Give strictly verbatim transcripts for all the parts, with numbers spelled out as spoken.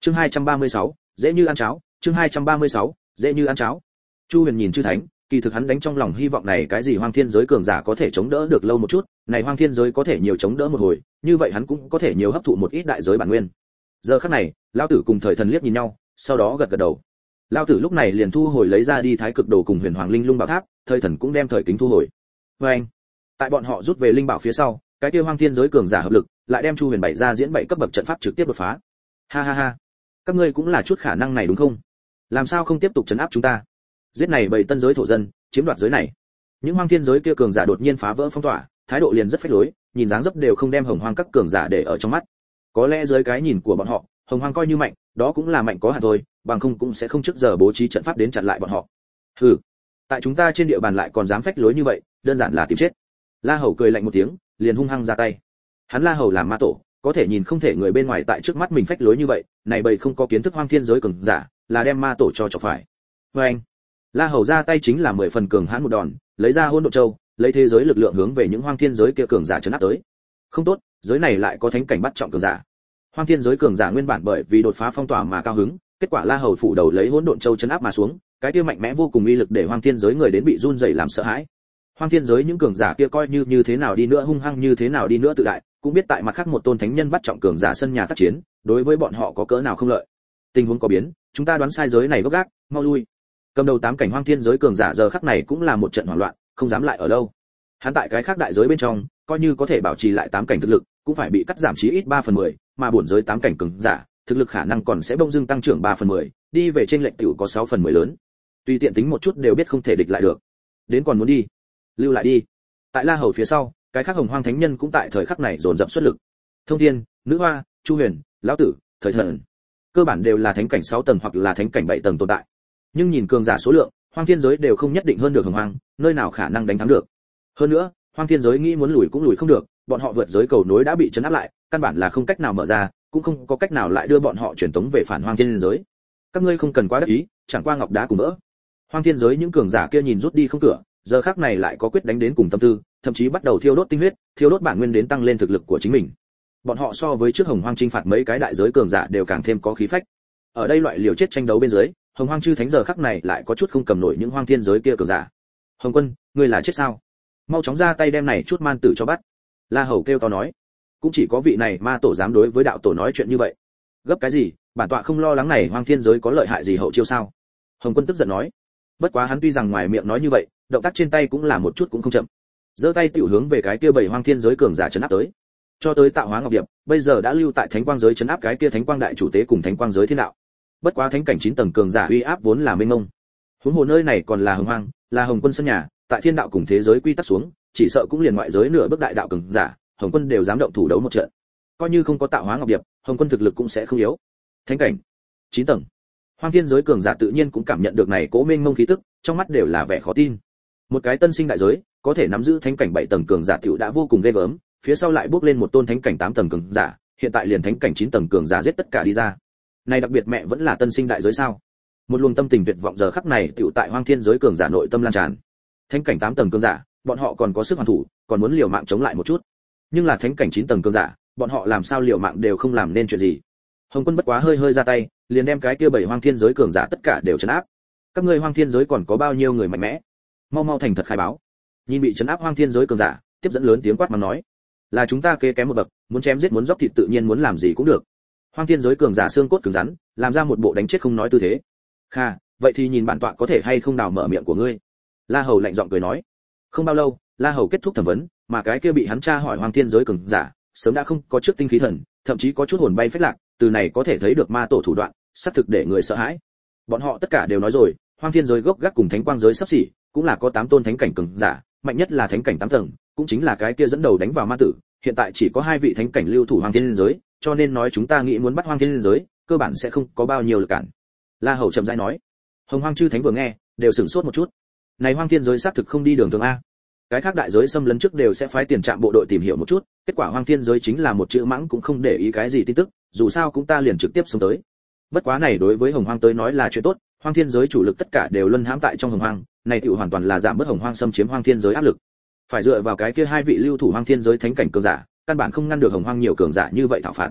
Chương hai trăm ba mươi sáu, dễ như ăn cháo, chương hai trăm ba mươi sáu, dễ như ăn cháo. Chu Huyền nhìn chư thánh, kỳ thực hắn đánh trong lòng hy vọng này cái gì hoang thiên giới cường giả có thể chống đỡ được lâu một chút, này hoang thiên giới có thể nhiều chống đỡ một hồi, như vậy hắn cũng có thể nhiều hấp thụ một ít đại giới bản nguyên. Giờ khắc này, lão tử cùng thời thần liếc nhìn nhau, sau đó gật gật đầu. Lão tử lúc này liền thu hồi lấy ra đi thái cực đồ cùng huyền hoàng linh lung bảo tháp, thời thần cũng đem thời kính thu hồi. Và anh, tại bọn họ rút về linh bảo phía sau, cái kia hoang thiên giới cường giả hợp lực, lại đem Chu Huyền bày ra diễn bảy cấp bậc trận pháp trực tiếp đột phá. Ha ha ha, các ngươi cũng là chút khả năng này đúng không? Làm sao không tiếp tục trấn áp chúng ta? Giết này bảy tân giới thổ dân, chiếm đoạt giới này. Những hoang thiên giới kia cường giả đột nhiên phá vỡ phong tỏa, thái độ liền rất phách lối, nhìn dáng dấp đều không đem hồng hoang các cường giả để ở trong mắt. Có lẽ dưới cái nhìn của bọn họ, hồng hoang coi như mạnh, đó cũng là mạnh có hạn thôi, bằng không cũng sẽ không trước giờ bố trí trận pháp đến chặn lại bọn họ. Hừ, tại chúng ta trên địa bàn lại còn dám phách lối như vậy, đơn giản là tìm chết. La Hầu cười lạnh một tiếng, liền hung hăng ra tay. Hắn La Hầu làm ma tổ, có thể nhìn không thể người bên ngoài tại trước mắt mình phách lối như vậy, này bầy không có kiến thức hoang thiên giới cường giả, là đem ma tổ cho chọc phải. Và anh, La Hầu ra tay chính là mười phần cường hãn một đòn, lấy ra hỗn độn châu, lấy thế giới lực lượng hướng về những hoang thiên giới kia cường giả chấn áp tới. Không tốt, giới này lại có thánh cảnh bắt trọng cường giả. Hoang thiên giới cường giả nguyên bản bởi vì đột phá phong tỏa mà cao hứng, kết quả La Hầu phủ đầu lấy hỗn độn châu chấn áp mà xuống, cái kia mạnh mẽ vô cùng uy lực để hoang thiên giới người đến bị run rẩy làm sợ hãi. Hoang thiên giới những cường giả kia coi như như thế nào đi nữa hung hăng như thế nào đi nữa tự đại, cũng biết tại mặt khác một tôn thánh nhân bắt trọng cường giả sân nhà tác chiến, đối với bọn họ có cỡ nào không lợi. Tình huống có biến, chúng ta đoán sai giới này gốc gác, mau lui. Cầm đầu tám cảnh hoang thiên giới cường giả giờ khắc này cũng là một trận hoảng loạn, không dám lại ở lâu. Hắn tại cái khác đại giới bên trong, coi như có thể bảo trì lại tám cảnh thực lực, cũng phải bị cắt giảm chí ít ba phần mười, mà bổn giới tám cảnh cường giả, thực lực khả năng còn sẽ bỗng dưng tăng trưởng ba phần mười, đi về trên lệnh tiểu có sáu phần mười lớn. Tùy tiện tính một chút đều biết không thể địch lại được. Đến còn muốn đi, lưu lại đi. Tại La Hầu phía sau, cái khác hồng hoang thánh nhân cũng tại thời khắc này dồn dập xuất lực. Thông Thiên, Nữ Hoa, Chu Huyền, lão tử, thời thần, cơ bản đều là thánh cảnh sáu tầng hoặc là thánh cảnh bảy tầng tồn tại. Nhưng nhìn cường giả số lượng, hoang thiên giới đều không nhất định hơn được hồng hoang, nơi nào khả năng đánh thắng được. Hơn nữa, hoang thiên giới nghĩ muốn lùi cũng lùi không được, bọn họ vượt giới cầu nối đã bị chấn áp lại, căn bản là không cách nào mở ra, cũng không có cách nào lại đưa bọn họ truyền tống về phản hoang thiên giới. Các ngươi không cần quá đắc ý, chẳng qua ngọc đá cùng vỡ. Hoang thiên giới những cường giả kia nhìn rút đi không cửa, giờ khắc này lại có quyết đánh đến cùng tâm tư, thậm chí bắt đầu thiêu đốt tinh huyết, thiêu đốt bản nguyên đến tăng lên thực lực của chính mình. Bọn họ so với trước hồng hoang chinh phạt mấy cái đại giới cường giả đều càng thêm có khí phách. Ở đây loại liều chết tranh đấu bên dưới, hồng hoang chư thánh giờ khắc này lại có chút không cầm nổi những hoang thiên giới kia cường giả. Hồng Quân, ngươi là chết sao? Mau chóng ra tay đem này chút man tử cho bắt. La Hầu kêu to nói. Cũng chỉ có vị này ma tổ dám đối với đạo tổ nói chuyện như vậy. Gấp cái gì, bản tọa không lo lắng này hoang thiên giới có lợi hại gì hậu chiêu sao? Hồng Quân tức giận nói. Bất quá hắn tuy rằng ngoài miệng nói như vậy, động tác trên tay cũng là một chút cũng không chậm. Giơ tay tiểu hướng về cái kia bảy hoang thiên giới cường giả chấn áp tới. Cho tới Tạo Hóa Ngọc Điệp, bây giờ đã lưu tại Thánh Quang giới chấn áp cái kia Thánh Quang đại chủ tế cùng Thánh Quang giới thiên đạo. Bất quá thánh cảnh chín tầng cường giả uy áp vốn là mênh mông. Huống hồ nơi này còn là hồng hoang, là Hồng Quân sân nhà, tại thiên đạo cùng thế giới quy tắc xuống, chỉ sợ cũng liền ngoại giới nửa bước đại đạo cường giả, Hồng Quân đều dám động thủ đấu một trận. Coi như không có Tạo Hóa Ngọc Điệp, Hồng Quân thực lực cũng sẽ không yếu. Thánh cảnh chín tầng. Hoang thiên giới cường giả tự nhiên cũng cảm nhận được này cố mênh mông khí tức, trong mắt đều là vẻ khó tin. Một cái tân sinh đại giới, có thể nắm giữ thánh cảnh bảy tầng cường giả tiểu đã vô cùng ghê gớm, phía sau lại bước lên một tôn thánh cảnh tám tầng cường giả, hiện tại liền thánh cảnh chín tầng cường giả giết tất cả đi ra. Này đặc biệt mẹ vẫn là tân sinh đại giới sao? Một luồng tâm tình tuyệt vọng giờ khắc này tiểu tại hoang thiên giới cường giả nội tâm lan tràn. Thánh cảnh tám tầng cường giả, bọn họ còn có sức hoàn thủ, còn muốn liều mạng chống lại một chút. Nhưng là thánh cảnh chín tầng cường giả, bọn họ làm sao liều mạng đều không làm nên chuyện gì. Hồng Quân bất quá hơi hơi ra tay, liền đem cái kia bảy hoang thiên giới cường giả tất cả đều trấn áp. Các ngươi hoang thiên giới còn có bao nhiêu người mạnh mẽ? Mau mau thành thật khai báo. Nhìn bị trấn áp hoang thiên giới cường giả, tiếp dẫn lớn tiếng quát mắng nói: "Là chúng ta kế kém một bậc, muốn chém giết muốn dốc thịt tự nhiên muốn làm gì cũng được." Hoang thiên giới cường giả xương cốt cứng rắn, làm ra một bộ đánh chết không nói tư thế. "Kha, vậy thì nhìn bản tọa có thể hay không đào mở miệng của ngươi." La Hầu lạnh giọng cười nói. Không bao lâu, La Hầu kết thúc thẩm vấn, mà cái kia bị hắn tra hỏi hoang thiên giới cường giả, sớm đã không có trước tinh khí thần, thậm chí có chút hồn bay phách lạc, từ này có thể thấy được ma tổ thủ đoạn, xác thực để người sợ hãi. Bọn họ tất cả đều nói rồi, hoang thiên giới gốc gác cùng thánh quang giới sắp xỉ, cũng là có tám tôn thánh cảnh cường giả, mạnh nhất là thánh cảnh tám tầng, cũng chính là cái kia dẫn đầu đánh vào ma tử, hiện tại chỉ có hai vị thánh cảnh lưu thủ hoang thiên giới, cho nên nói chúng ta nghĩ muốn bắt hoang thiên giới, cơ bản sẽ không có bao nhiêu lực cản. La Hầu chậm rãi nói. Hồng Hoang chư thánh vừa nghe, đều sửng sốt một chút. Này hoang thiên giới xác thực không đi đường thường a. Cái khác đại giới xâm lấn trước đều sẽ phái tiền trạm bộ đội tìm hiểu một chút, kết quả hoang thiên giới chính là một chữ mãng cũng không để ý cái gì tin tức, dù sao cũng ta liền trực tiếp xuống tới. Bất quá này đối với Hồng Hoang tới nói là chuyện tốt, hoang thiên giới chủ lực tất cả đều luân hãm tại trong Hồng Hoang, này tiểu hoàn toàn là giảm bớt Hồng Hoang xâm chiếm hoang thiên giới áp lực. Phải dựa vào cái kia hai vị lưu thủ hoang thiên giới thánh cảnh cường giả, căn bản không ngăn được Hồng Hoang nhiều cường giả như vậy thảo phạt.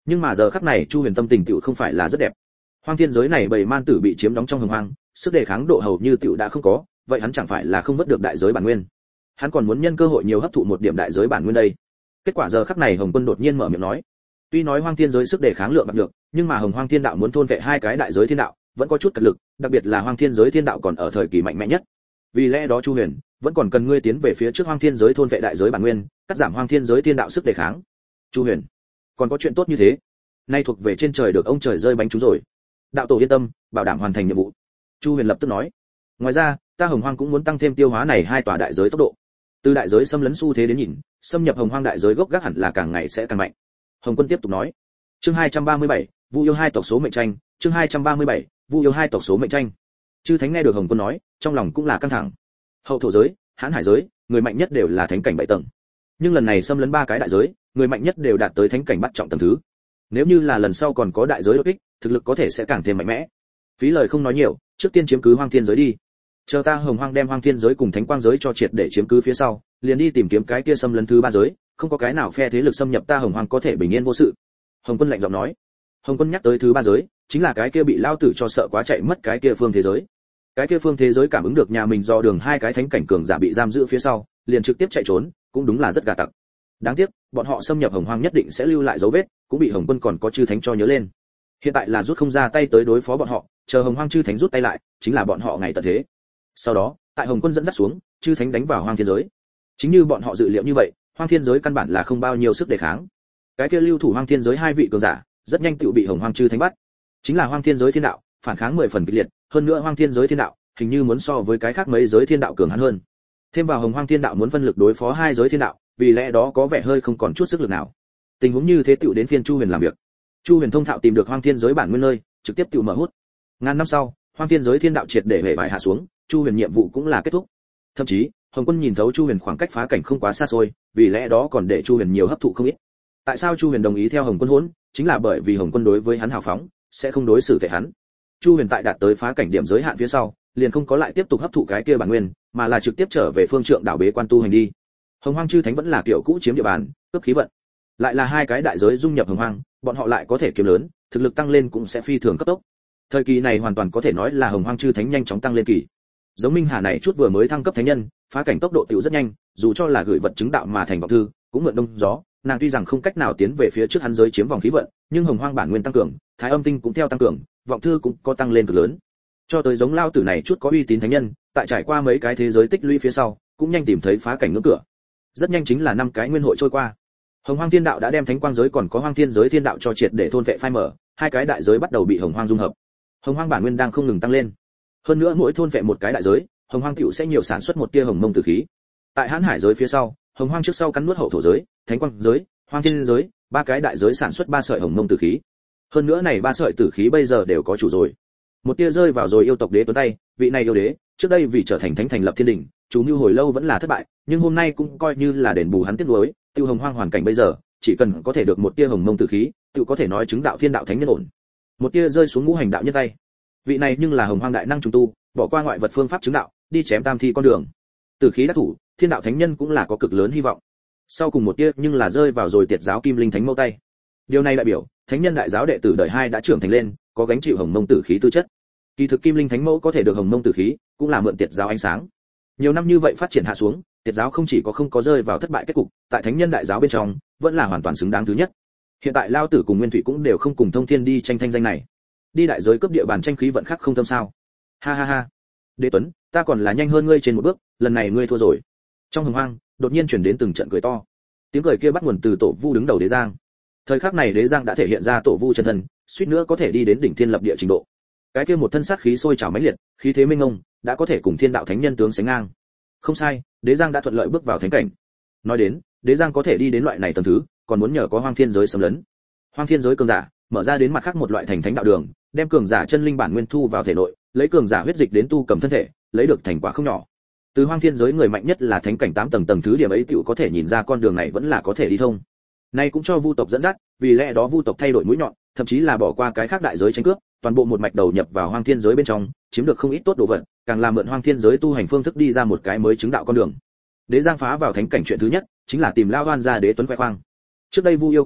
Nhưng mà giờ khắc này Chu Huyền tâm tình tựu không phải là rất đẹp. Hoang thiên giới này bảy man tử bị chiếm đóng trong hồng hoang, sức đề kháng độ hầu như tựu đã không có, vậy hắn chẳng phải là không vớt được đại giới bản nguyên. Hắn còn muốn nhân cơ hội nhiều hấp thụ một điểm đại giới bản nguyên đây. Kết quả giờ khắc này Hồng Quân đột nhiên mở miệng nói, tuy nói hoang thiên giới sức đề kháng lượng bạc được, nhưng mà hồng hoang thiên đạo muốn thôn vệ hai cái đại giới thiên đạo, vẫn có chút cật lực, đặc biệt là hoang thiên giới thiên đạo còn ở thời kỳ mạnh mẽ nhất. Vì lẽ đó Chu Huyền vẫn còn cần ngươi tiến về phía trước hoang thiên giới thôn vệ đại giới bản nguyên, cắt giảm hoang thiên giới thiên đạo sức đề kháng. Chu Huyền, còn có chuyện tốt như thế? Nay thuộc về trên trời được ông trời rơi bánh trúng rồi. Đạo tổ yên tâm, bảo đảm hoàn thành nhiệm vụ. Chu Huyền lập tức nói. Ngoài ra, ta hồng hoang cũng muốn tăng thêm tiêu hóa này hai tòa đại giới tốc độ. Từ đại giới xâm lấn xu thế đến nhìn, xâm nhập hồng hoang đại giới gốc gác hẳn là càng ngày sẽ càng mạnh. Hồng Quân tiếp tục nói. Chương hai trăm ba mươi bảy, Vu yêu hai tộc số mệnh tranh, chương hai trăm ba mươi bảy, Vu yêu hai tộc số mệnh tranh. Chư Thánh nghe được Hồng Quân nói, trong lòng cũng là căng thẳng. Hậu thổ giới, Hán Hải giới, người mạnh nhất đều là thánh cảnh bảy tầng. Nhưng lần này xâm lấn ba cái đại giới, người mạnh nhất đều đạt tới thánh cảnh bắt trọng tầng thứ. Nếu như là lần sau còn có đại giới đột kích, thực lực có thể sẽ càng thêm mạnh mẽ. Phí lời không nói nhiều, trước tiên chiếm cứ hoang thiên giới đi. Chờ ta hồng hoang đem hoang thiên giới cùng thánh quang giới cho triệt để chiếm cứ phía sau, liền đi tìm kiếm cái kia xâm lấn thứ ba giới, không có cái nào phe thế lực xâm nhập ta hồng hoang có thể bình yên vô sự. Hồng Quân lạnh giọng nói. Hồng Quân nhắc tới thứ ba giới, chính là cái kia bị lao tử cho sợ quá chạy mất cái kia phương thế giới. Cái kia phương thế giới cảm ứng được nhà mình do đường hai cái thánh cảnh cường giả bị giam giữ phía sau, liền trực tiếp chạy trốn, cũng đúng là rất gà tặc. Đáng tiếc, bọn họ xâm nhập hồng hoang nhất định sẽ lưu lại dấu vết, cũng bị Hồng Quân còn có chư thánh cho nhớ lên. Hiện tại là rút không ra tay tới đối phó bọn họ, chờ hồng hoang chư thánh rút tay lại, chính là bọn họ ngày tận thế. Sau đó, tại Hồng Quân dẫn dắt xuống, chư thánh đánh vào hoang thiên giới. Chính như bọn họ dự liệu như vậy, hoang thiên giới căn bản là không bao nhiêu sức đề kháng. Cái kia lưu thủ hoang thiên giới hai vị cường giả, rất nhanh tự bị hồng hoang chư thánh bắt. Chính là hoang thiên giới thiên đạo, phản kháng mười phần kịch liệt, hơn nữa hoang thiên giới thiên đạo, hình như muốn so với cái khác mấy giới thiên đạo cường hãn hơn. Thêm vào hồng hoang thiên đạo muốn phân lực đối phó hai giới thiên đạo, vì lẽ đó có vẻ hơi không còn chút sức lực nào. Tình huống như thế tựu đến phiên Chu Huyền làm việc. Chu Huyền thông thạo tìm được hoang thiên giới bản nguyên nơi, trực tiếp tựu mở hút. Ngàn năm sau, hoang thiên giới thiên đạo triệt để hệ bại hạ xuống, Chu Huyền nhiệm vụ cũng là kết thúc. Thậm chí, Hồng Quân nhìn thấu Chu Huyền khoảng cách phá cảnh không quá xa xôi, vì lẽ đó còn để Chu Huyền nhiều hấp thụ không ít. Tại sao Chu Huyền đồng ý theo Hồng Quân hỗn, chính là bởi vì Hồng Quân đối với hắn hào phóng, sẽ không đối xử tệ hắn. Chu Huyền tại đạt tới phá cảnh điểm giới hạn phía sau, liền không có lại tiếp tục hấp thụ cái kia bản nguyên, mà là trực tiếp trở về phương trượng đảo bế quan tu hành đi. Hồng Hoang chư thánh vẫn là kiểu cũ chiếm địa bàn, cướp khí vận. Lại là hai cái đại giới dung nhập Hồng Hoang, bọn họ lại có thể kiếm lớn, thực lực tăng lên cũng sẽ phi thường cấp tốc. Thời kỳ này hoàn toàn có thể nói là Hồng Hoang chư thánh nhanh chóng tăng lên kỳ. Giống Minh Hà này chút vừa mới thăng cấp thánh nhân, phá cảnh tốc độ tiểu rất nhanh, dù cho là gửi vật chứng đạo mà thành vọng thư, cũng mượn đông gió, nàng tuy rằng không cách nào tiến về phía trước hắn giới chiếm vòng khí vận, nhưng Hồng Hoang bản nguyên tăng cường, Thái Âm tinh cũng theo tăng cường, vọng thư cũng có tăng lên cực lớn. Cho tới giống lao tử này chút có uy tín thánh nhân, tại trải qua mấy cái thế giới tích lũy phía sau, cũng nhanh tìm thấy phá cảnh ngưỡng cửa. Rất nhanh chính là năm cái nguyên hội trôi qua. Hồng Hoang Thiên Đạo đã đem Thánh Quang giới còn có Hoang Thiên giới Thiên Đạo cho triệt để thôn vệ phai mở, hai cái đại giới bắt đầu bị Hồng Hoang dung hợp. Hồng Hoang bản nguyên đang không ngừng tăng lên. Hơn nữa mỗi thôn vệ một cái đại giới, Hồng Hoang tiểu sẽ nhiều sản xuất một tia hồng mông tử khí. Tại Hán Hải giới phía sau, Hồng Hoang trước sau cắn nuốt Hậu Thổ giới, Thánh Quang giới, Hoang Thiên giới, ba cái đại giới sản xuất ba sợi hồng mông tử khí. Hơn nữa này ba sợi tử khí bây giờ đều có chủ rồi. Một tia rơi vào rồi yêu tộc đế tuấn tay, vị này yêu đế, trước đây vì trở thành thánh thành lập thiên đình, chú mưu hồi lâu vẫn là thất bại, nhưng hôm nay cũng coi như là đền bù hắn tiếc nuối, tiêu Hồng Hoang hoàn cảnh bây giờ, chỉ cần có thể được một tia hồng mông tử khí, tự có thể nói chứng đạo thiên đạo thánh nhân ổn. Một tia rơi xuống ngũ hành đạo nhân tay. Vị này nhưng là Hồng Hoang đại năng trùng tu, bỏ qua ngoại vật phương pháp chứng đạo, đi chém tam thi con đường. Tử khí đắc thủ, thiên đạo thánh nhân cũng là có cực lớn hy vọng. Sau cùng một tia nhưng là rơi vào rồi tiệt giáo kim linh thánh mẫu tay. Điều này đại biểu, thánh nhân đại giáo đệ tử đời hai đã trưởng thành lên, có gánh chịu hồng mông tử khí tư chất. Kỳ thực kim linh thánh mẫu có thể được hồng mông tử khí, cũng là mượn tiệt giáo ánh sáng. Nhiều năm như vậy phát triển hạ xuống, tiệt giáo không chỉ có không có rơi vào thất bại kết cục, tại thánh nhân đại giáo bên trong, vẫn là hoàn toàn xứng đáng thứ nhất. Hiện tại Lao Tử cùng Nguyên Thủy cũng đều không cùng Thông Thiên đi tranh thanh danh này. Đi đại giới cướp địa bàn tranh khí vận khác không tâm sao? Ha ha ha. Đế Tuấn, ta còn là nhanh hơn ngươi trên một bước, lần này ngươi thua rồi. Trong Hồng Hoang, đột nhiên truyền đến từng trận cười to. Tiếng cười kia bắt nguồn từ Tổ Vu đứng đầu Đế Giang. Thời khắc này Đế Giang đã thể hiện ra Tổ Vu chân thân, suýt nữa có thể đi đến đỉnh thiên lập địa trình độ. Cái kia một thân sát khí sôi trào mãnh liệt, khí thế mênh mông, đã có thể cùng thiên đạo thánh nhân tướng sánh ngang. Không sai, Đế Giang đã thuận lợi bước vào thánh cảnh. Nói đến, Đế Giang có thể đi đến loại này tầng thứ, còn muốn nhờ có Hoang Thiên giới xâm lấn. Hoang Thiên giới cường giả, mở ra đến mặt khác một loại thành thánh đạo đường, đem cường giả chân linh bản nguyên thu vào thể nội, lấy cường giả huyết dịch đến tu cầm thân thể, lấy được thành quả không nhỏ. Từ Hoang Thiên giới người mạnh nhất là thánh cảnh tám tầng tầng thứ điểm ấy tiểu có thể nhìn ra con đường này vẫn là có thể đi thông. Nay cũng cho Vu tộc dẫn dắt, vì lẽ đó Vu tộc thay đổi mũi nhọn, thậm chí là bỏ qua cái khác đại giới tranh cướp, toàn bộ một mạch đầu nhập vào Hoang Thiên giới bên trong, chiếm được không ít tốt đồ vật, càng làm mượn Hoang Thiên giới tu hành phương thức đi ra một cái mới chứng đạo con đường. Đế Giang phá vào thánh cảnh chuyện thứ nhất, chính là tìm Lao Hoan ra Đế Tuấn khoe khoang. Trước đây Vu yêu cuộc chiến,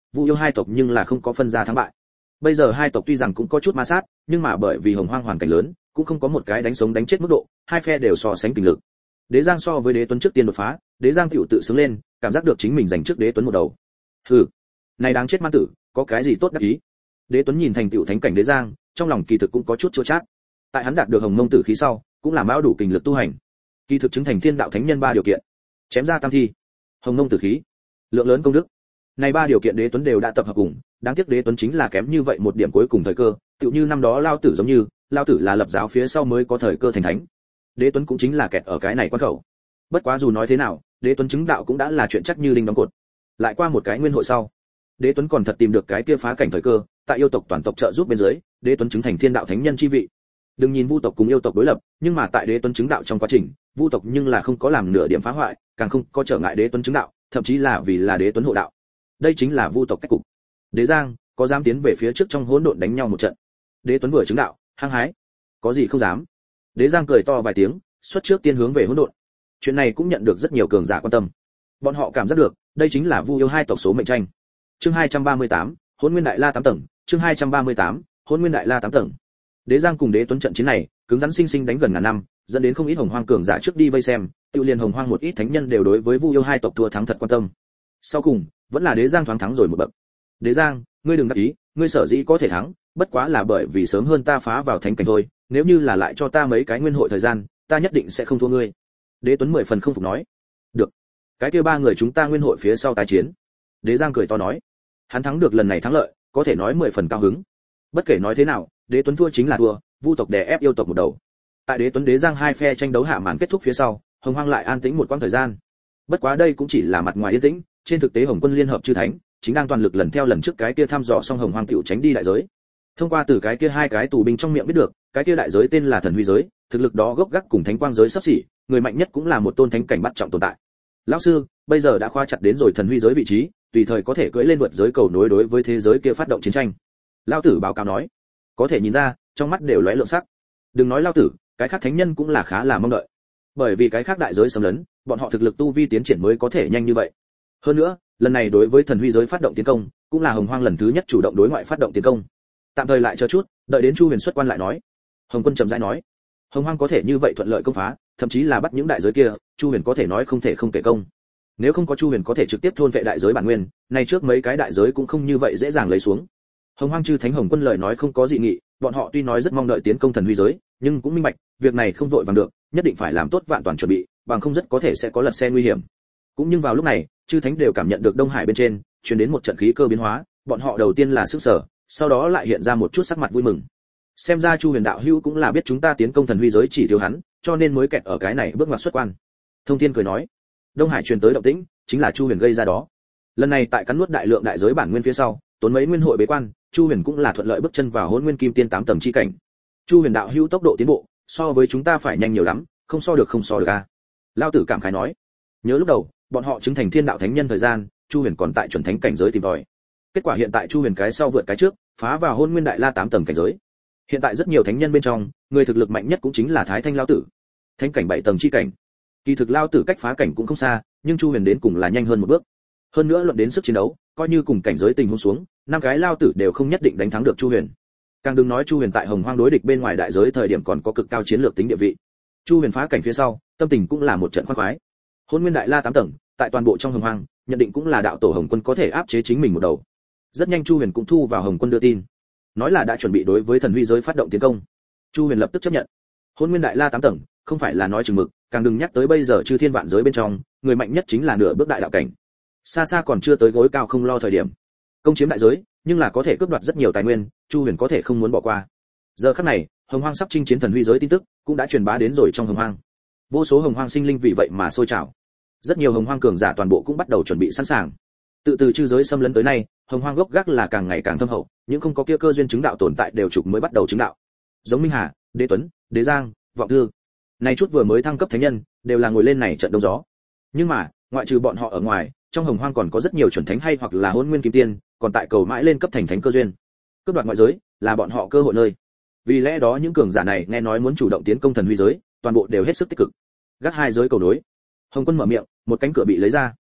Vu Yêu hai tộc nhưng là không có phân ra thắng bại. Bây giờ hai tộc tuy rằng cũng có chút ma sát, nhưng mà bởi vì Hồng Hoang hoàn cảnh lớn, cũng không có một cái đánh sống đánh chết mức độ, hai phe đều so sánh kình lực. Đế Giang so với Đế Tuấn trước tiên đột phá, Đế Giang tiểu tự sướng lên, cảm giác được chính mình giành trước Đế Tuấn một đầu. Hừ, này đáng chết man tử, có cái gì tốt đắc ý? Đế Tuấn nhìn thành tựu thánh cảnh Đế Giang, trong lòng kỳ thực cũng có chút chua chát. Tại hắn đạt được Hồng Mông tử khí sau, cũng là mão đủ kình lực tu hành. Kỳ thực chứng thành thiên đạo thánh nhân ba điều kiện. Chém ra tam thi, Hồng Mông tử khí, lượng lớn công đức. Này ba điều kiện Đế Tuấn đều đã tập hợp cùng, đáng tiếc Đế Tuấn chính là kém như vậy một điểm cuối cùng thời cơ, tựu như năm đó Lao Tử giống như, Lao Tử là lập giáo phía sau mới có thời cơ thành thánh. Đế Tuấn cũng chính là kẹt ở cái này quan khẩu. Bất quá dù nói thế nào, Đế Tuấn chứng đạo cũng đã là chuyện chắc như đinh đóng cột. Lại qua một cái nguyên hội sau, Đế Tuấn còn thật tìm được cái kia phá cảnh thời cơ, tại yêu tộc toàn tộc trợ giúp bên dưới, Đế Tuấn chứng thành thiên đạo thánh nhân chi vị. Đừng nhìn Vu tộc cùng yêu tộc đối lập, nhưng mà tại Đế Tuấn chứng đạo trong quá trình, Vu tộc nhưng là không có làm nửa điểm phá hoại, càng không có trở ngại Đế Tuấn chứng đạo, thậm chí là vì là Đế Tuấn hộ đạo. Đây chính là Vu tộc cách cục. Đế Giang có dám tiến về phía trước trong hỗn độn đánh nhau một trận? Đế Tuấn vừa chứng đạo, hăng hái. Có gì không dám. Đế Giang cười to vài tiếng, xuất trước tiên hướng về hỗn độn. Chuyện này cũng nhận được rất nhiều cường giả quan tâm. Bọn họ cảm giác được, đây chính là Vu Yêu hai tộc số mệnh tranh. Chương hai trăm ba mươi tám, Hỗn Nguyên Đại La tám tầng, chương hai trăm ba mươi tám, Hỗn Nguyên Đại La tám tầng. Đế Giang cùng Đế Tuấn trận chiến này, cứng rắn sinh sinh đánh gần ngàn năm, dẫn đến không ít Hồng Hoang cường giả trước đi vây xem, tiêu liền Hồng Hoang một ít thánh nhân đều đối với Vu Yêu hai tộc thua thắng thật quan tâm. Sau cùng, vẫn là Đế Giang thoáng thắng rồi một bậc. Đế Giang, ngươi đừng đắc ý, ngươi sở dĩ có thể thắng, bất quá là bởi vì sớm hơn ta phá vào thánh cảnh thôi, nếu như là lại cho ta mấy cái nguyên hội thời gian, ta nhất định sẽ không thua ngươi. Đế Tuấn mười phần không phục nói. Được, cái kia ba người chúng ta nguyên hội phía sau tái chiến. Đế Giang cười to nói. Hắn thắng được lần này thắng lợi, có thể nói mười phần cao hứng. Bất kể nói thế nào, Đế Tuấn thua chính là thua, Vu tộc đè ép yêu tộc một đầu. Tại Đế Tuấn Đế Giang hai phe tranh đấu hạ màn kết thúc phía sau, Hồng Hoang lại an tĩnh một quãng thời gian. Bất quá đây cũng chỉ là mặt ngoài yên tĩnh, trên thực tế Hồng Quân liên hợp chư thánh, chính đang toàn lực lần theo lần trước cái kia thăm dò xong Hồng Hoang tiểu tránh đi đại giới. Thông qua từ cái kia hai cái tù binh trong miệng biết được, cái kia đại giới tên là Thần Huy giới, thực lực đó gốc gác cùng Thánh Quang giới sắp xỉ, người mạnh nhất cũng là một tôn thánh cảnh bắt trọng tồn tại. Lão sư, bây giờ đã khóa chặt đến rồi Thần Huy giới vị trí, tùy thời có thể cưỡi lên vượt giới cầu nối đối với thế giới kia phát động chiến tranh. Lão tử báo cáo nói, có thể nhìn ra, trong mắt đều lóe lượng sắc. Đừng nói lão tử, cái khác thánh nhân cũng là khá là mong đợi. Bởi vì cái khác đại giới xâm lấn, bọn họ thực lực tu vi tiến triển mới có thể nhanh như vậy. Hơn nữa, lần này đối với Thần Huy giới phát động tiến công, cũng là Hồng Hoang lần thứ nhất chủ động đối ngoại phát động tiến công. Tạm thời lại chờ chút, đợi đến Chu Huyền xuất quan lại nói. Hồng Quân trầm rãi nói, Hồng Hoang có thể như vậy thuận lợi công phá, thậm chí là bắt những đại giới kia, Chu Huyền có thể nói không thể không kể công. Nếu không có Chu Huyền có thể trực tiếp thôn vệ đại giới bản nguyên, nay trước mấy cái đại giới cũng không như vậy dễ dàng lấy xuống. Hồng Hoang chư thánh Hồng Quân lời nói không có dị nghị, bọn họ tuy nói rất mong đợi tiến công Thần Huy giới, nhưng cũng minh bạch, việc này không vội vàng được, nhất định phải làm tốt vạn toàn chuẩn bị, bằng không rất có thể sẽ có lật xe nguy hiểm. Cũng nhưng vào lúc này, chư thánh đều cảm nhận được Đông Hải bên trên truyền đến một trận khí cơ biến hóa, bọn họ đầu tiên là sức sở, sau đó lại hiện ra một chút sắc mặt vui mừng. Xem ra Chu Huyền đạo hữu cũng là biết chúng ta tiến công Thần Huy giới chỉ thiếu hắn, cho nên mới kẹt ở cái này bước ngoặt xuất quan. Thông Thiên cười nói, Đông Hải truyền tới động tĩnh, chính là Chu Huyền gây ra đó. Lần này tại cắn nuốt đại lượng đại giới bản nguyên phía sau, tốn mấy nguyên hội bế quan, Chu Huyền cũng là thuận lợi bước chân vào Hỗn Nguyên Kim Tiên tám tầng chi cảnh. Chu Huyền đạo hữu tốc độ tiến bộ, so với chúng ta phải nhanh nhiều lắm, không so được không so được a. Lão tử cảm khái nói, nhớ lúc đầu, bọn họ chứng thành thiên đạo thánh nhân thời gian, Chu Huyền còn tại chuẩn thánh cảnh giới tìm tòi. Kết quả hiện tại Chu Huyền cái sau vượt cái trước, phá vào Hỗn Nguyên Đại La tám tầng cảnh giới. Hiện tại rất nhiều thánh nhân bên trong, người thực lực mạnh nhất cũng chính là Thái Thanh lão tử. Thánh cảnh bảy tầng chi cảnh. Kỳ thực lão tử cách phá cảnh cũng không xa, nhưng Chu Huyền đến cùng là nhanh hơn một bước. Hơn nữa luận đến sức chiến đấu, coi như cùng cảnh giới tình huống xuống, năm cái lão tử đều không nhất định đánh thắng được Chu Huyền. Càng đừng nói Chu Huyền tại Hồng Hoang đối địch bên ngoài đại giới thời điểm còn có cực cao chiến lược tính địa vị. Chu Huyền phá cảnh phía sau, tâm tình cũng là một trận khoái khoái. Hỗn Nguyên Đại La tám tầng, tại toàn bộ trong Hồng Hoang, nhận định cũng là đạo tổ Hồng Quân có thể áp chế chính mình một đầu. Rất nhanh Chu Huyền cũng thu vào Hồng Quân đưa tin, nói là đã chuẩn bị đối với Thần Huy giới phát động tiến công. Chu Huyền lập tức chấp nhận. Hỗn Nguyên Đại La tám tầng, không phải là nói chừng mực, càng đừng nhắc tới bây giờ chư thiên vạn giới bên trong, người mạnh nhất chính là nửa bước đại đạo cảnh. Xa xa còn chưa tới gối cao không lo thời điểm. Công chiếm đại giới, nhưng là có thể cướp đoạt rất nhiều tài nguyên, Chu Huyền có thể không muốn bỏ qua. Giờ khắc này, Hồng Hoang sắp chinh chiến Thần Huy giới tin tức cũng đã truyền bá đến rồi trong Hồng Hoang. Vô số Hồng Hoang sinh linh vì vậy mà sôi trào. Rất nhiều Hồng Hoang cường giả toàn bộ cũng bắt đầu chuẩn bị sẵn sàng. Tự từ chư giới xâm lấn tới nay, Hồng Hoang gốc gác là càng ngày càng thâm hậu, những không có kia cơ duyên chứng đạo tồn tại đều trục mới bắt đầu chứng đạo. Giống Minh Hà, Đế Tuấn, Đế Giang, Vọng Thư. Này chút vừa mới thăng cấp thánh nhân, đều là ngồi lên này trận đông gió. Nhưng mà, ngoại trừ bọn họ ở ngoài, trong Hồng Hoang còn có rất nhiều chuẩn thánh hay hoặc là Hỗn Nguyên Kim Tiên, còn tại cầu mãi lên cấp thành thánh cơ duyên. Cướp đoạt ngoại giới, là bọn họ cơ hội nơi. Vì lẽ đó những cường giả này nghe nói muốn chủ động tiến công Thần Huy giới, toàn bộ đều hết sức tích cực. Gác hai giới cầu nối. Hồng Quân mở miệng, một cánh cửa bị lấy ra.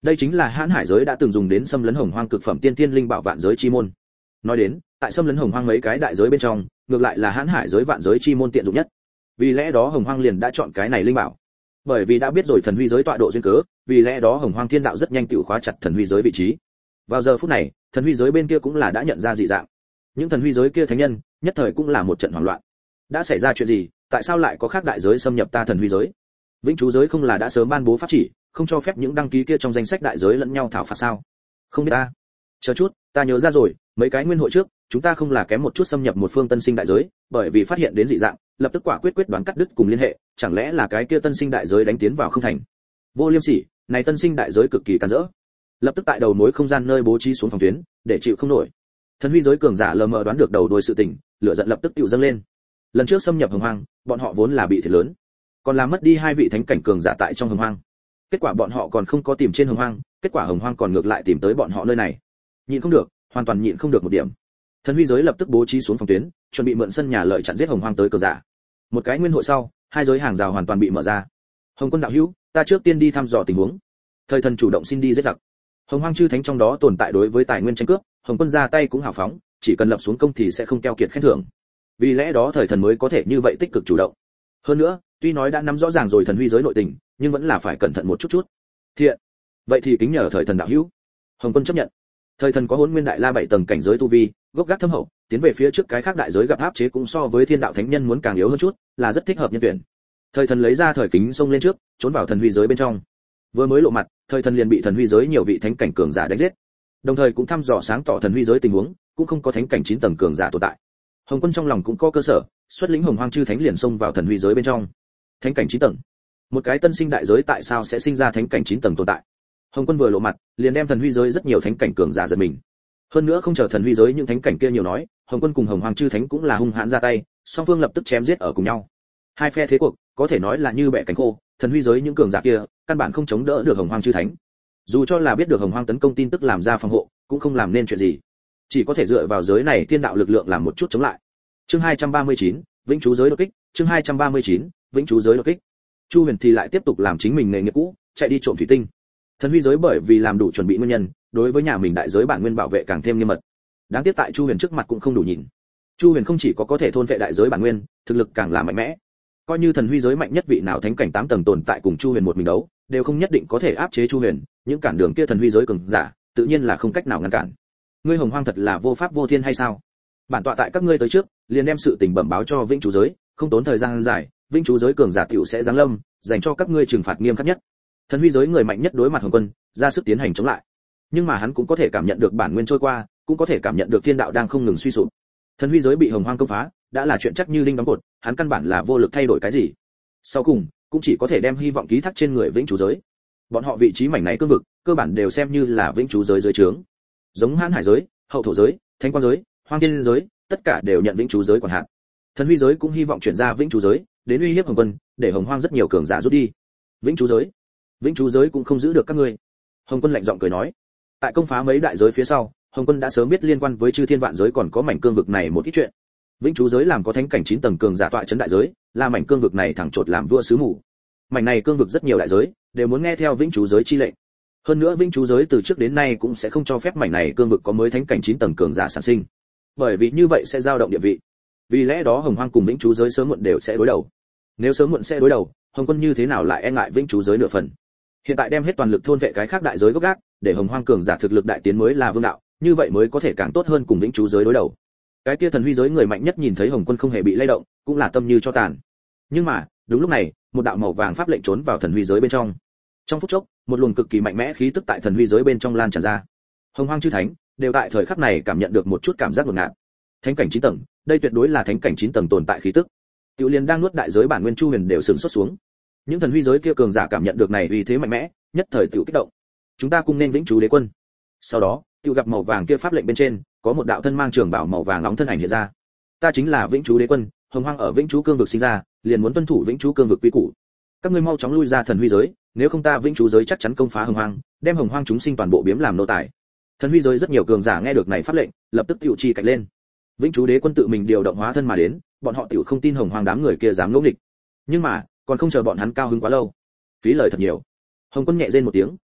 Đây chính là hãn hải giới đã từng dùng đến xâm lấn hồng hoang cực phẩm tiên tiên linh bảo vạn giới chi môn. Nói đến, tại xâm lấn hồng hoang mấy cái đại giới bên trong, ngược lại là hãn hải giới vạn giới chi môn tiện dụng nhất. Vì lẽ đó hồng hoang liền đã chọn cái này linh bảo. Bởi vì đã biết rồi thần huy giới tọa độ duyên cớ, vì lẽ đó hồng hoang thiên đạo rất nhanh tự khóa chặt thần huy giới vị trí. Vào giờ phút này, thần huy giới bên kia cũng là đã nhận ra dị dạng. Những thần huy giới kia thánh nhân, nhất thời cũng là một trận hoảng loạn. Đã xảy ra chuyện gì, tại sao lại có khác đại giới xâm nhập ta thần huy giới? Vĩnh Chú giới không là đã sớm ban bố pháp chỉ, không cho phép những đăng ký kia trong danh sách đại giới lẫn nhau thảo phạt sao? Không biết ta. Chờ chút, ta nhớ ra rồi, mấy cái nguyên hội trước, chúng ta không là kém một chút xâm nhập một phương tân sinh đại giới, bởi vì phát hiện đến dị dạng, lập tức quả quyết quyết đoán cắt đứt cùng liên hệ, chẳng lẽ là cái kia tân sinh đại giới đánh tiến vào không thành? Vô Liêm Sỉ, này tân sinh đại giới cực kỳ càn rỡ. Lập tức tại đầu mối không gian nơi bố trí xuống phòng tuyến, để chịu không nổi. Thần huy giới cường giả lờ mờ đoán được đầu đuôi sự tình, lửa giận lập tức tiêu dâng lên. Lần trước xâm nhập hồng hoang, bọn họ vốn là bị thiệt lớn, còn làm mất đi hai vị thánh cảnh cường giả tại trong hồng hoang. Kết quả bọn họ còn không có tìm trên hồng hoang, kết quả hồng hoang còn ngược lại tìm tới bọn họ nơi này. Nhịn không được, hoàn toàn nhịn không được một điểm. Thần huy giới lập tức bố trí xuống phòng tuyến, chuẩn bị mượn sân nhà lợi chặn giết hồng hoang tới cường giả. Một cái nguyên hội sau, hai giới hàng rào hoàn toàn bị mở ra. Hồng Quân đạo hữu, ta trước tiên đi thăm dò tình huống. Thời thần chủ động xin đi giết giặc. Hồng hoang chư thánh trong đó tồn tại đối với tài nguyên tranh cướp, Hồng Quân ra tay cũng hào phóng, chỉ cần lập xuống công thì sẽ không keo kiệt khen thưởng. Vì lẽ đó thời thần mới có thể như vậy tích cực chủ động. Hơn nữa, tuy nói đã nắm rõ ràng rồi thần huy giới nội tình, nhưng vẫn là phải cẩn thận một chút chút. Thiện. Vậy thì kính nhờ thời thần đạo hữu. Hồng Quân chấp nhận. Thời thần có Hỗn Nguyên Đại La bảy tầng cảnh giới tu vi, gốc gác thâm hậu, tiến về phía trước cái khác đại giới gặp áp chế cũng so với thiên đạo thánh nhân muốn càng yếu hơn chút, là rất thích hợp nhân tuyển. Thời thần lấy ra thời kính xông lên trước, trốn vào thần huy giới bên trong. Vừa mới lộ mặt, thời thần liền bị thần huy giới nhiều vị thánh cảnh cường giả đánh giết. Đồng thời cũng thăm dò sáng tỏ thần huy giới tình huống, cũng không có thánh cảnh chín tầng cường giả tồn tại. Hồng Quân trong lòng cũng có cơ sở, xuất lĩnh hồng hoang chư thánh liền xông vào thần huy giới bên trong. Thánh cảnh chín tầng, một cái tân sinh đại giới tại sao sẽ sinh ra thánh cảnh chín tầng tồn tại? Hồng Quân vừa lộ mặt, liền đem thần huy giới rất nhiều thánh cảnh cường giả giật mình. Hơn nữa không chờ thần huy giới những thánh cảnh kia nhiều nói, Hồng Quân cùng hồng hoang chư thánh cũng là hung hãn ra tay, song phương lập tức chém giết ở cùng nhau. Hai phe thế cuộc, có thể nói là như bẻ cánh khô, thần huy giới những cường giả kia, căn bản không chống đỡ được hồng hoang chư thánh. Dù cho là biết được hồng hoang tấn công tin tức làm ra phòng hộ, cũng không làm nên chuyện gì. Chỉ có thể dựa vào giới này thiên đạo lực lượng làm một chút chống lại. Chương hai trăm ba mươi chín, Vĩnh Chú giới đột kích, chương hai trăm ba mươi chín, Vĩnh Chú giới đột kích. Chu Huyền thì lại tiếp tục làm chính mình nghề nghiệp cũ, chạy đi trộm thủy tinh. Thần huy giới bởi vì làm đủ chuẩn bị nguyên nhân, đối với nhà mình đại giới bản nguyên bảo vệ càng thêm nghiêm mật. Đáng tiếc tại Chu Huyền trước mặt cũng không đủ nhìn. Chu Huyền không chỉ có có thể thôn vệ đại giới bản nguyên, thực lực càng là mạnh mẽ. Coi như thần huy giới mạnh nhất vị nào thánh cảnh tám tầng tồn tại cùng Chu Huyền một mình đấu, đều không nhất định có thể áp chế Chu Huyền, những cản đường kia thần huy giới cường giả, tự nhiên là không cách nào ngăn cản. Ngươi hồng hoang thật là vô pháp vô thiên hay sao? Bản tọa tại các ngươi tới trước, liền đem sự tình bẩm báo cho Vĩnh Chú giới, không tốn thời gian dài, Vĩnh Chú giới cường giả tiểu sẽ giáng lâm, dành cho các ngươi trừng phạt nghiêm khắc nhất. Thần huy giới người mạnh nhất đối mặt Hồng Quân, ra sức tiến hành chống lại. Nhưng mà hắn cũng có thể cảm nhận được bản nguyên trôi qua, cũng có thể cảm nhận được thiên đạo đang không ngừng suy sụp. Thần huy giới bị hồng hoang công phá, đã là chuyện chắc như đinh đóng cột, hắn căn bản là vô lực thay đổi cái gì. Sau cùng, cũng chỉ có thể đem hy vọng ký thác trên người Vĩnh Chú giới. Bọn họ vị trí mảnh này cương vực, cơ bản đều xem như là Vĩnh Chú giới dưới trướng. Giống Hán Hải giới, Hậu Thổ giới, Thánh Quang giới, Hoang Thiên giới, tất cả đều nhận Vĩnh Chú giới quản hạt. Thần huy giới cũng hy vọng chuyển ra Vĩnh Chú giới, đến uy hiếp Hồng Quân, để hồng hoang rất nhiều cường giả rút đi. Vĩnh Chú giới, Vĩnh Chú giới cũng không giữ được các ngươi. Hồng Quân lạnh giọng cười nói. Tại công phá mấy đại giới phía sau, Hồng Quân đã sớm biết liên quan với chư thiên vạn giới còn có mảnh cương vực này một ít chuyện. Vĩnh Chú giới làm có thánh cảnh chín tầng cường giả tọa trấn đại giới, là mảnh cương vực này thẳng chột làm vua sứ mù. Mảnh này cương vực rất nhiều đại giới, đều muốn nghe theo Vĩnh Chú giới chi lệnh. Hơn nữa Vĩnh Chú giới từ trước đến nay cũng sẽ không cho phép mảnh này cương vực có mới thánh cảnh chín tầng cường giả sản sinh. Bởi vì như vậy sẽ dao động địa vị. Vì lẽ đó Hồng Hoang cùng Vĩnh Chú giới sớm muộn đều sẽ đối đầu. Nếu sớm muộn sẽ đối đầu, Hồng Quân như thế nào lại e ngại Vĩnh Chú giới nửa phần. Hiện tại đem hết toàn lực thôn vệ cái khác đại giới gốc gác, để hồng hoang cường giả thực lực đại tiến mới là vương đạo, như vậy mới có thể càng tốt hơn cùng Vĩnh Chú giới đối đầu. Cái kia thần huy giới người mạnh nhất nhìn thấy Hồng Quân không hề bị lay động, cũng là tâm như cho tàn. Nhưng mà, đúng lúc này, một đạo màu vàng pháp lệnh trốn vào thần huy giới bên trong. Trong phút chốc, một luồng cực kỳ mạnh mẽ khí tức tại thần huy giới bên trong lan tràn ra. Hồng hoang chư thánh đều tại thời khắc này cảm nhận được một chút cảm giác ngột ngạt. Thánh cảnh chín tầng, đây tuyệt đối là thánh cảnh chín tầng tồn tại khí tức. Tiểu Liên đang nuốt đại giới bản nguyên Chu Huyền đều sừng sốt xuống. Những thần huy giới kia cường giả cảm nhận được này uy thế mạnh mẽ, nhất thời tiểu kích động. Chúng ta cùng nên Vĩnh Chú đế quân. Sau đó, tiểu gặp màu vàng kia pháp lệnh bên trên, có một đạo thân mang trường bảo màu vàng nóng thân ảnh hiện ra. Ta chính là Vĩnh Chú đế quân, hồng hoang ở Vĩnh Chú cương vực sinh ra, liền muốn tuân thủ Vĩnh Chú cương vực quy củ. Các ngươi mau chóng lui ra thần huy giới, nếu không ta Vĩnh Chú giới chắc chắn công phá hồng hoang, đem hồng hoang chúng sinh toàn bộ biếm làm nô tài. Thần huy giới rất nhiều cường giả nghe được này pháp lệnh, lập tức tiểu chi cạnh lên. Vĩnh Chú đế quân tự mình điều động hóa thân mà đến, bọn họ tiểu không tin hồng hoang đám người kia dám ngỗ nghịch. Nhưng mà, còn không chờ bọn hắn cao hứng quá lâu, phí lời thật nhiều. Hồng Quân nhẹ rên một tiếng,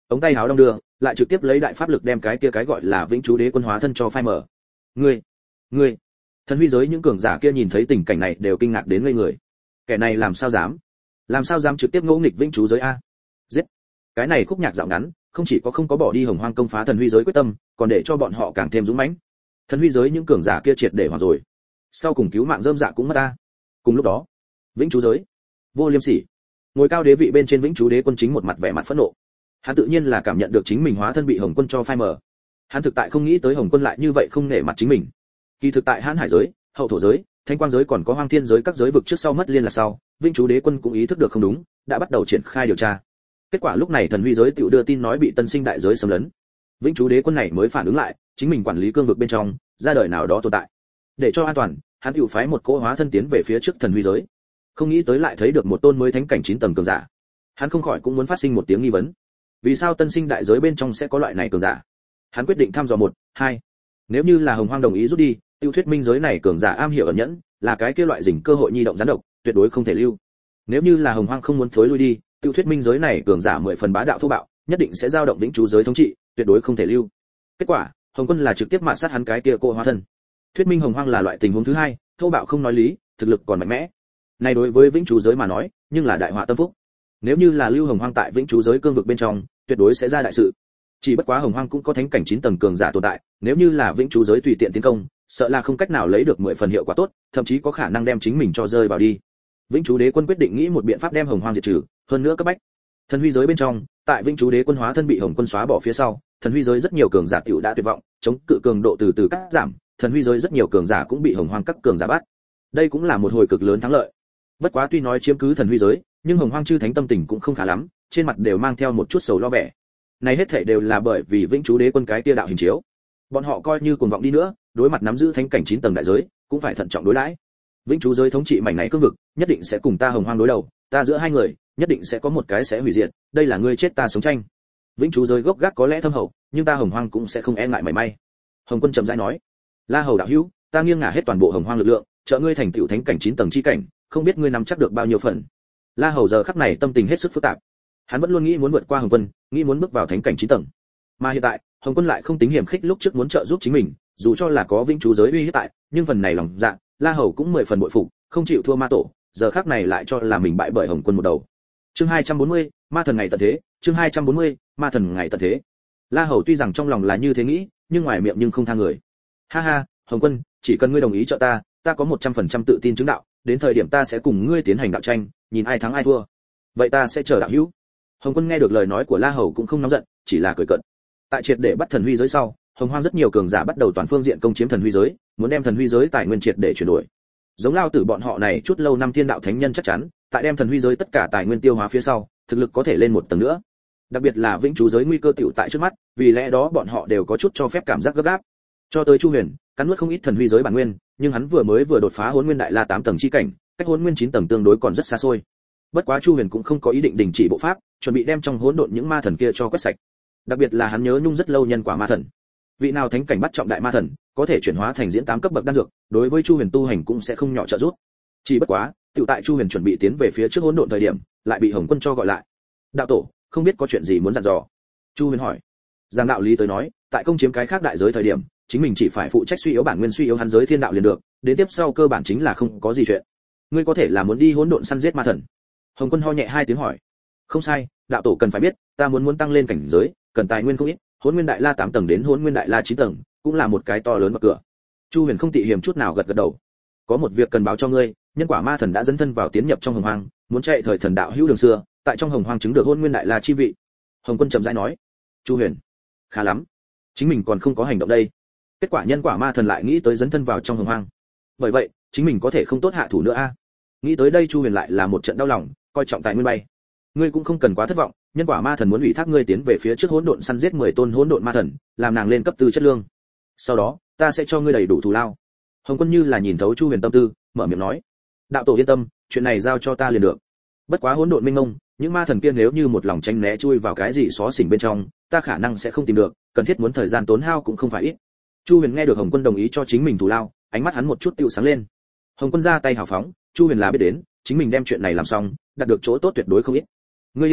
ống tay áo đong đưa, lại trực tiếp lấy đại pháp lực đem cái kia cái gọi là vĩnh chú đế quân hóa thân cho phai mở. Ngươi, ngươi, thần huy giới những cường giả kia nhìn thấy tình cảnh này đều kinh ngạc đến ngây người. Kẻ này làm sao dám? Làm sao dám trực tiếp ngỗ nghịch vĩnh chú giới a? Giết! Cái này khúc nhạc dạo ngắn, không chỉ có không có bỏ đi hồng hoang công phá thần huy giới quyết tâm, còn để cho bọn họ càng thêm dũng mãnh. Thần huy giới những cường giả kia triệt để hoảng rồi. Sau cùng cứu mạng rơm dạ cũng mất ta. Cùng lúc đó, vĩnh chú giới, Vô Liêm Sỉ, ngồi cao đế vị bên trên vĩnh chú đế quân chính một mặt vẻ mặt phẫn nộ. Hắn tự nhiên là cảm nhận được chính mình hóa thân bị hồng quân cho phai mờ. Hắn thực tại không nghĩ tới hồng quân lại như vậy không nể mặt chính mình. Kỳ thực tại Hán Hải giới, Hậu Thổ giới, Thanh Quang giới còn có Hoang Thiên giới các giới vực trước sau mất liên lạc sau, vĩnh chú đế quân cũng ý thức được không đúng, đã bắt đầu triển khai điều tra. Kết quả lúc này thần huy giới tiểu đưa tin nói bị tân sinh đại giới xâm lấn. Vĩnh chú đế quân này mới phản ứng lại, chính mình quản lý cương vực bên trong, ra đời nào đó tồn tại. Để cho an toàn, hắn tiểu phái một cỗ hóa thân tiến về phía trước thần huy giới. Không nghĩ tới lại thấy được một tôn mới thánh cảnh chín tầng cường giả. Hắn không khỏi cũng muốn phát sinh một tiếng nghi vấn. Vì sao tân sinh đại giới bên trong sẽ có loại này cường giả? Hắn quyết định thăm dò một, hai. Nếu như là Hồng Hoang đồng ý rút đi, tiêu thuyết minh giới này cường giả am hiểu ẩn nhẫn, là cái kia loại rình cơ hội nhi động gián độc, tuyệt đối không thể lưu. Nếu như là Hồng Hoang không muốn thối lui đi, tiêu thuyết minh giới này cường giả mười phần bá đạo thô bạo, nhất định sẽ dao động vĩnh chú giới thống trị, tuyệt đối không thể lưu. Kết quả, Hồng Quân là trực tiếp mạt sát hắn cái kia cô hóa thân. Thuyết minh Hồng Hoang là loại tình huống thứ hai, thô bạo không nói lý, thực lực còn mạnh mẽ. Này đối với vĩnh chú giới mà nói, nhưng là đại họa tâm phúc. Nếu như là lưu Hồng Hoang tại vĩnh chú giới cương vực bên trong, tuyệt đối sẽ ra đại sự. Chỉ bất quá Hồng Hoang cũng có thánh cảnh chín tầng cường giả tồn tại, nếu như là vĩnh chú giới tùy tiện tiến công, sợ là không cách nào lấy được mười phần hiệu quả tốt, thậm chí có khả năng đem chính mình cho rơi vào đi. Vĩnh chú đế quân quyết định nghĩ một biện pháp đem Hồng Hoang diệt trừ, hơn nữa cấp bách. Thần huy giới bên trong, tại vĩnh chú đế quân hóa thân bị Hồng Quân xóa bỏ phía sau, thần huy giới rất nhiều cường giả tiểu đã tuyệt vọng, chống cự cường độ từ từ cắt giảm, thần huy giới rất nhiều cường giả cũng bị Hồng Hoang các cường giả bắt. Đây cũng là một hồi cực lớn thắng lợi. Bất quá tuy nói chiếm cứ thần huy giới, nhưng Hồng Hoang chư thánh tâm tình cũng không khá lắm, trên mặt đều mang theo một chút sầu lo vẻ. Này hết thảy đều là bởi vì vĩnh chú đế quân cái tia đạo hình chiếu. Bọn họ coi như cuồng vọng đi nữa, đối mặt nắm giữ thánh cảnh chín tầng đại giới, cũng phải thận trọng đối đãi. Vĩnh chú giới thống trị mảnh này cương vực, nhất định sẽ cùng ta Hồng Hoang đối đầu, ta giữa hai người, nhất định sẽ có một cái sẽ hủy diệt, đây là ngươi chết ta sống tranh. Vĩnh chú giới gốc gác có lẽ thâm hậu, nhưng ta Hồng Hoang cũng sẽ không e ngại mảy may. Hồng Quân trầm rãi nói, La Hầu đạo hữu, ta nghiêng ngả hết toàn bộ Hồng Hoang lực lượng, trợ ngươi thành tựu thánh cảnh chín tầng chi cảnh, không biết ngươi nắm chắc được bao nhiêu phần. La Hầu giờ khắc này tâm tình hết sức phức tạp. Hắn vẫn luôn nghĩ muốn vượt qua Hồng Quân, nghĩ muốn bước vào thánh cảnh chín tầng. Mà hiện tại, Hồng Quân lại không tính hiểm khích lúc trước muốn trợ giúp chính mình, dù cho là có vĩnh chú giới uy hiếp tại, nhưng phần này lòng dạ, La Hầu cũng mười phần bội phục, không chịu thua ma tổ, giờ khắc này lại cho là mình bại bởi Hồng Quân một đầu. Chương hai trăm bốn mươi, ma thần ngày tận thế, chương hai trăm bốn mươi, ma thần ngày tận thế. La Hầu tuy rằng trong lòng là như thế nghĩ, nhưng ngoài miệng nhưng không tha người. Ha ha, Hồng Quân, chỉ cần ngươi đồng ý trợ ta, ta có một trăm phần trăm tự tin chứng đạo, đến thời điểm ta sẽ cùng ngươi tiến hành đạo tranh, nhìn ai thắng ai thua. Vậy ta sẽ chờ đạo hữu. Hồng Quân nghe được lời nói của La Hầu cũng không nóng giận, chỉ là cười cợt. Tại triệt để bắt thần huy giới sau, Hồng Hoang rất nhiều cường giả bắt đầu toàn phương diện công chiếm thần huy giới, muốn đem thần huy giới tài nguyên triệt để chuyển đổi. Giống lao tử bọn họ này chút lâu năm thiên đạo thánh nhân chắc chắn, tại đem thần huy giới tất cả tài nguyên tiêu hóa phía sau, thực lực có thể lên một tầng nữa. Đặc biệt là vĩnh chú giới nguy cơ tiểu tại trước mắt, vì lẽ đó bọn họ đều có chút cho phép cảm giác gấp gáp. Cho tới Chu Huyền, cắn nuốt không ít thần huy giới bản nguyên, nhưng hắn vừa mới vừa đột phá Hỗn Nguyên Đại La tám tầng chi cảnh, cách Hỗn Nguyên chín tầng tương đối còn rất xa xôi. Bất quá Chu Huyền cũng không có ý định đình chỉ bộ pháp, chuẩn bị đem trong hỗn độn những ma thần kia cho quét sạch. Đặc biệt là hắn nhớ nhung rất lâu nhân quả ma thần. Vị nào thánh cảnh bắt trọng đại ma thần, có thể chuyển hóa thành diễn tám cấp bậc đan dược, đối với Chu Huyền tu hành cũng sẽ không nhỏ trợ giúp. Chỉ bất quá, tiểu tại Chu Huyền chuẩn bị tiến về phía trước hỗn độn thời điểm, lại bị Hồng Quân cho gọi lại. Đạo tổ, không biết có chuyện gì muốn dặn dò? Chu Huyền hỏi. Giang đạo lý tới nói, tại công chiếm cái khác đại giới thời điểm, chính mình chỉ phải phụ trách suy yếu bản nguyên suy yếu hắn giới thiên đạo liền được, đến tiếp sau cơ bản chính là không có gì chuyện. Ngươi có thể là muốn đi hỗn độn săn giết ma thần? Hồng Quân ho nhẹ hai tiếng hỏi. Không sai, đạo tổ cần phải biết, ta muốn muốn tăng lên cảnh giới, cần tài nguyên không ít, Hỗn Nguyên Đại La tám tầng đến Hỗn Nguyên Đại La chín tầng, cũng là một cái to lớn bậc cửa. Chu Huyền không tị hiềm chút nào gật gật đầu. Có một việc cần báo cho ngươi, nhân quả ma thần đã dấn thân vào tiến nhập trong Hồng Hoang, muốn chạy thời thần đạo hữu đường xưa, tại trong Hồng Hoang chứng được Hỗn Nguyên Đại La chi vị. Hồng Quân trầm rãi nói. Chu Huyền, khá lắm, chính mình còn không có hành động đây. Kết quả nhân quả ma thần lại nghĩ tới dấn thân vào trong Hồng Hoang. Bởi vậy, chính mình có thể không tốt hạ thủ nữa a. À? Nghĩ tới đây Chu Huyền lại là một trận đau lòng, coi trọng tài nguyên bay. Ngươi cũng không cần quá thất vọng, nhân quả ma thần muốn ủy thác ngươi tiến về phía trước hỗn độn săn giết mười tôn hỗn độn ma thần, làm nàng lên cấp tư chất lương. Sau đó, ta sẽ cho ngươi đầy đủ thù lao. Hồng Quân như là nhìn thấu Chu Huyền tâm tư, mở miệng nói: đạo tổ yên tâm, chuyện này giao cho ta liền được. Bất quá hỗn độn minh ngông, những ma thần kia nếu như một lòng tránh né chui vào cái gì xó xỉnh bên trong, ta khả năng sẽ không tìm được, cần thiết muốn thời gian tốn hao cũng không phải ít. Chu Huyền nghe được Hồng Quân đồng ý cho chính mình thù lao, ánh mắt hắn một chút tiêu sáng lên. Hồng Quân ra tay hào phóng, Chu Huyền là biết đến, chính mình đem chuyện này làm xong, đạt được chỗ tốt tuyệt đối không ít. Ngươi yên tâm,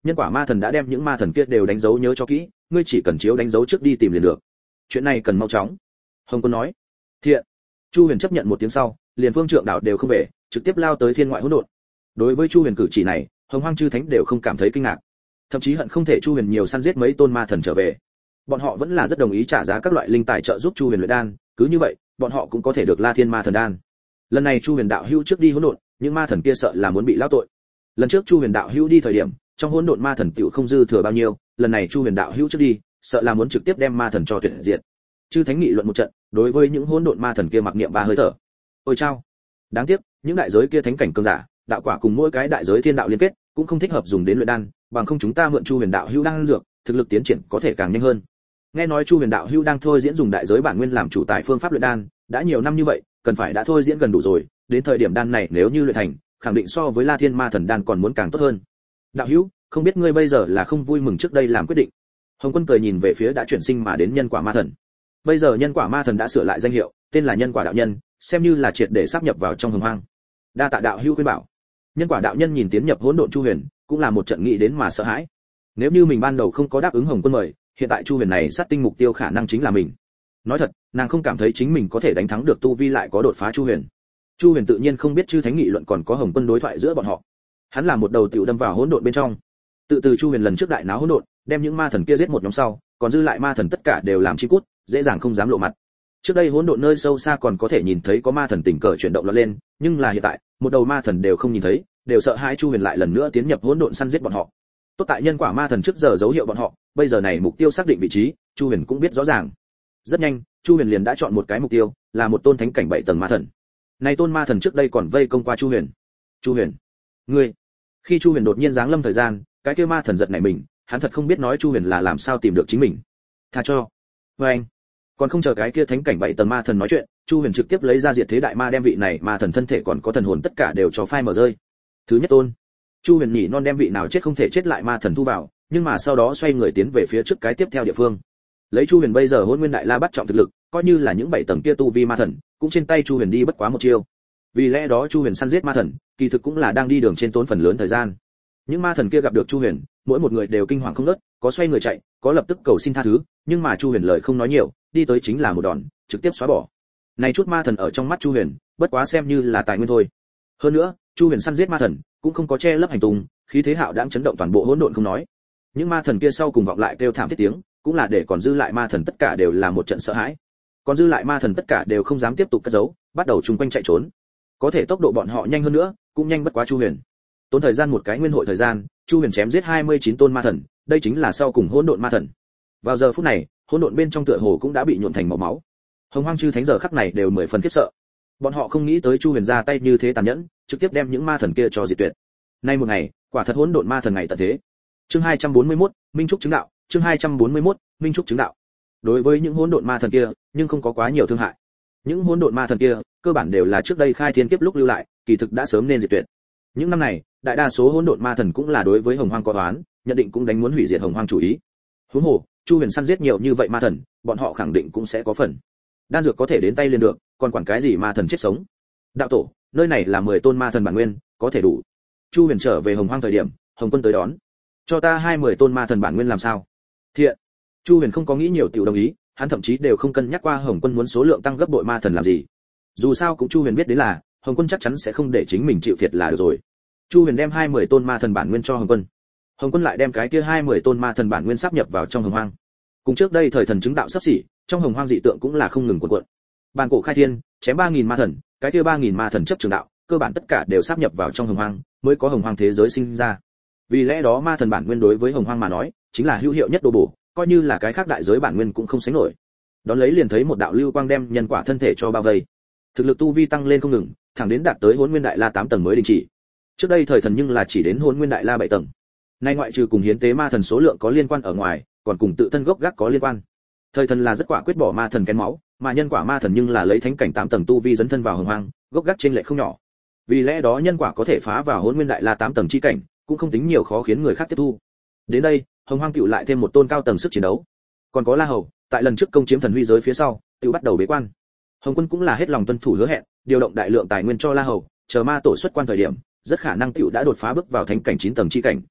nhân quả ma thần đã đem những ma thần kia đều đánh dấu nhớ cho kỹ, ngươi chỉ cần chiếu đánh dấu trước đi tìm liền được. Chuyện này cần mau chóng. Hồng Quân nói. Thiện. Chu Huyền chấp nhận một tiếng sau, liền phương trượng đạo đều không về, trực tiếp lao tới thiên ngoại hỗn độn. Đối với Chu Huyền cử chỉ này, Hồng Hoang chư thánh đều không cảm thấy kinh ngạc, thậm chí hận không thể Chu Huyền nhiều săn giết mấy tôn ma thần trở về. Bọn họ vẫn là rất đồng ý trả giá các loại linh tài trợ giúp Chu Huyền luyện đan, cứ như vậy, bọn họ cũng có thể được La Thiên Ma thần đan. Lần này Chu Huyền đạo hữu trước đi hỗn độn, những ma thần kia sợ là muốn bị lao tội. Lần trước Chu Huyền đạo hữu đi thời điểm, trong hỗn độn ma thần tiểu không dư thừa bao nhiêu, lần này Chu Huyền đạo hữu trước đi, sợ là muốn trực tiếp đem ma thần cho tuyệt diệt. Chư thánh nghị luận một trận, đối với những hỗn độn ma thần kia mặc niệm ba hơi thở. Ôi chao, đáng tiếc, những đại giới kia thánh cảnh cường giả, đạo quả cùng mỗi cái đại giới thiên đạo liên kết, cũng không thích hợp dùng đến luyện đan, bằng không chúng ta mượn Chu Huyền đạo hữu đan dược, thực lực tiến triển có thể càng nhanh hơn. Nghe nói Chu Huyền đạo hữu đang thôi diễn dùng đại giới bản nguyên làm chủ tài phương pháp luyện đan, đã nhiều năm như vậy, cần phải đã thôi diễn gần đủ rồi, đến thời điểm đan này nếu như luyện thành, khẳng định so với La Thiên Ma thần đan còn muốn càng tốt hơn. Đạo hữu, không biết ngươi bây giờ là không vui mừng trước đây làm quyết định. Hồng Quân cười nhìn về phía đã chuyển sinh mà đến nhân quả ma thần. Bây giờ nhân quả ma thần đã sửa lại danh hiệu, tên là nhân quả đạo nhân, xem như là triệt để sáp nhập vào trong hồng hoang. Đa tạ đạo hữu khuyên bảo. Nhân quả đạo nhân nhìn tiến nhập hỗn độn Chu Huyền, cũng là một trận nghĩ đến mà sợ hãi. Nếu như mình ban đầu không có đáp ứng Hồng Quân mời, hiện tại Chu Huyền này sát tinh mục tiêu khả năng chính là mình. Nói thật, nàng không cảm thấy chính mình có thể đánh thắng được tu vi lại có đột phá Chu Huyền. Chu Huyền tự nhiên không biết chư thánh nghị luận còn có Hồng Quân đối thoại giữa bọn họ. Hắn là một đầu tiểu đâm vào hỗn độn bên trong. Tự từ Chu Huyền lần trước đại náo hỗn độn, đem những ma thần kia giết một nhóm sau, còn dư lại ma thần tất cả đều làm chi cút, dễ dàng không dám lộ mặt. Trước đây hỗn độn nơi sâu xa còn có thể nhìn thấy có ma thần tình cờ chuyển động loạn lên, nhưng là hiện tại, một đầu ma thần đều không nhìn thấy, đều sợ hãi Chu Huyền lại lần nữa tiến nhập hỗn độn săn giết bọn họ. Tốt tại nhân quả ma thần trước giờ dấu hiệu bọn họ, bây giờ này mục tiêu xác định vị trí, Chu Huyền cũng biết rõ ràng. Rất nhanh, Chu Huyền liền đã chọn một cái mục tiêu, là một tôn thánh cảnh bảy tầng ma thần. Này tôn ma thần trước đây còn vây công qua Chu Huyền. Chu Huyền, ngươi. Khi Chu Huyền đột nhiên giáng lâm thời gian, cái kia ma thần giật nảy mình, hắn thật không biết nói Chu Huyền là làm sao tìm được chính mình. Tha cho. Với anh. Còn không chờ cái kia thánh cảnh bảy tầng ma thần nói chuyện, Chu Huyền trực tiếp lấy ra diệt thế đại ma đem vị này ma thần thân thể còn có thần hồn tất cả đều cho phai mở rơi. Thứ nhất tôn. Chu Huyền nhỉ non đem vị nào chết không thể chết lại ma thần thu vào, nhưng mà sau đó xoay người tiến về phía trước cái tiếp theo địa phương. Lấy Chu Huyền bây giờ Hỗn Nguyên Đại La bắt trọng thực lực, coi như là những bảy tầng kia tu vi ma thần, cũng trên tay Chu Huyền đi bất quá một chiêu. Vì lẽ đó Chu Huyền săn giết ma thần, kỳ thực cũng là đang đi đường trên tốn phần lớn thời gian. Những ma thần kia gặp được Chu Huyền, mỗi một người đều kinh hoàng không ngớt, có xoay người chạy, có lập tức cầu xin tha thứ, nhưng mà Chu Huyền lời không nói nhiều, đi tới chính là một đòn, trực tiếp xóa bỏ. Này chút ma thần ở trong mắt Chu Huyền, bất quá xem như là tài nguyên thôi. Hơn nữa, Chu Huyền săn giết ma thần, cũng không có che lấp hành tung, khí thế hạo đãng chấn động toàn bộ hỗn độn không nói. Những ma thần kia sau cùng vọng lại kêu thảm thiết tiếng, cũng là để còn dư lại ma thần tất cả đều là một trận sợ hãi. Còn dư lại ma thần tất cả đều không dám tiếp tục cất giấu, bắt đầu chung quanh chạy trốn. Có thể tốc độ bọn họ nhanh hơn nữa, cũng nhanh bất quá Chu Huyền. Tốn thời gian một cái nguyên hội thời gian, Chu Huyền chém giết hai mươi chín tôn ma thần, đây chính là sau cùng hỗn độn ma thần. Vào giờ phút này, hỗn độn bên trong tựa hồ cũng đã bị nhuộm thành màu máu. Hồng Hoang chư thánh giờ khắc này đều mười phần khiếp sợ. Bọn họ không nghĩ tới Chu Huyền ra tay như thế tàn nhẫn, trực tiếp đem những ma thần kia cho diệt tuyệt. Nay một ngày, quả thật hỗn độn ma thần ngày tận thế. Chương hai trăm bốn mươi mốt, Minh trúc chứng đạo, chương hai trăm bốn mươi mốt, Minh trúc chứng đạo. Đối với những hỗn độn ma thần kia, nhưng không có quá nhiều thương hại. Những hỗn độn ma thần kia, cơ bản đều là trước đây khai thiên kiếp lúc lưu lại, kỳ thực đã sớm nên diệt tuyệt. Những năm này, đại đa số hỗn độn ma thần cũng là đối với Hồng Hoang có oán, nhận định cũng đánh muốn hủy diệt Hồng Hoang chủ ý. Huống hồ, Chu Huyền săn giết nhiều như vậy ma thần, bọn họ khẳng định cũng sẽ có phần. Đan dược có thể đến tay liền được, còn quản cái gì ma thần chết sống. Đạo tổ, nơi này là mười tôn ma thần bản nguyên, có thể đủ. Chu Huyền trở về Hồng Hoang thời điểm, Hồng Quân tới đón. Cho ta hai mươi tôn ma thần bản nguyên làm sao? Thiện. Chu Huyền không có nghĩ nhiều tiểu đồng ý, hắn thậm chí đều không cân nhắc qua Hồng Quân muốn số lượng tăng gấp bội ma thần làm gì. Dù sao cũng Chu Huyền biết đến là, Hồng Quân chắc chắn sẽ không để chính mình chịu thiệt là được rồi. Chu Huyền đem hai mươi tôn ma thần bản nguyên cho Hồng Quân. Hồng Quân lại đem cái kia hai mươi tôn ma thần bản nguyên sáp nhập vào trong Hồng Hoang. Cùng trước đây thời thần chứng đạo sắp xỉ, trong Hồng Hoang dị tượng cũng là không ngừng cuộn cuộn. Bàn cổ khai thiên, chém ba nghìn ma thần, cái kia ba nghìn ma thần chấp trường đạo, cơ bản tất cả đều sáp nhập vào trong Hồng Hoang, mới có Hồng Hoang thế giới sinh ra. Vì lẽ đó ma thần bản nguyên đối với Hồng Hoang mà nói, chính là hữu hiệu nhất đồ bổ, coi như là cái khác đại giới bản nguyên cũng không sánh nổi. Đón lấy liền thấy một đạo lưu quang đem nhân quả thân thể cho bao vây. Thực lực tu vi tăng lên không ngừng, thẳng đến đạt tới Hỗn Nguyên Đại La tám tầng mới đình chỉ. Trước đây thời thần nhưng là chỉ đến Hỗn Nguyên Đại La bảy tầng. Nay ngoại trừ cùng hiến tế ma thần số lượng có liên quan ở ngoài, còn cùng tự thân gốc gác có liên quan. Thời thần là rất quả quyết bỏ ma thần kén máu, mà nhân quả ma thần nhưng là lấy thánh cảnh tám tầng tu vi dấn thân vào Hồng Hoang, gốc gác trên lệ không nhỏ. Vì lẽ đó nhân quả có thể phá vào Hỗn Nguyên Đại La tám tầng chi cảnh, cũng không tính nhiều khó khiến người khác tiếp thu. Đến đây, Hồng Hoang tựu lại thêm một tôn cao tầng sức chiến đấu. Còn có La Hầu, tại lần trước công chiếm thần huy giới phía sau, tựu bắt đầu bế quan. Hồng Quân cũng là hết lòng tuân thủ hứa hẹn, điều động đại lượng tài nguyên cho La Hầu, chờ ma tổ xuất quan thời điểm, rất khả năng tựu đã đột phá bước vào thánh cảnh chín tầng chi cảnh.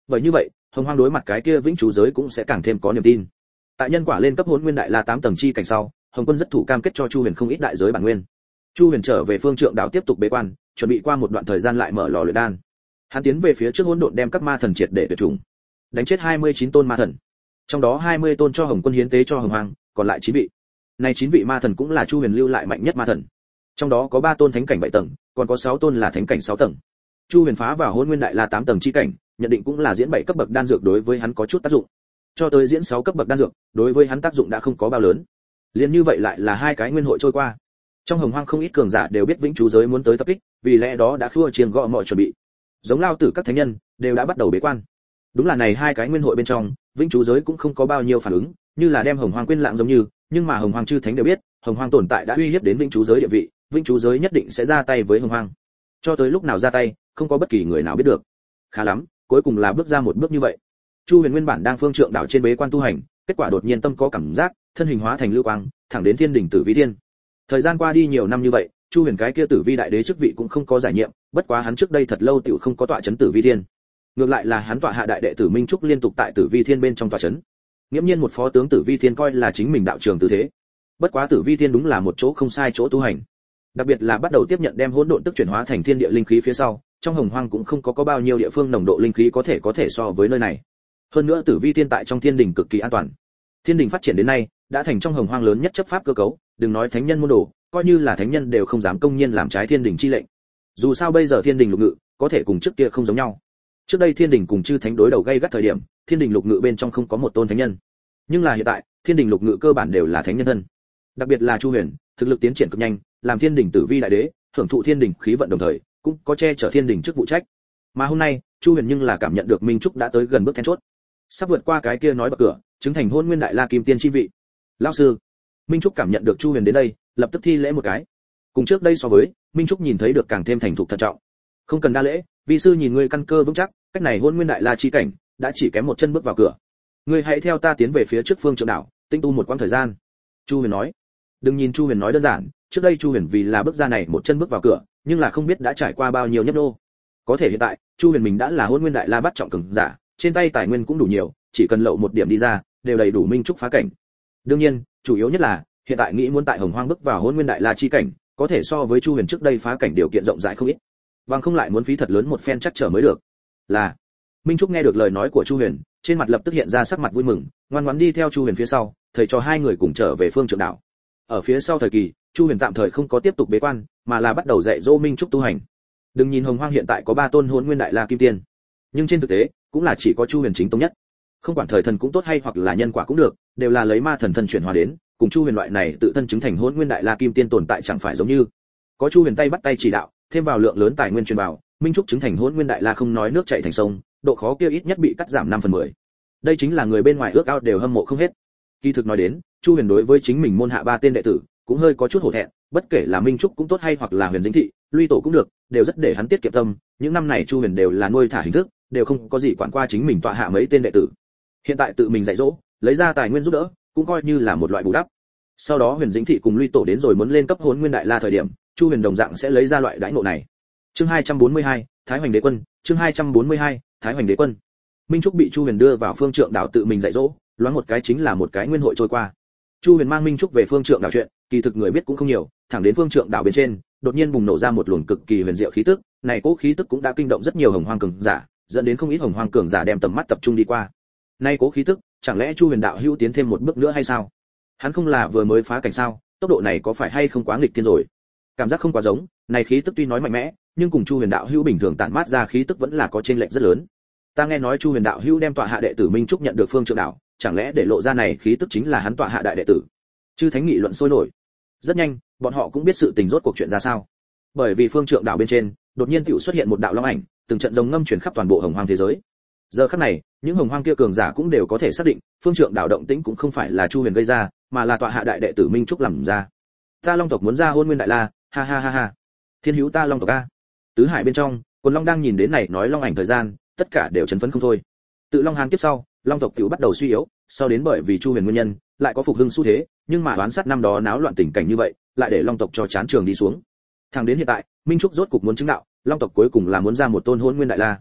Bởi như vậy, hồng hoang đối mặt cái kia vĩnh chú giới cũng sẽ càng thêm có niềm tin. Tại nhân quả lên cấp hỗn nguyên đại la tám tầng chi cảnh sau, hồng quân rất thủ cam kết cho chu huyền không ít đại giới bản nguyên. Chu huyền trở về phương trượng đạo tiếp tục bế quan, chuẩn bị qua một đoạn thời gian lại mở lò luyện đan. Hắn tiến về phía trước hỗn độn đem các ma thần triệt để tuyệt chủng, đánh chết hai mươi chín tôn ma thần, trong đó hai mươi tôn cho hồng quân hiến tế cho hồng hoang, còn lại chín vị. Này chín vị ma thần cũng là chu huyền lưu lại mạnh nhất ma thần, trong đó có ba tôn thánh cảnh bảy tầng, còn có sáu tôn là thánh cảnh sáu tầng. Chu huyền phá vào hỗn nguyên đại la tám tầng chi cảnh, nhận định cũng là diễn bảy cấp bậc đan dược đối với hắn có chút tác dụng. Cho tới diễn sáu cấp bậc đan dược, đối với hắn tác dụng đã không có bao lớn. Liên như vậy lại là hai cái nguyên hội trôi qua. Trong hồng hoang không ít cường giả đều biết vĩnh chú giới muốn tới tập kích, vì lẽ đó đã khua chiêng gõ mọi chuẩn bị. Giống lao tử các thánh nhân đều đã bắt đầu bế quan. Đúng là này hai cái nguyên hội bên trong, vĩnh chú giới cũng không có bao nhiêu phản ứng, như là đem hồng hoang quên lãng giống như, nhưng mà hồng hoang chư thánh đều biết, hồng hoang tồn tại đã uy hiếp đến vĩnh chú giới địa vị, vĩnh chú giới nhất định sẽ ra tay với hồng hoang. Cho tới lúc nào ra tay, không có bất kỳ người nào biết được. Khá lắm, cuối cùng là bước ra một bước như vậy. Chu huyền nguyên bản đang phương trượng đảo trên bế quan tu hành, kết quả đột nhiên tâm có cảm giác, thân hình hóa thành lưu quang, thẳng đến thiên đỉnh tử vi thiên. Thời gian qua đi nhiều năm như vậy, chu huyền cái kia tử vi đại đế chức vị cũng không có giải nhiệm, bất quá hắn trước đây thật lâu tiểu không có tọa chấn tử vi thiên. Ngược lại là hắn tọa hạ đại đệ tử Minh Trúc liên tục tại tử vi thiên bên trong tọa chấn. Nghiễm nhiên một phó tướng tử vi thiên coi là chính mình đạo trường tư thế. Bất quá tử vi thiên đúng là một chỗ không sai chỗ tu hành. Đặc biệt là bắt đầu tiếp nhận đem hỗn độn tức chuyển hóa thành thiên địa linh khí phía sau, trong hồng hoang cũng không có có bao nhiêu địa phương nồng độ linh khí có thể có thể so với nơi này. Hơn nữa tử vi thiên tại trong thiên đình cực kỳ an toàn. Thiên đình phát triển đến nay, đã thành trong hồng hoang lớn nhất chấp pháp cơ cấu, đừng nói thánh nhân môn đồ, coi như là thánh nhân đều không dám công nhiên làm trái thiên đình chi lệnh. Dù sao bây giờ thiên đình lục ngự, có thể cùng trước kia không giống nhau. Trước đây thiên đình cùng chư thánh đối đầu gay gắt thời điểm, thiên đình lục ngự bên trong không có một tôn thánh nhân. Nhưng là hiện tại, thiên đình lục ngự cơ bản đều là thánh nhân thân. Đặc biệt là Chu Huyền, thực lực tiến triển cực nhanh, làm thiên đình tử vi đại đế, hưởng thụ thiên đình khí vận đồng thời, cũng có che chở thiên đình chức vụ trách. Mà hôm nay, Chu Huyền nhưng là cảm nhận được Minh Trúc đã tới gần bước then chốt, sắp vượt qua cái kia nói bậc cửa, chứng thành hôn nguyên đại la kim tiên chi vị. Lão sư, Minh Trúc cảm nhận được Chu Huyền đến đây, lập tức thi lễ một cái. Cùng trước đây so với, Minh Trúc nhìn thấy được càng thêm thành thục thận trọng. Không cần đa lễ, vi sư nhìn ngươi căn cơ vững chắc, cách này hôn nguyên đại la chi cảnh, đã chỉ kém một chân bước vào cửa. Ngươi hãy theo ta tiến về phía trước phương trượng đảo, tinh tu một quãng thời gian. Chu Huyền nói. Đừng nhìn Chu Huyền nói đơn giản, trước đây Chu Huyền vì là bước ra này một chân bước vào cửa, nhưng là không biết đã trải qua bao nhiêu nhấp đô. Có thể hiện tại, Chu Huyền mình đã là hôn nguyên đại la bắt trọng cường giả, trên tay tài nguyên cũng đủ nhiều, chỉ cần lậu một điểm đi ra, đều đầy đủ Minh Trúc phá cảnh. Đương nhiên, chủ yếu nhất là, hiện tại nghĩ muốn tại Hồng Hoang bước vào hôn nguyên đại la chi cảnh, có thể so với Chu Huyền trước đây phá cảnh điều kiện rộng rãi không ít. Bằng không lại muốn phí thật lớn một phen chắc trở mới được. Là. Minh Trúc nghe được lời nói của Chu Huyền, trên mặt lập tức hiện ra sắc mặt vui mừng, ngoan ngoãn đi theo Chu Huyền phía sau, thầy cho hai người cùng trở về phương trượng đảo. Ở phía sau thời kỳ, Chu Huyền tạm thời không có tiếp tục bế quan, mà là bắt đầu dạy dỗ Minh Trúc tu hành. Đừng nhìn Hồng Hoang hiện tại có ba tôn hôn nguyên đại la kim tiên, nhưng trên thực tế, cũng là chỉ có Chu Huyền chính tông nhất. Không quản thời thần cũng tốt hay hoặc là nhân quả cũng được, đều là lấy ma thần thân chuyển hóa đến, cùng Chu Huyền loại này tự thân chứng thành hôn nguyên đại la kim tiên tồn tại chẳng phải giống như. Có Chu Huyền tay bắt tay chỉ đạo, thêm vào lượng lớn tài nguyên truyền vào, Minh Trúc chứng thành hôn nguyên đại la không nói nước chảy thành sông, độ khó kia ít nhất bị cắt giảm năm phần mười. Đây chính là người bên ngoài ước ao đều hâm mộ không hết. Kỳ thực nói đến, Chu Huyền đối với chính mình môn hạ ba tên đệ tử, cũng hơi có chút hổ thẹn, bất kể là Minh Trúc cũng tốt hay hoặc là Huyền Dĩnh Thị, Luy Tổ cũng được, đều rất để hắn tiết kiệm tâm, những năm này Chu Huyền đều là nuôi thả hình thức, đều không có gì quản qua chính mình tọa hạ mấy tên đệ tử. Hiện tại tự mình dạy dỗ, lấy ra tài nguyên giúp đỡ, cũng coi như là một loại bù đắp. Sau đó Huyền Dĩnh Thị cùng Luy Tổ đến rồi muốn lên cấp hôn nguyên đại la thời điểm, Chu Huyền đồng dạng sẽ lấy ra loại đãi ngộ này. Chương hai trăm bốn mươi hai, Thái Hoành Đế Quân, chương hai trăm bốn mươi hai, Thái Hoành Đế Quân. Minh Trúc bị Chu Huyền đưa vào phương trượng đảo tự mình dạy dỗ, loáng một cái chính là một cái nguyên hội trôi qua. Chu Huyền mang Minh Trúc về phương trượng đảo chuyện, kỳ thực người biết cũng không nhiều, thẳng đến phương trượng đảo bên trên, đột nhiên bùng nổ ra một luồng cực kỳ huyền diệu khí tức, này cố khí tức cũng đã kinh động rất nhiều hồng hoang cường giả, dẫn đến không ít hồng hoang cường giả đem tầm mắt tập trung đi qua. Nay cố khí tức, chẳng lẽ Chu Huyền đạo hữu tiến thêm một bước nữa hay sao? Hắn không là vừa mới phá cảnh sao, tốc độ này có phải hay không quá nghịch thiên rồi? Cảm giác không quá giống, này khí tức tuy nói mạnh mẽ, nhưng cùng Chu Huyền đạo hữu bình thường tản mát ra khí tức vẫn là có chênh lệch rất lớn. Ta nghe nói Chu Huyền đạo hữu đem tọa hạ đệ tử Minh Trúc nhận được phương trượng đảo, chẳng lẽ để lộ ra này khí tức chính là hắn tọa hạ đại đệ tử? Chư thánh nghị luận sôi nổi. Rất nhanh, bọn họ cũng biết sự tình rốt cuộc chuyện ra sao. Bởi vì phương trượng đảo bên trên, đột nhiên tựu xuất hiện một đạo long ảnh, từng trận rồng ngâm truyền khắp toàn bộ hồng hoang thế giới. Giờ khắc này, những hồng hoang kia cường giả cũng đều có thể xác định, phương trượng đảo động tĩnh cũng không phải là Chu Huyền gây ra, mà là tọa hạ đại đệ tử Minh Trúc làm ra. Ta Long tộc muốn ra hôn nguyên đại la, ha ha ha ha. Thiên hữu ta Long tộc a. Tứ hải bên trong, Quần Long đang nhìn đến này nói long ảnh thời gian, tất cả đều chấn phấn không thôi. Tự Long Hán kiếp sau, Long tộc tiểu bắt đầu suy yếu, sau đến bởi vì Chu Huyền nguyên nhân, lại có phục hưng xu thế, nhưng mà đoán sát năm đó náo loạn tình cảnh như vậy, lại để Long tộc cho chán trường đi xuống. Thẳng đến hiện tại, Minh Trúc rốt cục muốn chứng đạo, Long tộc cuối cùng là muốn ra một tôn hôn nguyên đại la.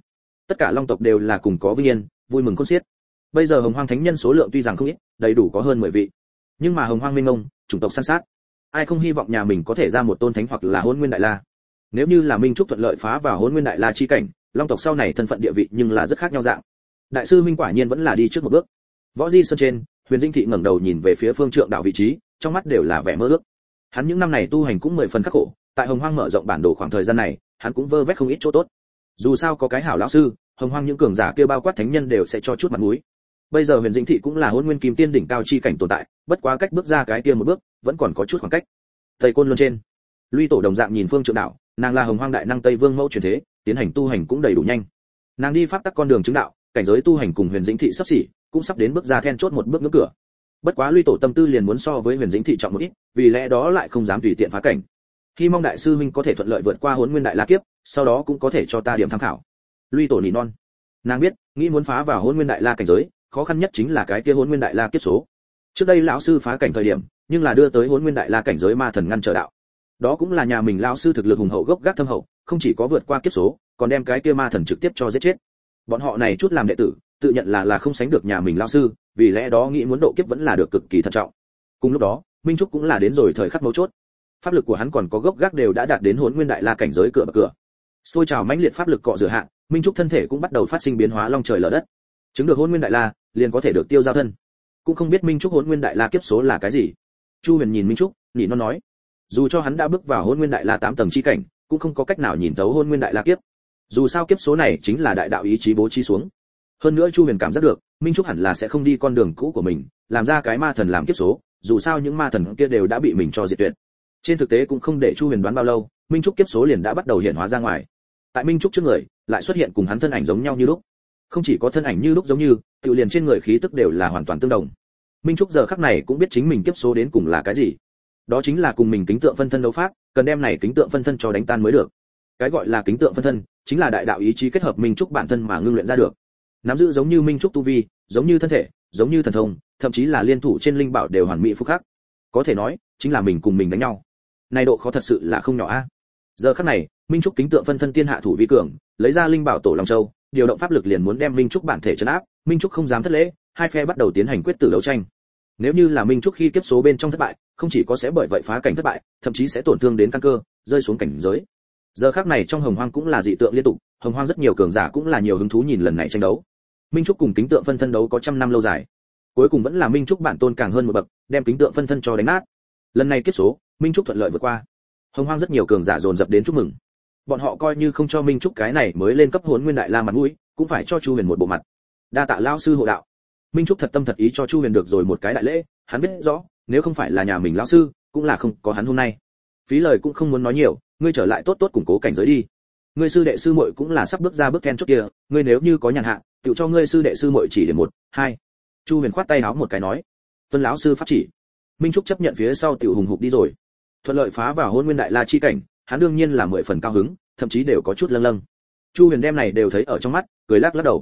Tất cả long tộc đều là cùng có vinh yên, vui mừng khôn xiết. Bây giờ Hồng Hoang thánh nhân số lượng tuy rằng không ít, đầy đủ có hơn mười vị, nhưng mà Hồng Hoang minh ông, chủng tộc san sát, ai không hy vọng nhà mình có thể ra một tôn thánh hoặc là Hỗn Nguyên Đại La. Nếu như là Minh Trúc thuận lợi phá vào Hỗn Nguyên Đại La chi cảnh, long tộc sau này thân phận địa vị nhưng là rất khác nhau dạng. Đại sư Minh quả nhiên vẫn là đi trước một bước. Võ Di Sơn trên, Huyền Dĩnh Thị ngẩng đầu nhìn về phía phương trượng đạo vị trí, trong mắt đều là vẻ mơ ước. Hắn những năm này tu hành cũng mười phần khắc khổ, tại Hồng Hoang mở rộng bản đồ khoảng thời gian này, hắn cũng vơ vét không ít chỗ tốt. Dù sao có cái hảo lão sư, Hồng Hoang những cường giả kia bao quát thánh nhân đều sẽ cho chút mặt mũi. Bây giờ Huyền Dĩnh Thị cũng là Hỗn Nguyên Kim Tiên đỉnh cao chi cảnh tồn tại, bất quá cách bước ra cái kia một bước, vẫn còn có chút khoảng cách. Tây Côn Luân trên, Luy Tổ đồng dạng nhìn phương trượng đạo, nàng là Hồng Hoang đại năng Tây Vương mẫu truyền thế, tiến hành tu hành cũng đầy đủ nhanh. Nàng đi pháp tắc con đường chứng đạo, cảnh giới tu hành cùng Huyền Dĩnh Thị sắp xỉ, cũng sắp đến bước ra then chốt một bước ngưỡng cửa. Bất quá Luy Tổ tâm tư liền muốn so với Huyền Dĩnh Thị trọng một ít, vì lẽ đó lại không dám tùy tiện phá cảnh. Hy mong đại sư huynh có thể thuận lợi vượt qua Hỗn Nguyên Đại La kiếp, sau đó cũng có thể cho ta điểm tham khảo. Luy Tổ nỉ non. Nàng biết, nghĩ muốn phá vào Hỗn Nguyên Đại La cảnh giới, khó khăn nhất chính là cái kia Hỗn Nguyên Đại La kiếp số. Trước đây lão sư phá cảnh thời điểm, nhưng là đưa tới Hỗn Nguyên Đại La cảnh giới ma thần ngăn trở đạo. Đó cũng là nhà mình lão sư thực lực hùng hậu gốc gác thâm hậu, không chỉ có vượt qua kiếp số, còn đem cái kia ma thần trực tiếp cho giết chết. Bọn họ này chút làm đệ tử, tự nhận là là không sánh được nhà mình lão sư, vì lẽ đó nghĩ muốn độ kiếp vẫn là được cực kỳ thận trọng. Cùng lúc đó, Minh Trúc cũng là đến rồi thời khắc mấu chốt. Pháp lực của hắn còn có gốc gác đều đã đạt đến Hỗn Nguyên Đại La cảnh giới cửa bậc cửa. Xôi trào mãnh liệt pháp lực cọ rửa hạ, Minh Trúc thân thể cũng bắt đầu phát sinh biến hóa long trời lở đất. Chứng được Hỗn Nguyên Đại La, liền có thể được tiêu giao thân. Cũng không biết Minh Trúc Hỗn Nguyên Đại La kiếp số là cái gì. Chu Huyền nhìn Minh Trúc, nhị nó nói, dù cho hắn đã bước vào Hỗn Nguyên Đại La tám tầng chi cảnh, cũng không có cách nào nhìn thấu Hỗn Nguyên Đại La kiếp. Dù sao kiếp số này chính là đại đạo ý chí bố trí xuống. Hơn nữa Chu Huyền cảm giác được, Minh Trúc hẳn là sẽ không đi con đường cũ của mình, làm ra cái ma thần làm kiếp số, dù sao những ma thần kia đều đã bị mình cho diệt tuyệt. Trên thực tế cũng không để Chu Huyền đoán bao lâu, Minh Trúc kiếp số liền đã bắt đầu hiện hóa ra ngoài. Tại Minh Trúc trước người, lại xuất hiện cùng hắn thân ảnh giống nhau như lúc. Không chỉ có thân ảnh như lúc giống như, tự liền trên người khí tức đều là hoàn toàn tương đồng. Minh Trúc giờ khắc này cũng biết chính mình kiếp số đến cùng là cái gì. Đó chính là cùng mình kính tượng phân thân đấu pháp, cần đem này kính tượng phân thân cho đánh tan mới được. Cái gọi là kính tượng phân thân, chính là đại đạo ý chí kết hợp Minh Trúc bản thân mà ngưng luyện ra được. Nắm giữ giống như Minh Trúc tu vi, giống như thân thể, giống như thần thông, thậm chí là liên thủ trên linh bảo đều hoàn mỹ phù khắc. Có thể nói, chính là mình cùng mình đánh nhau. Này độ khó thật sự là không nhỏ a. Giờ khắc này, Minh Trúc kính tượng phân thân tiên hạ thủ vi cường, lấy ra linh bảo tổ Long Châu, điều động pháp lực liền muốn đem Minh Trúc bản thể trấn áp. Minh Trúc không dám thất lễ, hai phe bắt đầu tiến hành quyết tử đấu tranh. Nếu như là Minh Trúc khi kiếp số bên trong thất bại, không chỉ có sẽ bởi vậy phá cảnh thất bại, thậm chí sẽ tổn thương đến căn cơ, rơi xuống cảnh giới. Giờ khắc này trong Hồng Hoang cũng là dị tượng liên tục, Hồng Hoang rất nhiều cường giả cũng là nhiều hứng thú nhìn lần này tranh đấu. Minh Trúc cùng kính tượng phân thân đấu có trăm năm lâu dài, cuối cùng vẫn là Minh Trúc bản tôn càng hơn một bậc, đem kính tượng phân thân cho đánh nát. Lần này kiếp số, Minh Trúc thuận lợi vượt qua. Hồng Hoang rất nhiều cường giả dồn dập đến chúc mừng. Bọn họ coi như không cho Minh Trúc cái này mới lên cấp Hỗn Nguyên Đại La mặt mũi, cũng phải cho Chu Huyền một bộ mặt. Đa tạ lão sư hộ đạo. Minh Trúc thật tâm thật ý cho Chu Huyền được rồi một cái đại lễ, hắn biết rõ, nếu không phải là nhà mình lão sư, cũng là không có hắn hôm nay. Phí lời cũng không muốn nói nhiều, ngươi trở lại tốt tốt củng cố cảnh giới đi. Ngươi sư đệ sư muội cũng là sắp bước ra bước then chốt kia, ngươi nếu như có nhàn hạ, tự cho ngươi sư đệ sư muội chỉ để một, hai. Chu Huyền khoát tay áo một cái nói, tuân lão sư pháp chỉ. Minh Trúc chấp nhận phía sau tiểu hùng hục đi rồi. Thuận lợi phá vào Hỗn Nguyên Đại La chi cảnh, hắn đương nhiên là mười phần cao hứng, thậm chí đều có chút lâng lâng. Chu Huyền đem này đều thấy ở trong mắt, cười lắc lắc đầu.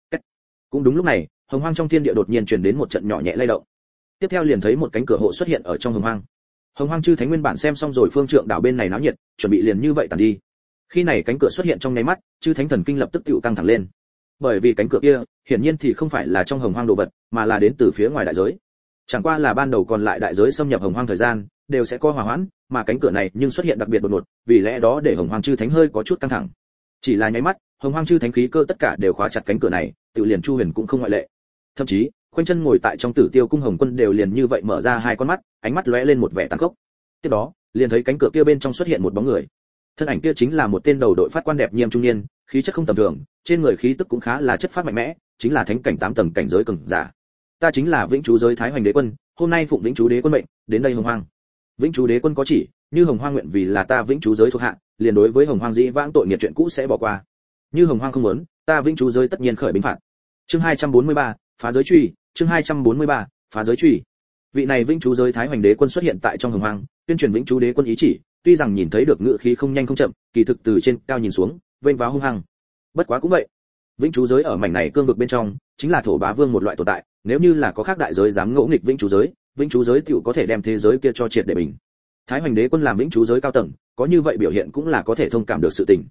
Cũng đúng lúc này, Hồng Hoang trong thiên địa đột nhiên truyền đến một trận nhỏ nhẹ lay động. Tiếp theo liền thấy một cánh cửa hộ xuất hiện ở trong Hồng Hoang. Hồng Hoang chư thánh nguyên bản xem xong rồi phương trượng đảo bên này náo nhiệt, chuẩn bị liền như vậy tản đi. Khi này cánh cửa xuất hiện trong nháy mắt, chư thánh thần kinh lập tức tựu căng thẳng lên. Bởi vì cánh cửa kia, hiển nhiên thì không phải là trong Hồng Hoang đồ vật, mà là đến từ phía ngoài đại giới. Chẳng qua là ban đầu còn lại đại giới xâm nhập Hồng Hoang thời gian, đều sẽ có hòa hoãn, mà cánh cửa này nhưng xuất hiện đặc biệt đột ngột, vì lẽ đó để Hồng Hoang chư thánh hơi có chút căng thẳng. Chỉ là nháy mắt, Hồng Hoang chư thánh khí cơ tất cả đều khóa chặt cánh cửa này, tự liền Chu Huyền cũng không ngoại lệ. Thậm chí, khoanh chân ngồi tại trong Tử Tiêu cung Hồng Quân đều liền như vậy mở ra hai con mắt, ánh mắt lóe lên một vẻ tàn khốc. Tiếp đó, liền thấy cánh cửa kia bên trong xuất hiện một bóng người. Thân ảnh kia chính là một tên đầu đội phát quan đẹp nghiêm trung niên, khí chất không tầm thường, trên người khí tức cũng khá là chất phát mạnh mẽ, chính là thánh cảnh tám tầng cảnh giới cường giả. Ta chính là Vĩnh Chú giới Thái Hoành Đế Quân, hôm nay phụng Vĩnh Chú Đế Quân mệnh, đến đây Hồng Hoang. Vĩnh Chú Đế Quân có chỉ, như Hồng Hoang nguyện vì là ta Vĩnh Chú giới thuộc hạ, liền đối với Hồng Hoang dĩ vãng tội nghiệp chuyện cũ sẽ bỏ qua. Như Hồng Hoang không muốn, ta Vĩnh Chú giới tất nhiên khởi binh phạt. Chương hai trăm bốn mươi ba, phá giới truy, chương hai trăm bốn mươi ba, phá giới truy. Vị này Vĩnh Chú giới Thái Hoành Đế Quân xuất hiện tại trong Hồng Hoang, tuyên truyền Vĩnh Chú Đế Quân ý chỉ, tuy rằng nhìn thấy được ngự khí không nhanh không chậm, kỳ thực từ trên cao nhìn xuống, vênh váo hung hăng. Bất quá cũng vậy, Vĩnh Chú giới ở mảnh này cương vực bên trong, chính là thổ bá vương một loại tồn tại, nếu như là có khác đại giới dám ngỗ nghịch Vĩnh Chú giới, Vĩnh Chú giới tiểu có thể đem thế giới kia cho triệt để bình. Thái Hoành Đế Quân làm Vĩnh Chú giới cao tầng, có như vậy biểu hiện cũng là có thể thông cảm được sự tình.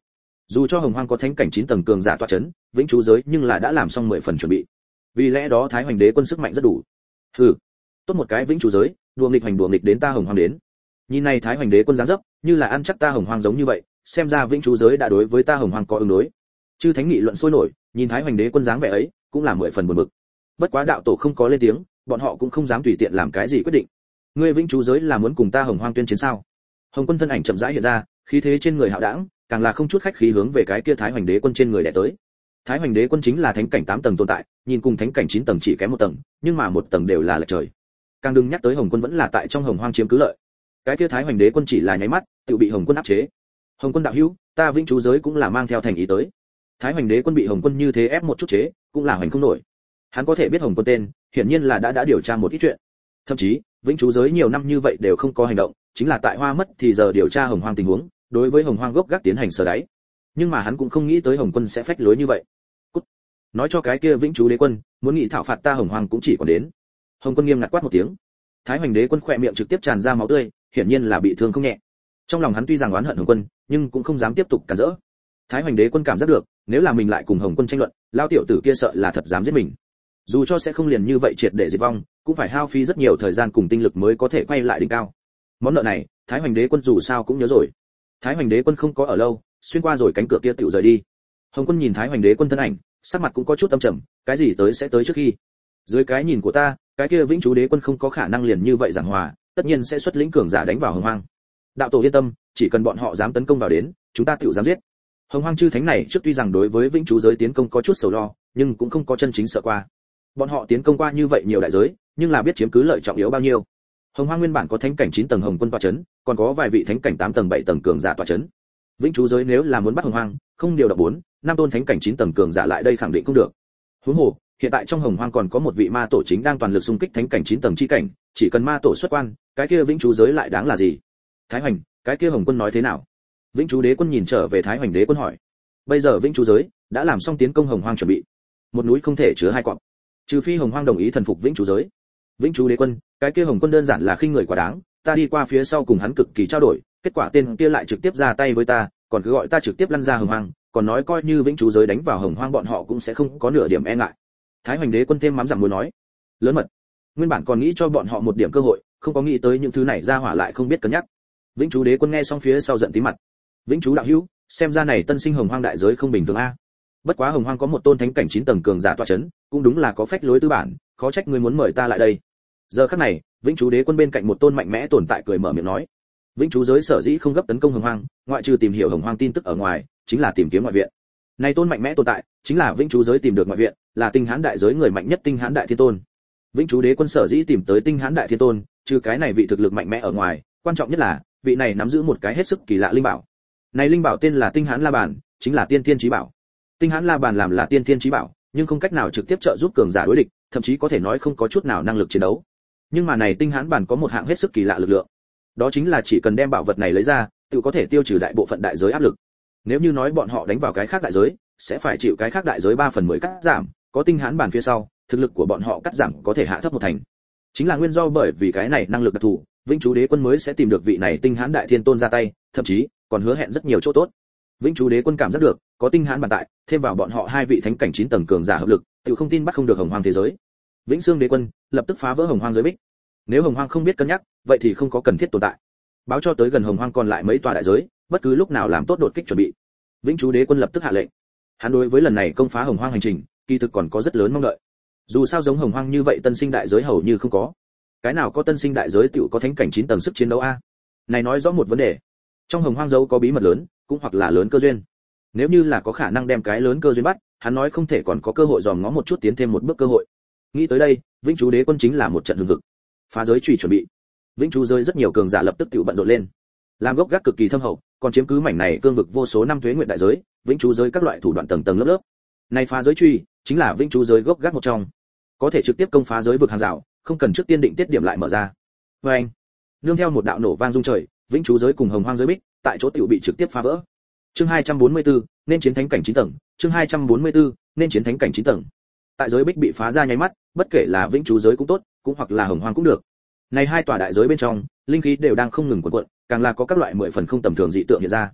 Dù cho hồng hoang có thánh cảnh chín tầng cường giả tọa chấn, vĩnh chú giới nhưng là đã làm xong mười phần chuẩn bị. Vì lẽ đó Thái Hoành Đế quân sức mạnh rất đủ. Hừ, tốt một cái vĩnh chú giới, đùa nghịch hành đùa nghịch đến ta hồng hoang đến. Nhìn này Thái Hoành Đế quân dáng dấp, như là ăn chắc ta hồng hoang giống như vậy, xem ra vĩnh chú giới đã đối với ta hồng hoang có ứng đối. Chư thánh nghị luận sôi nổi, nhìn Thái Hoành Đế quân dáng vẻ ấy, cũng là mười phần buồn bực. Bất quá đạo tổ không có lên tiếng, bọn họ cũng không dám tùy tiện làm cái gì quyết định. Ngươi vĩnh chú giới là muốn cùng ta hồng hoang tuyên chiến sao? Hồng Quân thân ảnh chậm rãi hiện ra, khí thế trên người hạo đãng, càng là không chút khách khí hướng về cái kia Thái Hoành Đế quân trên người đè tới. Thái Hoành Đế quân chính là thánh cảnh tám tầng tồn tại, nhìn cùng thánh cảnh chín tầng chỉ kém một tầng, nhưng mà một tầng đều là lệch trời. Càng đừng nhắc tới Hồng Quân vẫn là tại trong hồng hoang chiếm cứ lợi. Cái kia Thái Hoành Đế quân chỉ là nháy mắt, tự bị Hồng Quân áp chế. Hồng Quân đạo hữu, ta vĩnh chú giới cũng là mang theo thành ý tới. Thái Hoành Đế quân bị Hồng Quân như thế ép một chút chế, cũng là hoành không nổi. Hắn có thể biết Hồng Quân tên, hiển nhiên là đã đã điều tra một ít chuyện. Thậm chí, vĩnh chú giới nhiều năm như vậy đều không có hành động, chính là tại Hoa mất thì giờ điều tra hồng hoang tình huống, đối với hồng hoang gốc gác tiến hành sờ đáy. Nhưng mà hắn cũng không nghĩ tới Hồng Quân sẽ phách lối như vậy. Cút. Nói cho cái kia vĩnh chú đế quân, muốn nghị thảo phạt ta hồng hoang cũng chỉ còn đến. Hồng Quân nghiêm ngặt quát một tiếng. Thái Hoành Đế quân khỏe miệng trực tiếp tràn ra máu tươi, hiển nhiên là bị thương không nhẹ. Trong lòng hắn tuy rằng oán hận Hồng Quân, nhưng cũng không dám tiếp tục cản rỡ. Thái Hoành Đế quân cảm giác được, nếu là mình lại cùng Hồng Quân tranh luận, lao tiểu tử kia sợ là thật dám giết mình. Dù cho sẽ không liền như vậy triệt để diệt vong, cũng phải hao phí rất nhiều thời gian cùng tinh lực mới có thể quay lại đỉnh cao. Món nợ này, Thái Hoành Đế quân dù sao cũng nhớ rồi. Thái Hoành Đế quân không có ở lâu, xuyên qua rồi cánh cửa kia tựu rời đi. Hồng Quân nhìn Thái Hoành Đế quân thân ảnh, sắc mặt cũng có chút âm trầm, cái gì tới sẽ tới trước khi. Dưới cái nhìn của ta, cái kia vĩnh chú đế quân không có khả năng liền như vậy giảng hòa, tất nhiên sẽ xuất lĩnh cường giả đánh vào hồng hoang. Đạo tổ yên tâm, chỉ cần bọn họ dám tấn công vào đến, chúng ta tựu dám giết. Hồng hoang chư thánh này trước tuy rằng đối với vĩnh chú giới tiến công có chút sầu lo, nhưng cũng không có chân chính sợ qua. Bọn họ tiến công qua như vậy nhiều đại giới, nhưng là biết chiếm cứ lợi trọng yếu bao nhiêu. Hồng hoang nguyên bản có thánh cảnh chín tầng Hồng Quân tọa chấn, còn có vài vị thánh cảnh tám tầng bảy tầng cường giả tọa chấn. Vĩnh chú giới nếu là muốn bắt hồng hoang, không điều động bốn, năm tôn thánh cảnh chín tầng cường giả lại đây khẳng định không được. Huống hồ, hiện tại trong hồng hoang còn có một vị ma tổ chính đang toàn lực xung kích thánh cảnh chín tầng chi cảnh, chỉ cần ma tổ xuất quan, cái kia vĩnh chú giới lại đáng là gì? Thái Hoành, cái kia Hồng Quân nói thế nào? Vĩnh chú đế quân nhìn trở về Thái Hoành đế quân hỏi. Bây giờ vĩnh chú giới đã làm xong tiến công hồng hoang chuẩn bị. Một núi không thể chứa hai cọp. Trừ phi hồng hoang đồng ý thần phục vĩnh chú giới. Vĩnh chú đế quân, cái kia Hồng Quân đơn giản là khinh người quá đáng, ta đi qua phía sau cùng hắn cực kỳ trao đổi, kết quả tên kia lại trực tiếp ra tay với ta, còn cứ gọi ta trực tiếp lăn ra hồng hoang, còn nói coi như vĩnh chú giới đánh vào hồng hoang bọn họ cũng sẽ không có nửa điểm e ngại. Thái Hoành Đế quân thêm mắm dặm muối nói, lớn mật. Nguyên bản còn nghĩ cho bọn họ một điểm cơ hội, không có nghĩ tới những thứ này ra hỏa lại không biết cân nhắc. Vĩnh chú đế quân nghe xong phía sau giận tí mặt. Vĩnh chú đạo hữu, xem ra này tân sinh hồng hoang đại giới không bình thường a. Bất quá hồng hoang có một tôn thánh cảnh chín tầng cường giả tọa chấn, cũng đúng là có phách lối tư bản, khó trách ngươi muốn mời ta lại đây. Giờ khắc này, vĩnh chú đế quân bên cạnh một tôn mạnh mẽ tồn tại cười mở miệng nói, vĩnh chú giới sở dĩ không gấp tấn công hồng hoang, ngoại trừ tìm hiểu hồng hoang tin tức ở ngoài, chính là tìm kiếm ngoại viện. Này tôn mạnh mẽ tồn tại, chính là vĩnh chú giới tìm được ngoại viện, là tinh hán đại giới người mạnh nhất tinh hán đại thiên tôn. Vĩnh chú đế quân sở dĩ tìm tới tinh hán đại thiên tôn, trừ cái này vị thực lực mạnh mẽ ở ngoài, quan trọng nhất là vị này nắm giữ một cái hết sức kỳ lạ linh bảo. Này linh bảo tên là tinh hán la bàn, chính là tiên thiên chí bảo. Tinh hán la bàn làm là tiên thiên chí bảo, nhưng không cách nào trực tiếp trợ giúp cường giả đối địch, thậm chí có thể nói không có chút nào năng lực chiến đấu. Nhưng mà này tinh hán bản có một hạng hết sức kỳ lạ lực lượng, đó chính là chỉ cần đem bảo vật này lấy ra, tự có thể tiêu trừ đại bộ phận đại giới áp lực. Nếu như nói bọn họ đánh vào cái khác đại giới, sẽ phải chịu cái khác đại giới ba phần mười cắt giảm, có tinh hán bản phía sau, thực lực của bọn họ cắt giảm có thể hạ thấp một thành. Chính là nguyên do bởi vì cái này năng lực đặc thù, Vĩnh chú đế quân mới sẽ tìm được vị này tinh hán đại thiên tôn ra tay, thậm chí còn hứa hẹn rất nhiều chỗ tốt. Vĩnh chú đế quân cảm giác được, có tinh hán bản tại, thêm vào bọn họ hai vị thánh cảnh chín tầng cường giả hợp lực, tự không tin bắt không được hồng hoang thế giới. Vĩnh Xương đế quân lập tức phá vỡ hồng hoang giới bích. Nếu hồng hoang không biết cân nhắc, vậy thì không có cần thiết tồn tại. Báo cho tới gần hồng hoang còn lại mấy tòa đại giới, bất cứ lúc nào làm tốt đột kích chuẩn bị. Vĩnh chú đế quân lập tức hạ lệnh. Hắn đối với lần này công phá hồng hoang hành trình, kỳ thực còn có rất lớn mong đợi. Dù sao giống hồng hoang như vậy tân sinh đại giới hầu như không có. Cái nào có tân sinh đại giới tiểu có thánh cảnh chín tầng sức chiến đấu a? Này nói rõ một vấn đề. Trong hồng hoang dấu có bí mật lớn, cũng hoặc là lớn cơ duyên. Nếu như là có khả năng đem cái lớn cơ duyên bắt, hắn nói không thể còn có cơ hội dòm ngó một chút tiến thêm một bước cơ hội. Nghĩ tới đây, Vĩnh chú đế quân chính là một trận hừng hực. Phá giới chùy chuẩn bị. Vĩnh chú giới rất nhiều cường giả lập tức tự bận rộn lên. Làm gốc gác cực kỳ thâm hậu, còn chiếm cứ mảnh này cương vực vô số năm tuế nguyện đại giới, Vĩnh chú giới các loại thủ đoạn tầng tầng lớp lớp. Này phá giới chùy chính là Vĩnh chú giới gốc gác một trong, có thể trực tiếp công phá giới vực hàng rào, không cần trước tiên định tiết điểm lại mở ra. Và anh, nương theo một đạo nổ vang rung trời, Vĩnh chú giới cùng hồng hoang giới bích, tại chỗ tiểu bị trực tiếp phá vỡ. Chương hai trăm bốn mươi tư, nên chiến thánh cảnh chín tầng, chương hai trăm bốn mươi tư, nên chiến thánh cảnh chín tầng. Tại giới bích bị phá ra nháy mắt, bất kể là Vĩnh chú giới cũng tốt, cũng hoặc là hồng hoang cũng được. Này hai tòa đại giới bên trong, linh khí đều đang không ngừng cuộn cuộn, càng là có các loại mười phần không tầm thường dị tượng hiện ra.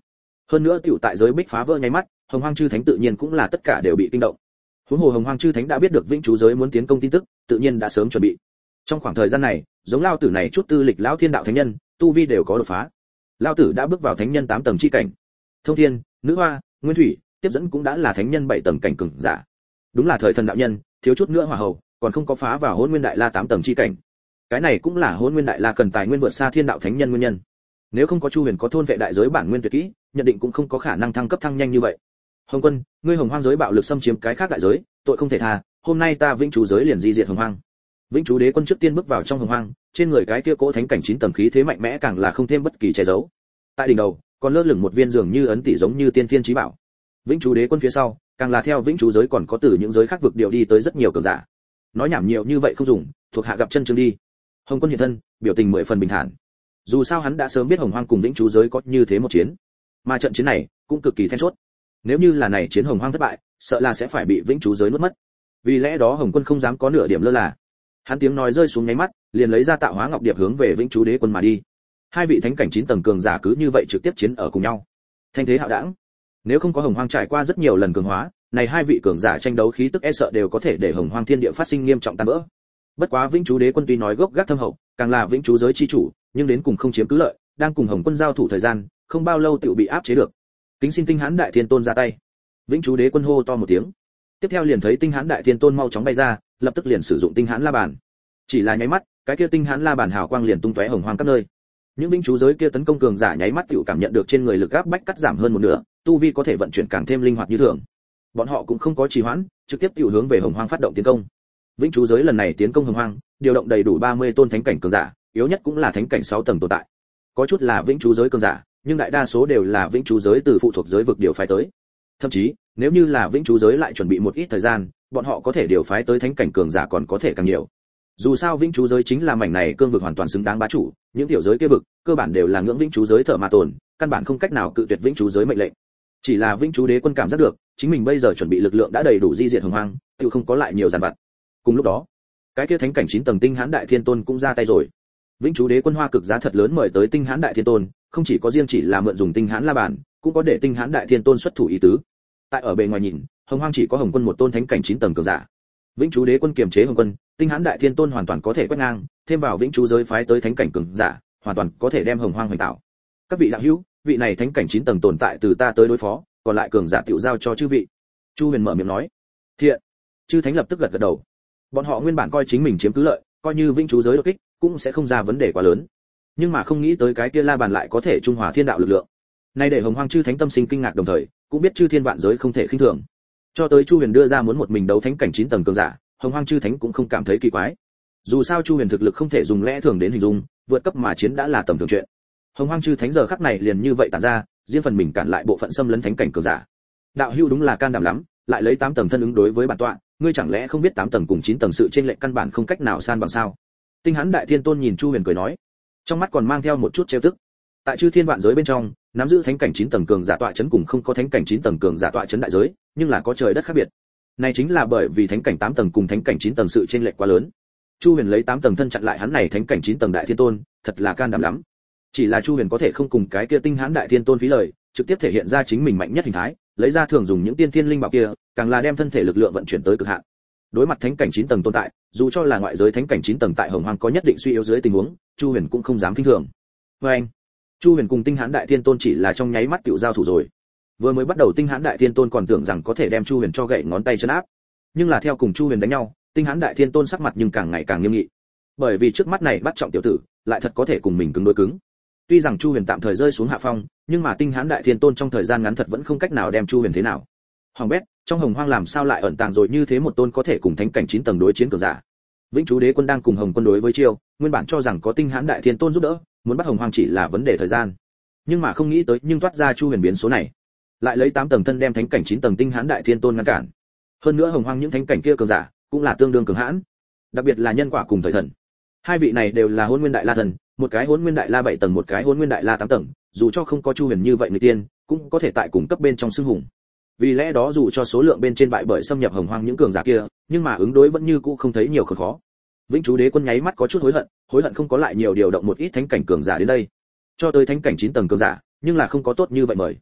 Hơn nữa tiểu tại giới bích phá vỡ nháy mắt, hồng hoang chư thánh tự nhiên cũng là tất cả đều bị kinh động. Huống hồ hồng hoang chư thánh đã biết được vĩnh chú giới muốn tiến công tin tức, tự nhiên đã sớm chuẩn bị. Trong khoảng thời gian này, giống lao tử này chút tư lịch lão thiên đạo thánh nhân, tu vi đều có đột phá. Lao tử đã bước vào thánh nhân tám tầng chi cảnh. Thông thiên, nữ hoa, nguyên thủy, tiếp dẫn cũng đã là thánh nhân bảy tầng cảnh cường giả. Đúng là thời thần đạo nhân, thiếu chút nữa hỏa hầu, còn không có phá vào hỗn nguyên đại la tám tầng chi cảnh. Cái này cũng là hỗn nguyên đại la cần tài nguyên vượt xa thiên đạo thánh nhân nguyên nhân. Nếu không có Chu Huyền có thôn vệ đại giới bản nguyên tuyệt kỹ, nhận định cũng không có khả năng thăng cấp thăng nhanh như vậy. Hồng Quân, ngươi hồng hoang giới bạo lực xâm chiếm cái khác đại giới, tội không thể tha, hôm nay ta vĩnh chú giới liền di diệt hồng hoang. Vĩnh chú đế quân trước tiên bước vào trong hồng hoang, trên người cái kia cỗ thánh cảnh chín tầng khí thế mạnh mẽ càng là không thêm bất kỳ che giấu. Tại đỉnh đầu, còn lơ lửng một viên dường như ấn tỷ giống như tiên thiên chí bảo. Vĩnh chú đế quân phía sau, càng là theo vĩnh chú giới còn có từ những giới khác vực điều đi tới rất nhiều cường giả. Nói nhảm nhiều như vậy không dùng, thuộc hạ gặp chân chương đi. Hồng Quân hiện thân, biểu tình mười phần bình thản. Dù sao hắn đã sớm biết hồng hoang cùng vĩnh chú giới có như thế một chiến, mà trận chiến này cũng cực kỳ then chốt. Nếu như là này chiến hồng hoang thất bại, sợ là sẽ phải bị vĩnh chú giới nuốt mất. Vì lẽ đó Hồng Quân không dám có nửa điểm lơ là. Hắn tiếng nói rơi xuống nháy mắt, liền lấy ra tạo hóa ngọc điệp hướng về vĩnh chú đế quân mà đi. Hai vị thánh cảnh chín tầng cường giả cứ như vậy trực tiếp chiến ở cùng nhau. Thanh thế hạo đãng. Nếu không có hồng hoang trải qua rất nhiều lần cường hóa, này hai vị cường giả tranh đấu khí tức e sợ đều có thể để hồng hoang thiên địa phát sinh nghiêm trọng tan vỡ. Bất quá vĩnh chú đế quân tuy nói gốc gác thâm hậu, càng là vĩnh chú giới chi chủ, nhưng đến cùng không chiếm cứ lợi, đang cùng Hồng Quân giao thủ thời gian, không bao lâu tiểu bị áp chế được. Kính xin Tinh Hãn Đại Thiên Tôn ra tay. Vĩnh chú đế quân hô to một tiếng. Tiếp theo liền thấy Tinh Hãn Đại Thiên Tôn mau chóng bay ra, lập tức liền sử dụng Tinh Hãn La Bàn. Chỉ là nháy mắt, cái kia Tinh Hãn La Bàn hào quang liền tung tóe hồng hoang các nơi. Những vĩnh chú giới kia tấn công cường giả nháy mắt tiểu cảm nhận được trên người lực áp bách cắt giảm hơn một nửa, tu vi có thể vận chuyển càng thêm linh hoạt như thường. Bọn họ cũng không có trì hoãn, trực tiếp tiểu hướng về hồng hoang phát động tiến công. Vĩnh chú giới lần này tiến công hồng hoang, điều động đầy đủ ba mươi tôn thánh cảnh cường giả, yếu nhất cũng là thánh cảnh sáu tầng tồn tại. Có chút là vĩnh chú giới cường giả, nhưng đại đa số đều là vĩnh chú giới từ phụ thuộc giới vực điều phái tới. Thậm chí, nếu như là vĩnh chú giới lại chuẩn bị một ít thời gian, bọn họ có thể điều phái tới thánh cảnh cường giả còn có thể càng nhiều. Dù sao vĩnh chú giới chính là mảnh này cương vực hoàn toàn xứng đáng bá chủ, những tiểu giới kia vực, cơ bản đều là ngưỡng vĩnh chú giới thợ mà tồn, căn bản không cách nào cự tuyệt vĩnh chú giới mệnh lệnh. Chỉ là vĩnh chú đế quân cảm giác được, chính mình bây giờ chuẩn bị lực lượng đã đầy đủ di diệt hồng hoang, tự không có lại nhiều giàn vặt. Cùng lúc đó, cái kia thánh cảnh chín tầng Tinh Hãn Đại Thiên Tôn cũng ra tay rồi. Vĩnh chú đế quân hoa cực giá thật lớn mời tới Tinh Hãn Đại Thiên Tôn, không chỉ có riêng chỉ là mượn dùng Tinh Hãn La Bàn, cũng có để Tinh Hãn Đại Thiên Tôn xuất thủ ý tứ. Tại ở bề ngoài nhìn, hồng hoang chỉ có Hồng Quân một tôn thánh cảnh chín tầng cường giả. Vĩnh chú đế quân kiềm chế Hồng Quân, Tinh Hãn Đại Thiên Tôn hoàn toàn có thể quét ngang, thêm vào vĩnh chú giới phái tới thánh cảnh cường giả, hoàn toàn có thể đem hồng hoang hoành tạo. Các vị đạo hữu, vị này thánh cảnh chín tầng tồn tại từ ta tới đối phó, còn lại cường giả tiểu giao cho chư vị. Chu Huyền mở miệng nói. Thiện. Chư thánh lập tức gật gật đầu. Bọn họ nguyên bản coi chính mình chiếm cứ lợi, coi như vĩnh chú giới đột kích, cũng sẽ không ra vấn đề quá lớn. Nhưng mà không nghĩ tới cái kia La Bàn lại có thể trung hòa thiên đạo lực lượng. Nay để hồng hoang chư thánh tâm sinh kinh ngạc đồng thời, cũng biết chư thiên vạn giới không thể khinh thường. Cho tới Chu Huyền đưa ra muốn một mình đấu thánh cảnh chín tầng cường giả, hồng hoang chư thánh cũng không cảm thấy kỳ quái. Dù sao Chu Huyền thực lực không thể dùng lẽ thường đến hình dung, vượt cấp mà chiến đã là tầm thường chuyện. Hồng hoang chư thánh giờ khắc này liền như vậy tản ra, riêng phần mình cản lại bộ phận xâm lấn thánh cảnh cường giả. Đạo hữu đúng là can đảm lắm, lại lấy tám tầng thân ứng đối với bản tọa, ngươi chẳng lẽ không biết tám tầng cùng chín tầng sự trên lệnh căn bản không cách nào san bằng sao? Tinh Hãn Đại Thiên Tôn nhìn Chu Huyền cười nói, trong mắt còn mang theo một chút trêu tức. Tại chư thiên vạn giới bên trong, nắm giữ thánh cảnh chín tầng cường giả tọa chấn cùng không có thánh cảnh chín tầng cường giả tọa chấn đại giới, nhưng là có trời đất khác biệt. Này chính là bởi vì thánh cảnh tám tầng cùng thánh cảnh chín tầng sự trên lệnh quá lớn. Chu Huyền lấy tám tầng thân chặn lại hắn này thánh cảnh chín tầng Đại Thiên Tôn, thật là can đảm lắm. Chỉ là Chu Huyền có thể không cùng cái kia Tinh Hãn Đại Thiên Tôn phí lời, trực tiếp thể hiện ra chính mình mạnh nhất hình thái, lấy ra thường dùng những tiên thiên linh bảo kia, càng là đem thân thể lực lượng vận chuyển tới cực hạn. Đối mặt thánh cảnh chín tầng tồn tại, dù cho là ngoại giới thánh cảnh chín tầng tại hồng hoang có nhất định suy yếu dưới tình huống, Chu Huyền cũng không dám khinh thường. Với anh, Chu Huyền cùng Tinh Hãn Đại Thiên Tôn chỉ là trong nháy mắt tiểu giao thủ rồi. Vừa mới bắt đầu Tinh Hãn Đại Thiên Tôn còn tưởng rằng có thể đem Chu Huyền cho gậy ngón tay chân áp, nhưng là theo cùng Chu Huyền đánh nhau, Tinh Hãn Đại Thiên Tôn sắc mặt nhưng càng ngày càng nghiêm nghị. Bởi vì trước mắt này bắt trọng tiểu tử, lại thật có thể cùng mình cứng đối cứng. Tuy rằng Chu Huyền tạm thời rơi xuống hạ phong, nhưng mà Tinh Hãn Đại Thiên Tôn trong thời gian ngắn thật vẫn không cách nào đem Chu Huyền thế nào. Hoàng bét, trong hồng hoang làm sao lại ẩn tàng rồi như thế một tôn có thể cùng thánh cảnh chín tầng đối chiến cường giả. Vĩnh chú đế quân đang cùng Hồng Quân đối với chiêu, nguyên bản cho rằng có Tinh Hãn Đại Thiên Tôn giúp đỡ, muốn bắt hồng hoang chỉ là vấn đề thời gian. Nhưng mà không nghĩ tới nhưng toát ra Chu Huyền biến số này, lại lấy tám tầng thân đem thánh cảnh chín tầng Tinh Hãn Đại Thiên Tôn ngăn cản. Hơn nữa hồng hoang những thánh cảnh kia cường giả cũng là tương đương cường hãn, đặc biệt là nhân quả cùng thời thần. Hai vị này đều là Hỗn Nguyên Đại La thần, một cái Hỗn Nguyên Đại La bảy tầng, một cái Hỗn Nguyên Đại La tám tầng, dù cho không có Chu Huyền như vậy người tiên, cũng có thể tại cùng cấp bên trong xưng hùng. Vì lẽ đó dù cho số lượng bên trên bại bởi xâm nhập hồng hoang những cường giả kia, nhưng mà ứng đối vẫn như cũ không thấy nhiều khó khó. Vĩnh chú đế quân nháy mắt có chút hối hận, hối hận không có lại nhiều điều động một ít thánh cảnh cường giả đến đây. Cho tới thánh cảnh chín tầng cường giả, nhưng là không có tốt như vậy mời.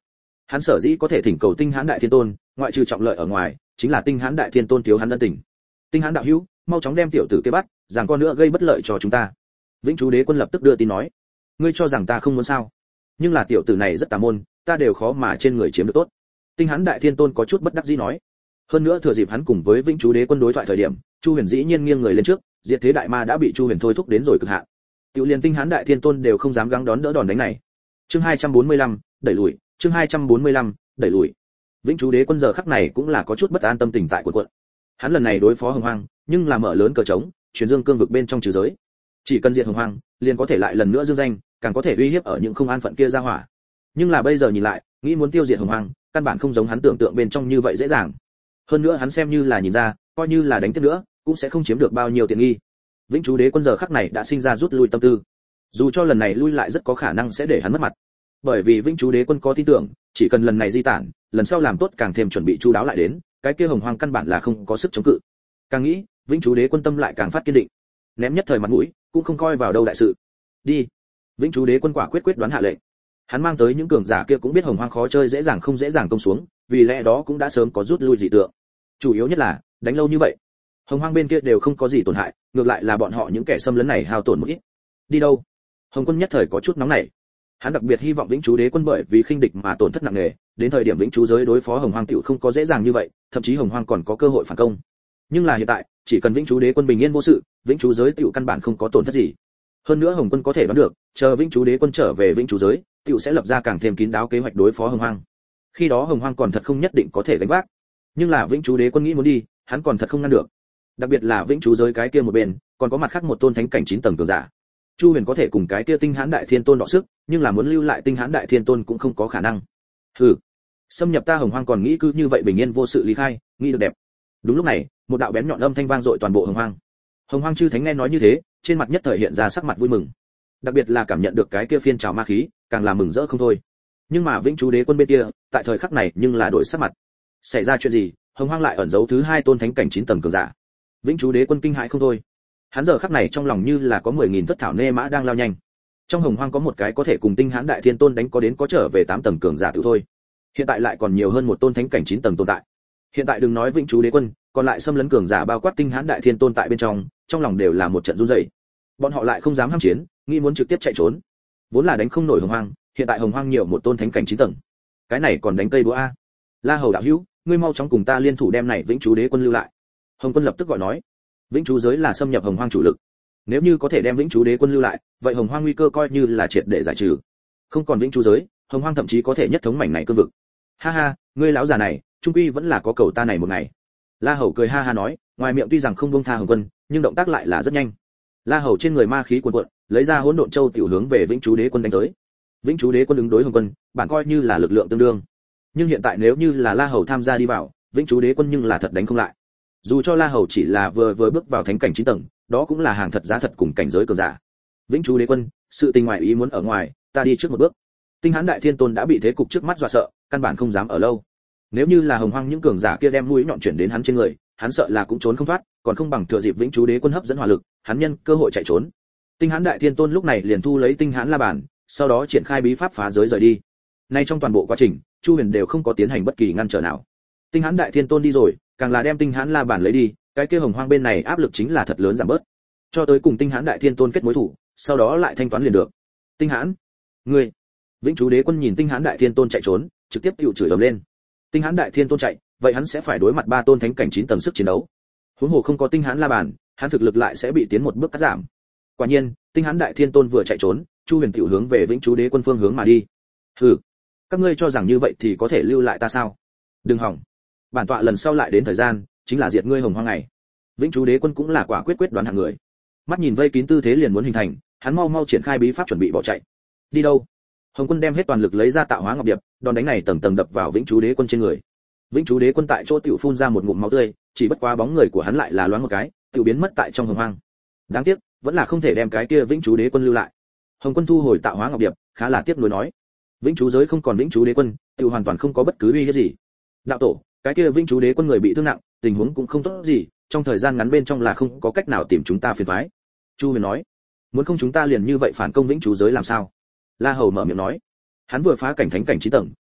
Hắn sở dĩ có thể thỉnh cầu Tinh Hán Đại Thiên Tôn, ngoại trừ trọng lợi ở ngoài, chính là Tinh Hán Đại Thiên Tôn thiếu hắn ân tình. Tinh Hán đạo hữu, mau chóng đem tiểu tử kia bắt, rằng con nữa gây bất lợi cho chúng ta. Vĩnh Chú Đế Quân lập tức đưa tin nói, ngươi cho rằng ta không muốn sao? Nhưng là tiểu tử này rất tà môn, ta đều khó mà trên người chiếm được tốt. Tinh Hán Đại Thiên Tôn có chút bất đắc dĩ nói. Hơn nữa thừa dịp hắn cùng với Vĩnh Chú Đế Quân đối thoại thời điểm, Chu Huyền dĩ nhiên nghiêng người lên trước, diệt thế đại ma đã bị Chu Huyền thôi thúc đến rồi cực hạn. Tiểu liền Tinh Hán Đại Thiên Tôn đều không dám gắng đón đỡ đòn đánh này. Chương hai trăm bốn mươi lăm, đẩy lùi, chương hai trăm bốn mươi lăm, đẩy lùi. Vĩnh Chú Đế Quân giờ khắc này cũng là có chút bất an tâm tình tại quận quận. Hắn lần này đối phó Hồng Hoang, nhưng là mở lớn cờ trống, truyền dương cương vực bên trong trừ giới. Chỉ cần diệt Hồng Hoang, liền có thể lại lần nữa dương danh, càng có thể uy hiếp ở những không an phận kia ra hỏa. Nhưng là bây giờ nhìn lại, nghĩ muốn tiêu diệt Hồng Hoang, căn bản không giống hắn tưởng tượng bên trong như vậy dễ dàng. Hơn nữa hắn xem như là nhìn ra, coi như là đánh tiếp nữa, cũng sẽ không chiếm được bao nhiêu tiện nghi. Vĩnh Chú Đế Quân giờ khắc này đã sinh ra rút lui tâm tư. Dù cho lần này lui lại rất có khả năng sẽ để hắn mất mặt. Bởi vì Vĩnh Chú Đế Quân có tin tưởng, chỉ cần lần này di tản, lần sau làm tốt càng thêm chuẩn bị chu đáo lại đến, cái kia Hồng Hoang căn bản là không có sức chống cự. Càng nghĩ, Vĩnh Chú Đế Quân tâm lại càng phát kiên định. Ném nhất thời mặt mũi, cũng không coi vào đâu đại sự. Đi. Vĩnh Chú Đế Quân quả quyết quyết đoán hạ lệnh. Hắn mang tới những cường giả kia cũng biết Hồng Hoang khó chơi dễ dàng không dễ dàng công xuống, vì lẽ đó cũng đã sớm có rút lui dị tượng. Chủ yếu nhất là, đánh lâu như vậy, Hồng Hoang bên kia đều không có gì tổn hại, ngược lại là bọn họ những kẻ xâm lấn này hao tổn một ít. Đi đâu? Hồng Quân nhất thời có chút nóng nảy. Hắn đặc biệt hy vọng Vĩnh Chú Đế Quân bởi vì khinh địch mà tổn thất nặng nề, đến thời điểm Vĩnh Chú giới đối phó Hồng Hoang tiểu không có dễ dàng như vậy, thậm chí Hồng Hoang còn có cơ hội phản công. Nhưng là hiện tại, chỉ cần Vĩnh Chú Đế Quân bình yên vô sự, Vĩnh Chú giới tiểu căn bản không có tổn thất gì. Hơn nữa Hồng Quân có thể đoán được, chờ Vĩnh Chú Đế Quân trở về Vĩnh Chú giới, tiểu sẽ lập ra càng thêm kín đáo kế hoạch đối phó Hồng Hoang. Khi đó Hồng Hoang còn thật không nhất định có thể gánh vác. Nhưng là Vĩnh Chú Đế Quân nghĩ muốn đi, hắn còn thật không ngăn được. Đặc biệt là Vĩnh Chú giới cái kia một bên, còn có mặt khác một tôn thánh cảnh chín tầng cường giả. Chu Huyền có thể cùng cái kia Tinh Hán Đại Thiên Tôn đọ sức, nhưng là muốn lưu lại Tinh Hán Đại Thiên Tôn cũng không có khả năng. Hừ, xâm nhập ta Hồng Hoang còn nghĩ cứ như vậy bình yên vô sự lý khai, nghĩ được đẹp. Đúng lúc này, một đạo bén nhọn âm thanh vang dội toàn bộ Hồng Hoang. Hồng Hoang chư thánh nghe nói như thế, trên mặt nhất thời hiện ra sắc mặt vui mừng. Đặc biệt là cảm nhận được cái kia phiên trào ma khí, càng là mừng rỡ không thôi. Nhưng mà Vĩnh Chú Đế Quân bên kia, tại thời khắc này nhưng là đổi sắc mặt. Xảy ra chuyện gì? Hồng Hoang lại ẩn giấu thứ hai tôn thánh cảnh chín tầng cường giả. Vĩnh Chú Đế Quân kinh hãi không thôi. Hắn giờ khắc này trong lòng như là có mười nghìn thất thảo nê mã đang lao nhanh. Trong Hồng Hoang có một cái có thể cùng Tinh Hán Đại Thiên Tôn đánh có đến có trở về tám tầng cường giả tự thôi. Hiện tại lại còn nhiều hơn một tôn thánh cảnh chín tầng tồn tại. Hiện tại đừng nói Vĩnh Chú Đế Quân, còn lại xâm lấn cường giả bao quát Tinh Hán Đại Thiên Tôn tại bên trong, trong lòng đều là một trận run rẩy. Bọn họ lại không dám ham chiến, nghĩ muốn trực tiếp chạy trốn. Vốn là đánh không nổi Hồng Hoang, hiện tại Hồng Hoang nhiều một tôn thánh cảnh chín tầng. Cái này còn đánh cây búa a. La Hầu đạo hữu, ngươi mau chóng cùng ta liên thủ đem này Vĩnh Chú Đế Quân lưu lại. Hồng Quân lập tức gọi nói. Vĩnh Chú giới là xâm nhập Hồng Hoang chủ lực. Nếu như có thể đem Vĩnh Chú Đế Quân lưu lại, vậy Hồng Hoang nguy cơ coi như là triệt để giải trừ. Không còn Vĩnh Chú giới, Hồng Hoang thậm chí có thể nhất thống mảnh này cương vực. Ha ha, ngươi lão già này, trung quy vẫn là có cầu ta này một ngày. La Hầu cười ha ha nói, ngoài miệng tuy rằng không buông tha Hồng Quân, nhưng động tác lại là rất nhanh. La Hầu trên người ma khí cuồn cuộn, lấy ra Hỗn Độn Châu tiểu hướng về Vĩnh Chú Đế Quân đánh tới. Vĩnh Chú Đế Quân ứng đối Hồng Quân, bản coi như là lực lượng tương đương. Nhưng hiện tại nếu như là La Hầu tham gia đi vào, Vĩnh Chú Đế Quân nhưng là thật đánh không lại. Dù cho La Hầu chỉ là vừa vừa bước vào thánh cảnh chín tầng, đó cũng là hàng thật giá thật cùng cảnh giới cường giả. Vĩnh Chú Đế Quân, sự tình ngoại ý muốn ở ngoài, ta đi trước một bước. Tinh Hán Đại Thiên Tôn đã bị thế cục trước mắt dọa sợ, căn bản không dám ở lâu. Nếu như là Hồng Hoang những cường giả kia đem mũi nhọn chuyển đến hắn trên người, hắn sợ là cũng trốn không thoát, còn không bằng thừa dịp Vĩnh Chú Đế Quân hấp dẫn hỏa lực, hắn nhân cơ hội chạy trốn. Tinh Hán Đại Thiên Tôn lúc này liền thu lấy Tinh Hán La Bàn, sau đó triển khai bí pháp phá giới rời đi. Nay trong toàn bộ quá trình, Chu Huyền đều không có tiến hành bất kỳ ngăn trở nào. Tinh Hán Đại Thiên Tôn đi rồi, càng là đem Tinh Hán La Bàn lấy đi, cái kia Hồng Hoang bên này áp lực chính là thật lớn giảm bớt. Cho tới cùng Tinh Hán Đại Thiên Tôn kết mối thủ, sau đó lại thanh toán liền được. Tinh Hán, ngươi! Vĩnh Chú Đế Quân nhìn Tinh Hán Đại Thiên Tôn chạy trốn, trực tiếp tiêu chửi ầm lên. Tinh Hán Đại Thiên Tôn chạy, vậy hắn sẽ phải đối mặt ba tôn thánh cảnh chín tầng sức chiến đấu. Huống hồ không có Tinh Hán La Bàn, hắn thực lực lại sẽ bị tiến một bước cắt giảm. Quả nhiên, Tinh Hán Đại Thiên Tôn vừa chạy trốn, Chu Huyền tiểu hướng về Vĩnh Chú Đế Quân phương hướng mà đi. Hừ, các ngươi cho rằng như vậy thì có thể lưu lại ta sao? Đừng hỏng, bản tọa lần sau lại đến thời gian, chính là diệt ngươi Hồng Hoang ngày. Vĩnh Chú Đế Quân cũng là quả quyết quyết đoán hạng người. Mắt nhìn vây kín tư thế liền muốn hình thành, hắn mau mau triển khai bí pháp chuẩn bị bỏ chạy. Đi đâu? Hồng Quân đem hết toàn lực lấy ra Tạo Hóa Ngọc Điệp, đòn đánh này tầng tầng đập vào Vĩnh Chú Đế Quân trên người. Vĩnh Chú Đế Quân tại chỗ tiểu phun ra một ngụm máu tươi, chỉ bất quá bóng người của hắn lại là loáng một cái, tiểu biến mất tại trong Hồng Hoang. Đáng tiếc, vẫn là không thể đem cái kia Vĩnh Chú Đế Quân lưu lại. Hồng Quân thu hồi Tạo Hóa Ngọc Điệp, khá là tiếc nuối nói: Vĩnh Chú giới không còn Vĩnh Chú Đế Quân, tiểu hoàn toàn không có bất cứ uy hiếp gì. Đạo tổ, cái kia Vĩnh Chú Đế Quân người bị thương nặng, tình huống cũng không tốt gì, trong thời gian ngắn bên trong là không có cách nào tìm chúng ta phiền toái. Chu Huyền nói: Muốn không chúng ta liền như vậy phản công Vĩnh Chú giới làm sao? La Hầu mở miệng nói: Hắn vừa phá cảnh thánh cảnh chín tầng,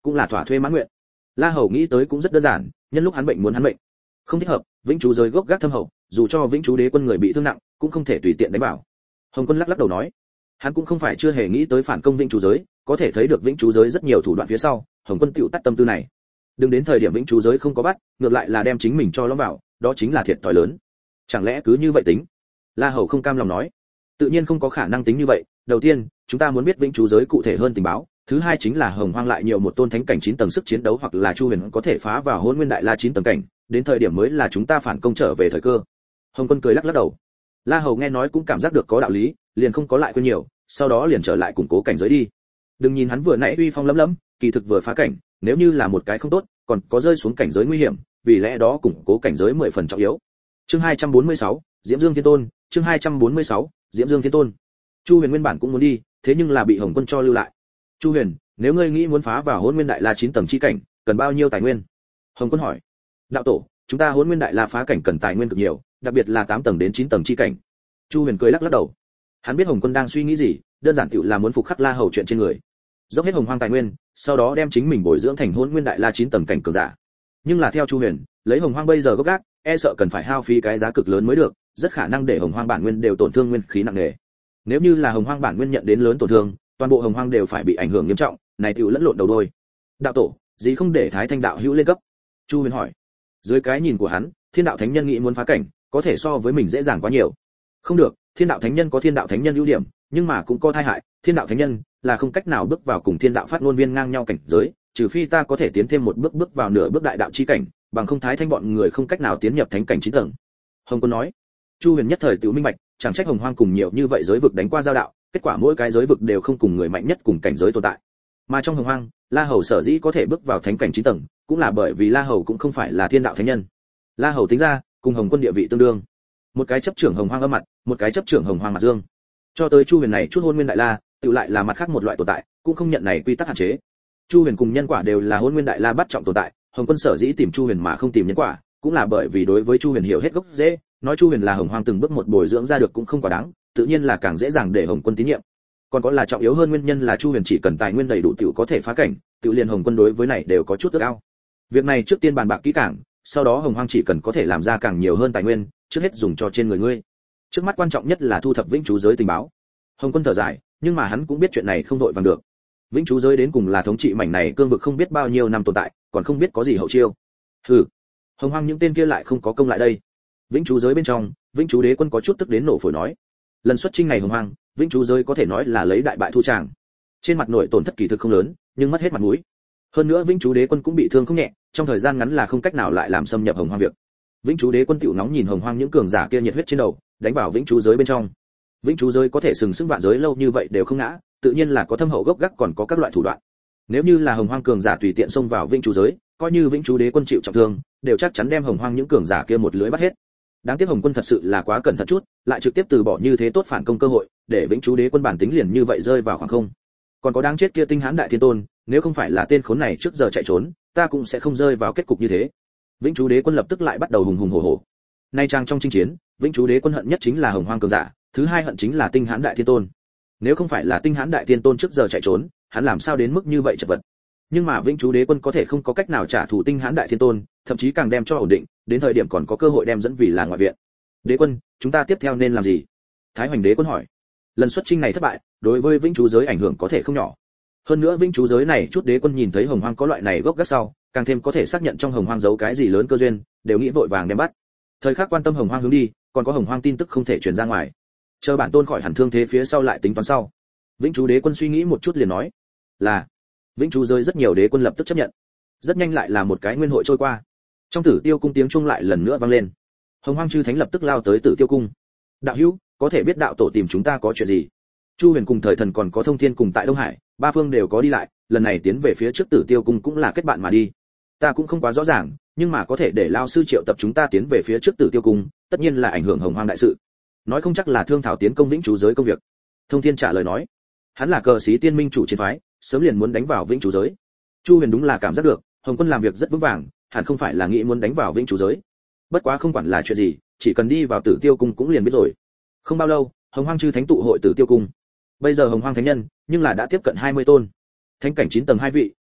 cũng là thỏa thuê mãn nguyện. La Hầu nghĩ tới cũng rất đơn giản, nhân lúc hắn bệnh muốn hắn bệnh. Không thích hợp, vĩnh chú giới gốc gác thâm hậu, dù cho vĩnh chú đế quân người bị thương nặng, cũng không thể tùy tiện đánh vào. Hồng Quân lắc lắc đầu nói, hắn cũng không phải chưa hề nghĩ tới phản công vĩnh chú giới, có thể thấy được vĩnh chú giới rất nhiều thủ đoạn phía sau, Hồng Quân tiểu tắt tâm tư này. Đừng đến thời điểm vĩnh chú giới không có bắt, ngược lại là đem chính mình cho lõm vào, đó chính là thiệt thòi lớn. Chẳng lẽ cứ như vậy tính? La Hầu không cam lòng nói, tự nhiên không có khả năng tính như vậy. Đầu tiên, chúng ta muốn biết vĩnh chú giới cụ thể hơn tình báo, thứ hai chính là Hồng Hoang lại nhiều một tôn thánh cảnh chín tầng sức chiến đấu, hoặc là Chu Huyền có thể phá vào Hỗn Nguyên Đại La chín tầng cảnh, đến thời điểm mới là chúng ta phản công trở về thời cơ. Hồng Quân cười lắc lắc đầu. La Hầu nghe nói cũng cảm giác được có đạo lý, liền không có lại quên nhiều, sau đó liền trở lại củng cố cảnh giới đi. Đừng nhìn hắn vừa nãy uy phong lấm lấm, kỳ thực vừa phá cảnh, nếu như là một cái không tốt, còn có rơi xuống cảnh giới nguy hiểm, vì lẽ đó củng cố cảnh giới mười phần trọng yếu. Chương hai trăm bốn mươi sáu, Diễm Dương Thiên Tôn, chương hai trăm bốn mươi sáu, Diễm Dương Thiên Tôn. Chu Huyền nguyên bản cũng muốn đi, thế nhưng là bị Hồng Quân cho lưu lại. Chu Huyền, nếu ngươi nghĩ muốn phá vào Hỗn Nguyên Đại La chín tầng chi cảnh, cần bao nhiêu tài nguyên? Hồng Quân hỏi. Đạo tổ, chúng ta Hỗn Nguyên Đại La phá cảnh cần tài nguyên cực nhiều, đặc biệt là tám tầng đến chín tầng chi cảnh. Chu Huyền cười lắc lắc đầu. Hắn biết Hồng Quân đang suy nghĩ gì, đơn giản tiểu là muốn phục khắc La Hầu chuyện trên người, dốc hết Hồng Hoang tài nguyên, sau đó đem chính mình bồi dưỡng thành Hỗn Nguyên Đại La chín tầng cảnh cường giả. Nhưng là theo Chu Huyền, lấy Hồng Hoang bây giờ gốc gác, e sợ cần phải hao phí cái giá cực lớn mới được, rất khả năng để Hồng Hoang bản nguyên đều tổn thương nguyên khí nặng nề. Nếu như là Hồng Hoang bản nguyên nhận đến lớn tổn thương, toàn bộ Hồng Hoang đều phải bị ảnh hưởng nghiêm trọng, này tiểu lẫn lộn đầu đôi. Đạo tổ, gì không để Thái Thanh đạo hữu lên cấp? Chu Huyền hỏi. Dưới cái nhìn của hắn, Thiên đạo thánh nhân nghĩ muốn phá cảnh, có thể so với mình dễ dàng quá nhiều. Không được, Thiên đạo thánh nhân có Thiên đạo thánh nhân ưu điểm, nhưng mà cũng có tai hại, Thiên đạo thánh nhân là không cách nào bước vào cùng Thiên đạo phát ngôn viên ngang nhau cảnh giới, trừ phi ta có thể tiến thêm một bước bước vào nửa bước đại đạo chi cảnh, bằng không Thái Thanh bọn người không cách nào tiến nhập thánh cảnh chín tầng. Hồng Quân nói. Chu Huyền nhất thời tự minh bạch, chẳng trách Hồng Hoang cùng nhiều như vậy giới vực đánh qua giao đạo, kết quả mỗi cái giới vực đều không cùng người mạnh nhất cùng cảnh giới tồn tại. Mà trong Hồng Hoang, La Hầu sở dĩ có thể bước vào thánh cảnh chín tầng, cũng là bởi vì La Hầu cũng không phải là Thiên đạo thánh nhân. La Hầu tính ra, cùng Hồng Quân địa vị tương đương. Một cái chấp trưởng Hồng Hoang âm mặt, một cái chấp trưởng Hồng Hoang mặt dương. Cho tới Chu Huyền này chút Hôn Nguyên Đại La, tự lại là mặt khác một loại tồn tại, cũng không nhận này quy tắc hạn chế. Chu Huyền cùng nhân quả đều là Hôn Nguyên Đại La bắt trọng tồn tại, Hồng Quân sở dĩ tìm Chu Huyền mà không tìm nhân quả, cũng là bởi vì đối với Chu Huyền hiểu hết gốc rễ, nói Chu Huyền là Hồng Hoang từng bước một bồi dưỡng ra được cũng không quá đáng, tự nhiên là càng dễ dàng để Hồng Quân tín nhiệm. Còn có là trọng yếu hơn nguyên nhân là Chu Huyền chỉ cần tài nguyên đầy đủ tiểu có thể phá cảnh, tiểu liền Hồng Quân đối với này đều có chút ước ao. Việc này trước tiên bàn bạc kỹ càng, sau đó Hồng Hoang chỉ cần có thể làm ra càng nhiều hơn tài nguyên, trước hết dùng cho trên người ngươi. Trước mắt quan trọng nhất là thu thập vĩnh chú giới tình báo. Hồng Quân thở dài, nhưng mà hắn cũng biết chuyện này không đội vàng được. Vĩnh chú giới đến cùng là thống trị mảnh này cương vực không biết bao nhiêu năm tồn tại, còn không biết có gì hậu chiêu. Hừ, Hồng Hoang những tên kia lại không có công lại đây. Vĩnh chú giới bên trong, Vĩnh chú đế quân có chút tức đến nổ phổi nói, lần xuất chinh này Hồng Hoang, Vĩnh chú giới có thể nói là lấy đại bại thu tràng. Trên mặt nội tổn thất kỳ thực không lớn, nhưng mất hết mặt mũi. Hơn nữa Vĩnh chú đế quân cũng bị thương không nhẹ, trong thời gian ngắn là không cách nào lại làm xâm nhập Hồng Hoang việc. Vĩnh chú đế quân tiểu nóng nhìn Hồng Hoang những cường giả kia nhiệt huyết trên đầu, đánh vào Vĩnh chú giới bên trong. Vĩnh chú giới có thể sừng sững vạn giới lâu như vậy đều không ngã, tự nhiên là có thâm hậu gốc gác, còn có các loại thủ đoạn. Nếu như là Hồng Hoang cường giả tùy tiện xông vào Vĩnh chú giới, coi như Vĩnh chú đế quân chịu trọng thương, đều chắc chắn đem Hồng Hoang những cường giả kia một lưới bắt hết. Đáng tiếc Hồng Quân thật sự là quá cẩn thận chút, lại trực tiếp từ bỏ như thế tốt phản công cơ hội, để Vĩnh chú đế quân bản tính liền như vậy rơi vào khoảng không. Còn có đáng chết kia Tinh Hán Đại Thiên Tôn, nếu không phải là tên khốn này trước giờ chạy trốn, ta cũng sẽ không rơi vào kết cục như thế. Vĩnh chú đế quân lập tức lại bắt đầu hùng hùng hổ hổ. Nay trang trong chinh chiến, Vĩnh chú đế quân hận nhất chính là Hồng Hoang cường giả, thứ hai hận chính là Tinh Hán Đại Thiên Tôn. Nếu không phải là Tinh Hán Đại Thiên Tôn trước giờ chạy trốn, hắn làm sao đến mức như vậy chật vật. Nhưng mà Vĩnh chú đế quân có thể không có cách nào trả thù Tinh Hán Đại Thiên Tôn, thậm chí càng đem cho ổn định, đến thời điểm còn có cơ hội đem dẫn vì là ngoại viện. Đế quân, chúng ta tiếp theo nên làm gì? Thái Hoành đế quân hỏi. Lần xuất chinh này thất bại, đối với Vĩnh chú giới ảnh hưởng có thể không nhỏ. Hơn nữa Vĩnh chú giới này chút đế quân nhìn thấy Hồng Hoang có loại này gốc gác sau, càng thêm có thể xác nhận trong Hồng Hoang giấu cái gì lớn cơ duyên, đều nghĩ vội vàng đem bắt. Thời khắc quan tâm Hồng Hoang hướng đi, còn có Hồng Hoang tin tức không thể truyền ra ngoài. Chờ bản tôn khỏi hẳn thương thế phía sau lại tính toán sau. Vĩnh chú đế quân suy nghĩ một chút liền nói, là Vĩnh chú giới rất nhiều đế quân lập tức chấp nhận. Rất nhanh lại là một cái nguyên hội trôi qua. Trong Tử Tiêu cung tiếng chuông lại lần nữa vang lên. Hồng Hoang chư thánh lập tức lao tới Tử Tiêu cung. Đạo hữu, có thể biết đạo tổ tìm chúng ta có chuyện gì? Chu Huyền cùng Thời Thần còn có Thông Thiên cùng tại Đông Hải, ba phương đều có đi lại, lần này tiến về phía trước Tử Tiêu cung cũng là kết bạn mà đi. Ta cũng không quá rõ ràng, nhưng mà có thể để lao sư triệu tập chúng ta tiến về phía trước Tử Tiêu cung, tất nhiên là ảnh hưởng Hồng Hoang đại sự. Nói không chắc là thương thảo tiến công Vĩnh chú giới công việc. Thông Thiên trả lời nói, hắn là cờ sĩ tiên minh chủ chiến phái, sớm liền muốn đánh vào Vĩnh chú giới. Chu Huyền đúng là cảm giác được, Hồng Quân làm việc rất vững vàng, hẳn không phải là nghĩ muốn đánh vào Vĩnh chú giới. Bất quá không quản là chuyện gì, chỉ cần đi vào Tử Tiêu cung cũng liền biết rồi. Không bao lâu, Hồng Hoang chư thánh tụ hội Tử Tiêu cung. Bây giờ Hồng Hoang thánh nhân, nhưng là đã tiếp cận hai mươi tôn. Thánh cảnh chín tầng hai vị,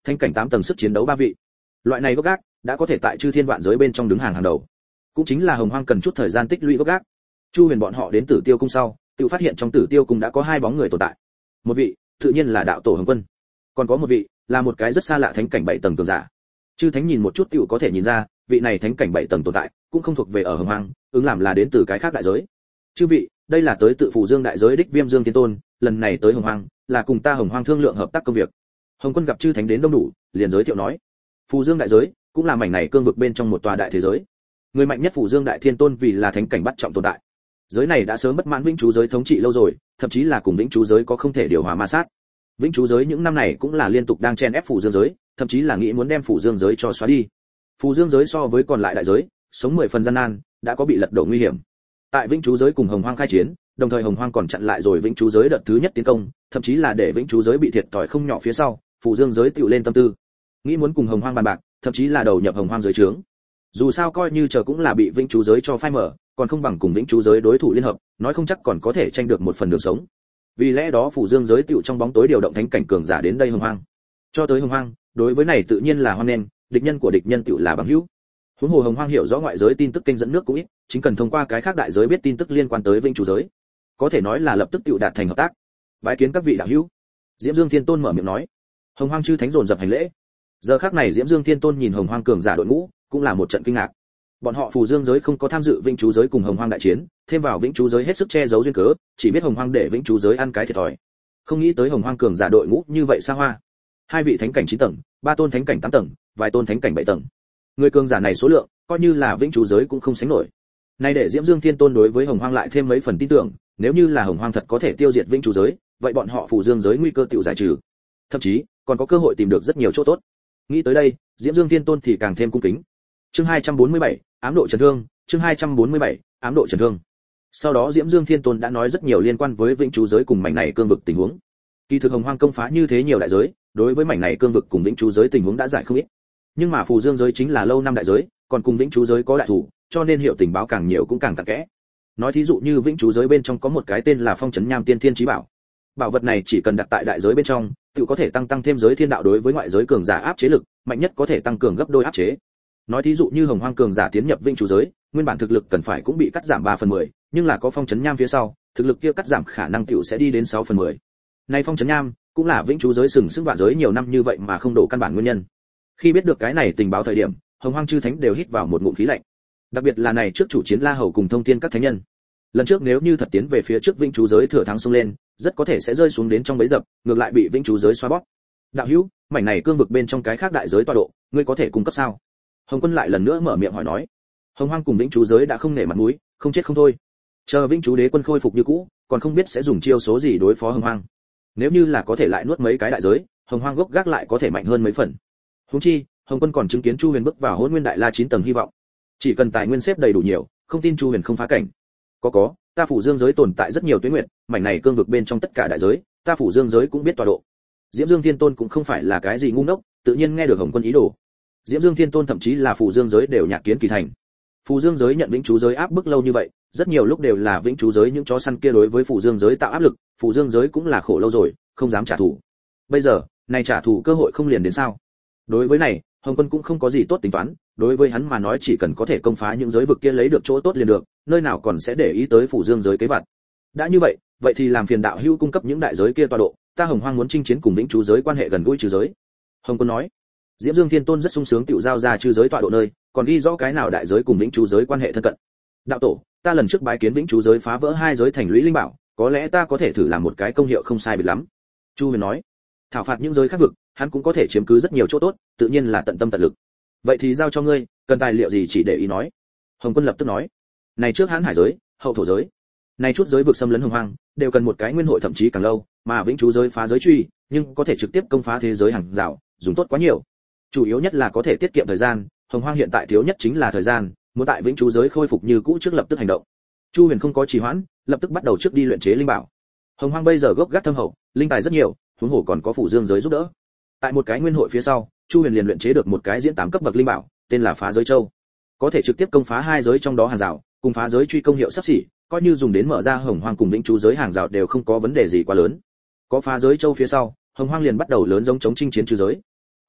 thanh cảnh tám tầng sức chiến đấu ba vị. Loại này gốc gác đã có thể tại chư thiên vạn giới bên trong đứng hàng hàng đầu. Cũng chính là Hồng Hoang cần chút thời gian tích lũy gốc gác. Chu Huyền bọn họ đến Tử Tiêu cung sau, tự phát hiện trong Tử Tiêu cung đã có hai bóng người tồn tại. Một vị, tự nhiên là đạo tổ Hồng Quân. Còn có một vị, là một cái rất xa lạ thánh cảnh bảy tầng cường giả. Chư thánh nhìn một chút tựu có thể nhìn ra, vị này thánh cảnh bảy tầng tồn tại, cũng không thuộc về ở Hồng Hoang, ứng làm là đến từ cái khác đại giới. Chư vị, đây là tới tự Phù Dương đại giới đích Viêm Dương Thiên Tôn, lần này tới Hồng Hoang, là cùng ta Hồng Hoang thương lượng hợp tác công việc. Hồng Quân gặp chư thánh đến đông đủ, liền giới thiệu nói, Phù Dương đại giới cũng là mảnh này cương vực bên trong một tòa đại thế giới. Người mạnh nhất Phù Dương đại thiên tôn vì là thánh cảnh bắt trọng tồn tại. Giới này đã sớm bất mãn vĩnh chú giới thống trị lâu rồi, thậm chí là cùng vĩnh chú giới có không thể điều hòa ma sát. Vĩnh chú giới những năm này cũng là liên tục đang chen ép Phù Dương giới, thậm chí là nghĩ muốn đem Phù Dương giới cho xóa đi. Phù Dương giới so với còn lại đại giới, sống mười phần gian nan, đã có bị lật đổ nguy hiểm. Tại vĩnh chú giới cùng Hồng Hoang khai chiến, đồng thời Hồng Hoang còn chặn lại rồi vĩnh chú giới đợt thứ nhất tiến công, thậm chí là để vĩnh chú giới bị thiệt thòi không nhỏ phía sau, Phù Dương giới tựu lên tâm tư, nghĩ muốn cùng Hồng Hoang bàn bạc, thậm chí là đầu nhập Hồng Hoang giới trướng. Dù sao coi như chờ cũng là bị vĩnh chú giới cho phai mở, còn không bằng cùng vĩnh chú giới đối thủ liên hợp, nói không chắc còn có thể tranh được một phần đường sống. Vì lẽ đó Phù Dương giới tựu trong bóng tối điều động thánh cảnh cường giả đến đây Hồng Hoang. Cho tới Hồng Hoang, đối với này tự nhiên là hoan nghênh, địch nhân của địch nhân tựu là bằng hữu. Huống hồ Hồng Hoang hiểu rõ ngoại giới tin tức kênh dẫn nước cũng ít, chính cần thông qua cái khác đại giới biết tin tức liên quan tới vĩnh chú giới, có thể nói là lập tức tựu đạt thành hợp tác. Bái kiến các vị đạo hữu. Diễm Dương Thiên Tôn mở miệng nói. Hồng Hoang chư thánh dồn dập hành lễ. Giờ khắc này Diễm Dương Thiên Tôn nhìn Hồng Hoang cường giả đội ngũ, cũng là một trận kinh ngạc. Bọn họ Phù Dương giới không có tham dự vĩnh chú giới cùng Hồng Hoang đại chiến, thêm vào vĩnh chú giới hết sức che giấu duyên cớ, chỉ biết Hồng Hoang để vĩnh chú giới ăn cái thiệt thòi. Không nghĩ tới Hồng Hoang cường giả đội ngũ như vậy xa hoa. Hai vị thánh cảnh chín tầng, ba tôn thánh cảnh tám tầng, vài tôn thánh cảnh bảy tầng. Người cường giả này số lượng, coi như là vĩnh chú giới cũng không sánh nổi. Nay để Diễm Dương Thiên Tôn đối với Hồng Hoang lại thêm mấy phần tin tưởng, nếu như là Hồng Hoang thật có thể tiêu diệt vĩnh chú giới, vậy bọn họ Phù Dương giới nguy cơ tiểu giải trừ, thậm chí còn có cơ hội tìm được rất nhiều chỗ tốt. Nghĩ tới đây, Diễm Dương Thiên Tôn thì càng thêm cung kính. Chương hai trăm bốn mươi bảy, ám độ trần thương, chương hai trăm bốn mươi bảy, ám độ trần thương. Sau đó Diễm Dương Thiên Tôn đã nói rất nhiều liên quan với vĩnh chú giới cùng mảnh này cương vực tình huống. Kỳ thực Hồng Hoang công phá như thế nhiều đại giới, đối với mảnh này cương vực cùng vĩnh chú giới tình huống đã giải không ít. Nhưng mà Phù Dương giới chính là lâu năm đại giới, còn cùng vĩnh chú giới có đại thủ, cho nên hiểu tình báo càng nhiều cũng càng cặn kẽ. Nói thí dụ như vĩnh chú giới bên trong có một cái tên là Phong Chấn Nham Tiên Thiên Chí Bảo. Bảo vật này chỉ cần đặt tại đại giới bên trong, tự có thể tăng tăng thêm giới thiên đạo đối với ngoại giới cường giả áp chế lực, mạnh nhất có thể tăng cường gấp đôi áp chế. Nói thí dụ như Hồng Hoang cường giả tiến nhập vĩnh chú giới, nguyên bản thực lực cần phải cũng bị cắt giảm ba phần mười, nhưng là có Phong Chấn Nham phía sau, thực lực kia cắt giảm khả năng tiểu sẽ đi đến sáu phần mười. Nay Phong Chấn Nham cũng là vĩnh chú giới sừng sững vạn giới nhiều năm như vậy mà không đổ căn bản nguyên nhân. Khi biết được cái này tình báo thời điểm, Hồng Hoang chư thánh đều hít vào một ngụm khí lạnh. Đặc biệt là này trước chủ chiến La Hầu cùng Thông Thiên các thánh nhân. Lần trước nếu như thật tiến về phía trước vĩnh chú giới thừa thắng xông lên, rất có thể sẽ rơi xuống đến trong bẫy dập, ngược lại bị vĩnh chú giới xóa bóp. Đạo hữu, mảnh này cương vực bên trong cái khác đại giới tọa độ, ngươi có thể cung cấp sao? Hồng Quân lại lần nữa mở miệng hỏi nói. Hồng Hoang cùng vĩnh chú giới đã không nể mặt mũi, không chết không thôi. Chờ vĩnh chú đế quân khôi phục như cũ, còn không biết sẽ dùng chiêu số gì đối phó Hồng Hoang. Nếu như là có thể lại nuốt mấy cái đại giới, Hồng Hoang gốc gác lại có thể mạnh hơn mấy phần. Huống chi, Hồng Quân còn chứng kiến Chu Huyền bước vào Hỗn Nguyên Đại La chín tầng hy vọng. Chỉ cần tài nguyên xếp đầy đủ nhiều, không tin Chu Huyền không phá cảnh. Có có, ta Phủ Dương giới tồn tại rất nhiều tuyến nguyện, mảnh này cương vực bên trong tất cả đại giới, ta Phủ Dương giới cũng biết tọa độ. Diễm Dương Thiên Tôn cũng không phải là cái gì ngu ngốc, tự nhiên nghe được Hồng Quân ý đồ. Diễm Dương Thiên Tôn thậm chí là Phủ Dương giới đều nhạc kiến kỳ thành. Phủ Dương giới nhận vĩnh chú giới áp bức lâu như vậy, rất nhiều lúc đều là vĩnh chú giới những chó săn kia đối với Phủ Dương giới tạo áp lực, Phủ Dương giới cũng là khổ lâu rồi, không dám trả thù. Bây giờ, này trả thù cơ hội không liền đến sao? Đối với này, Hồng Quân cũng không có gì tốt tính toán, đối với hắn mà nói chỉ cần có thể công phá những giới vực kia lấy được chỗ tốt liền được, nơi nào còn sẽ để ý tới Phủ Dương giới kế vật. Đã như vậy, vậy thì làm phiền đạo hữu cung cấp những đại giới kia tọa độ, ta Hồng Hoang muốn chinh chiến cùng vĩnh chú giới quan hệ gần gũi trừ giới. Hồng Quân nói. Diễm Dương Thiên Tôn rất sung sướng tiểu giao ra trừ giới tọa độ nơi, còn ghi rõ cái nào đại giới cùng vĩnh chú giới quan hệ thân cận. Đạo tổ, ta lần trước bái kiến vĩnh chú giới phá vỡ hai giới thành lũy linh bảo, có lẽ ta có thể thử làm một cái công hiệu không sai biệt lắm. Chu Huyền nói. Thảo phạt những giới khác vực, hắn cũng có thể chiếm cứ rất nhiều chỗ tốt, tự nhiên là tận tâm tận lực. Vậy thì giao cho ngươi, cần tài liệu gì chỉ để ý nói. Hồng Quân lập tức nói. Này trước Hán Hải giới, hậu thổ giới, này chút giới vực xâm lấn Hồng Hoang, đều cần một cái nguyên hội thậm chí càng lâu, mà vĩnh chú giới phá giới truy, nhưng có thể trực tiếp công phá thế giới hàng rào, dùng tốt quá nhiều. Chủ yếu nhất là có thể tiết kiệm thời gian, Hồng Hoang hiện tại thiếu nhất chính là thời gian, muốn tại vĩnh chú giới khôi phục như cũ trước lập tức hành động. Chu Huyền không có trì hoãn, lập tức bắt đầu trước đi luyện chế linh bảo. Hồng Hoang bây giờ gốc gác thâm hậu, linh tài rất nhiều, huống hồ còn có Phủ Dương giới giúp đỡ. Tại một cái nguyên hội phía sau, Chu Huyền liền luyện chế được một cái diễn tám cấp bậc linh bảo, tên là Phá Giới Châu. Có thể trực tiếp công phá hai giới trong đó hàng rào, cùng phá giới truy công hiệu sắp xỉ, coi như dùng đến mở ra Hồng Hoang cùng vĩnh chú giới hàng rào đều không có vấn đề gì quá lớn. Có Phá Giới Châu phía sau, Hồng Hoang liền bắt đầu lớn giống chống chinh chiến trừ giới.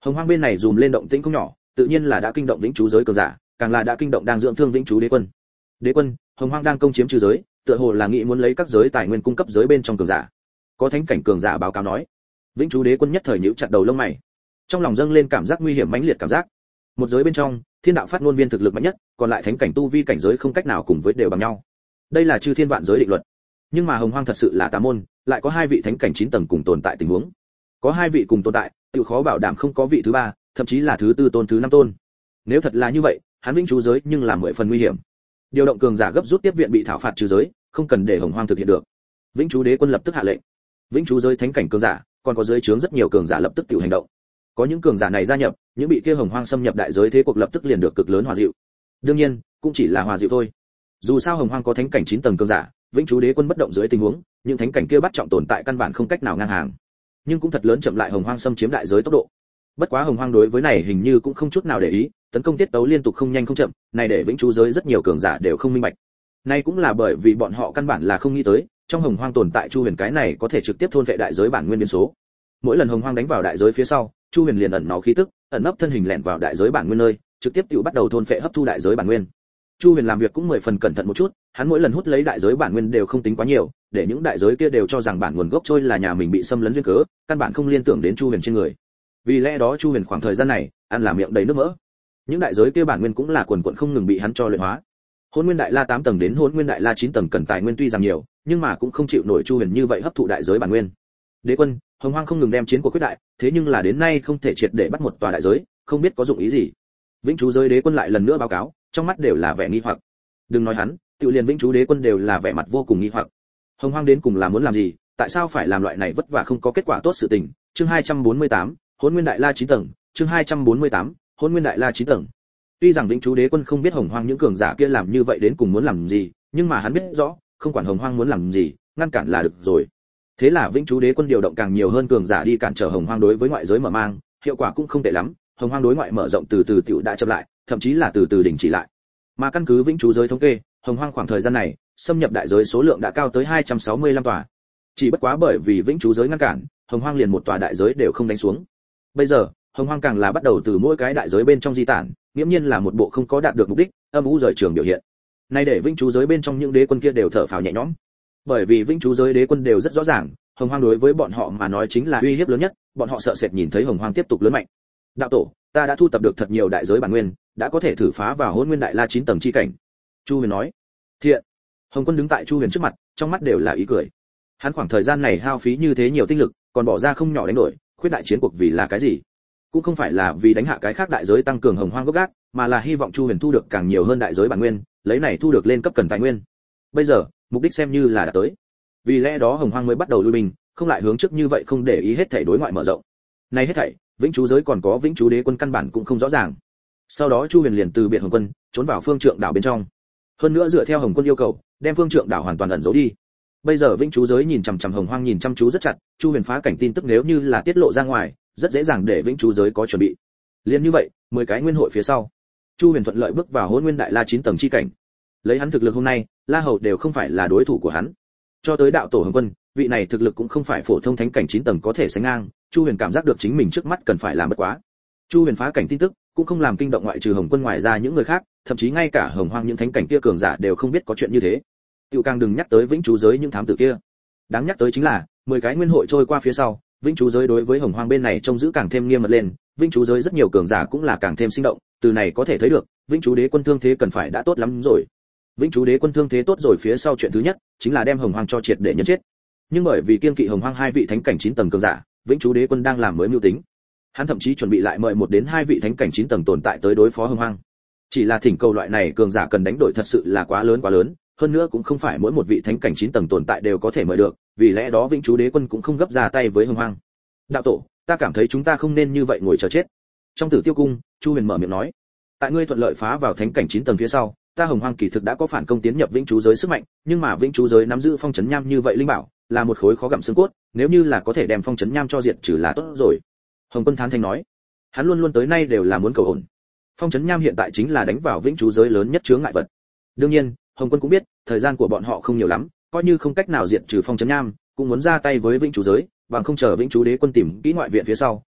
Hồng Hoang bên này dùm lên động tĩnh không nhỏ, tự nhiên là đã kinh động vĩnh chú giới cường giả, càng là đã kinh động đang dưỡng thương vĩnh chú đế quân. Đế quân, Hồng Hoang đang công chiếm trừ giới, tựa hồ là nghĩ muốn lấy các giới tài nguyên cung cấp giới bên trong cường giả. Có thánh cảnh cường giả báo cáo nói. Vĩnh chú đế quân nhất thời nhíu chặt đầu lông mày, trong lòng dâng lên cảm giác nguy hiểm mãnh liệt cảm giác. Một giới bên trong, thiên đạo phát ngôn viên thực lực mạnh nhất, còn lại thánh cảnh tu vi cảnh giới không cách nào cùng với đều bằng nhau. Đây là chư thiên vạn giới định luật. Nhưng mà Hồng Hoang thật sự là tà môn, lại có hai vị thánh cảnh chín tầng cùng tồn tại tình huống. Có hai vị cùng tồn tại, tự khó bảo đảm không có vị thứ ba, thậm chí là thứ tư tôn thứ năm tôn. Nếu thật là như vậy, hắn vĩnh chú giới nhưng là mười phần nguy hiểm. Điều động cường giả gấp rút tiếp viện bị thảo phạt trừ giới, không cần để Hồng Hoang thực hiện được. Vĩnh chú đế quân lập tức hạ lệnh. Vĩnh chú giới thánh cảnh cường giả, còn có giới trướng rất nhiều cường giả lập tức tự hành động. Có những cường giả này gia nhập, những bị kia Hồng Hoang xâm nhập đại giới thế cuộc lập tức liền được cực lớn hòa dịu. Đương nhiên, cũng chỉ là hòa dịu thôi. Dù sao Hồng Hoang có thánh cảnh chín tầng cường giả, vĩnh chú đế quân bất động dưới tình huống, những thánh cảnh kia bắt trọng tồn tại căn bản không cách nào ngang hàng. Nhưng cũng thật lớn chậm lại Hồng Hoang xâm chiếm đại giới tốc độ. Bất quá Hồng Hoang đối với này hình như cũng không chút nào để ý, tấn công tiết tấu liên tục không nhanh không chậm, này để vĩnh chú giới rất nhiều cường giả đều không minh bạch. Này cũng là bởi vì bọn họ căn bản là không nghĩ tới, trong Hồng Hoang tồn tại Chu Huyền cái này có thể trực tiếp thôn vệ đại giới bản nguyên biến số. Mỗi lần Hồng Hoang đánh vào đại giới phía sau, Chu Huyền liền ẩn nó khí tức, ẩn nấp thân hình lẻn vào đại giới bản nguyên nơi, trực tiếp tự bắt đầu thôn phệ hấp thu đại giới bản nguyên. Chu Huyền làm việc cũng mười phần cẩn thận một chút, hắn mỗi lần hút lấy đại giới bản nguyên đều không tính quá nhiều, để những đại giới kia đều cho rằng bản nguồn gốc trôi là nhà mình bị xâm lấn duyên cớ, căn bản không liên tưởng đến Chu Huyền trên người. Vì lẽ đó Chu Huyền khoảng thời gian này, ăn là miệng đầy nước mỡ. Những đại giới kia bản nguyên cũng là quần quần không ngừng bị hắn cho luyện hóa. Hỗn Nguyên Đại La tám tầng đến Hỗn Nguyên Đại La chín tầng cần tài nguyên tuy rằng nhiều, nhưng mà cũng không chịu nổi Chu Huyền như vậy hấp thụ đại giới bản nguyên. Đế quân, Hồng Hoang không ngừng đem chiến của quyết đại, thế nhưng là đến nay không thể triệt để bắt một tòa đại giới, không biết có dụng ý gì. Vĩnh chú giới đế quân lại lần nữa báo cáo, trong mắt đều là vẻ nghi hoặc. Đừng nói hắn, tự liền vĩnh chú đế quân đều là vẻ mặt vô cùng nghi hoặc. Hồng Hoang đến cùng là muốn làm gì, tại sao phải làm loại này vất vả không có kết quả tốt sự tình. Chương hai trăm bốn mươi tám, Hỗn Nguyên Đại La chín tầng, chương hai trăm bốn mươi tám, Hỗn Nguyên Đại La chín tầng. Tuy rằng vĩnh chú đế quân không biết Hồng Hoang những cường giả kia làm như vậy đến cùng muốn làm gì, nhưng mà hắn biết rõ, không quản Hồng Hoang muốn làm gì, ngăn cản là được rồi. Thế là vĩnh chú đế quân điều động càng nhiều hơn cường giả đi cản trở Hồng Hoang đối với ngoại giới mở mang, hiệu quả cũng không tệ lắm, Hồng Hoang đối ngoại mở rộng từ từ tiểu đã chậm lại, thậm chí là từ từ đình chỉ lại. Mà căn cứ vĩnh chú giới thống kê, Hồng Hoang khoảng thời gian này, xâm nhập đại giới số lượng đã cao tới hai trăm sáu mươi lăm tòa. Chỉ bất quá bởi vì vĩnh chú giới ngăn cản, Hồng Hoang liền một tòa đại giới đều không đánh xuống. Bây giờ, Hồng Hoang càng là bắt đầu từ mỗi cái đại giới bên trong di tản, nghiễm nhiên là một bộ không có đạt được mục đích, âm u rời trường biểu hiện. Nay để vĩnh chú giới bên trong những đế quân kia đều thở phào nhẹ nhõm. Bởi vì vĩnh chú giới đế quân đều rất rõ ràng, Hồng Hoang đối với bọn họ mà nói chính là uy hiếp lớn nhất, bọn họ sợ sệt nhìn thấy Hồng Hoang tiếp tục lớn mạnh. Đạo tổ, ta đã thu tập được thật nhiều đại giới bản nguyên, đã có thể thử phá vào Hỗn Nguyên Đại La chín tầng chi cảnh. Chu Huyền nói. Thiện. Hồng Quân đứng tại Chu Huyền trước mặt, trong mắt đều là ý cười. Hắn khoảng thời gian này hao phí như thế nhiều tinh lực, còn bỏ ra không nhỏ đánh đổi, khuyết đại chiến cuộc vì là cái gì? Cũng không phải là vì đánh hạ cái khác đại giới tăng cường Hồng Hoang gốc gác, mà là hy vọng Chu Huyền thu được càng nhiều hơn đại giới bản nguyên, lấy này thu được lên cấp cần tài nguyên. Bây giờ, mục đích xem như là đã tới. Vì lẽ đó Hồng Hoang mới bắt đầu lui binh, không lại hướng trước như vậy không để ý hết thảy đối ngoại mở rộng. Này hết thảy, vĩnh chú giới còn có vĩnh chú đế quân căn bản cũng không rõ ràng. Sau đó Chu Huyền liền từ biệt Hồng Quân, trốn vào Phương Trượng đảo bên trong. Hơn nữa dựa theo Hồng Quân yêu cầu, đem Phương Trượng đảo hoàn toàn ẩn giấu đi. Bây giờ vĩnh chú giới nhìn chằm chằm Hồng Hoang nhìn chăm chú rất chặt, Chu Huyền phá cảnh tin tức nếu như là tiết lộ ra ngoài, rất dễ dàng để vĩnh chú giới có chuẩn bị. Liên như vậy, mười cái nguyên hội phía sau, Chu Huyền thuận lợi bước vào Hỗn Nguyên Đại La chín tầng chi cảnh. Lấy hắn thực lực hôm nay, La Hầu đều không phải là đối thủ của hắn. Cho tới đạo tổ Hồng Quân, vị này thực lực cũng không phải phổ thông thánh cảnh chín tầng có thể sánh ngang, Chu Huyền cảm giác được chính mình trước mắt cần phải làm bất quá. Chu Huyền phá cảnh tin tức cũng không làm kinh động ngoại trừ Hồng Quân ngoài ra những người khác, thậm chí ngay cả Hồng Hoang những thánh cảnh kia cường giả đều không biết có chuyện như thế. Tiểu càng đừng nhắc tới vĩnh chú giới những thám tử kia. Đáng nhắc tới chính là, mười cái nguyên hội trôi qua phía sau, vĩnh chú giới đối với Hồng Hoang bên này trông giữ càng thêm nghiêm mật lên, vĩnh chú giới rất nhiều cường giả cũng là càng thêm sinh động, từ này có thể thấy được, vĩnh chú đế quân thương thế cần phải đã tốt lắm rồi. Vĩnh chú đế quân thương thế tốt rồi phía sau chuyện thứ nhất chính là đem Hồng Hoang cho triệt để nhấn chết. Nhưng bởi vì kiên kỵ Hồng Hoang hai vị thánh cảnh chín tầng cường giả, vĩnh chú đế quân đang làm mới mưu tính. Hắn thậm chí chuẩn bị lại mời một đến hai vị thánh cảnh chín tầng tồn tại tới đối phó Hồng Hoang. Chỉ là thỉnh cầu loại này cường giả cần đánh đổi thật sự là quá lớn quá lớn, hơn nữa cũng không phải mỗi một vị thánh cảnh chín tầng tồn tại đều có thể mời được, vì lẽ đó vĩnh chú đế quân cũng không gấp ra tay với Hồng Hoang. Đạo tổ, ta cảm thấy chúng ta không nên như vậy ngồi chờ chết. Trong Tử Tiêu cung, Chu Huyền mở miệng nói, tại ngươi thuận lợi phá vào thánh cảnh chín tầng phía sau, ta Hồng Hoang kỳ thực đã có phản công tiến nhập vĩnh chú giới sức mạnh, nhưng mà vĩnh chú giới nắm giữ phong trấn nham như vậy linh bảo, là một khối khó gặm xương cốt, nếu như là có thể đem phong trấn nham cho diệt trừ là tốt rồi. Hồng Quân thán thanh nói, hắn luôn luôn tới nay đều là muốn cầu ổn. Phong trấn nham hiện tại chính là đánh vào vĩnh chú giới lớn nhất chướng ngại vật. Đương nhiên, Hồng Quân cũng biết, thời gian của bọn họ không nhiều lắm, coi như không cách nào diệt trừ phong trấn nham, cũng muốn ra tay với vĩnh chú giới, bằng không chờ vĩnh chú đế quân tìm kỹ ngoại viện phía sau,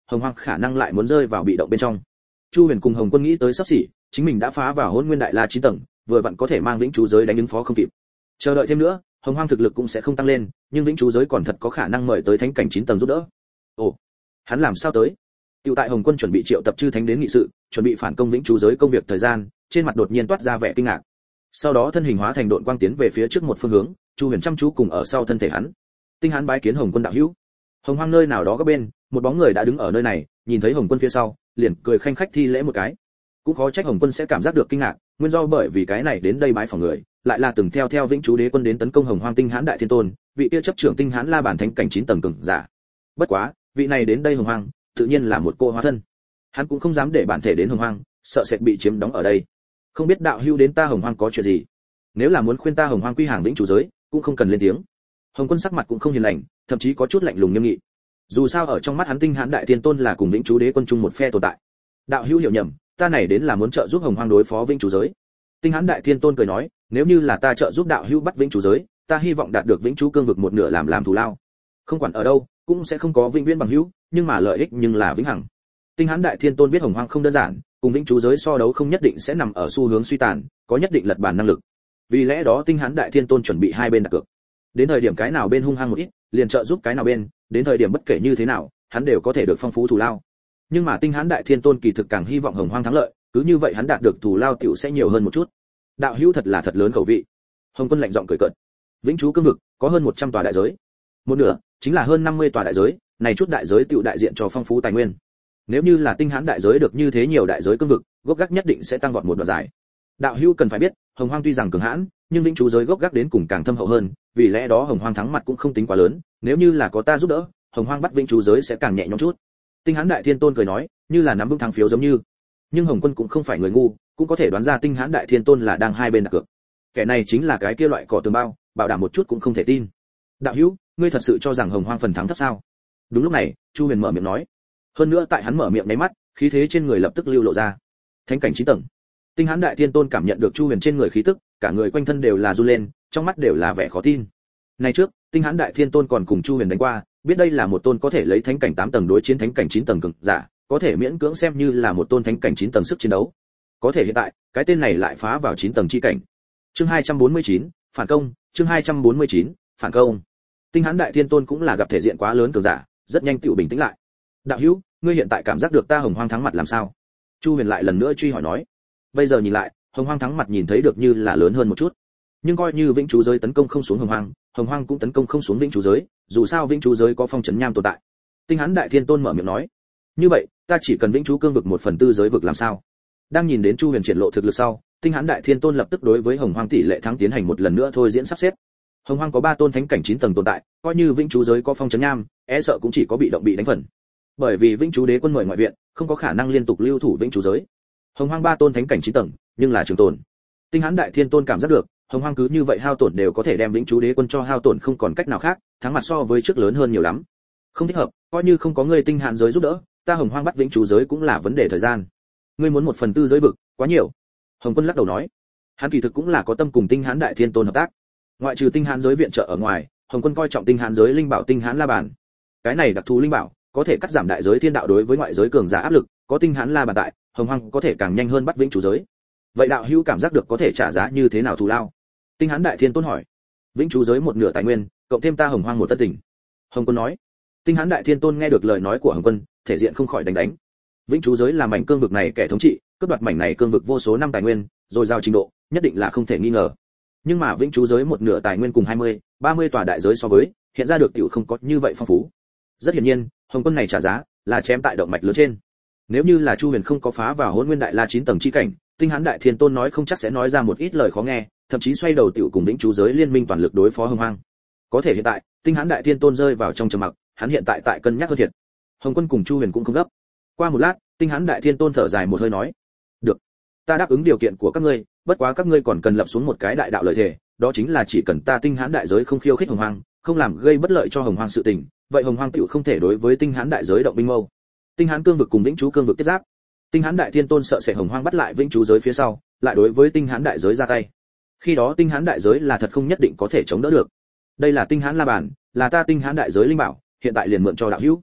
hồng hoang khả năng lại muốn rơi vào bị động bên trong. Chu Huyền cùng Hồng Quân nghĩ tới sắp xỉ, chính mình đã phá vào Hỗn Nguyên Đại La chín tầng, vừa vặn có thể mang vĩnh chú giới đánh ứng phó không kịp. Chờ đợi thêm nữa, hồng hoang thực lực cũng sẽ không tăng lên, nhưng vĩnh chú giới còn thật có khả năng mời tới thánh cảnh chín tầng giúp đỡ. Ồ, hắn làm sao tới? Tiểu tại Hồng Quân chuẩn bị triệu tập chư thánh đến nghị sự, chuẩn bị phản công vĩnh chú giới công việc thời gian, trên mặt đột nhiên toát ra vẻ kinh ngạc. Sau đó thân hình hóa thành độn quang tiến về phía trước một phương hướng, Chu Huyền chăm chú cùng ở sau thân thể hắn. Tinh Hán bái kiến Hồng Quân đạo hữu. Hồng hoang nơi nào đó các bên, một bóng người đã đứng ở nơi này, nhìn thấy Hồng Quân phía sau, liền cười khanh khách thi lễ một cái. Cũng khó trách Hồng Quân sẽ cảm giác được kinh ngạc, nguyên do bởi vì cái này đến đây bái phỏng người, lại là từng theo theo vĩnh chú đế quân đến tấn công Hồng Hoang Tinh Hán Đại Thiên Tôn, vị kia chấp trưởng Tinh Hán La Bản thánh cảnh chín tầng cường giả. Bất quá, vị này đến đây Hồng Hoang, tự nhiên là một cô hóa thân. Hắn cũng không dám để bản thể đến Hồng Hoang, sợ sẽ bị chiếm đóng ở đây. Không biết đạo hữu đến ta Hồng Hoang có chuyện gì? Nếu là muốn khuyên ta Hồng Hoang quy hàng vĩnh chú giới, cũng không cần lên tiếng. Hồng Quân sắc mặt cũng không hiền lành, thậm chí có chút lạnh lùng nghiêm nghị. Dù sao ở trong mắt hắn Tinh Hán Đại Thiên Tôn là cùng vĩnh chú đế quân chung một phe tồn tại. Đạo hữu hiểu nhầm, ta này đến là muốn trợ giúp Hồng Hoang đối phó vĩnh chú giới. Tinh Hán Đại Thiên Tôn cười nói, nếu như là ta trợ giúp đạo hữu bắt vĩnh chú giới, ta hy vọng đạt được vĩnh chú cương vực một nửa làm làm thù lao. Không quản ở đâu, cũng sẽ không có vĩnh viễn bằng hữu, nhưng mà lợi ích nhưng là vĩnh hằng. Tinh Hán Đại Thiên Tôn biết Hồng Hoang không đơn giản, cùng vĩnh chú giới so đấu không nhất định sẽ nằm ở xu hướng suy tàn, có nhất định lật bàn năng lực. Vì lẽ đó Tinh Hán Đại Thiên Tôn chuẩn bị hai bên đặt cược. Đến thời điểm cái nào bên hung hăng một ít, liền trợ giúp cái nào bên, đến thời điểm bất kể như thế nào, hắn đều có thể được phong phú thù lao. Nhưng mà Tinh Hán Đại Thiên Tôn kỳ thực càng hy vọng Hồng Hoang thắng lợi, cứ như vậy hắn đạt được thù lao tiểu sẽ nhiều hơn một chút. Đạo hữu thật là thật lớn khẩu vị. Hồng Quân lạnh giọng cười cợt. Vĩnh chú cương vực có hơn một trăm tòa đại giới, một nửa chính là hơn năm mươi tòa đại giới, này chút đại giới tiểu đại diện cho phong phú tài nguyên. Nếu như là Tinh Hán đại giới được như thế nhiều đại giới cương vực, gốc gác nhất định sẽ tăng vọt một đoạn dài. Đạo hữu cần phải biết, Hồng Hoang tuy rằng cường hãn, nhưng vĩnh chú giới gốc gác đến cùng càng thâm hậu hơn, vì lẽ đó Hồng Hoang thắng mặt cũng không tính quá lớn, nếu như là có ta giúp đỡ, Hồng Hoang bắt vĩnh chú giới sẽ càng nhẹ nhõm chút. Tinh Hán Đại Thiên Tôn cười nói, như là nắm vững thắng phiếu giống như. Nhưng Hồng Quân cũng không phải người ngu, cũng có thể đoán ra Tinh Hán Đại Thiên Tôn là đang hai bên đặt cược. Kẻ này chính là cái kia loại cỏ tường bao, bảo đảm một chút cũng không thể tin. Đạo hữu, ngươi thật sự cho rằng Hồng Hoang phần thắng thấp sao? Đúng lúc này, Chu Huyền mở miệng nói. Hơn nữa tại hắn mở miệng nháy mắt, khí thế trên người lập tức lưu lộ ra. Thánh cảnh chín tầng. Tinh Hán Đại Thiên Tôn cảm nhận được Chu Huyền trên người khí tức, cả người quanh thân đều là run lên, trong mắt đều là vẻ khó tin. Này trước, Tinh Hán Đại Thiên Tôn còn cùng Chu Huyền đánh qua, biết đây là một tôn có thể lấy thánh cảnh tám tầng đối chiến thánh cảnh chín tầng cường giả, có thể miễn cưỡng xem như là một tôn thánh cảnh chín tầng sức chiến đấu. Có thể hiện tại, cái tên này lại phá vào chín tầng chi cảnh. Chương hai trăm bốn mươi chín, phản công, chương hai trăm bốn mươi chín, phản công. Tinh Hán Đại Thiên Tôn cũng là gặp thể diện quá lớn cường giả, rất nhanh tựu bình tĩnh lại. Đạo hữu, ngươi hiện tại cảm giác được ta Hồng Hoang thắng mặt làm sao? Chu Huyền lại lần nữa truy hỏi nói. Bây giờ nhìn lại, Hồng Hoang thắng mặt nhìn thấy được như là lớn hơn một chút. Nhưng coi như vĩnh chú giới tấn công không xuống Hồng Hoang, Hồng Hoang cũng tấn công không xuống vĩnh chú giới, dù sao vĩnh chú giới có phong trấn nham tồn tại. Tinh Hán Đại Thiên Tôn mở miệng nói, như vậy, ta chỉ cần vĩnh chú cương vực một phần tư giới vực làm sao? Đang nhìn đến Chu Huyền triển lộ thực lực sau, Tinh Hán Đại Thiên Tôn lập tức đối với Hồng Hoang tỷ lệ thắng tiến hành một lần nữa thôi diễn sắp xếp. Hồng Hoang có ba tôn thánh cảnh chín tầng tồn tại, coi như vĩnh chú giới có phong trấn nham, e sợ cũng chỉ có bị động bị đánh phần. Bởi vì vĩnh chú đế quân mời ngoại viện, không có khả năng liên tục lưu thủ vĩnh chú giới. Hồng Hoang ba tôn thánh cảnh chín tầng, nhưng là trường tồn. Tinh Hán Đại Thiên Tôn cảm giác được, Hồng Hoang cứ như vậy hao tổn đều có thể đem vĩnh chú đế quân cho hao tổn không còn cách nào khác, thắng mặt so với trước lớn hơn nhiều lắm. Không thích hợp, coi như không có ngươi Tinh Hán giới giúp đỡ, ta Hồng Hoang bắt vĩnh chú giới cũng là vấn đề thời gian. Ngươi muốn một phần tư giới vực, quá nhiều. Hồng Quân lắc đầu nói, hắn kỳ thực cũng là có tâm cùng Tinh Hán Đại Thiên Tôn hợp tác. Ngoại trừ Tinh Hán giới viện trợ ở ngoài, Hồng Quân coi trọng Tinh Hán giới linh bảo Tinh Hán La Bàn. Cái này đặc thù linh bảo, có thể cắt giảm đại giới thiên đạo đối với ngoại giới cường giả áp lực, có Tinh Hán La Bàn tại, Hồng Hoang có thể càng nhanh hơn bắt vĩnh chú giới. Vậy đạo hữu cảm giác được có thể trả giá như thế nào thù lao? Tinh Hán Đại Thiên Tôn hỏi. Vĩnh chú giới một nửa tài nguyên, cộng thêm ta Hồng Hoang một tân tình. Hồng Quân nói. Tinh Hán Đại Thiên Tôn nghe được lời nói của Hồng Quân, thể diện không khỏi đánh đánh. Vĩnh chú giới là mảnh cương vực này kẻ thống trị, cướp đoạt mảnh này cương vực vô số năm tài nguyên, rồi giao trình độ, nhất định là không thể nghi ngờ. Nhưng mà vĩnh chú giới một nửa tài nguyên cùng hai mươi, ba mươi tòa đại giới so với, hiện ra được tiểu không có như vậy phong phú. Rất hiển nhiên, Hồng Quân này trả giá là chém tại động mạch lớn trên. Nếu như là Chu Huyền không có phá vào Hỗn Nguyên Đại La chín tầng chi cảnh, Tinh Hán Đại Thiên Tôn nói không chắc sẽ nói ra một ít lời khó nghe, thậm chí xoay đầu tiểu cùng vĩnh chú giới liên minh toàn lực đối phó Hồng Hoang. Có thể hiện tại, Tinh Hán Đại Thiên Tôn rơi vào trong trầm mặc, hắn hiện tại tại cân nhắc hơn thiệt. Hồng Quân cùng Chu Huyền cũng không gấp. Qua một lát, Tinh Hán Đại Thiên Tôn thở dài một hơi nói: "Được, ta đáp ứng điều kiện của các ngươi, bất quá các ngươi còn cần lập xuống một cái đại đạo lợi thể, đó chính là chỉ cần ta Tinh Hán đại giới không khiêu khích Hồng Hoang, không làm gây bất lợi cho Hồng Hoang sự tình, vậy Hồng Hoang tiểu không thể đối với Tinh Hán đại giới động binh mâu." Tinh Hán cương vực cùng vĩnh chú cương vực tiếp giáp. Tinh Hán Đại Thiên Tôn sợ sẽ Hồng Hoang bắt lại vĩnh chú giới phía sau, lại đối với Tinh Hán đại giới ra tay. Khi đó Tinh Hán đại giới là thật không nhất định có thể chống đỡ được. Đây là Tinh Hán La Bàn, là ta Tinh Hán đại giới linh bảo, hiện tại liền mượn cho đạo hữu.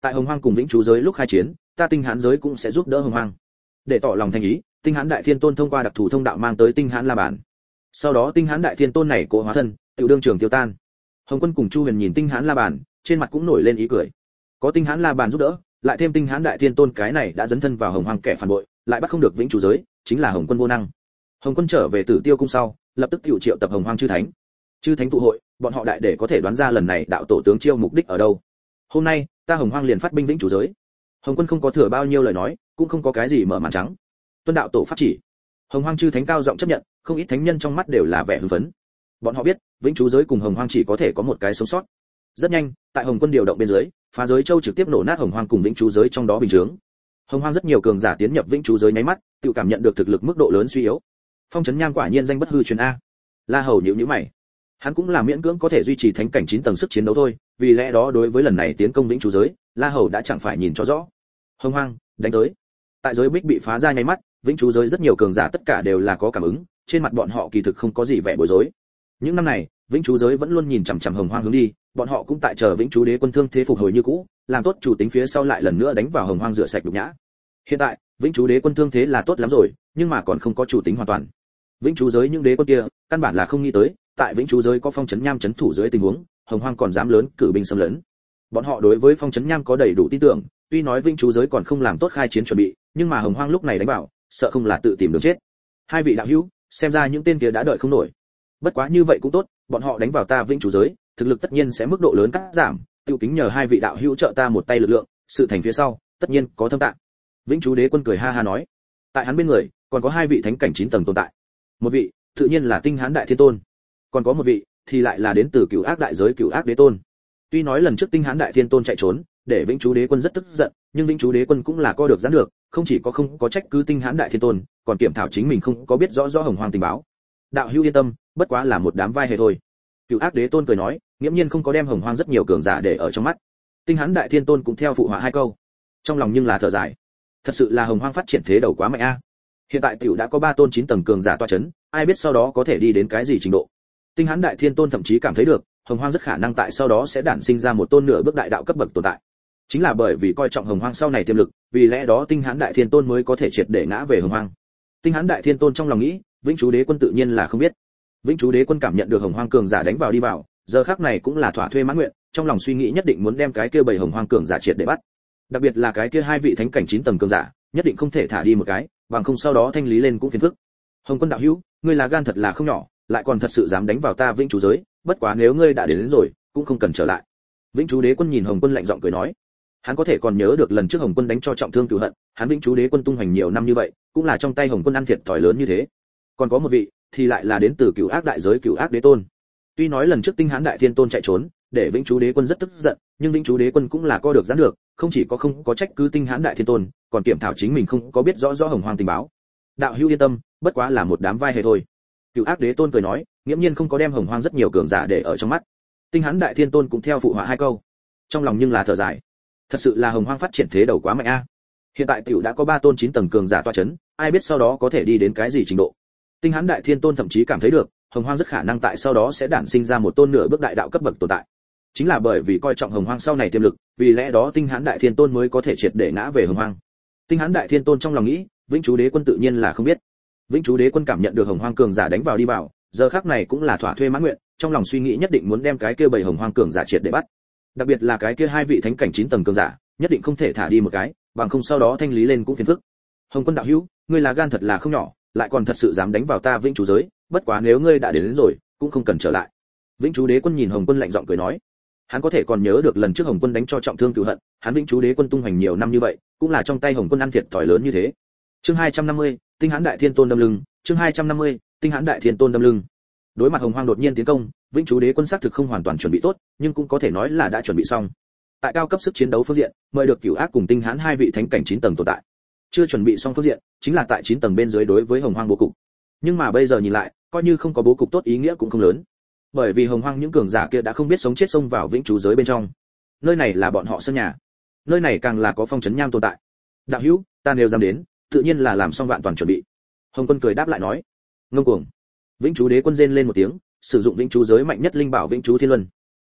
Tại Hồng Hoang cùng Vĩnh Chú giới lúc khai chiến, ta Tinh Hán giới cũng sẽ giúp đỡ Hồng Hoang. Để tỏ lòng thành ý, Tinh Hán Đại Thiên Tôn thông qua đặc thù thông đạo mang tới Tinh Hán La Bàn. Sau đó Tinh Hán Đại Thiên Tôn này cố hóa thân, tiểu đương trường tiêu tan. Hồng Quân cùng Chu Huyền nhìn Tinh Hán La Bàn, trên mặt cũng nổi lên ý cười. Có Tinh Hán La Bàn giúp đỡ, lại thêm Tinh Hán Đại Thiên Tôn cái này đã dấn thân vào Hồng Hoang kẻ phản bội, lại bắt không được Vĩnh Chú giới, chính là Hồng Quân vô năng. Hồng Quân trở về Tử Tiêu cung sau, lập tức tiểu triệu tập Hồng Hoang chư thánh. Chư thánh tụ hội, bọn họ đại để có thể đoán ra lần này đạo tổ tướng chiêu mục đích ở đâu. Hôm nay, ta Hồng Hoang liền phát binh Vĩnh Chú giới. Hồng Quân không có thừa bao nhiêu lời nói, cũng không có cái gì mở màn trắng. Tuân đạo tổ pháp chỉ. Hồng Hoang chư thánh cao giọng chấp nhận, không ít thánh nhân trong mắt đều là vẻ hưng phấn. Bọn họ biết, Vĩnh Chú giới cùng Hồng Hoang chỉ có thể có một cái sống sót. Rất nhanh, tại Hồng Quân điều động bên dưới, phá giới châu trực tiếp nổ nát Hồng Hoang cùng Vĩnh Chú giới trong đó bình chứng. Hồng Hoang rất nhiều cường giả tiến nhập Vĩnh Chú giới nháy mắt, tự cảm nhận được thực lực mức độ lớn suy yếu. Phong Chấn Nham quả nhiên danh bất hư truyền a. La Hầu nhíu nhíu mày. Hắn cũng là miễn cưỡng có thể duy trì thánh cảnh chín tầng sức chiến đấu thôi, vì lẽ đó đối với lần này tiến công Vĩnh Chú giới, La Hầu đã chẳng phải nhìn cho rõ. Hồng Hoang, đánh tới. Tại giới bích bị phá ra nháy mắt, Vĩnh Chú giới rất nhiều cường giả tất cả đều là có cảm ứng, trên mặt bọn họ kỳ thực không có gì vẻ bối rối. Những năm này, Vĩnh Chú giới vẫn luôn nhìn chằm chằm Hồng Hoang hướng đi, bọn họ cũng tại chờ Vĩnh Chú đế quân thương thế phục hồi như cũ, làm tốt chủ tính phía sau lại lần nữa đánh vào Hồng Hoang rửa sạch nhục nhã. Hiện tại, Vĩnh Chú đế quân thương thế là tốt lắm rồi, nhưng mà còn không có chủ tính hoàn toàn. Vĩnh Chú giới những đế quân kia, căn bản là không nghĩ tới, tại Vĩnh Chú giới có Phong Chấn Nham chấn thủ dưới tình huống, Hồng Hoang còn dám lớn cử binh xâm lấn. Bọn họ đối với Phong Chấn Nham có đầy đủ tin tưởng, tuy nói Vĩnh Chú giới còn không làm tốt khai chiến chuẩn bị, nhưng mà Hồng Hoang lúc này đánh vào, sợ không là tự tìm đường chết. Hai vị đạo hữu, xem ra những tên kia đã đợi không nổi. Bất quá như vậy cũng tốt, bọn họ đánh vào ta Vĩnh Chú giới, thực lực tất nhiên sẽ mức độ lớn cắt giảm, tiêu kính nhờ hai vị đạo hữu trợ ta một tay lực lượng, sự thành phía sau, tất nhiên có thâm tạng. Vĩnh Chú đế quân cười ha ha nói, tại hắn bên người còn có hai vị thánh cảnh chín tầng tồn tại. Một vị, tự nhiên là Tinh Hán Đại Thiên Tôn, còn có một vị thì lại là đến từ Cửu Ác Đại Giới Cửu Ác Đế Tôn. Tuy nói lần trước Tinh Hán Đại Thiên Tôn chạy trốn, để Vĩnh Chú đế quân rất tức giận, nhưng Vĩnh Chú đế quân cũng là co được giãn được, không chỉ có không có trách cứ Tinh Hán Đại Thiên Tôn, còn kiểm thảo chính mình không có biết rõ rõ Hồng Hoang tình báo. Đạo hữu yên tâm, bất quá là một đám vai hề thôi. Cửu Ác Đế Tôn cười nói, nghiễm nhiên không có đem Hồng Hoang rất nhiều cường giả để ở trong mắt. Tinh Hán Đại Thiên Tôn cũng theo phụ họa hai câu, trong lòng nhưng là thở dài. Thật sự là Hồng Hoang phát triển thế đầu quá mạnh a. Hiện tại tiểu đã có ba tôn chín tầng cường giả toa chấn, ai biết sau đó có thể đi đến cái gì trình độ. Tinh Hán Đại Thiên Tôn thậm chí cảm thấy được, Hồng Hoang rất khả năng tại sau đó sẽ đản sinh ra một tôn nửa bước đại đạo cấp bậc tồn tại. Chính là bởi vì coi trọng Hồng Hoang sau này tiềm lực, vì lẽ đó Tinh Hán Đại Thiên Tôn mới có thể triệt để ngã về Hồng Hoang. Tinh Hán Đại Thiên Tôn trong lòng nghĩ, Vĩnh Chú đế quân tự nhiên là không biết. Vĩnh Chú đế quân cảm nhận được Hồng Hoang cường giả đánh vào đi vào, giờ khắc này cũng là thỏa thuê mãn nguyện, trong lòng suy nghĩ nhất định muốn đem cái kia bảy Hồng Hoang cường giả triệt để bắt. Đặc biệt là cái kia hai vị thánh cảnh chín tầng cường giả, nhất định không thể thả đi một cái, bằng không sau đó thanh lý lên cũng phiền phức. Hồng Quân đạo hữu, ngươi là gan thật là không nhỏ, lại còn thật sự dám đánh vào ta Vĩnh Chú giới, bất quá nếu ngươi đã đến, đến rồi, cũng không cần trở lại. Vĩnh Chú đế quân nhìn Hồng Quân lạnh giọng cười nói, hắn có thể còn nhớ được lần trước Hồng Quân đánh cho trọng thương cửu hận, hắn Vĩnh Chú đế quân tung hoành nhiều năm như vậy, cũng là trong tay Hồng Quân ăn thiệt thòi lớn như thế. Còn có một vị, thì lại là đến từ Cửu Ác Đại Giới Cửu Ác Đế Tôn. Tuy nói lần trước Tinh Hán Đại Thiên Tôn chạy trốn, để Vĩnh Chú đế quân rất tức giận, nhưng Vĩnh Chú đế quân cũng là co được giãn được, không chỉ có không có trách cứ Tinh Hán Đại Thiên Tôn, còn kiểm thảo chính mình không có biết rõ rõ Hồng Hoang tình báo. Đạo hữu yên tâm, bất quá là một đám vai hề thôi. Cửu Ác Đế Tôn cười nói, nghiễm nhiên không có đem Hồng Hoang rất nhiều cường giả để ở trong mắt. Tinh Hán Đại Thiên Tôn cũng theo phụ họa hai câu, trong lòng nhưng là thở dài. Thật sự là Hồng Hoang phát triển thế đầu quá mạnh a. Hiện tại tiểu đã có ba tôn chín tầng cường giả toa chấn, ai biết sau đó có thể đi đến cái gì trình độ. Tinh Hán Đại Thiên Tôn thậm chí cảm thấy được, Hồng Hoang rất khả năng tại sau đó sẽ đản sinh ra một tôn nửa bước đại đạo cấp bậc tồn tại. Chính là bởi vì coi trọng Hồng Hoang sau này tiềm lực, vì lẽ đó Tinh Hán Đại Thiên Tôn mới có thể triệt để ngã về Hồng Hoang. Tinh Hán Đại Thiên Tôn trong lòng nghĩ, Vĩnh Chú đế quân tự nhiên là không biết. Vĩnh Chú đế quân cảm nhận được Hồng Hoang cường giả đánh vào đi vào, giờ khắc này cũng là thỏa thuê mãn nguyện, trong lòng suy nghĩ nhất định muốn đem cái kia bảy Hồng Hoang cường giả triệt để bắt. Đặc biệt là cái kia hai vị thánh cảnh chín tầng cường giả, nhất định không thể thả đi một cái, bằng không sau đó thanh lý lên cũng phiền phức. Hồng Quân đạo hữu, ngươi là gan thật là không nhỏ, lại còn thật sự dám đánh vào ta Vĩnh Chú giới, bất quá nếu ngươi đã đến, đến rồi, cũng không cần trở lại. Vĩnh Chú đế quân nhìn Hồng Quân lạnh giọng cười nói, hắn có thể còn nhớ được lần trước Hồng Quân đánh cho trọng thương cửu hận, hắn Vĩnh Chú đế quân tung hoành nhiều năm như vậy, cũng là trong tay Hồng Quân ăn thiệt thòi lớn như thế. Chương hai trăm năm mươi, Tinh Hán Đại Thiên Tôn đâm lưng, chương hai trăm năm mươi, Tinh Hán Đại Thiên Tôn đâm lưng. Đối mặt Hồng Hoang đột nhiên tiến công, Vĩnh Chú đế quân xác thực không hoàn toàn chuẩn bị tốt, nhưng cũng có thể nói là đã chuẩn bị xong. Tại cao cấp sức chiến đấu phương diện, mời được Cửu Ác cùng Tinh Hán hai vị thánh cảnh chín tầng tồn tại. Chưa chuẩn bị xong phương diện, chính là tại chín tầng bên dưới đối với Hồng Hoang bố cục. Nhưng mà bây giờ nhìn lại, coi như không có bố cục tốt ý nghĩa cũng không lớn. Bởi vì Hồng Hoang những cường giả kia đã không biết sống chết xông vào Vĩnh Chú giới bên trong. Nơi này là bọn họ sân nhà. Nơi này càng là có Phong Chấn Nham tồn tại. Đạo hữu, ta nếu dám đến, tự nhiên là làm xong vạn toàn chuẩn bị. Hồng Quân cười đáp lại nói. Ngông cuồng. Vĩnh Chú đế quân rên lên một tiếng, sử dụng Vĩnh Chú giới mạnh nhất linh bảo Vĩnh Chú Thiên Luân.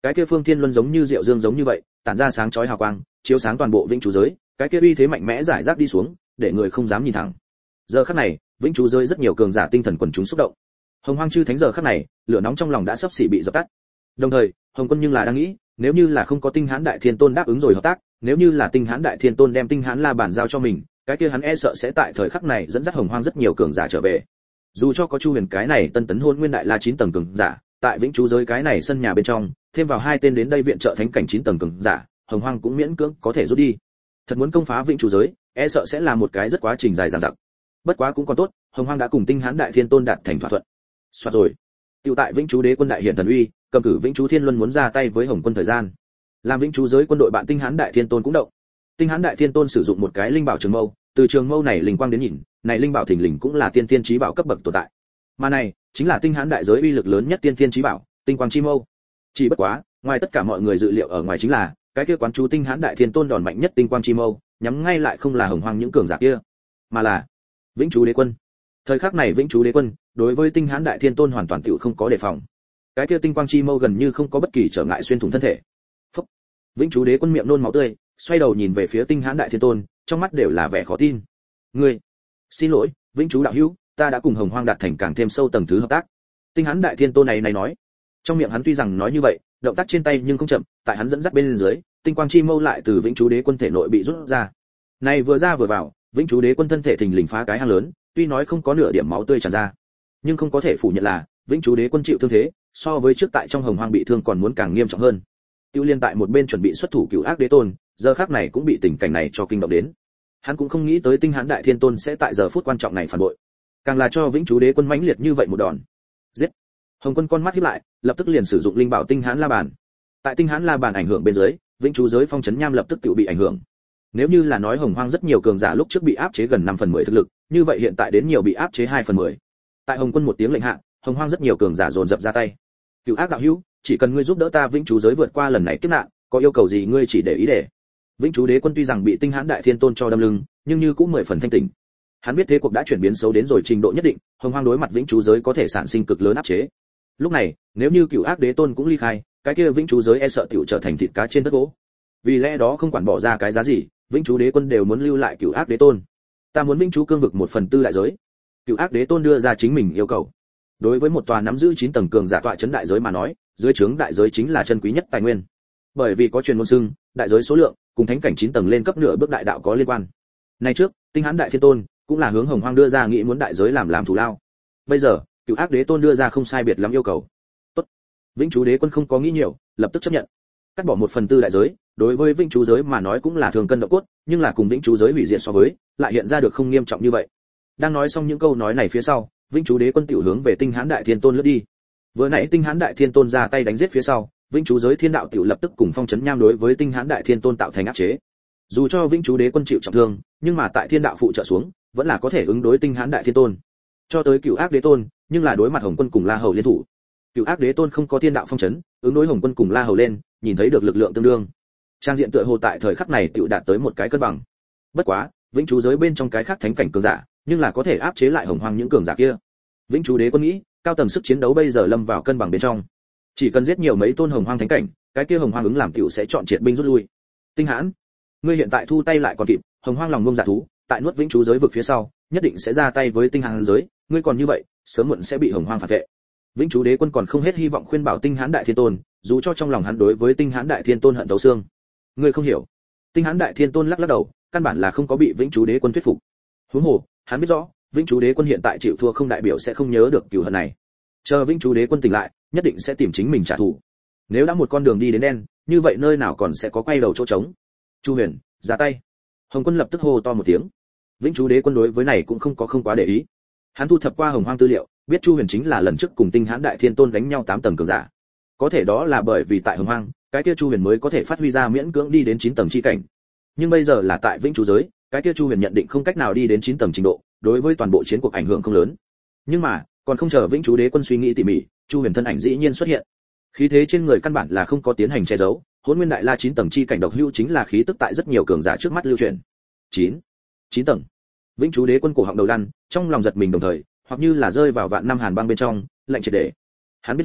Cái kia phương thiên luân giống như diệu dương giống như vậy, tản ra sáng chói hào quang, chiếu sáng toàn bộ vĩnh chú giới, cái kia uy thế mạnh mẽ giải rác đi xuống, để người không dám nhìn thẳng. Giờ khắc này, vĩnh chú giới rất nhiều cường giả tinh thần quần chúng xúc động. Hồng Hoang chư thánh giờ khắc này, lửa nóng trong lòng đã sắp xỉ bị dập tắt. Đồng thời, Hồng Quân nhưng là đang nghĩ, nếu như là không có Tinh Hãn Đại Thiên Tôn đáp ứng rồi hợp tác, nếu như là Tinh Hãn Đại Thiên Tôn đem Tinh Hãn La Bàn giao cho mình, cái kia hắn e sợ sẽ tại thời khắc này dẫn dắt Hồng Hoang rất nhiều cường giả trở về. Dù cho có Chu Huyền cái này tân tấn hôn nguyên đại la chín tầng cường giả, tại vĩnh chú giới cái này sân nhà bên trong, thêm vào hai tên đến đây viện trợ thánh cảnh chín tầng cường giả, Hồng Hoang cũng miễn cưỡng có thể rút đi. Thật muốn công phá vĩnh chú giới, e sợ sẽ là một cái rất quá trình dài dằng dặc. Bất quá cũng còn tốt, Hồng Hoang đã cùng Tinh Hãn Đại Thiên Tôn đạt thành thỏa thuận. Soạt rồi. Tiểu tại vĩnh chú đế quân đại hiện thần uy, cầm cử vĩnh chú thiên luân muốn ra tay với Hồng Quân thời gian. Làm vĩnh chú giới quân đội bạn Tinh Hãn Đại Thiên Tôn cũng động. Tinh Hãn Đại Thiên Tôn sử dụng một cái linh bảo trường mâu, từ trường mâu này linh quang đến nhìn, này linh bảo thình lình cũng là tiên tiên chí bảo cấp bậc tồn tại. Mà này, chính là Tinh Hãn đại giới uy lực lớn nhất tiên tiên chí bảo, Tinh Quang Chi Mâu. Chỉ bất quá, ngoài tất cả mọi người dự liệu ở ngoài chính là, cái kia quán chú Tinh Hãn Đại Thiên Tôn đòn mạnh nhất Tinh Quang Chi Mâu, nhắm ngay lại không là Hồng Hoang những cường giả kia, mà là vĩnh chú đế quân. Thời khắc này vĩnh chú đế quân, đối với Tinh Hãn Đại Thiên Tôn hoàn toàn tiểu không có đề phòng. Cái kia Tinh Quang Chi Mâu gần như không có bất kỳ trở ngại xuyên thủng thân thể. Phốc. Vĩnh chú đế quân miệng nôn máu tươi, xoay đầu nhìn về phía Tinh Hãn Đại Thiên Tôn, trong mắt đều là vẻ khó tin. Ngươi, xin lỗi, vĩnh chú đạo hữu, ta đã cùng Hồng Hoang đạt thành càng thêm sâu tầng thứ hợp tác. Tinh Hãn Đại Thiên Tôn này này nói. Trong miệng hắn tuy rằng nói như vậy, động tác trên tay nhưng không chậm, tại hắn dẫn dắt bên dưới, Tinh Quang Chi Mâu lại từ vĩnh chú đế quân thể nội bị rút ra. Này vừa ra vừa vào, vĩnh chú đế quân thân thể thình lình phá cái hang lớn, tuy nói không có nửa điểm máu tươi tràn ra, nhưng không có thể phủ nhận là vĩnh chú đế quân chịu thương thế, so với trước tại trong Hồng Hoang bị thương còn muốn càng nghiêm trọng hơn. Tiêu Liên tại một bên chuẩn bị xuất thủ cứu ác đế tôn, giờ khắc này cũng bị tình cảnh này cho kinh động đến. Hắn cũng không nghĩ tới Tinh Hãn Đại Thiên Tôn sẽ tại giờ phút quan trọng này phản bội, càng là cho vĩnh chú đế quân mãnh liệt như vậy một đòn. Giết! Hồng Quân con mắt híp lại, lập tức liền sử dụng linh bảo Tinh Hãn La Bàn. Tại Tinh Hãn La Bàn ảnh hưởng bên dưới, vĩnh chú giới phong trấn nham lập tức tự bị ảnh hưởng. Nếu như là nói Hồng Hoang rất nhiều cường giả lúc trước bị áp chế gần năm phần mười thực lực, như vậy hiện tại đến nhiều bị áp chế hai phần mười. Tại Hồng Quân một tiếng lệnh hạ, Hồng Hoang rất nhiều cường giả dồn dập ra tay. Cửu ác đạo hữu, chỉ cần ngươi giúp đỡ ta vĩnh chú giới vượt qua lần này kiếp nạn, có yêu cầu gì ngươi chỉ để ý để. Vĩnh chú đế quân tuy rằng bị Tinh Hãn Đại Thiên Tôn cho đâm lưng, nhưng như cũng mười phần thanh tỉnh. Hắn biết thế cuộc đã chuyển biến xấu đến rồi trình độ nhất định, Hồng Hoang đối mặt vĩnh chú giới có thể sản sinh cực lớn áp chế. Lúc này, nếu như Cửu ác đế tôn cũng ly khai, cái kia vĩnh chú giới e sợ tiểu trở thành thịt cá trên tất gỗ. Vì lẽ đó không quản bỏ ra cái giá gì, vĩnh chú đế quân đều muốn lưu lại Cửu ác đế tôn. Ta muốn vĩnh chú cương vực một phần tư đại giới. Cửu ác đế tôn đưa ra chính mình yêu cầu. Đối với một tòa nắm giữ chín tầng cường giả tọa trấn đại giới mà nói, dưới trướng đại giới chính là chân quý nhất tài nguyên. Bởi vì có truyền ngôn xưng, đại giới số lượng cùng thánh cảnh chín tầng lên cấp nửa bước đại đạo có liên quan. Nay trước, Tinh Hãn Đại Thiên Tôn cũng là hướng Hồng Hoang đưa ra nghĩ muốn đại giới làm làm thù lao. Bây giờ, Cửu ác đế tôn đưa ra không sai biệt lắm yêu cầu. Tốt. Vĩnh chú đế quân không có nghĩ nhiều, lập tức chấp nhận. Cắt bỏ một phần tư đại giới, đối với vĩnh chú giới mà nói cũng là thường cân độ cốt, nhưng là cùng vĩnh chú giới hủy diệt so với, lại hiện ra được không nghiêm trọng như vậy. Đang nói xong những câu nói này phía sau, vĩnh chú đế quân tiểu hướng về Tinh Hãn Đại Thiên Tôn lướt đi. Vừa nãy Tinh Hãn Đại Thiên Tôn ra tay đánh giết phía sau, vĩnh chú giới thiên đạo tiểu lập tức cùng phong trấn nham đối với Tinh Hãn Đại Thiên Tôn tạo thành áp chế. Dù cho vĩnh chú đế quân chịu trọng thương, nhưng mà tại thiên đạo phụ trợ xuống, vẫn là có thể ứng đối Tinh Hãn Đại Thiên Tôn. Cho tới Cửu ác đế tôn, nhưng là đối mặt Hồng Quân cùng La Hầu liên thủ. Cửu ác đế tôn không có thiên đạo phong trấn, ứng đối Hồng Quân cùng La Hầu lên, nhìn thấy được lực lượng tương đương. Trang diện tựa hồ tại thời khắc này tiểu đạt tới một cái cân bằng. Bất quá, vĩnh chú giới bên trong cái khác thánh cảnh cường giả, nhưng là có thể áp chế lại Hồng Hoang những cường giả kia. Vĩnh chú đế quân nghĩ, cao tầng sức chiến đấu bây giờ lâm vào cân bằng bên trong. Chỉ cần giết nhiều mấy tôn Hồng Hoang thánh cảnh, cái kia Hồng Hoang ứng làm tiểu sẽ chọn triệt binh rút lui. Tinh Hãn, ngươi hiện tại thu tay lại còn kịp, Hồng Hoang lòng ngông dạ thú, tại nuốt vĩnh chú giới vực phía sau, nhất định sẽ ra tay với Tinh Hãn giới, ngươi còn như vậy, sớm muộn sẽ bị Hồng Hoang phản vệ. Vĩnh chú đế quân còn không hết hy vọng khuyên bảo Tinh Hãn Đại Thiên Tôn, dù cho trong lòng hắn đối với Tinh Hãn Đại Thiên Tôn hận thấu xương. Ngươi không hiểu. Tinh Hãn Đại Thiên Tôn lắc lắc đầu, căn bản là không có bị vĩnh chú đế quân thuyết phục. Huống hồ, hắn biết rõ, vĩnh chú đế quân hiện tại chịu thua không đại biểu sẽ không nhớ được cừu hận này. Chờ vĩnh chú đế quân tỉnh lại, nhất định sẽ tìm chính mình trả thù. Nếu đã một con đường đi đến đen, như vậy nơi nào còn sẽ có quay đầu chỗ trống. Chu Huyền, ra tay. Hồng Quân lập tức hô to một tiếng. Vĩnh chú đế quân đối với này cũng không có không quá để ý. Hắn thu thập qua Hồng Hoang tư liệu, biết Chu Huyền chính là lần trước cùng Tinh Hãn Đại Thiên Tôn đánh nhau tám tầng cường giả. Có thể đó là bởi vì tại Hồng Hoang, cái kia Chu Huyền mới có thể phát huy ra miễn cưỡng đi đến chín tầng chi cảnh. Nhưng bây giờ là tại vĩnh chú giới, cái kia Chu Huyền nhận định không cách nào đi đến chín tầng trình độ, đối với toàn bộ chiến cuộc ảnh hưởng không lớn. Nhưng mà, còn không chờ vĩnh chú đế quân suy nghĩ tỉ mỉ, Chu Huyền thân ảnh dĩ nhiên xuất hiện. Khí thế trên người căn bản là không có tiến hành che giấu, Hỗn Nguyên Đại La chín tầng chi cảnh độc hữu chính là khí tức tại rất nhiều cường giả trước mắt lưu truyền. chín, chín tầng. Vĩnh chú đế quân cổ họng đầu lăn, trong lòng giật mình đồng thời, hoặc như là rơi vào vạn năm hàn băng bên trong, lạnh triệt để. Hắn biết rõ,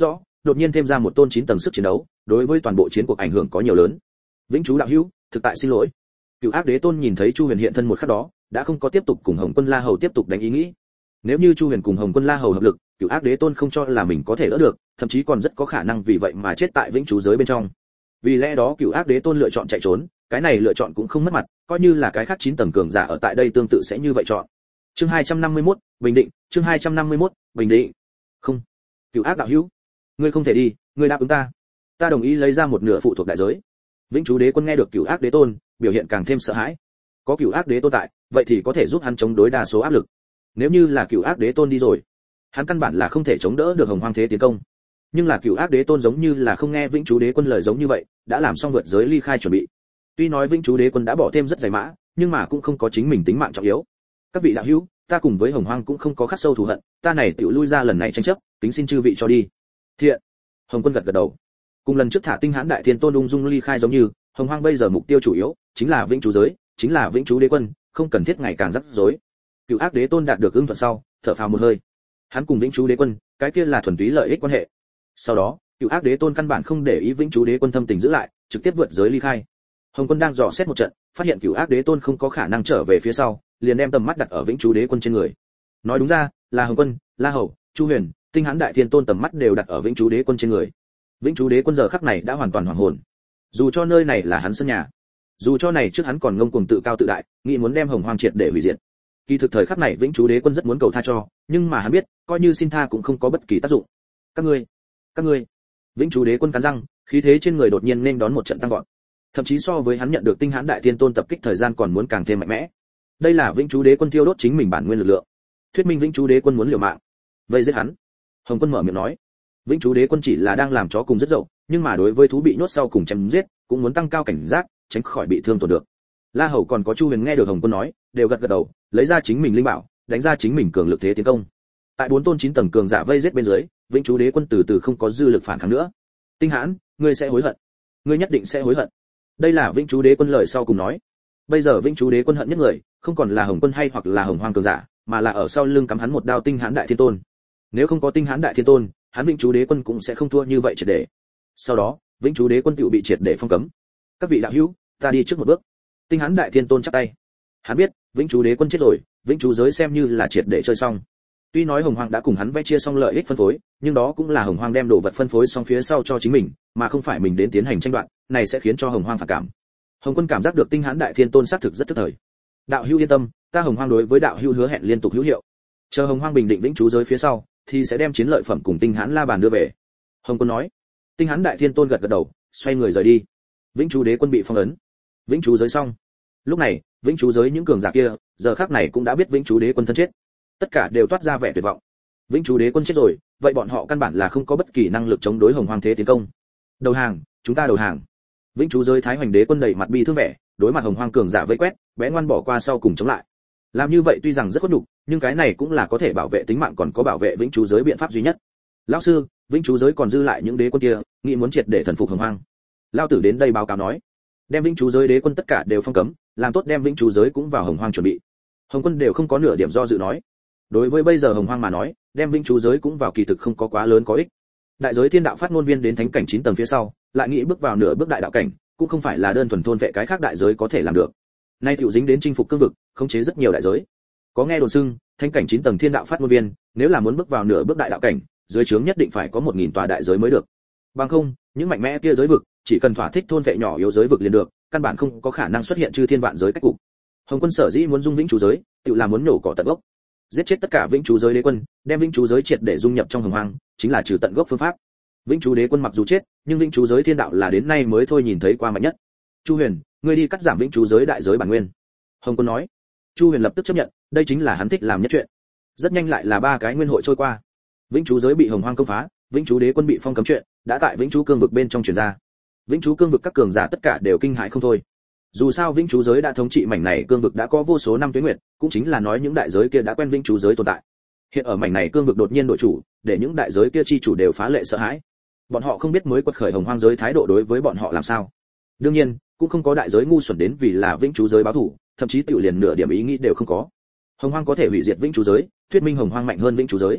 đột nhiên thêm ra một tôn chín tầng sức chiến đấu, đối với toàn bộ chiến cuộc ảnh hưởng có nhiều lớn. Vĩnh Chú đạo hữu, thực tại xin lỗi. Cửu Ác Đế Tôn nhìn thấy Chu Huyền hiện thân một khắc đó, đã không có tiếp tục cùng Hồng Quân La Hầu tiếp tục đánh ý nghĩ. Nếu như Chu Huyền cùng Hồng Quân La Hầu hợp lực, Cửu Ác Đế Tôn không cho là mình có thể đỡ được, thậm chí còn rất có khả năng vì vậy mà chết tại Vĩnh Chú giới bên trong. Vì lẽ đó Cửu Ác Đế Tôn lựa chọn chạy trốn, cái này lựa chọn cũng không mất mặt, coi như là cái khác chín tầng cường giả ở tại đây tương tự sẽ như vậy chọn. Chương hai trăm năm mươi mốt, bình định, chương hai trăm năm mươi mốt, bình định. Không, Cửu Ác đạo hữu, ngươi không thể đi, ngươi đáp ứng ta. Ta đồng ý lấy ra một nửa phụ thuộc đại giới. Vĩnh Chú Đế Quân nghe được Cửu Ác Đế Tôn, biểu hiện càng thêm sợ hãi. Có Cửu Ác Đế Tôn tại, vậy thì có thể giúp hắn chống đối đa số áp lực. Nếu như là Cửu Ác Đế Tôn đi rồi, hắn căn bản là không thể chống đỡ được Hồng Hoang thế tiến công. Nhưng là Cửu Ác Đế Tôn giống như là không nghe Vĩnh Chú Đế Quân lời giống như vậy, đã làm xong vượt giới ly khai chuẩn bị. Tuy nói Vĩnh Chú Đế Quân đã bỏ thêm rất dày mã, nhưng mà cũng không có chính mình tính mạng trọng yếu. Các vị đạo hữu, ta cùng với Hồng Hoang cũng không có khắc sâu thù hận, ta này tiểu lui ra lần này tranh chấp, kính xin chư vị cho đi. Thiện. Hồng Quân gật gật đầu. Cùng lần trước thả Tinh Hãn Đại Thiên Tôn ung dung ly khai giống như, Hồng Hoang bây giờ mục tiêu chủ yếu chính là Vĩnh Chú giới, chính là Vĩnh Chú Đế Quân, không cần thiết ngày càng rắc rối. Cửu Ác Đế Tôn đạt được ưng thuận sau, thở phào một hơi. Hắn cùng Vĩnh Chú Đế Quân, cái kia là thuần túy lợi ích quan hệ. Sau đó, Cửu Ác Đế Tôn căn bản không để ý Vĩnh Chú Đế Quân thâm tình giữ lại, trực tiếp vượt giới ly khai. Hồng Quân đang dò xét một trận, phát hiện Cửu Ác Đế Tôn không có khả năng trở về phía sau, liền đem tầm mắt đặt ở Vĩnh Chú Đế Quân trên người. Nói đúng ra, là Hồng Quân, La Hầu, Chu Huyền, Tinh Hãn Đại Thiên Tôn tầm mắt đều đặt ở Vĩnh Chú Đế Quân trên người. Vĩnh Chú Đế Quân giờ khắc này đã hoàn toàn hoảng hồn. Dù cho nơi này là hắn sân nhà, dù cho này trước hắn còn ngông cuồng tự cao tự đại, nghĩ muốn đem Hồng Hoang triệt để hủy diệt. Kỳ thực thời khắc này Vĩnh Chú Đế Quân rất muốn cầu tha cho, nhưng mà hắn biết, coi như xin tha cũng không có bất kỳ tác dụng. Các ngươi, các ngươi. Vĩnh Chú Đế Quân cắn răng, khí thế trên người đột nhiên nên đón một trận tăng vọt. Thậm chí so với hắn nhận được Tinh Hãn Đại Thiên Tôn tập kích thời gian còn muốn càng thêm mạnh mẽ. Đây là Vĩnh Chú Đế Quân thiêu đốt chính mình bản nguyên lực lượng. Thuyết minh Vĩnh Chú Đế Quân muốn liều mạng. Vậy giết hắn. Hồng Quân mở miệng nói. Vĩnh Chú Đế Quân chỉ là đang làm chó cùng rất dậu, nhưng mà đối với thú bị nhốt sau cùng chém giết, cũng muốn tăng cao cảnh giác, tránh khỏi bị thương tổn được. La Hầu còn có Chu Huyền nghe được Hồng Quân nói, đều gật gật đầu, lấy ra chính mình linh bảo, đánh ra chính mình cường lực thế tiến công. Tại bốn tôn chín tầng cường giả vây giết bên dưới, Vĩnh Chú Đế Quân từ từ không có dư lực phản kháng nữa. Tinh Hãn, ngươi sẽ hối hận, ngươi nhất định sẽ hối hận. Đây là Vĩnh Chú Đế Quân lời sau cùng nói. Bây giờ Vĩnh Chú Đế Quân hận nhất người, không còn là Hồng Quân hay hoặc là Hồng Hoang cường giả, mà là ở sau lưng cắm hắn một đao Tinh Hãn Đại Thiên Tôn. Nếu không có Tinh Hãn Đại Thiên Tôn, hắn Vĩnh Chú Đế Quân cũng sẽ không thua như vậy triệt để. Sau đó, Vĩnh Chú Đế Quân tự bị triệt để phong cấm. Các vị đạo hữu, ta đi trước một bước. Tinh Hãn Đại Thiên Tôn chắp tay. Hắn biết, Vĩnh Chú Đế Quân chết rồi, Vĩnh Chú giới xem như là triệt để chơi xong. Tuy nói Hồng Hoang đã cùng hắn vẽ chia xong lợi ích phân phối, nhưng đó cũng là Hồng Hoang đem đồ vật phân phối xong phía sau cho chính mình, mà không phải mình đến tiến hành tranh đoạt, này sẽ khiến cho Hồng Hoang phản cảm. Hồng Quân cảm giác được Tinh Hãn Đại Thiên Tôn xác thực rất tức thời. Đạo hữu yên tâm, ta Hồng Hoang đối với đạo hữu hứa hẹn liên tục hữu hiệu. Chờ Hồng Hoang bình định Vĩnh Chú giới phía sau, thì sẽ đem chiến lợi phẩm cùng Tinh Hãn La Bàn đưa về. Hồng Quân nói. Tinh Hãn Đại Thiên Tôn gật gật đầu, xoay người rời đi. Vĩnh Chú Đế Quân bị phong ấn. Vĩnh Chú giới xong. Lúc này, Vĩnh Chú giới những cường giả kia, giờ khắc này cũng đã biết Vĩnh Chú Đế Quân thân chết. Tất cả đều toát ra vẻ tuyệt vọng. Vĩnh Chú Đế Quân chết rồi, vậy bọn họ căn bản là không có bất kỳ năng lực chống đối Hồng Hoang thế tiến công. Đầu hàng, chúng ta đầu hàng. Vĩnh Chú giới Thái Hoành Đế Quân đầy mặt bi thương vẻ, đối mặt Hồng Hoang cường giả vây quét, bé ngoan bỏ qua sau cùng chống lại. Làm như vậy tuy rằng rất khuất nhục, nhưng cái này cũng là có thể bảo vệ tính mạng còn có bảo vệ Vĩnh Chú giới biện pháp duy nhất. Lão sư, Vĩnh Chú giới còn dư lại những đế quân kia, nghĩ muốn triệt để thần phục Hồng Hoang. Lão tử đến đây báo cáo nói, đem Vĩnh Chú giới đế quân tất cả đều phong cấm, làm tốt đem Vĩnh Chú giới cũng vào Hồng Hoang chuẩn bị. Hồng Quân đều không có nửa điểm do dự nói. Đối với bây giờ Hồng Hoang mà nói, đem Vĩnh Chú giới cũng vào kỳ thực không có quá lớn có ích. Đại giới thiên đạo phát ngôn viên đến thánh cảnh chín tầng phía sau, lại nghĩ bước vào nửa bước đại đạo cảnh, cũng không phải là đơn thuần thôn vệ cái khác đại giới có thể làm được. Nay tiểu dính đến chinh phục cương vực, khống chế rất nhiều đại giới. Có nghe đồn xưng, thánh cảnh chín tầng thiên đạo phát ngôn viên, nếu là muốn bước vào nửa bước đại đạo cảnh, dưới trướng nhất định phải có một nghìn tòa đại giới mới được. Bằng không, những mạnh mẽ kia giới vực, chỉ cần thỏa thích thôn vệ nhỏ yếu giới vực liền được, căn bản không có khả năng xuất hiện chư thiên vạn giới cách cục. Hồng Quân sở dĩ muốn dung Vĩnh Chú giới, tự là muốn nổ cỏ tận gốc, giết chết tất cả Vĩnh Chú giới đế quân, đem Vĩnh Chú giới triệt để dung nhập trong Hồng Hoang, chính là trừ tận gốc phương pháp. Vĩnh Chú đế quân mặc dù chết, nhưng Vĩnh Chú giới thiên đạo là đến nay mới thôi nhìn thấy qua mạnh nhất. Chu Huyền, ngươi đi cắt giảm Vĩnh Chú giới đại giới bản nguyên. Hồng Quân nói. Chu Huyền lập tức chấp nhận, đây chính là hắn thích làm nhất chuyện. Rất nhanh lại là ba cái nguyên hội trôi qua. Vĩnh Chú giới bị Hồng Hoang công phá, Vĩnh Chú đế quân bị phong cấm chuyện, đã tại Vĩnh Chú cương vực bên trong truyền ra. Vĩnh Chú cương vực các cường giả tất cả đều kinh hãi không thôi. Dù sao Vĩnh Chú giới đã thống trị mảnh này cương vực đã có vô số năm tuế nguyệt, cũng chính là nói những đại giới kia đã quen Vĩnh Chú giới tồn tại. Hiện ở mảnh này cương vực đột nhiên đổi chủ, để những đại giới kia chi chủ đều phá lệ sợ hãi. Bọn họ không biết mới quật khởi Hồng Hoang giới thái độ đối với bọn họ làm sao. Đương nhiên, cũng không có đại giới ngu xuẩn đến vì là Vĩnh Chú giới báo thù, thậm chí tiểu liền nửa điểm ý nghĩ đều không có. Hồng Hoang có thể hủy diệt Vĩnh Chú giới, thuyết minh Hồng Hoang mạnh hơn Vĩnh Chú giới.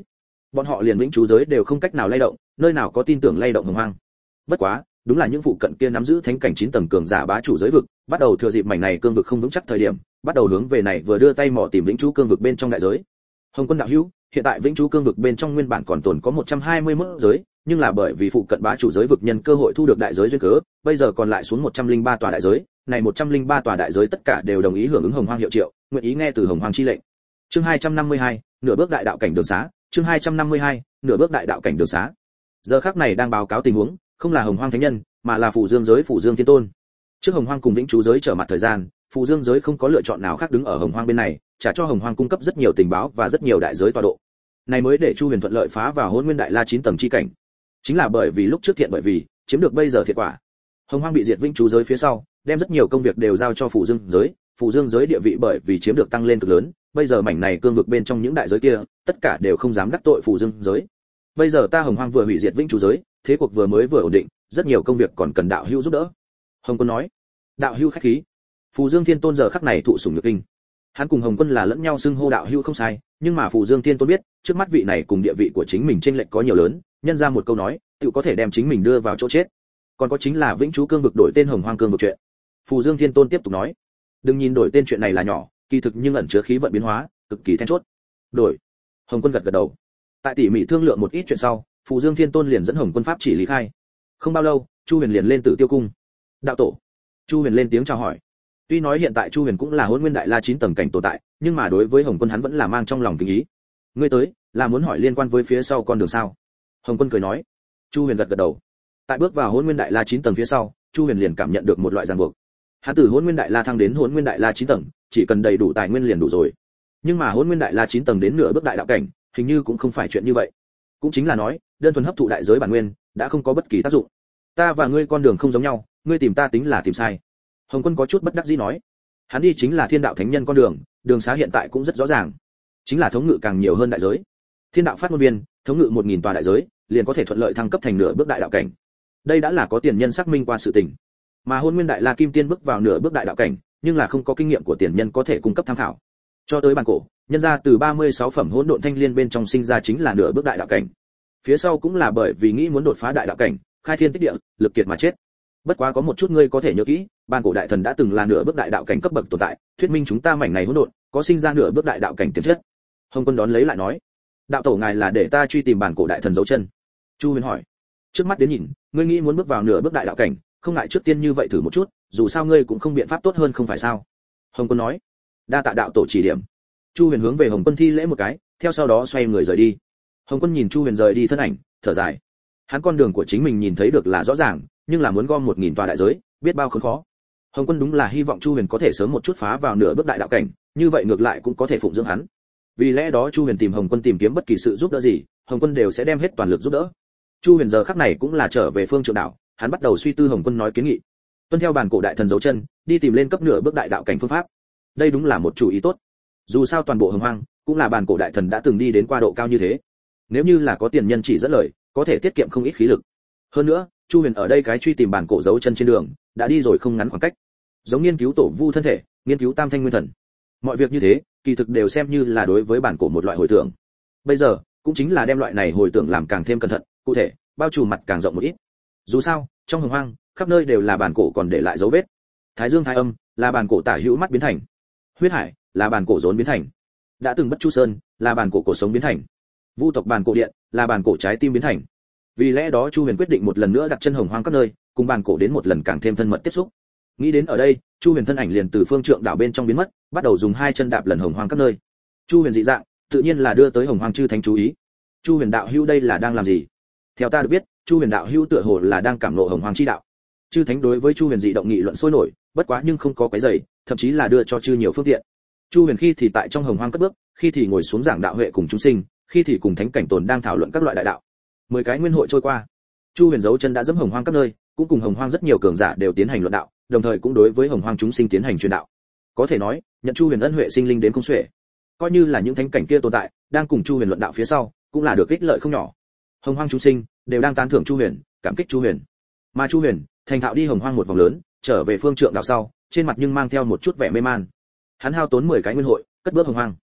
bọn họ liền vĩnh trú giới đều không cách nào lay động, nơi nào có tin tưởng lay động hồng hoang. Bất quá, đúng là những phụ cận kia nắm giữ thánh cảnh chín tầng cường giả bá chủ giới vực, bắt đầu thừa dịp mảnh này cương vực không vững chắc thời điểm, bắt đầu hướng về này vừa đưa tay mò tìm vĩnh trú cương vực bên trong đại giới. Hồng Quân đạo hữu, hiện tại vĩnh trú cương vực bên trong nguyên bản còn tồn có một trăm hai mươi mốt giới, nhưng là bởi vì phụ cận bá chủ giới vực nhân cơ hội thu được đại giới duyên cớ, bây giờ còn lại xuống một trăm lẻ ba tòa đại giới, này một trăm lẻ ba tòa đại giới tất cả đều đồng ý hưởng ứng hồng hoang hiệu triệu, nguyện ý nghe từ hồng hoang chi lệnh. Chương hai trăm năm mươi hai, nửa bước đại đạo cảnh đường xá, chương hai trăm năm mươi hai, nửa bước đại đạo cảnh đường xá. Giờ khắc này đang báo cáo tình huống, không là hồng hoang thánh nhân, mà là Phù Dương giới Phù Dương Thiên Tôn. Trước hồng hoang cùng vĩnh trú giới trở mặt thời gian, Phù Dương giới không có lựa chọn nào khác đứng ở hồng hoang bên này, trả cho hồng hoang cung cấp rất nhiều tình báo và rất nhiều đại giới tọa độ. Này mới để Chu Huyền thuận lợi phá vào Hỗn Nguyên Đại La chín tầng chi cảnh. Chính là bởi vì lúc trước thiện bởi vì chiếm được bây giờ thiệt quả. Hồng hoang bị diệt vĩnh trú giới phía sau, đem rất nhiều công việc đều giao cho Phù Dương giới, Phù Dương giới địa vị bởi vì chiếm được tăng lên cực lớn, bây giờ mảnh này cương vực bên trong những đại giới kia, tất cả đều không dám đắc tội Phù Dương giới. Bây giờ ta hồng hoang vừa hủy diệt vĩnh trú giới, thế cuộc vừa mới vừa ổn định, rất nhiều công việc còn cần đạo hữu giúp đỡ. Hồng Quân nói. Đạo hữu khách khí. Phù Dương Thiên Tôn giờ khắc này thụ sủng nhược kinh. Hắn cùng Hồng Quân là lẫn nhau xưng hô đạo hữu không sai, nhưng mà Phù Dương Thiên Tôn biết, trước mắt vị này cùng địa vị của chính mình chênh lệch có nhiều lớn, nhân ra một câu nói, tự có thể đem chính mình đưa vào chỗ chết. Còn có chính là vĩnh trú cương vực đổi tên hồng hoang cương vực chuyện. Phù Dương Thiên Tôn tiếp tục nói, đừng nhìn đổi tên chuyện này là nhỏ, kỳ thực nhưng ẩn chứa khí vận biến hóa, cực kỳ then chốt. Đổi. Hồng Quân gật gật đầu. Tại tỉ mỉ thương lượng một ít chuyện sau, Phù Dương Thiên Tôn liền dẫn Hồng Quân pháp chỉ lý khai. Không bao lâu, Chu Huyền liền lên Tử Tiêu cung. Đạo tổ. Chu Huyền lên tiếng chào hỏi. Tuy nói hiện tại Chu Huyền cũng là Hỗn Nguyên Đại La chín tầng cảnh tồn tại, nhưng mà đối với Hồng Quân hắn vẫn là mang trong lòng kính ý. Ngươi tới, là muốn hỏi liên quan với phía sau con đường sao? Hồng Quân cười nói. Chu Huyền gật gật đầu. Tại bước vào Hỗn Nguyên Đại La chín tầng phía sau, Chu Huyền liền cảm nhận được một loại ràng buộc. Hắn từ Hỗn Nguyên Đại La thăng đến Hỗn Nguyên Đại La chín tầng, chỉ cần đầy đủ tài nguyên liền đủ rồi. Nhưng mà Hỗn Nguyên Đại La chín tầng đến nửa bước đại đạo cảnh, hình như cũng không phải chuyện như vậy. Cũng chính là nói, đơn thuần hấp thụ đại giới bản nguyên, đã không có bất kỳ tác dụng. Ta và ngươi con đường không giống nhau, ngươi tìm ta tính là tìm sai. Hồng Quân có chút bất đắc dĩ nói. Hắn đi chính là Thiên đạo thánh nhân con đường, đường xá hiện tại cũng rất rõ ràng, chính là thống ngự càng nhiều hơn đại giới. Thiên đạo phát ngôn viên, thống ngự một nghìn tòa đại giới, liền có thể thuận lợi thăng cấp thành nửa bước đại đạo cảnh. Đây đã là có tiền nhân xác minh qua sự tình. Mà Hôn Nguyên Đại La Kim Tiên bước vào nửa bước đại đạo cảnh, nhưng là không có kinh nghiệm của tiền nhân có thể cung cấp tham khảo. Cho tới bản cổ, nhân ra từ ba mươi sáu phẩm hỗn độn thanh liên bên trong sinh ra chính là nửa bước đại đạo cảnh. Phía sau cũng là bởi vì nghĩ muốn đột phá đại đạo cảnh, khai thiên tích địa, lực kiệt mà chết. Bất quá có một chút ngươi có thể nhớ kỹ, bản cổ đại thần đã từng là nửa bước đại đạo cảnh cấp bậc tồn tại, thuyết minh chúng ta mảnh này hỗn độn, có sinh ra nửa bước đại đạo cảnh tiềm chất. Hồng Quân đón lấy lại nói, đạo tổ ngài là để ta truy tìm bản cổ đại thần dấu chân. Chu Huyền hỏi, trước mắt đến nhìn, ngươi nghĩ muốn bước vào nửa bước đại đạo cảnh, không ngại trước tiên như vậy thử một chút, dù sao ngươi cũng không biện pháp tốt hơn không phải sao? Hồng Quân nói, đa tạ đạo tổ chỉ điểm. Chu Huyền hướng về Hồng Quân thi lễ một cái, theo sau đó xoay người rời đi. Hồng Quân nhìn Chu Huyền rời đi thân ảnh, thở dài. Hắn con đường của chính mình nhìn thấy được là rõ ràng, nhưng là muốn gom một nghìn tòa đại giới, biết bao khốn khó. Hồng Quân đúng là hy vọng Chu Huyền có thể sớm một chút phá vào nửa bước đại đạo cảnh, như vậy ngược lại cũng có thể phụng dưỡng hắn. Vì lẽ đó Chu Huyền tìm Hồng Quân tìm kiếm bất kỳ sự giúp đỡ gì, Hồng Quân đều sẽ đem hết toàn lực giúp đỡ. Chu Huyền giờ khắc này cũng là trở về Phương Trượng đảo, hắn bắt đầu suy tư Hồng Quân nói kiến nghị. Tuân theo bản cổ đại thần dấu chân, đi tìm lên cấp nửa bước đại đạo cảnh phương pháp. Đây đúng là một chủ ý tốt. Dù sao toàn bộ Hồng Hoang cũng là bản cổ đại thần đã từng đi đến qua độ cao như thế. Nếu như là có tiền nhân chỉ dẫn lời, có thể tiết kiệm không ít khí lực. Hơn nữa, Chu Huyền ở đây cái truy tìm bản cổ dấu chân trên đường, đã đi rồi không ngắn khoảng cách. Giống nghiên cứu tổ vu thân thể, nghiên cứu tam thanh nguyên thần. Mọi việc như thế, kỳ thực đều xem như là đối với bản cổ một loại hồi tưởng. Bây giờ, cũng chính là đem loại này hồi tưởng làm càng thêm cẩn thận, cụ thể, bao trùm mặt càng rộng một ít. Dù sao, trong Hồng Hoang, khắp nơi đều là bản cổ còn để lại dấu vết. Thái Dương Thái Âm là bản cổ tả hữu mắt biến thành. Huyết Hải là bản cổ rốn biến thành. Đã từng Bất Chu Sơn là bản cổ cổ sống biến thành. Vu tộc bản cổ điện là bản cổ trái tim biến thành. Vì lẽ đó Chu Huyền quyết định một lần nữa đặt chân Hồng Hoang các nơi, cùng bản cổ đến một lần càng thêm thân mật tiếp xúc. Nghĩ đến ở đây, Chu Huyền thân ảnh liền từ Phương Trượng đảo bên trong biến mất, bắt đầu dùng hai chân đạp lần Hồng Hoang các nơi. Chu Huyền dị dạng, tự nhiên là đưa tới Hồng Hoang chư thánh chú ý. Chu Huyền đạo hữu đây là đang làm gì? Theo ta được biết, Chu Huyền đạo hữu tựa hồ là đang cảm ngộ Hồng Hoang chi đạo. Chư thánh đối với Chu Huyền dị động nghị luận sôi nổi, bất quá nhưng không có cái giày, thậm chí là đưa cho chư nhiều phương tiện. Chu Huyền khi thì tại trong Hồng Hoang cất bước, khi thì ngồi xuống giảng đạo huệ cùng chúng sinh, khi thì cùng thánh cảnh tồn đang thảo luận các loại đại đạo. Mười cái nguyên hội trôi qua, Chu Huyền dấu chân đã dẫm Hồng Hoang các nơi, cũng cùng Hồng Hoang rất nhiều cường giả đều tiến hành luận đạo, đồng thời cũng đối với Hồng Hoang chúng sinh tiến hành truyền đạo. Có thể nói, nhận Chu Huyền ân huệ sinh linh đến không xuể. Coi như là những thánh cảnh kia tồn tại, đang cùng Chu Huyền luận đạo phía sau, cũng là được ích lợi không nhỏ. Hồng Hoang chúng sinh đều đang tán thưởng Chu Huyền, cảm kích Chu Huyền. Mà Chu Huyền, thành thạo đi Hồng Hoang một vòng lớn, trở về Phương Trượng đảo sau, trên mặt nhưng mang theo một chút vẻ mê man. Hắn hao tốn mười cái nguyên hội, cất bước Hồng Hoang.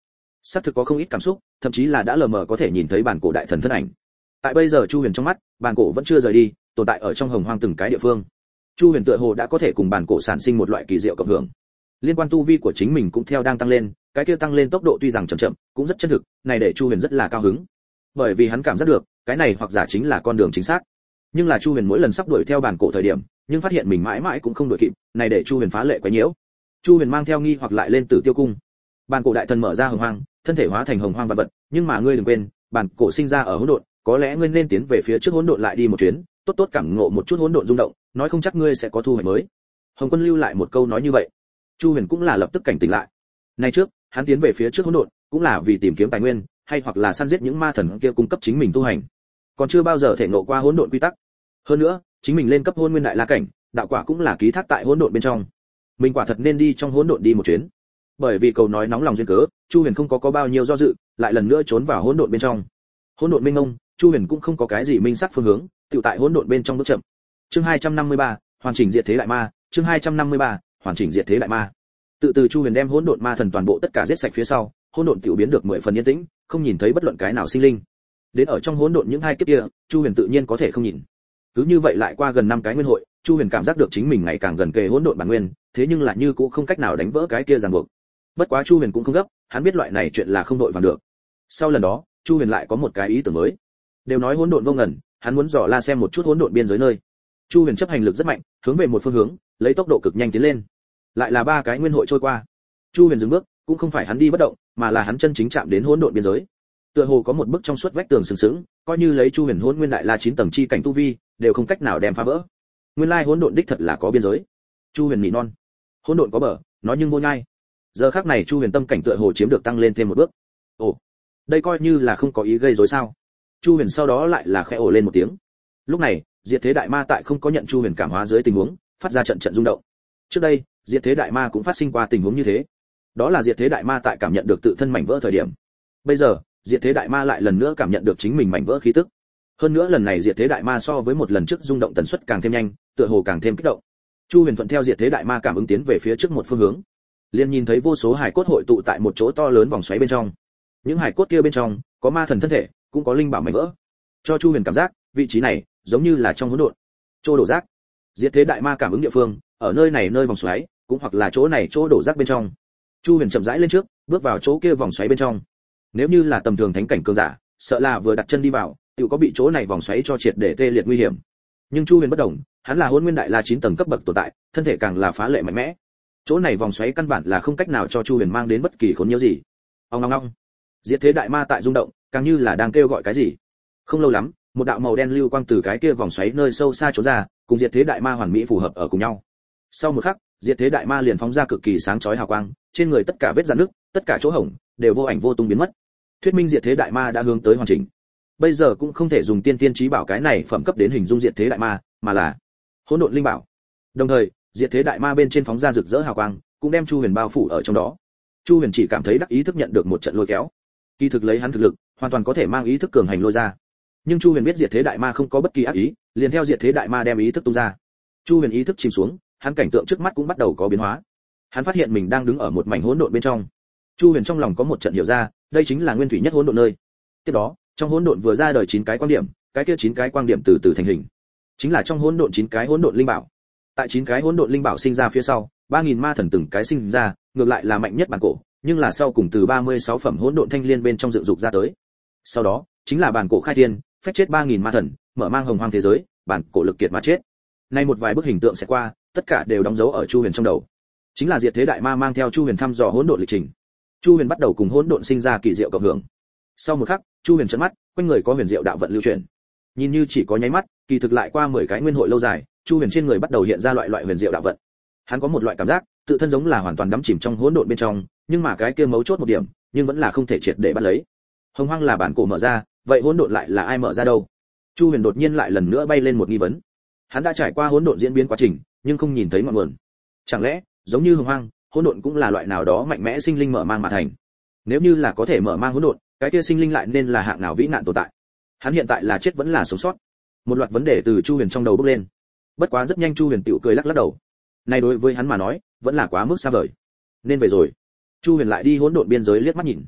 xác thực có không ít cảm xúc, thậm chí là đã lờ mờ có thể nhìn thấy bản cổ đại thần thân ảnh. Tại bây giờ Chu Huyền trong mắt, bản cổ vẫn chưa rời đi, tồn tại ở trong hồng hoang từng cái địa phương. Chu Huyền tựa hồ đã có thể cùng bản cổ sản sinh một loại kỳ diệu cộng hưởng. Liên quan tu vi của chính mình cũng theo đang tăng lên, cái kia tăng lên tốc độ tuy rằng chậm chậm, cũng rất chân thực, này để Chu Huyền rất là cao hứng. Bởi vì hắn cảm giác được, cái này hoặc giả chính là con đường chính xác. Nhưng là Chu Huyền mỗi lần sắp đuổi theo bản cổ thời điểm, nhưng phát hiện mình mãi mãi cũng không đuổi kịp, này để Chu Huyền phá lệ quá nhiễu. Chu Huyền mang theo nghi hoặc lại lên Tử Tiêu cung. Bản cổ đại thần mở ra hồng hoang, thân thể hóa thành hồng hoang vật vật, nhưng mà ngươi đừng quên, bản cổ sinh ra ở hỗn độn, có lẽ ngươi nên tiến về phía trước hỗn độn lại đi một chuyến, tốt tốt cảm ngộ một chút hỗn độn rung động, nói không chắc ngươi sẽ có thu hoạch mới. Hồng Quân lưu lại một câu nói như vậy. Chu Huyền cũng là lập tức cảnh tỉnh lại. Nay trước, hắn tiến về phía trước hỗn độn, cũng là vì tìm kiếm tài nguyên, hay hoặc là săn giết những ma thần kia cung cấp chính mình tu hành. Còn chưa bao giờ thể ngộ qua hỗn độn quy tắc. Hơn nữa, chính mình lên cấp hôn nguyên đại la cảnh, đạo quả cũng là ký thác tại hỗn độn bên trong. Mình quả thật nên đi trong hỗn độn đi một chuyến. Bởi vì câu nói nóng lòng duyên cớ, Chu Huyền không có có bao nhiêu do dự, lại lần nữa trốn vào hỗn độn bên trong. Hỗn độn mênh mông, Chu Huyền cũng không có cái gì minh sắc phương hướng, tự tại hỗn độn bên trong bước chậm. Chương hai trăm năm mươi ba, hoàn chỉnh diệt thế đại ma, chương hai trăm năm mươi ba, hoàn chỉnh diệt thế đại ma. Tự từ Chu Huyền đem hỗn độn ma thần toàn bộ tất cả giết sạch phía sau, hỗn độn tiểu biến được mười phần yên tĩnh, không nhìn thấy bất luận cái nào sinh linh. Đến ở trong hỗn độn những hai kiếp kia, Chu Huyền tự nhiên có thể không nhìn. Cứ như vậy lại qua gần năm cái nguyên hội, Chu Huyền cảm giác được chính mình ngày càng gần kề hỗn độn bản nguyên, thế nhưng là như cũng không cách nào đánh vỡ cái kia ràng buộc. Bất quá Chu Huyền cũng không gấp, hắn biết loại này chuyện là không đội vàng được. Sau lần đó, Chu Huyền lại có một cái ý tưởng mới. Đều nói hỗn độn vô ngần, hắn muốn dò la xem một chút hỗn độn biên giới nơi. Chu Huyền chấp hành lực rất mạnh, hướng về một phương hướng, lấy tốc độ cực nhanh tiến lên. Lại là ba cái nguyên hội trôi qua. Chu Huyền dừng bước, cũng không phải hắn đi bất động, mà là hắn chân chính chạm đến hỗn độn biên giới. Tựa hồ có một bức trong suốt vách tường sừng sững, coi như lấy Chu Huyền hỗn nguyên đại la chín tầng chi cảnh tu vi, đều không cách nào đem phá vỡ. Nguyên lai hỗn độn đích thật là có biên giới. Chu Huyền nỉ non. Hỗn độn có bờ, nói nhưng vô nhai. Giờ khắc này Chu Huyền tâm cảnh tựa hồ chiếm được tăng lên thêm một bước. Ồ, đây coi như là không có ý gây rối sao? Chu Huyền sau đó lại là khẽ ồ lên một tiếng. Lúc này, Diệt Thế Đại Ma tại không có nhận Chu Huyền cảm hóa dưới tình huống, phát ra trận trận rung động. Trước đây, Diệt Thế Đại Ma cũng phát sinh qua tình huống như thế. Đó là Diệt Thế Đại Ma tại cảm nhận được tự thân mảnh vỡ thời điểm. Bây giờ, Diệt Thế Đại Ma lại lần nữa cảm nhận được chính mình mảnh vỡ khí tức. Hơn nữa lần này Diệt Thế Đại Ma so với một lần trước rung động tần suất càng thêm nhanh, tựa hồ càng thêm kích động. Chu Huyền thuận theo Diệt Thế Đại Ma cảm ứng tiến về phía trước một phương hướng. Liền nhìn thấy vô số hải cốt hội tụ tại một chỗ to lớn vòng xoáy bên trong. Những hải cốt kia bên trong có ma thần thân thể, cũng có linh bảo mảnh vỡ. Cho Chu Huyền cảm giác, vị trí này giống như là trong hỗn độn. Chỗ đổ rác. Diệt Thế Đại Ma cảm ứng địa phương, ở nơi này nơi vòng xoáy, cũng hoặc là chỗ này chỗ đổ rác bên trong. Chu Huyền chậm rãi lên trước, bước vào chỗ kia vòng xoáy bên trong. Nếu như là tầm thường thánh cảnh cường giả, sợ là vừa đặt chân đi vào, tự có bị chỗ này vòng xoáy cho triệt để tê liệt nguy hiểm. Nhưng Chu Huyền bất đồng, hắn là hôn nguyên đại la chín tầng cấp bậc tồn tại, thân thể càng là phá lệ mạnh mẽ. Chỗ này vòng xoáy căn bản là không cách nào cho Chu Huyền mang đến bất kỳ khốn nhiễu gì. Ong ong ong. Diệt Thế Đại Ma tại rung động, càng như là đang kêu gọi cái gì. Không lâu lắm, một đạo màu đen lưu quang từ cái kia vòng xoáy nơi sâu xa trốn ra, cùng Diệt Thế Đại Ma hoàn mỹ phù hợp ở cùng nhau. Sau một khắc, Diệt Thế Đại Ma liền phóng ra cực kỳ sáng chói hào quang, trên người tất cả vết rạn nứt, tất cả chỗ hổng đều vô ảnh vô tung biến mất. Thuyết minh Diệt Thế Đại Ma đã hướng tới hoàn chỉnh. Bây giờ cũng không thể dùng tiên tiên chí bảo cái này phẩm cấp đến hình dung Diệt Thế Đại Ma, mà là hỗn độn linh bảo. Đồng thời, Diệt Thế Đại Ma bên trên phóng ra rực rỡ hào quang, cũng đem Chu Huyền bao phủ ở trong đó. Chu Huyền chỉ cảm thấy đắc ý thức nhận được một trận lôi kéo. Kỳ thực lấy hắn thực lực, hoàn toàn có thể mang ý thức cường hành lôi ra. Nhưng Chu Huyền biết Diệt Thế Đại Ma không có bất kỳ ác ý, liền theo Diệt Thế Đại Ma đem ý thức tung ra. Chu Huyền ý thức chìm xuống, hắn cảnh tượng trước mắt cũng bắt đầu có biến hóa. Hắn phát hiện mình đang đứng ở một mảnh hỗn độn bên trong. Chu Huyền trong lòng có một trận hiểu ra, đây chính là nguyên thủy nhất hỗn độn nơi. Tiếp đó, trong hỗn độn vừa ra đời chín cái quang điểm, cái kia chín cái quang điểm từ từ thành hình. Chính là trong hỗn độn chín cái hỗn độn linh bảo. Tại chín cái hỗn độn linh bảo sinh ra phía sau, ba nghìn ma thần từng cái sinh ra, ngược lại là mạnh nhất bản cổ, nhưng là sau cùng từ ba mươi sáu phẩm hỗn độn thanh liên bên trong dựng dục ra tới. Sau đó, chính là bản cổ khai thiên, phách chết ba nghìn ma thần, mở mang hồng hoang thế giới, bản cổ lực kiệt mà chết. Nay một vài bức hình tượng sẽ qua, tất cả đều đóng dấu ở Chu Huyền trong đầu. Chính là Diệt Thế Đại Ma mang theo Chu Huyền thăm dò hỗn độn lịch trình. Chu Huyền bắt đầu cùng hỗn độn sinh ra kỳ diệu cộng hưởng. Sau một khắc, Chu Huyền trợn mắt, quanh người có huyền diệu đạo vận lưu chuyển. Nhìn như chỉ có nháy mắt, kỳ thực lại qua mười cái nguyên hội lâu dài, Chu Huyền trên người bắt đầu hiện ra loại loại huyền diệu đạo vận. Hắn có một loại cảm giác, tự thân giống là hoàn toàn đắm chìm trong hỗn độn bên trong, nhưng mà cái kia mấu chốt một điểm, nhưng vẫn là không thể triệt để bắt lấy. Hồng hoang là bản cổ mở ra, vậy hỗn độn lại là ai mở ra đâu? Chu Huyền đột nhiên lại lần nữa bay lên một nghi vấn. Hắn đã trải qua hỗn độn diễn biến quá trình, nhưng không nhìn thấy ngọn nguồn. Chẳng lẽ, giống như hồng hoang, hỗn độn cũng là loại nào đó mạnh mẽ sinh linh mở mang mà thành? Nếu như là có thể mở mang hỗn độn, cái kia sinh linh lại nên là hạng nào vĩ nạn tồn tại? Hắn hiện tại là chết vẫn là sống sót? Một loạt vấn đề từ Chu Huyền trong đầu bốc lên. Bất quá rất nhanh Chu Huyền tiểu cười lắc lắc đầu. Này đối với hắn mà nói, vẫn là quá mức xa vời. Nên về rồi. Chu Huyền lại đi hỗn độn biên giới liếc mắt nhìn.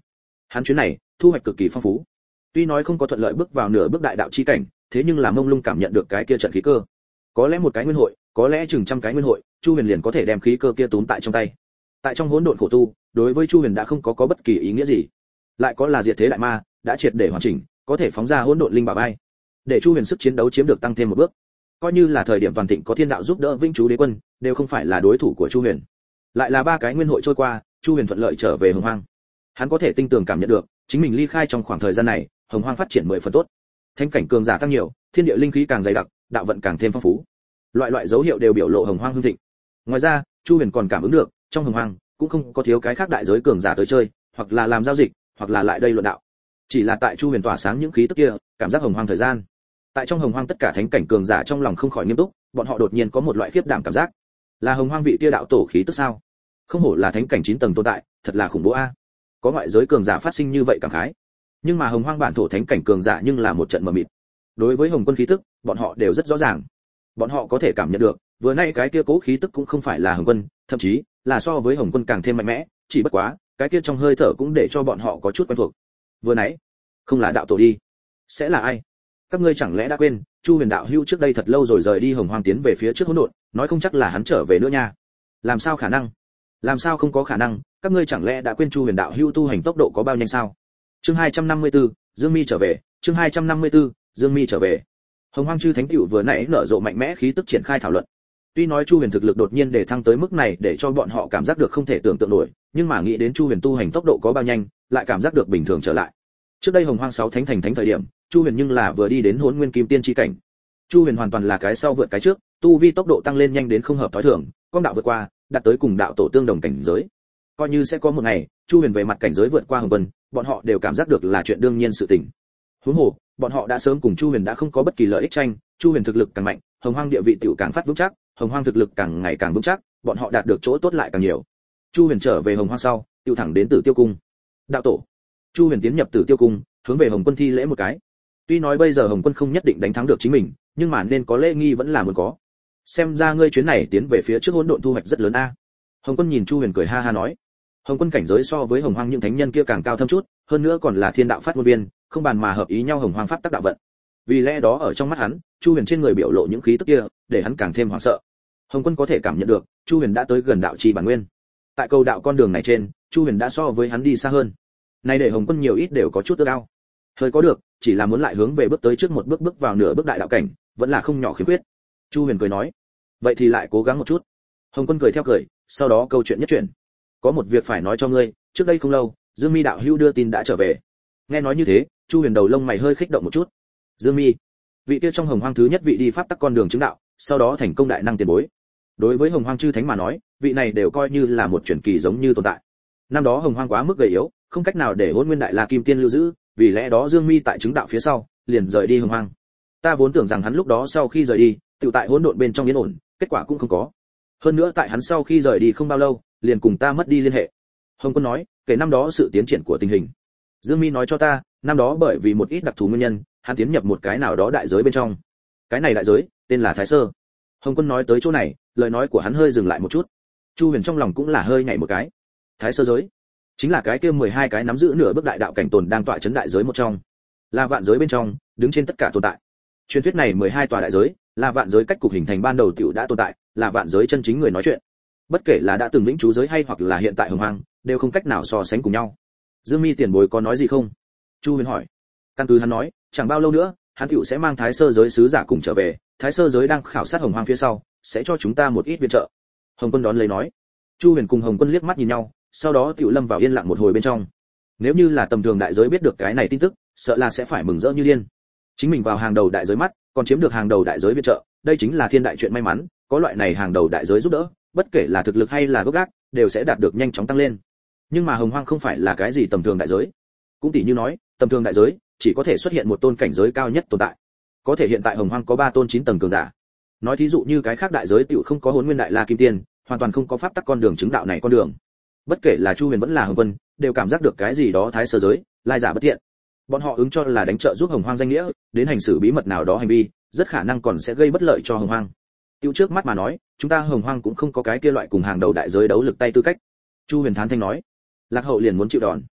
Hắn chuyến này thu hoạch cực kỳ phong phú. Tuy nói không có thuận lợi bước vào nửa bước đại đạo chi cảnh, thế nhưng là mông lung cảm nhận được cái kia trận khí cơ. Có lẽ một cái nguyên hội, có lẽ chừng trăm cái nguyên hội, Chu Huyền liền có thể đem khí cơ kia túm tại trong tay. Tại trong hỗn độn khổ tu, đối với Chu Huyền đã không có có bất kỳ ý nghĩa gì. Lại có là diệt thế đại ma, đã triệt để hoàn chỉnh, có thể phóng ra hỗn độn linh bảo vai, để Chu Huyền sức chiến đấu chiếm được tăng thêm một bước. Coi như là thời điểm toàn thịnh có thiên đạo giúp đỡ Vĩnh Chú Đế Quân, đều không phải là đối thủ của Chu Huyền. Lại là ba cái nguyên hội trôi qua, Chu Huyền thuận lợi trở về Hồng Hoang. Hắn có thể tinh tường cảm nhận được, chính mình ly khai trong khoảng thời gian này, Hồng Hoang phát triển mười phần tốt. Thánh cảnh cường giả tăng nhiều, thiên địa linh khí càng dày đặc, đạo vận càng thêm phong phú. Loại loại dấu hiệu đều biểu lộ Hồng Hoang hưng thịnh. Ngoài ra, Chu Huyền còn cảm ứng được, trong Hồng Hoang cũng không có thiếu cái khác đại giới cường giả tới chơi, hoặc là làm giao dịch, hoặc là lại đây luận đạo. Chỉ là tại Chu Huyền tỏa sáng những khí tức kia, cảm giác Hồng Hoang thời gian. Tại trong Hồng Hoang tất cả thánh cảnh cường giả trong lòng không khỏi nghiêm túc, bọn họ đột nhiên có một loại khiếp đảm cảm giác. Là Hồng Hoang vị kia đạo tổ khí tức sao? Không hổ là thánh cảnh chín tầng tồn tại, thật là khủng bố a. Có ngoại giới cường giả phát sinh như vậy cảm khái. Nhưng mà Hồng Hoang bản thổ thánh cảnh cường giả nhưng là một trận mờ mịt. Đối với Hồng Quân khí tức, bọn họ đều rất rõ ràng. Bọn họ có thể cảm nhận được, vừa nay cái kia cố khí tức cũng không phải là Hồng Quân, thậm chí là so với Hồng Quân càng thêm mạnh mẽ, chỉ bất quá, cái kia trong hơi thở cũng để cho bọn họ có chút quen thuộc. Vừa nãy, không là đạo tổ đi, sẽ là ai? Các ngươi chẳng lẽ đã quên, Chu Huyền đạo hữu trước đây thật lâu rồi rời đi Hồng Hoang tiến về phía trước hỗn độn, nói không chắc là hắn trở về nữa nha. Làm sao khả năng? Làm sao không có khả năng, các ngươi chẳng lẽ đã quên Chu Huyền đạo hữu tu hành tốc độ có bao nhanh sao? Chương hai trăm năm mươi tư, Dương Mi trở về, chương hai trăm năm mươi tư, Dương Mi trở về. Hồng Hoang chư thánh tiểu vừa nãy nở rộ mạnh mẽ khí tức triển khai thảo luận. Tuy nói Chu Huyền thực lực đột nhiên để thăng tới mức này để cho bọn họ cảm giác được không thể tưởng tượng nổi, nhưng mà nghĩ đến Chu Huyền tu hành tốc độ có bao nhanh, lại cảm giác được bình thường trở lại. Trước đây Hồng Hoang sáu thánh thành thánh thời điểm, Chu Huyền nhưng là vừa đi đến Hỗn Nguyên Kim Tiên chi cảnh. Chu Huyền hoàn toàn là cái sau vượt cái trước, tu vi tốc độ tăng lên nhanh đến không hợp thói thường, con đạo vượt qua, đạt tới cùng đạo tổ tương đồng cảnh giới. Coi như sẽ có một ngày, Chu Huyền về mặt cảnh giới vượt qua Hồng Vân, bọn họ đều cảm giác được là chuyện đương nhiên sự tình. Huống hồ, bọn họ đã sớm cùng Chu Huyền đã không có bất kỳ lợi ích tranh, Chu Huyền thực lực càng mạnh, Hồng Hoang địa vị tiểu càng phát vững chắc, Hồng Hoang thực lực càng ngày càng vững chắc, bọn họ đạt được chỗ tốt lại càng nhiều. Chu Huyền trở về Hồng Hoang sau, tiêu thẳng đến Tử Tiêu cung. Đạo tổ. Chu Huyền tiến nhập Tử Tiêu cung, hướng về Hồng Quân thi lễ một cái. Tuy nói bây giờ Hồng Quân không nhất định đánh thắng được chính mình, nhưng mà nên có lễ nghi vẫn là muốn có. Xem ra ngươi chuyến này tiến về phía trước hỗn độn thu hoạch rất lớn a. Hồng Quân nhìn Chu Huyền cười ha ha nói. Hồng Quân cảnh giới so với Hồng Hoang những thánh nhân kia càng cao thâm chút, hơn nữa còn là thiên đạo phát ngôn viên, không bàn mà hợp ý nhau Hồng Hoang pháp tắc đạo vận. Vì lẽ đó ở trong mắt hắn, Chu Huyền trên người biểu lộ những khí tức kia, để hắn càng thêm hoảng sợ. Hồng Quân có thể cảm nhận được, Chu Huyền đã tới gần đạo chi bản nguyên. Tại cầu đạo con đường này trên, Chu Huyền đã so với hắn đi xa hơn. Nay để Hồng Quân nhiều ít đều có chút ước ao. Hơi có được, chỉ là muốn lại hướng về bước tới trước một bước bước vào nửa bước đại đạo cảnh, vẫn là không nhỏ khiếm khuyết. Chu Huyền cười nói, vậy thì lại cố gắng một chút. Hồng Quân cười theo cười, sau đó câu chuyện nhất chuyển. Có một việc phải nói cho ngươi, trước đây không lâu, Dương Mi đạo hữu đưa tin đã trở về. Nghe nói như thế, Chu Huyền đầu lông mày hơi khích động một chút. Dương Mi, vị kia trong Hồng Hoang thứ nhất vị đi pháp tắc con đường chứng đạo, sau đó thành công đại năng tiền bối. Đối với Hồng Hoang chư thánh mà nói, vị này đều coi như là một truyền kỳ giống như tồn tại. Năm đó Hồng Hoang quá mức gầy yếu, không cách nào để Hỗn Nguyên Đại La Kim Tiên lưu giữ, vì lẽ đó Dương Mi tại chứng đạo phía sau, liền rời đi Hồng Hoang. Ta vốn tưởng rằng hắn lúc đó sau khi rời đi, tự tại hỗn độn bên trong yên ổn, kết quả cũng không có. Hơn nữa tại hắn sau khi rời đi không bao lâu, liền cùng ta mất đi liên hệ. Hồng Quân nói, kể năm đó sự tiến triển của tình hình. Dương Mi nói cho ta, năm đó bởi vì một ít đặc thù nguyên nhân, hắn tiến nhập một cái nào đó đại giới bên trong. Cái này đại giới, tên là Thái Sơ. Hồng Quân nói tới chỗ này, lời nói của hắn hơi dừng lại một chút. Chu Huyền trong lòng cũng là hơi nhảy một cái. Thái Sơ giới, chính là cái kia mười hai cái nắm giữ nửa bước đại đạo cảnh tồn đang tọa chấn đại giới một trong, là vạn giới bên trong, đứng trên tất cả tồn tại. Truyền thuyết này mười hai tòa đại giới, là vạn giới cách cục hình thành ban đầu tiểu đã tồn tại, là vạn giới chân chính người nói chuyện. Bất kể là đã từng vĩnh trú giới hay hoặc là hiện tại Hồng Hoang, đều không cách nào so sánh cùng nhau. Dương Mi tiền bối có nói gì không? Chu Huyền hỏi. Căn cứ hắn nói, chẳng bao lâu nữa, hắn tiểu sẽ mang Thái Sơ giới sứ giả cùng trở về, Thái Sơ giới đang khảo sát Hồng Hoang phía sau, sẽ cho chúng ta một ít viện trợ. Hồng Quân đón lấy nói. Chu Huyền cùng Hồng Quân liếc mắt nhìn nhau, sau đó tiểu lâm vào yên lặng một hồi bên trong. Nếu như là tầm thường đại giới biết được cái này tin tức, sợ là sẽ phải mừng rỡ như điên. Chính mình vào hàng đầu đại giới mắt, còn chiếm được hàng đầu đại giới viện trợ, đây chính là thiên đại chuyện may mắn, có loại này hàng đầu đại giới giúp đỡ, bất kể là thực lực hay là gốc gác, đều sẽ đạt được nhanh chóng tăng lên. Nhưng mà Hồng Hoang không phải là cái gì tầm thường đại giới. Cũng tỷ như nói, tầm thường đại giới chỉ có thể xuất hiện một tôn cảnh giới cao nhất tồn tại. Có thể hiện tại Hồng Hoang có ba tôn chín tầng cường giả. Nói thí dụ như cái khác đại giới tiểu không có Hỗn Nguyên Đại La Kim Tiên, hoàn toàn không có pháp tắc con đường chứng đạo này con đường. Bất kể là Chu Huyền vẫn là Hồng Quân, đều cảm giác được cái gì đó Thái Sơ giới, lai giả bất thiện. Bọn họ ứng cho là đánh trợ giúp Hồng Hoang danh nghĩa, đến hành xử bí mật nào đó hành vi, rất khả năng còn sẽ gây bất lợi cho Hồng Hoang. Tiêu trước mắt mà nói, chúng ta Hồng Hoang cũng không có cái kia loại cùng hàng đầu đại giới đấu lực tay tư cách. Chu Huyền thán thanh nói, lạc hậu liền muốn chịu đòn.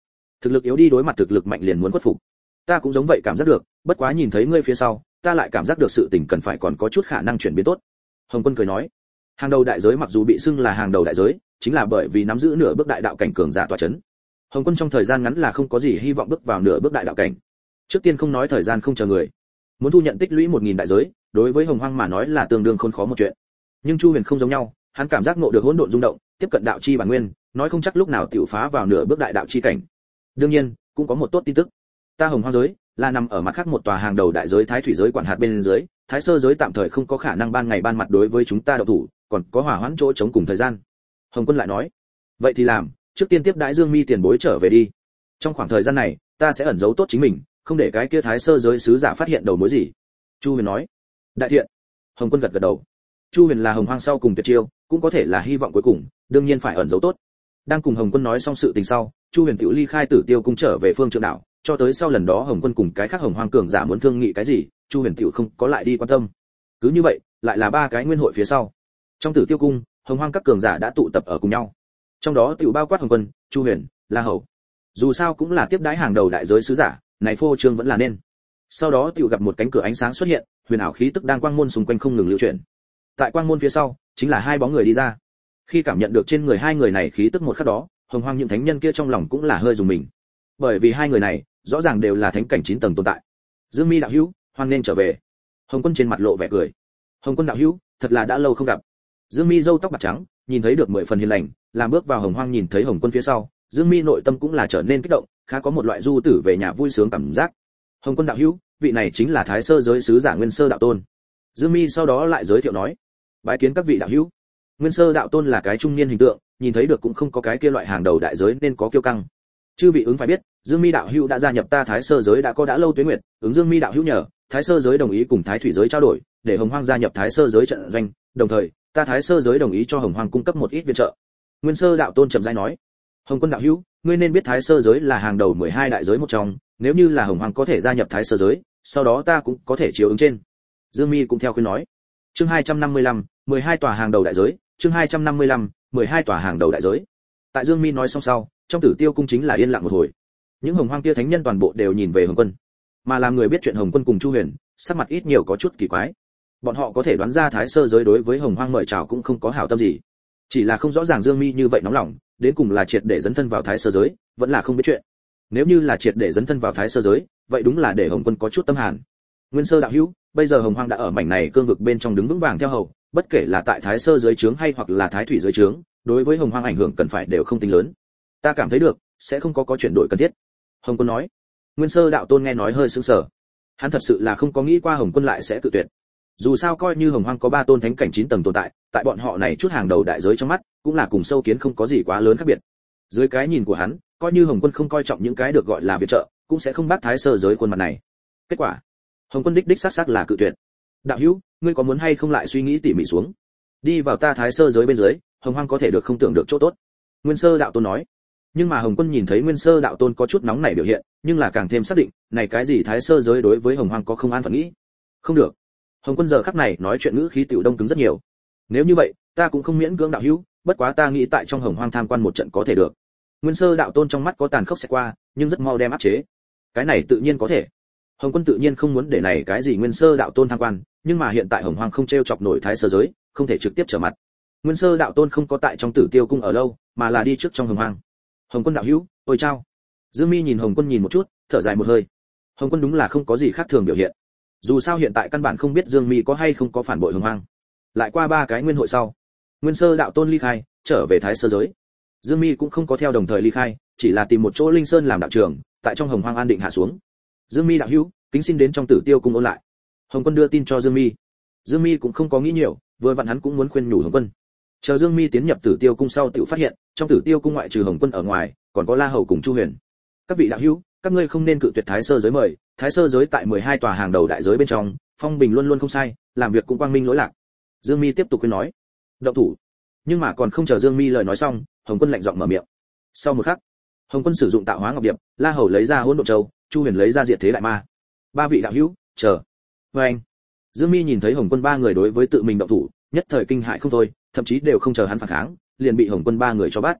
thực lực yếu đi đối mặt thực lực mạnh liền muốn khuất phục. Ta cũng giống vậy cảm giác được, bất quá nhìn thấy ngươi phía sau, ta lại cảm giác được sự tình cần phải còn có chút khả năng chuyển biến tốt. Hồng Quân cười nói, hàng đầu đại giới mặc dù bị xưng là hàng đầu đại giới, chính là bởi vì nắm giữ nửa bước đại đạo cảnh cường giả tọa chấn. Hồng Quân trong thời gian ngắn là không có gì hy vọng bước vào nửa bước đại đạo cảnh. Trước tiên không nói thời gian không chờ người, muốn thu nhận tích lũy một nghìn đại giới, đối với Hồng Hoang mà nói là tương đương khốn khó một chuyện. Nhưng Chu Huyền không giống nhau, hắn cảm giác ngộ được hỗn độn rung động, tiếp cận đạo chi bản nguyên, nói không chắc lúc nào tiểu phá vào nửa bước đại đạo chi cảnh. Đương nhiên, cũng có một tốt tin tức. Ta Hồng Hoang giới là nằm ở mặt khác một tòa hàng đầu đại giới Thái Thủy giới quản hạt bên dưới, Thái Sơ giới tạm thời không có khả năng ban ngày ban mặt đối với chúng ta động thủ, còn có hỏa hoãn chỗ chống cùng thời gian. Hồng Quân lại nói, vậy thì làm, trước tiên tiếp đãi Dương Mi tiền bối trở về đi. Trong khoảng thời gian này, ta sẽ ẩn giấu tốt chính mình, không để cái kia Thái Sơ giới sứ giả phát hiện đầu mối gì. Chu Huyền nói, đại thiện. Hồng Quân gật gật đầu. Chu Huyền là Hồng Hoang sau cùng tuyệt chiêu, cũng có thể là hy vọng cuối cùng, đương nhiên phải ẩn giấu tốt. Đang cùng Hồng Quân nói xong sự tình sau, Chu Huyền tiểu ly khai Tử Tiêu cung trở về Phương Trượng đảo, cho tới sau lần đó Hồng Quân cùng cái khác Hồng Hoang cường giả muốn thương nghị cái gì, Chu Huyền tiểu không có lại đi quan tâm. Cứ như vậy, lại là ba cái nguyên hội phía sau. Trong Tử Tiêu cung, Hồng Hoang các cường giả đã tụ tập ở cùng nhau. Trong đó tiểu bao quát Hồng Quân, Chu Huyền, La Hầu. Dù sao cũng là tiếp đãi hàng đầu đại giới sứ giả, này phô trương vẫn là nên. Sau đó tiểu gặp một cánh cửa ánh sáng xuất hiện, huyền ảo khí tức đang quang môn xung quanh không ngừng lưu chuyển. Tại quang môn phía sau, chính là hai bóng người đi ra. Khi cảm nhận được trên người hai người này khí tức một khắc đó, Hồng Hoang những thánh nhân kia trong lòng cũng là hơi rùng mình. Bởi vì hai người này, rõ ràng đều là thánh cảnh chín tầng tồn tại. Dương Mi đạo hữu, hoan nên trở về. Hồng Quân trên mặt lộ vẻ cười. Hồng Quân đạo hữu, thật là đã lâu không gặp. Dương Mi râu tóc bạc trắng, nhìn thấy được mười phần hiền lành, làm bước vào Hồng Hoang nhìn thấy Hồng Quân phía sau, Dương Mi nội tâm cũng là trở nên kích động, khá có một loại du tử về nhà vui sướng cảm giác. Hồng Quân đạo hữu, vị này chính là Thái Sơ giới sứ giả Nguyên Sơ đạo tôn. Dương Mi sau đó lại giới thiệu nói, bái kiến các vị đạo hữu. Nguyên Sơ đạo tôn là cái trung niên hình tượng, nhìn thấy được cũng không có cái kia loại hàng đầu đại giới nên có kiêu căng. Chư vị ứng phải biết, Dương Mi đạo hữu đã gia nhập ta Thái Sơ giới đã có đã lâu tuế nguyệt, ứng Dương Mi đạo hữu nhờ, Thái Sơ giới đồng ý cùng Thái Thủy giới trao đổi, để Hồng Hoang gia nhập Thái Sơ giới trận doanh, đồng thời, ta Thái Sơ giới đồng ý cho Hồng Hoang cung cấp một ít viện trợ. Nguyên Sơ đạo tôn trầm rãi nói, Hồng Quân đạo hữu, ngươi nên biết Thái Sơ giới là hàng đầu mười hai đại giới một trong, nếu như là Hồng Hoang có thể gia nhập Thái Sơ giới, sau đó ta cũng có thể chiếu ứng trên. Dương Mi cũng theo khuyên nói. Chương hai trăm năm mươi lăm, mười hai tòa hàng đầu đại giới, chương hai trăm năm mươi lăm, mười hai tòa hàng đầu đại giới. Tại Dương Mi nói xong sau, trong Tử Tiêu cung chính là yên lặng một hồi. Những Hồng Hoang kia thánh nhân toàn bộ đều nhìn về Hồng Quân, mà làm người biết chuyện Hồng Quân cùng Chu Huyền, sắc mặt ít nhiều có chút kỳ quái. Bọn họ có thể đoán ra Thái Sơ giới đối với Hồng Hoang mời chào cũng không có hảo tâm gì, chỉ là không rõ ràng Dương Mi như vậy nóng lòng, đến cùng là triệt để dấn thân vào Thái Sơ giới, vẫn là không biết chuyện. Nếu như là triệt để dấn thân vào Thái Sơ giới, vậy đúng là để Hồng Quân có chút tâm hàn. Nguyên Sơ đạo hữu, bây giờ Hồng Hoang đã ở mảnh này cương vực bên trong đứng vững vàng theo hầu, bất kể là tại Thái Sơ giới trướng hay hoặc là Thái Thủy giới trướng, đối với Hồng Hoang ảnh hưởng cần phải đều không tính lớn. Ta cảm thấy được, sẽ không có có chuyển đổi cần thiết. Hồng Quân nói. Nguyên Sơ đạo tôn nghe nói hơi sững sờ. Hắn thật sự là không có nghĩ qua Hồng Quân lại sẽ tự tuyệt. Dù sao coi như Hồng Hoang có ba tôn thánh cảnh chín tầng tồn tại, tại bọn họ này chút hàng đầu đại giới trong mắt, cũng là cùng sâu kiến không có gì quá lớn khác biệt. Dưới cái nhìn của hắn, coi như Hồng Quân không coi trọng những cái được gọi là viện trợ, cũng sẽ không bác Thái Sơ giới khuôn mặt này. Kết quả, Hồng Quân đích đích xác xác là cự tuyệt. Đạo hữu, ngươi có muốn hay không lại suy nghĩ tỉ mỉ xuống, đi vào ta Thái Sơ giới bên dưới, Hồng Hoang có thể được không tưởng được chỗ tốt. Nguyên Sơ đạo tôn nói. Nhưng mà Hồng Quân nhìn thấy Nguyên Sơ đạo tôn có chút nóng nảy biểu hiện, nhưng là càng thêm xác định, này cái gì Thái Sơ giới đối với Hồng Hoang có không an phận nghĩ. Không được. Hồng Quân giờ khắc này nói chuyện ngữ khí tiểu đông cứng rất nhiều. Nếu như vậy, ta cũng không miễn cưỡng đạo hữu, bất quá ta nghĩ tại trong Hồng Hoang tham quan một trận có thể được. Nguyên Sơ đạo tôn trong mắt có tàn khốc sẽ qua, nhưng rất mau đem áp chế. Cái này tự nhiên có thể. Hồng Quân tự nhiên không muốn để này cái gì Nguyên Sơ đạo tôn tham quan, nhưng mà hiện tại Hồng Hoang không treo chọc nổi Thái Sơ giới, không thể trực tiếp trở mặt. Nguyên Sơ đạo tôn không có tại trong Tử Tiêu cung ở lâu, mà là đi trước trong Hồng Hoang. Hồng Quân đạo hữu, ôi chao. Dương Mi nhìn Hồng Quân nhìn một chút, thở dài một hơi. Hồng Quân đúng là không có gì khác thường biểu hiện. Dù sao hiện tại căn bản không biết Dương Mi có hay không có phản bội Hồng Hoang. Lại qua ba cái nguyên hội sau, Nguyên Sơ đạo tôn ly khai, trở về Thái Sơ giới. Dương Mi cũng không có theo đồng thời ly khai, chỉ là tìm một chỗ linh sơn làm đạo trường, tại trong Hồng Hoang an định hạ xuống. Dương Mi đạo hữu, kính xin đến trong Tử Tiêu cung ôn lại. Hồng Quân đưa tin cho Dương Mi. Dương Mi cũng không có nghĩ nhiều, vừa vặn hắn cũng muốn khuyên nhủ Hồng Quân. Chờ Dương Mi tiến nhập Tử Tiêu cung sau tự phát hiện, trong Tử Tiêu cung ngoại trừ Hồng Quân ở ngoài, còn có La Hầu cùng Chu Huyền. Các vị đạo hữu, các ngươi không nên cự tuyệt Thái Sơ giới mời, Thái Sơ giới tại mười hai tòa hàng đầu đại giới bên trong, phong bình luôn luôn không sai, làm việc cũng quang minh lỗi lạc. Dương Mi tiếp tục khuyên nói. Động thủ. Nhưng mà còn không chờ Dương Mi lời nói xong, Hồng Quân lạnh giọng mở miệng. Sau một khắc, Hồng Quân sử dụng Tạo Hóa Ngọc Điệp, La Hầu lấy ra Hỗn Độn Châu, Chu Huyền lấy ra Diệt Thế Đại Ma. Ba vị đạo hữu, chờ. Và anh. Dương Mi nhìn thấy Hồng Quân ba người đối với tự mình động thủ, nhất thời kinh hãi không thôi, thậm chí đều không chờ hắn phản kháng, liền bị Hồng Quân ba người cho bắt.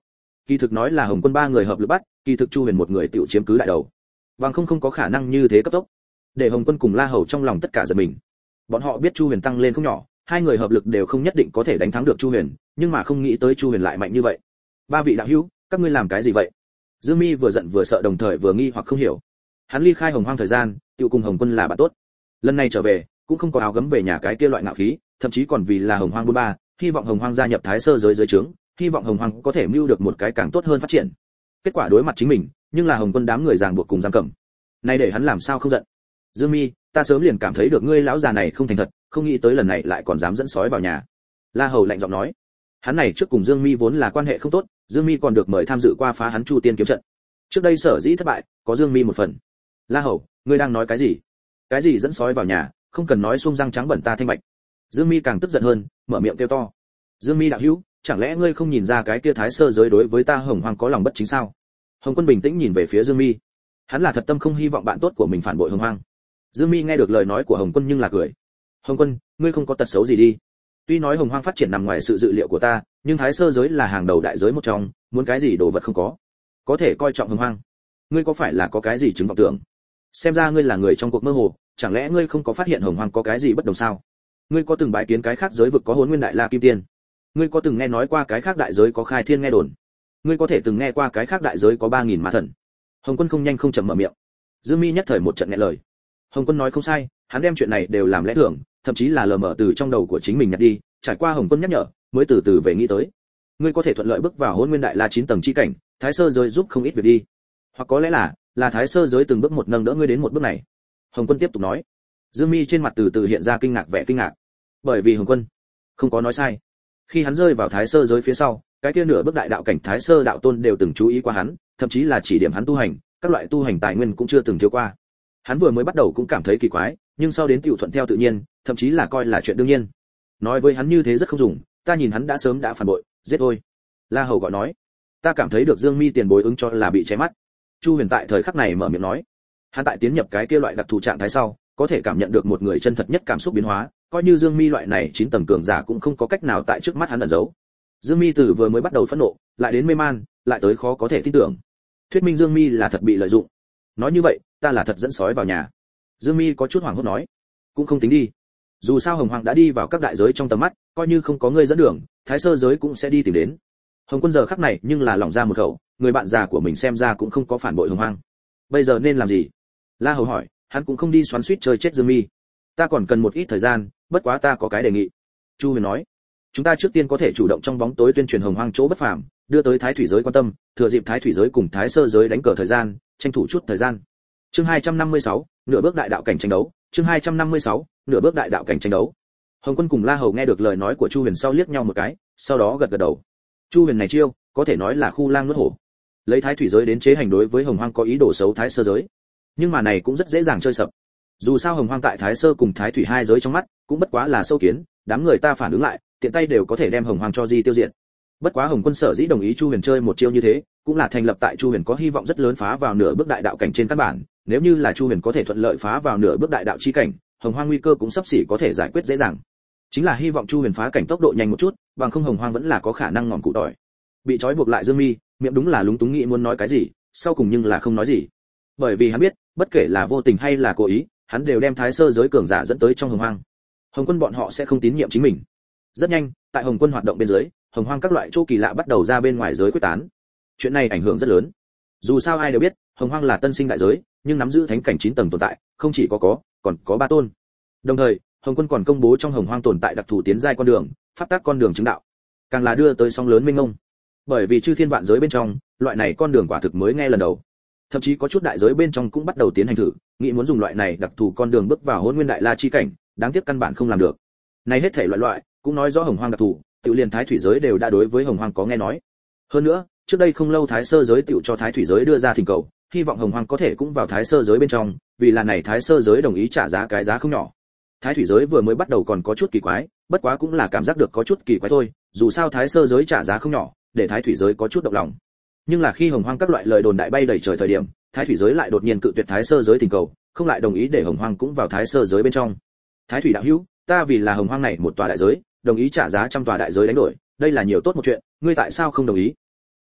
Kỳ thực nói là Hồng Quân ba người hợp lực bắt, kỳ thực Chu Huyền một người tiểu chiếm cứ đại đầu. Bằng không không có khả năng như thế cấp tốc. Để Hồng Quân cùng La Hầu trong lòng tất cả giật mình. Bọn họ biết Chu Huyền tăng lên không nhỏ, hai người hợp lực đều không nhất định có thể đánh thắng được Chu Huyền, nhưng mà không nghĩ tới Chu Huyền lại mạnh như vậy. Ba vị đạo hữu, các ngươi làm cái gì vậy? Dương Mi vừa giận vừa sợ đồng thời vừa nghi hoặc không hiểu. Hắn ly khai Hồng Hoang thời gian, tiêu cùng Hồng Quân là bạn tốt. Lần này trở về, cũng không có áo gấm về nhà cái kia loại ngạo khí, thậm chí còn vì là Hồng Hoang bốn ba, hy vọng Hồng Hoang gia nhập Thái Sơ giới dưới trướng, hy vọng Hồng Hoang có thể mưu được một cái càng tốt hơn phát triển. Kết quả đối mặt chính mình, nhưng là Hồng Quân đám người ràng buộc cùng giam cầm. Này để hắn làm sao không giận? Dương Mi, ta sớm liền cảm thấy được ngươi lão già này không thành thật, không nghĩ tới lần này lại còn dám dẫn sói vào nhà. La Hầu lạnh giọng nói. Hắn này trước cùng Dương Mi vốn là quan hệ không tốt, Dương Mi còn được mời tham dự qua phá hắn Chu Tiên kiếm trận. Trước đây sở dĩ thất bại, có Dương Mi một phần. La Hầu, ngươi đang nói cái gì? Cái gì dẫn sói vào nhà, không cần nói xung răng trắng bẩn ta thanh bạch. Dương Mi càng tức giận hơn, mở miệng kêu to. Dương Mi đạo hữu, chẳng lẽ ngươi không nhìn ra cái kia Thái Sơ giới đối với ta Hồng Hoang có lòng bất chính sao? Hồng Quân bình tĩnh nhìn về phía Dương Mi. Hắn là thật tâm không hy vọng bạn tốt của mình phản bội Hồng Hoang. Dương Mi nghe được lời nói của Hồng Quân nhưng là cười. Hồng Quân, ngươi không có tật xấu gì đi. Tuy nói Hồng Hoang phát triển nằm ngoài sự dự liệu của ta, nhưng Thái Sơ giới là hàng đầu đại giới một trong, muốn cái gì đồ vật không có, có thể coi trọng Hồng Hoang. Ngươi có phải là có cái gì chứng vọng tưởng? Xem ra ngươi là người trong cuộc mơ hồ, chẳng lẽ ngươi không có phát hiện Hồng Hoang có cái gì bất đồng sao? Ngươi có từng bái kiến cái khác giới vực có Hỗn Nguyên Đại La Kim Tiên? Ngươi có từng nghe nói qua cái khác đại giới có Khai Thiên nghe đồn? Ngươi có thể từng nghe qua cái khác đại giới có ba nghìn ma thần? Hồng Quân không nhanh không chậm mở miệng. Dương Mi nhất thời một trận nghẹn lời. Hồng Quân nói không sai, hắn đem chuyện này đều làm lẽ thường, thậm chí là lờ mờ từ trong đầu của chính mình nhặt đi, trải qua Hồng Quân nhắc nhở, mới từ từ về nghĩ tới. Ngươi có thể thuận lợi bước vào Hỗn Nguyên Đại La chín tầng chi cảnh, Thái Sơ giới giúp không ít việc đi. Hoặc có lẽ là, là Thái Sơ giới từng bước một nâng đỡ ngươi đến một bước này. Hồng Quân tiếp tục nói. Dương Mi trên mặt từ từ hiện ra kinh ngạc vẻ kinh ngạc. Bởi vì Hồng Quân không có nói sai. Khi hắn rơi vào Thái Sơ giới phía sau, cái kia nửa bước đại đạo cảnh Thái Sơ đạo tôn đều từng chú ý qua hắn, thậm chí là chỉ điểm hắn tu hành, các loại tu hành tài nguyên cũng chưa từng thiếu qua. Hắn vừa mới bắt đầu cũng cảm thấy kỳ quái, nhưng sau đến tiểu thuận theo tự nhiên, thậm chí là coi là chuyện đương nhiên. Nói với hắn như thế rất không dùng, ta nhìn hắn đã sớm đã phản bội, giết thôi. La Hầu gọi nói. Ta cảm thấy được Dương Mi tiền bối ứng cho là bị che mắt. Chu Huyền tại thời khắc này mở miệng nói. Hắn tại tiến nhập cái kia loại đặc thù trạng thái sau, có thể cảm nhận được một người chân thật nhất cảm xúc biến hóa, coi như Dương Mi loại này chín tầng cường giả cũng không có cách nào tại trước mắt hắn ẩn giấu. Dương Mi từ vừa mới bắt đầu phẫn nộ, lại đến mê man, lại tới khó có thể tin tưởng. Thuyết minh Dương Mi là thật bị lợi dụng. Nói như vậy, ta là thật dẫn sói vào nhà. Dương Mi có chút hoảng hốt nói. Cũng không tính đi. Dù sao Hồng Hoàng đã đi vào các đại giới trong tầm mắt, coi như không có ngươi dẫn đường, Thái Sơ giới cũng sẽ đi tìm đến. Hồng Quân giờ khắc này nhưng là lỏng ra một khẩu, người bạn già của mình xem ra cũng không có phản bội Hồng Hoàng. Bây giờ nên làm gì? La Hầu hỏi, hắn cũng không đi xoắn xuýt chơi chết Dương Mi. Ta còn cần một ít thời gian, bất quá ta có cái đề nghị. Chu Huyền nói, chúng ta trước tiên có thể chủ động trong bóng tối tuyên truyền Hồng Hoang chỗ bất phàm, đưa tới Thái Thủy giới quan tâm, thừa dịp Thái Thủy giới cùng Thái Sơ giới đánh cờ thời gian, tranh thủ chút thời gian. Chương hai trăm năm mươi sáu, nửa bước đại đạo cảnh tranh đấu. Chương hai trăm năm mươi sáu, nửa bước đại đạo cảnh tranh đấu. Hồng Quân cùng La Hầu nghe được lời nói của Chu Huyền sau liếc nhau một cái, sau đó gật gật đầu. Chu Huyền này chiêu, có thể nói là khu lang nuốt hổ. Lấy Thái Thủy giới đến chế hành đối với Hồng Hoang có ý đồ xấu Thái Sơ giới. Nhưng mà này cũng rất dễ dàng chơi sập. Dù sao Hồng Hoang tại Thái Sơ cùng Thái Thủy hai giới trong mắt, cũng bất quá là sâu kiến, đám người ta phản ứng lại, tiện tay đều có thể đem Hồng Hoang cho di tiêu diệt. Bất quá Hồng Quân sở dĩ đồng ý Chu Huyền chơi một chiêu như thế, cũng là thành lập tại Chu Huyền có hy vọng rất lớn phá vào nửa bước đại đạo cảnh trên căn bản, nếu như là Chu Huyền có thể thuận lợi phá vào nửa bước đại đạo chi cảnh, Hồng Hoang nguy cơ cũng sắp xỉ có thể giải quyết dễ dàng. Chính là hy vọng Chu Huyền phá cảnh tốc độ nhanh một chút, bằng không Hồng Hoang vẫn là có khả năng ngọn cụ tỏi. Bị trói buộc lại Dương Mi, miệng đúng là lúng túng nghĩ muốn nói cái gì, sau cùng nhưng là không nói gì. Bởi vì hắn biết, bất kể là vô tình hay là cố ý, hắn đều đem Thái Sơ giới cường giả dẫn tới trong Hồng Hoang. Hồng Quân bọn họ sẽ không tín nhiệm chính mình. Rất nhanh, tại Hồng Quân hoạt động bên dưới, Hồng Hoang các loại chỗ kỳ lạ bắt đầu ra bên ngoài giới quyết tán. Chuyện này ảnh hưởng rất lớn. Dù sao ai đều biết, Hồng Hoang là tân sinh đại giới, nhưng nắm giữ thánh cảnh chín tầng tồn tại, không chỉ có có, còn có ba tôn. Đồng thời, Hồng Quân còn công bố trong Hồng Hoang tồn tại đặc thù tiến giai con đường, pháp tắc con đường chứng đạo, càng là đưa tới sóng lớn mênh mông. Bởi vì chư thiên vạn giới bên trong, loại này con đường quả thực mới nghe lần đầu. Thậm chí có chút đại giới bên trong cũng bắt đầu tiến hành thử, nghĩ muốn dùng loại này đặc thù con đường bước vào Hỗn Nguyên Đại La chi cảnh, đáng tiếc căn bản không làm được. Này hết thảy loại loại, cũng nói rõ Hồng Hoang đặc thù, tiểu liền Thái Thủy giới đều đã đối với Hồng Hoang có nghe nói. Hơn nữa, trước đây không lâu Thái Sơ giới tiểu cho Thái Thủy giới đưa ra thỉnh cầu, hy vọng Hồng Hoang có thể cũng vào Thái Sơ giới bên trong, vì là này Thái Sơ giới đồng ý trả giá cái giá không nhỏ. Thái Thủy giới vừa mới bắt đầu còn có chút kỳ quái, bất quá cũng là cảm giác được có chút kỳ quái thôi, dù sao Thái Sơ giới trả giá không nhỏ, để Thái Thủy giới có chút động lòng. Nhưng là khi Hồng Hoang các loại lời đồn đại bay đầy trời thời điểm, Thái Thủy giới lại đột nhiên cự tuyệt Thái Sơ giới thỉnh cầu, không lại đồng ý để Hồng Hoang cũng vào Thái Sơ giới bên trong. Thái Thủy đạo hữu, ta vì là Hồng Hoang này một tòa đại giới, đồng ý trả giá trăm tòa đại giới đánh đổi, đây là nhiều tốt một chuyện, ngươi tại sao không đồng ý?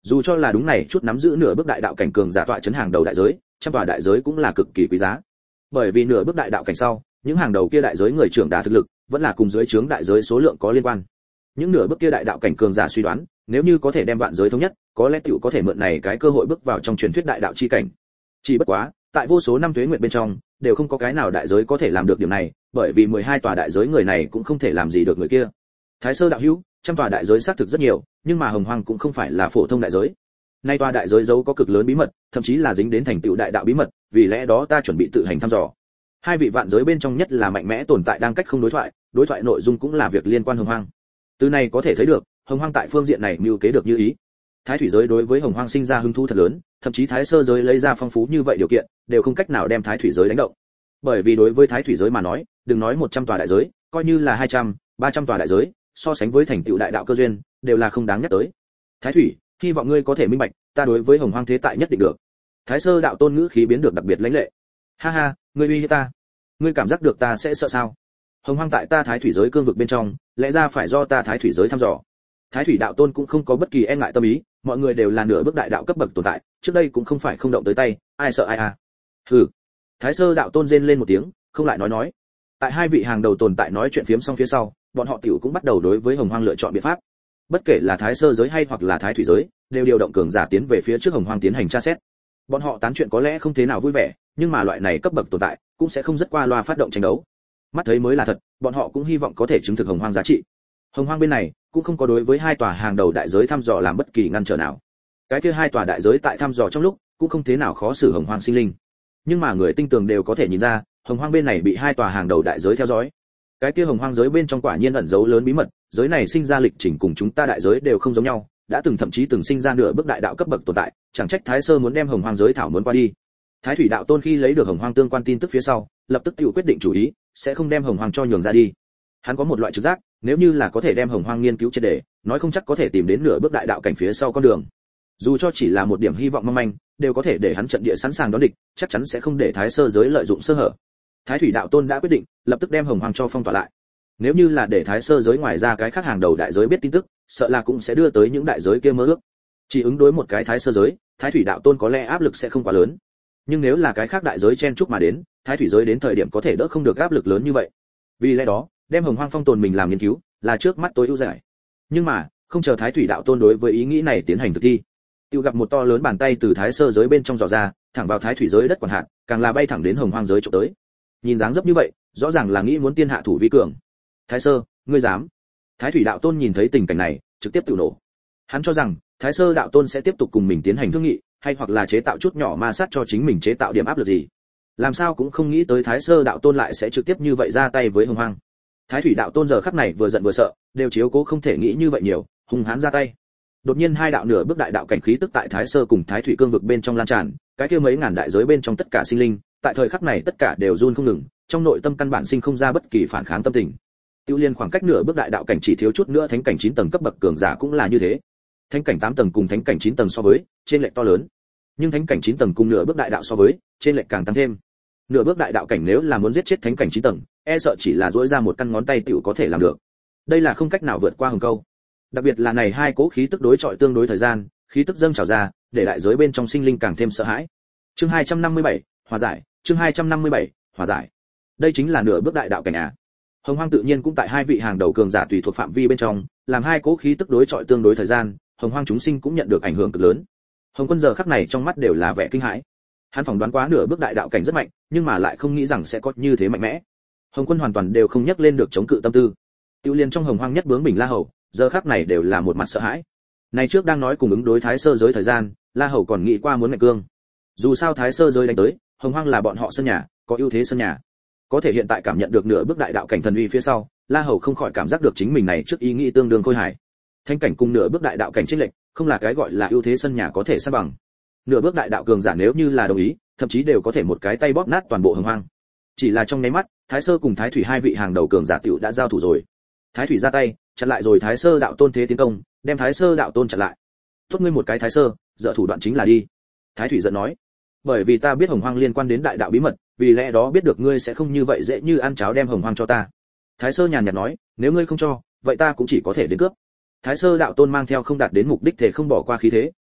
Dù cho là đúng này chút nắm giữ nửa bước đại đạo cảnh cường giả tọa chấn hàng đầu đại giới, trăm tòa đại giới cũng là cực kỳ quý giá. Bởi vì nửa bước đại đạo cảnh sau, những hàng đầu kia đại giới người trưởng đá thực lực, vẫn là cùng dưới trướng đại giới số lượng có liên quan. Những nửa bước kia đại đạo cảnh cường giả suy đoán, nếu như có thể đem vạn giới thống nhất, có lẽ tiểu có thể mượn này cái cơ hội bước vào trong truyền thuyết đại đạo chi cảnh. Chỉ bất quá, tại vô số năm tuế nguyệt bên trong, đều không có cái nào đại giới có thể làm được điểm này, bởi vì mười hai tòa đại giới người này cũng không thể làm gì được người kia. Thái Sơ đạo hữu, trăm tòa đại giới xác thực rất nhiều, nhưng mà Hồng Hoang cũng không phải là phổ thông đại giới. Nay tòa đại giới giấu có cực lớn bí mật, thậm chí là dính đến thành tựu đại đạo bí mật, vì lẽ đó ta chuẩn bị tự hành thăm dò. Hai vị vạn giới bên trong nhất là mạnh mẽ tồn tại đang cách không đối thoại, đối thoại nội dung cũng là việc liên quan Hồng Hoang. Từ này có thể thấy được, Hồng Hoang tại phương diện này mưu kế được như ý. Thái thủy giới đối với Hồng Hoang sinh ra hứng thú thật lớn, thậm chí Thái Sơ giới lấy ra phong phú như vậy điều kiện, đều không cách nào đem Thái thủy giới đánh động. Bởi vì đối với Thái thủy giới mà nói, đừng nói một trăm tòa đại giới, coi như là hai trăm, ba trăm tòa đại giới, so sánh với thành tựu đại đạo cơ duyên, đều là không đáng nhắc tới. Thái thủy, hy vọng ngươi có thể minh bạch, ta đối với Hồng Hoang thế tại nhất định được. Thái Sơ đạo tôn ngữ khí biến được đặc biệt lãnh lệ. Ha ha, ngươi uy hiếp ta, ngươi cảm giác được ta sẽ sợ sao? Hồng Hoang tại ta Thái thủy giới cương vực bên trong, lẽ ra phải do ta Thái thủy giới thăm dò. Thái thủy đạo tôn cũng không có bất kỳ e ngại tâm ý, mọi người đều là nửa bước đại đạo cấp bậc tồn tại, trước đây cũng không phải không động tới tay, ai sợ ai à. Hừ. Thái Sơ đạo tôn rên lên một tiếng, không lại nói nói. Tại hai vị hàng đầu tồn tại nói chuyện phiếm xong phía sau, bọn họ tiểu cũng bắt đầu đối với Hồng Hoang lựa chọn biện pháp. Bất kể là Thái Sơ giới hay hoặc là Thái thủy giới, đều điều động cường giả tiến về phía trước Hồng Hoang tiến hành tra xét. Bọn họ tán chuyện có lẽ không thế nào vui vẻ, nhưng mà loại này cấp bậc tồn tại cũng sẽ không rất qua loa phát động tranh đấu. Mắt thấy mới là thật, bọn họ cũng hy vọng có thể chứng thực Hồng Hoang giá trị. Hồng Hoang bên này cũng không có đối với hai tòa hàng đầu đại giới thăm dò làm bất kỳ ngăn trở nào. Cái kia hai tòa đại giới tại thăm dò trong lúc cũng không thế nào khó xử Hồng Hoang sinh linh. Nhưng mà người tinh tường đều có thể nhìn ra, Hồng Hoang bên này bị hai tòa hàng đầu đại giới theo dõi. Cái kia Hồng Hoang giới bên trong quả nhiên ẩn giấu lớn bí mật, giới này sinh ra lịch trình cùng chúng ta đại giới đều không giống nhau, đã từng thậm chí từng sinh ra nửa bước đại đạo cấp bậc tồn tại, chẳng trách Thái Sơ muốn đem Hồng Hoang giới thảo muốn qua đi. Thái thủy đạo tôn khi lấy được Hồng Hoang tương quan tin tức phía sau, lập tức tự quyết định chủ ý, sẽ không đem Hồng Hoang cho nhường ra đi. Hắn có một loại trực giác, nếu như là có thể đem Hồng Hoang nghiên cứu triệt để, nói không chắc có thể tìm đến nửa bước đại đạo cảnh phía sau con đường. Dù cho chỉ là một điểm hy vọng mong manh, đều có thể để hắn trận địa sẵn sàng đón địch, chắc chắn sẽ không để Thái Sơ giới lợi dụng sơ hở. Thái thủy đạo tôn đã quyết định, lập tức đem Hồng Hoang cho phong tỏa lại. Nếu như là để Thái Sơ giới ngoài ra cái khác hàng đầu đại giới biết tin tức, sợ là cũng sẽ đưa tới những đại giới kia mơ ước. Chỉ ứng đối một cái Thái Sơ giới, Thái thủy đạo tôn có lẽ áp lực sẽ không quá lớn. Nhưng nếu là cái khác đại giới chen chúc mà đến, Thái thủy giới đến thời điểm có thể đỡ không được áp lực lớn như vậy. Vì lẽ đó, đem Hồng Hoang phong tồn mình làm nghiên cứu, là trước mắt tối ưu giải. Nhưng mà, không chờ Thái thủy đạo tôn đối với ý nghĩ này tiến hành thực thi, tiêu gặp một to lớn bàn tay từ Thái Sơ giới bên trong dò ra, thẳng vào Thái thủy giới đất quản hạt, càng là bay thẳng đến Hồng Hoang giới chỗ tới. Nhìn dáng dấp như vậy, rõ ràng là nghĩ muốn tiên hạ thủ vi cường. Thái Sơ, ngươi dám? Thái thủy đạo tôn nhìn thấy tình cảnh này, trực tiếp tự nổ. Hắn cho rằng Thái Sơ đạo tôn sẽ tiếp tục cùng mình tiến hành thương nghị, hay hoặc là chế tạo chút nhỏ ma sát cho chính mình chế tạo điểm áp lực gì. Làm sao cũng không nghĩ tới Thái Sơ đạo tôn lại sẽ trực tiếp như vậy ra tay với Hồng Hoang. Thái thủy đạo tôn giờ khắc này vừa giận vừa sợ, đều chiếu cố không thể nghĩ như vậy nhiều, hung hãn ra tay. Đột nhiên hai đạo nửa bước đại đạo cảnh khí tức tại Thái Sơ cùng Thái thủy cương vực bên trong lan tràn, cái kia mấy ngàn đại giới bên trong tất cả sinh linh, tại thời khắc này tất cả đều run không ngừng, trong nội tâm căn bản sinh không ra bất kỳ phản kháng tâm tình. Tiêu Liên khoảng cách nửa bước đại đạo cảnh chỉ thiếu chút nữa thánh cảnh chín tầng cấp bậc cường giả cũng là như thế. Thánh cảnh tám tầng cùng thánh cảnh chín tầng so với, trên lệch to lớn. Nhưng thánh cảnh chín tầng cùng nửa bước đại đạo so với, trên lệch càng tăng thêm. Nửa bước đại đạo cảnh nếu là muốn giết chết thánh cảnh chín tầng, e sợ chỉ là duỗi ra một căn ngón tay tiểu có thể làm được. Đây là không cách nào vượt qua hừng câu. Đặc biệt là này hai cố khí tức đối chọi tương đối thời gian, khí tức dâng trào ra, để đại giới bên trong sinh linh càng thêm sợ hãi. Chương hai trăm năm mươi bảy, hòa giải, chương hai trăm năm mươi bảy, hòa giải. Đây chính là nửa bước đại đạo cảnh à? Hồng Hoang tự nhiên cũng tại hai vị hàng đầu cường giả tùy thuộc phạm vi bên trong, làm hai cố khí tức đối chọi tương đối thời gian, Hồng Hoang chúng sinh cũng nhận được ảnh hưởng cực lớn. Hồng Quân giờ khắc này trong mắt đều là vẻ kinh hãi. Hắn phỏng đoán quá nửa bước đại đạo cảnh rất mạnh, nhưng mà lại không nghĩ rằng sẽ có như thế mạnh mẽ. Hồng Quân hoàn toàn đều không nhắc lên được chống cự tâm tư. Tiêu Liên trong Hồng Hoang nhất bướng bình La Hầu, giờ khắc này đều là một mặt sợ hãi. Này trước đang nói cùng ứng đối Thái Sơ giới thời gian, La Hầu còn nghĩ qua muốn mạnh cương. Dù sao Thái Sơ giới đánh tới, Hồng Hoang là bọn họ sân nhà, có ưu thế sân nhà. Có thể hiện tại cảm nhận được nửa bước đại đạo cảnh thần uy phía sau, La Hầu không khỏi cảm giác được chính mình này trước ý nghĩ tương đương khôi hài. Thánh cảnh cùng nửa bước đại đạo cảnh chênh lệch, không là cái gọi là ưu thế sân nhà có thể san bằng. Nửa bước đại đạo cường giả nếu như là đồng ý, thậm chí đều có thể một cái tay bóp nát toàn bộ Hồng Hoang. Chỉ là trong nháy mắt, Thái Sơ cùng Thái Thủy hai vị hàng đầu cường giả tiểu đã giao thủ rồi. Thái Thủy ra tay, chặn lại rồi Thái Sơ đạo tôn thế tiến công, đem Thái Sơ đạo tôn chặn lại. Tốt ngươi một cái Thái Sơ, dở thủ đoạn chính là đi. Thái Thủy giận nói, bởi vì ta biết Hồng Hoang liên quan đến đại đạo bí mật, vì lẽ đó biết được ngươi sẽ không như vậy dễ như ăn cháo đem Hồng Hoang cho ta. Thái Sơ nhàn nhạt nói, nếu ngươi không cho, vậy ta cũng chỉ có thể đến cướp. Thái Sơ đạo tôn mang theo không đạt đến mục đích thể không bỏ qua khí thế,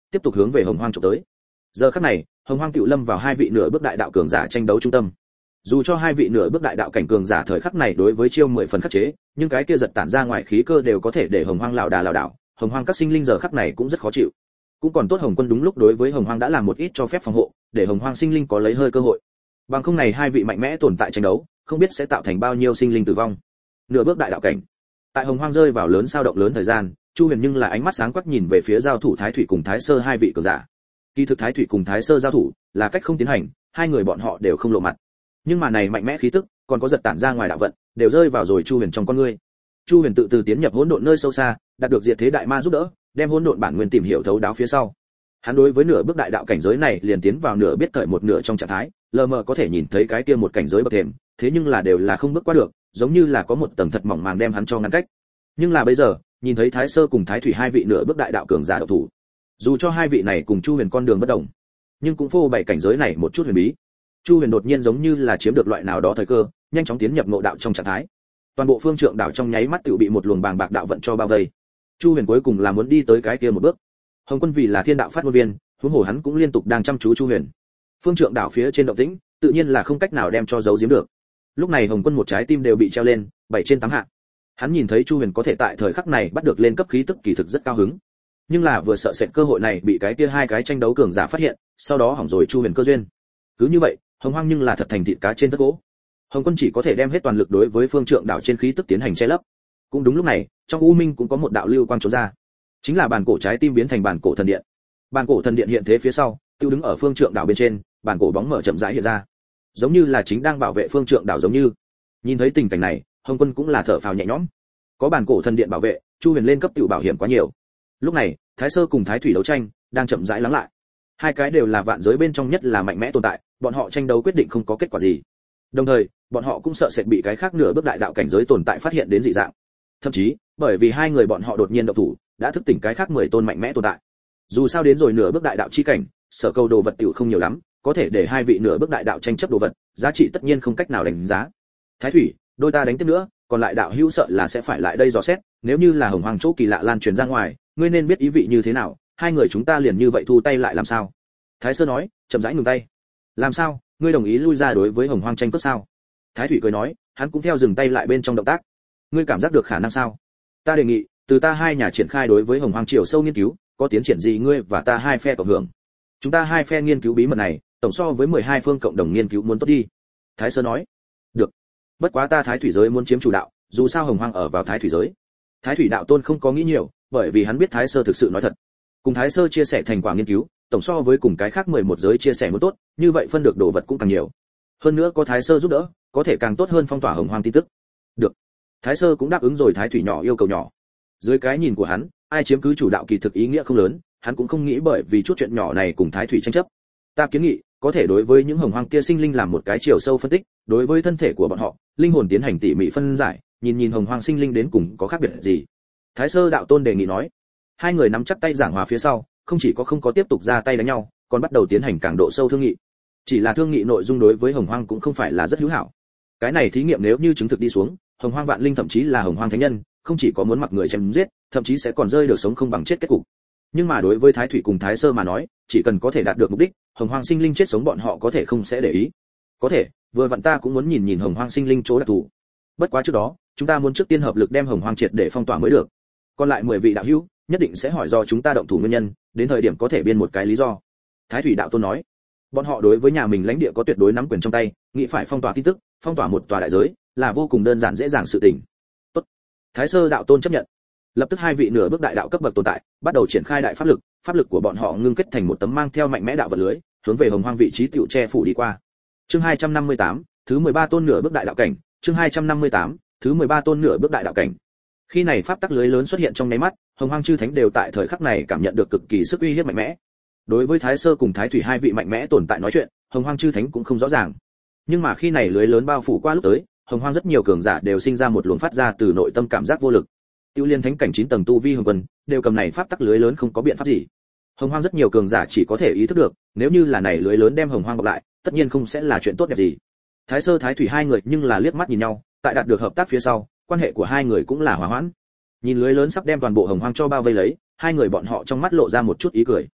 tiếp tục hướng về hồng hoang trộm tới. Giờ khắc này, hồng hoang tiểu lâm vào hai vị nửa bước đại đạo cường giả tranh đấu trung tâm. Dù cho hai vị nửa bước đại đạo cảnh cường giả thời khắc này đối với chiêu mười phần khắc chế, nhưng cái kia giật tản ra ngoài khí cơ đều có thể để hồng hoang lão đà lão đảo, hồng hoang các sinh linh giờ khắc này cũng rất khó chịu. Cũng còn tốt Hồng Quân đúng lúc đối với hồng hoang đã làm một ít cho phép phòng hộ, để hồng hoang sinh linh có lấy hơi cơ hội. Bằng không này hai vị mạnh mẽ tồn tại tranh đấu, không biết sẽ tạo thành bao nhiêu sinh linh tử vong. Nửa bước đại đạo cảnh. Tại hồng hoang rơi vào lớn sao động lớn thời gian, Chu Huyền nhưng là ánh mắt sáng quắc nhìn về phía giao thủ Thái Thủy cùng Thái Sơ hai vị cường giả. Kỳ thực Thái Thủy cùng Thái Sơ giao thủ, là cách không tiến hành, hai người bọn họ đều không lộ mặt. Nhưng mà này mạnh mẽ khí tức, còn có giật tản ra ngoài đạo vận, đều rơi vào rồi Chu Huyền trong con ngươi. Chu Huyền tự từ tiến nhập hỗn độn nơi sâu xa, đạt được diệt thế đại ma giúp đỡ, đem hỗn độn bản nguyên tìm hiểu thấu đáo phía sau. Hắn đối với nửa bước đại đạo cảnh giới này liền tiến vào nửa biết cởi một nửa trong trạng thái, lờ mờ có thể nhìn thấy cái kia một cảnh giới bậc thềm, thế nhưng là đều là không bước qua được, giống như là có một tầng thật mỏng màng đem hắn cho ngăn cách. Nhưng là bây giờ, nhìn thấy Thái Sơ cùng Thái Thủy hai vị nửa bước đại đạo cường giả đạo thủ, dù cho hai vị này cùng Chu Huyền con đường bất đồng, nhưng cũng phô bày cảnh giới này một chút huyền bí. Chu Huyền đột nhiên giống như là chiếm được loại nào đó thời cơ, nhanh chóng tiến nhập ngộ đạo trong trạng thái. Toàn bộ phương trượng đảo trong nháy mắt tự bị một luồng bàng bạc đạo vận cho bao vây. Chu Huyền cuối cùng là muốn đi tới cái kia một bước. Hồng Quân vì là thiên đạo phát ngôn viên, huống hồ hắn cũng liên tục đang chăm chú Chu Huyền. Phương trượng đảo phía trên động tĩnh, tự nhiên là không cách nào đem cho giấu giếm được. Lúc này Hồng Quân một trái tim đều bị treo lên, bảy trên tám hạ. Hắn nhìn thấy Chu Huyền có thể tại thời khắc này bắt được lên cấp khí tức kỳ thực rất cao hứng. Nhưng là vừa sợ sệt cơ hội này bị cái kia hai cái tranh đấu cường giả phát hiện, sau đó hỏng rồi Chu Huyền cơ duyên. Cứ như vậy, Hồng Hoang nhưng là thật thành thịt cá trên tất gỗ. Hồng Quân chỉ có thể đem hết toàn lực đối với phương trượng đảo trên khí tức tiến hành che lấp. Cũng đúng lúc này, trong u minh cũng có một đạo lưu quang trốn ra, chính là bản cổ trái tim biến thành bản cổ thần điện. Bản cổ thần điện hiện thế phía sau, tiêu đứng ở phương trượng đảo bên trên, bản cổ bóng mở chậm rãi hiện ra, giống như là chính đang bảo vệ phương trượng đảo giống như. Nhìn thấy tình cảnh này, Hồng Quân cũng là thở phào nhẹ nhõm. Có bản cổ thần điện bảo vệ, Chu Huyền lên cấp tiểu bảo hiểm quá nhiều. Lúc này, Thái Sơ cùng Thái Thủy đấu tranh đang chậm rãi lắng lại. Hai cái đều là vạn giới bên trong nhất là mạnh mẽ tồn tại, bọn họ tranh đấu quyết định không có kết quả gì. Đồng thời, bọn họ cũng sợ sệt bị cái khác nửa bước đại đạo cảnh giới tồn tại phát hiện đến dị dạng. Thậm chí, bởi vì hai người bọn họ đột nhiên động thủ, đã thức tỉnh cái khác mười tôn mạnh mẽ tồn tại. Dù sao đến rồi nửa bước đại đạo chi cảnh, sở cầu đồ vật tiểu không nhiều lắm, có thể để hai vị nửa bước đại đạo tranh chấp đồ vật, giá trị tất nhiên không cách nào đánh giá. Thái Thủy, đôi ta đánh tiếp nữa, còn lại đạo hữu sợ là sẽ phải lại đây dò xét, nếu như là hồng hoàng chỗ kỳ lạ lan truyền ra ngoài, ngươi nên biết ý vị như thế nào, hai người chúng ta liền như vậy thu tay lại làm sao? Thái Sơ nói, chậm rãi ngừng tay. Làm sao, ngươi đồng ý lui ra đối với hồng hoang tranh cướp sao? Thái Thủy cười nói, hắn cũng theo dừng tay lại bên trong động tác. Ngươi cảm giác được khả năng sao? Ta đề nghị, từ ta hai nhà triển khai đối với hồng hoang chiều sâu nghiên cứu, có tiến triển gì ngươi và ta hai phe cộng hưởng. Chúng ta hai phe nghiên cứu bí mật này, tổng so với mười hai phương cộng đồng nghiên cứu muốn tốt đi. Thái Sơ nói, được. Bất quá ta Thái Thủy giới muốn chiếm chủ đạo, dù sao hồng hoang ở vào Thái Thủy giới. Thái Thủy đạo tôn không có nghĩ nhiều, bởi vì hắn biết Thái Sơ thực sự nói thật. Cùng Thái Sơ chia sẻ thành quả nghiên cứu, tổng so với cùng cái khác mười một giới chia sẻ muốn tốt, như vậy phân được đồ vật cũng càng nhiều. Hơn nữa có Thái Sơ giúp đỡ, có thể càng tốt hơn phong tỏa hồng hoang tin tức. Được. Thái Sơ cũng đáp ứng rồi Thái Thủy nhỏ yêu cầu nhỏ. Dưới cái nhìn của hắn, ai chiếm cứ chủ đạo kỳ thực ý nghĩa không lớn, hắn cũng không nghĩ bởi vì chút chuyện nhỏ này cùng Thái Thủy tranh chấp. Ta kiến nghị, có thể đối với những hồng hoang kia sinh linh làm một cái chiều sâu phân tích, đối với thân thể của bọn họ, linh hồn tiến hành tỉ mỉ phân giải, nhìn nhìn hồng hoang sinh linh đến cùng có khác biệt gì. Thái Sơ đạo tôn đề nghị nói. Hai người nắm chắc tay giảng hòa phía sau, không chỉ có không có tiếp tục ra tay đánh nhau, còn bắt đầu tiến hành càng độ sâu thương nghị. Chỉ là thương nghị nội dung đối với hồng hoang cũng không phải là rất hữu hảo. Cái này thí nghiệm nếu như chứng thực đi xuống, hồng hoang vạn linh thậm chí là hồng hoang thánh nhân, không chỉ có muốn mặc người chém giết, thậm chí sẽ còn rơi được sống không bằng chết kết cục. Nhưng mà đối với Thái Thủy cùng Thái Sơ mà nói, chỉ cần có thể đạt được mục đích, hồng hoang sinh linh chết sống bọn họ có thể không sẽ để ý. Có thể, vừa vặn ta cũng muốn nhìn nhìn hồng hoang sinh linh chỗ đặc thù. Bất quá trước đó, chúng ta muốn trước tiên hợp lực đem hồng hoang triệt để phong tỏa mới được. Còn lại mười vị đạo hữu, nhất định sẽ hỏi do chúng ta động thủ nguyên nhân, đến thời điểm có thể biên một cái lý do. Thái Thủy đạo tôn nói, bọn họ đối với nhà mình lãnh địa có tuyệt đối nắm quyền trong tay, nghĩ phải phong tỏa tin tức, phong tỏa một tòa đại giới, là vô cùng đơn giản dễ dàng sự tình. Tốt. Thái Sơ đạo tôn chấp nhận. Lập tức hai vị nửa bước đại đạo cấp bậc tồn tại, bắt đầu triển khai đại pháp lực, pháp lực của bọn họ ngưng kết thành một tấm mang theo mạnh mẽ đạo vật lưới, hướng về hồng hoang vị trí tiểu che phủ đi qua. Chương hai trăm năm mươi tám, thứ mười ba tôn nửa bước đại đạo cảnh, chương hai trăm năm mươi tám, thứ mười ba tôn nửa bước đại đạo cảnh. Khi này pháp tắc lưới lớn xuất hiện trong nháy mắt, hồng hoang chư thánh đều tại thời khắc này cảm nhận được cực kỳ sức uy hiếp mạnh mẽ. Đối với Thái Sơ cùng Thái Thủy hai vị mạnh mẽ tồn tại nói chuyện, hồng hoang chư thánh cũng không rõ ràng. Nhưng mà khi này lưới lớn bao phủ qua lúc tới, hồng hoang rất nhiều cường giả đều sinh ra một luồng phát ra từ nội tâm cảm giác vô lực. Tiêu Liên thánh cảnh chín tầng tu vi hồng quân, đều cầm này pháp tắc lưới lớn không có biện pháp gì. Hồng hoang rất nhiều cường giả chỉ có thể ý thức được, nếu như là này lưới lớn đem hồng hoang bọc lại, tất nhiên không sẽ là chuyện tốt đẹp gì. Thái Sơ Thái Thủy hai người nhưng là liếc mắt nhìn nhau, tại đạt được hợp tác phía sau, quan hệ của hai người cũng là hòa hoãn. Nhìn lưới lớn sắp đem toàn bộ hồng hoang cho bao vây lấy, hai người bọn họ trong mắt lộ ra một chút ý cười.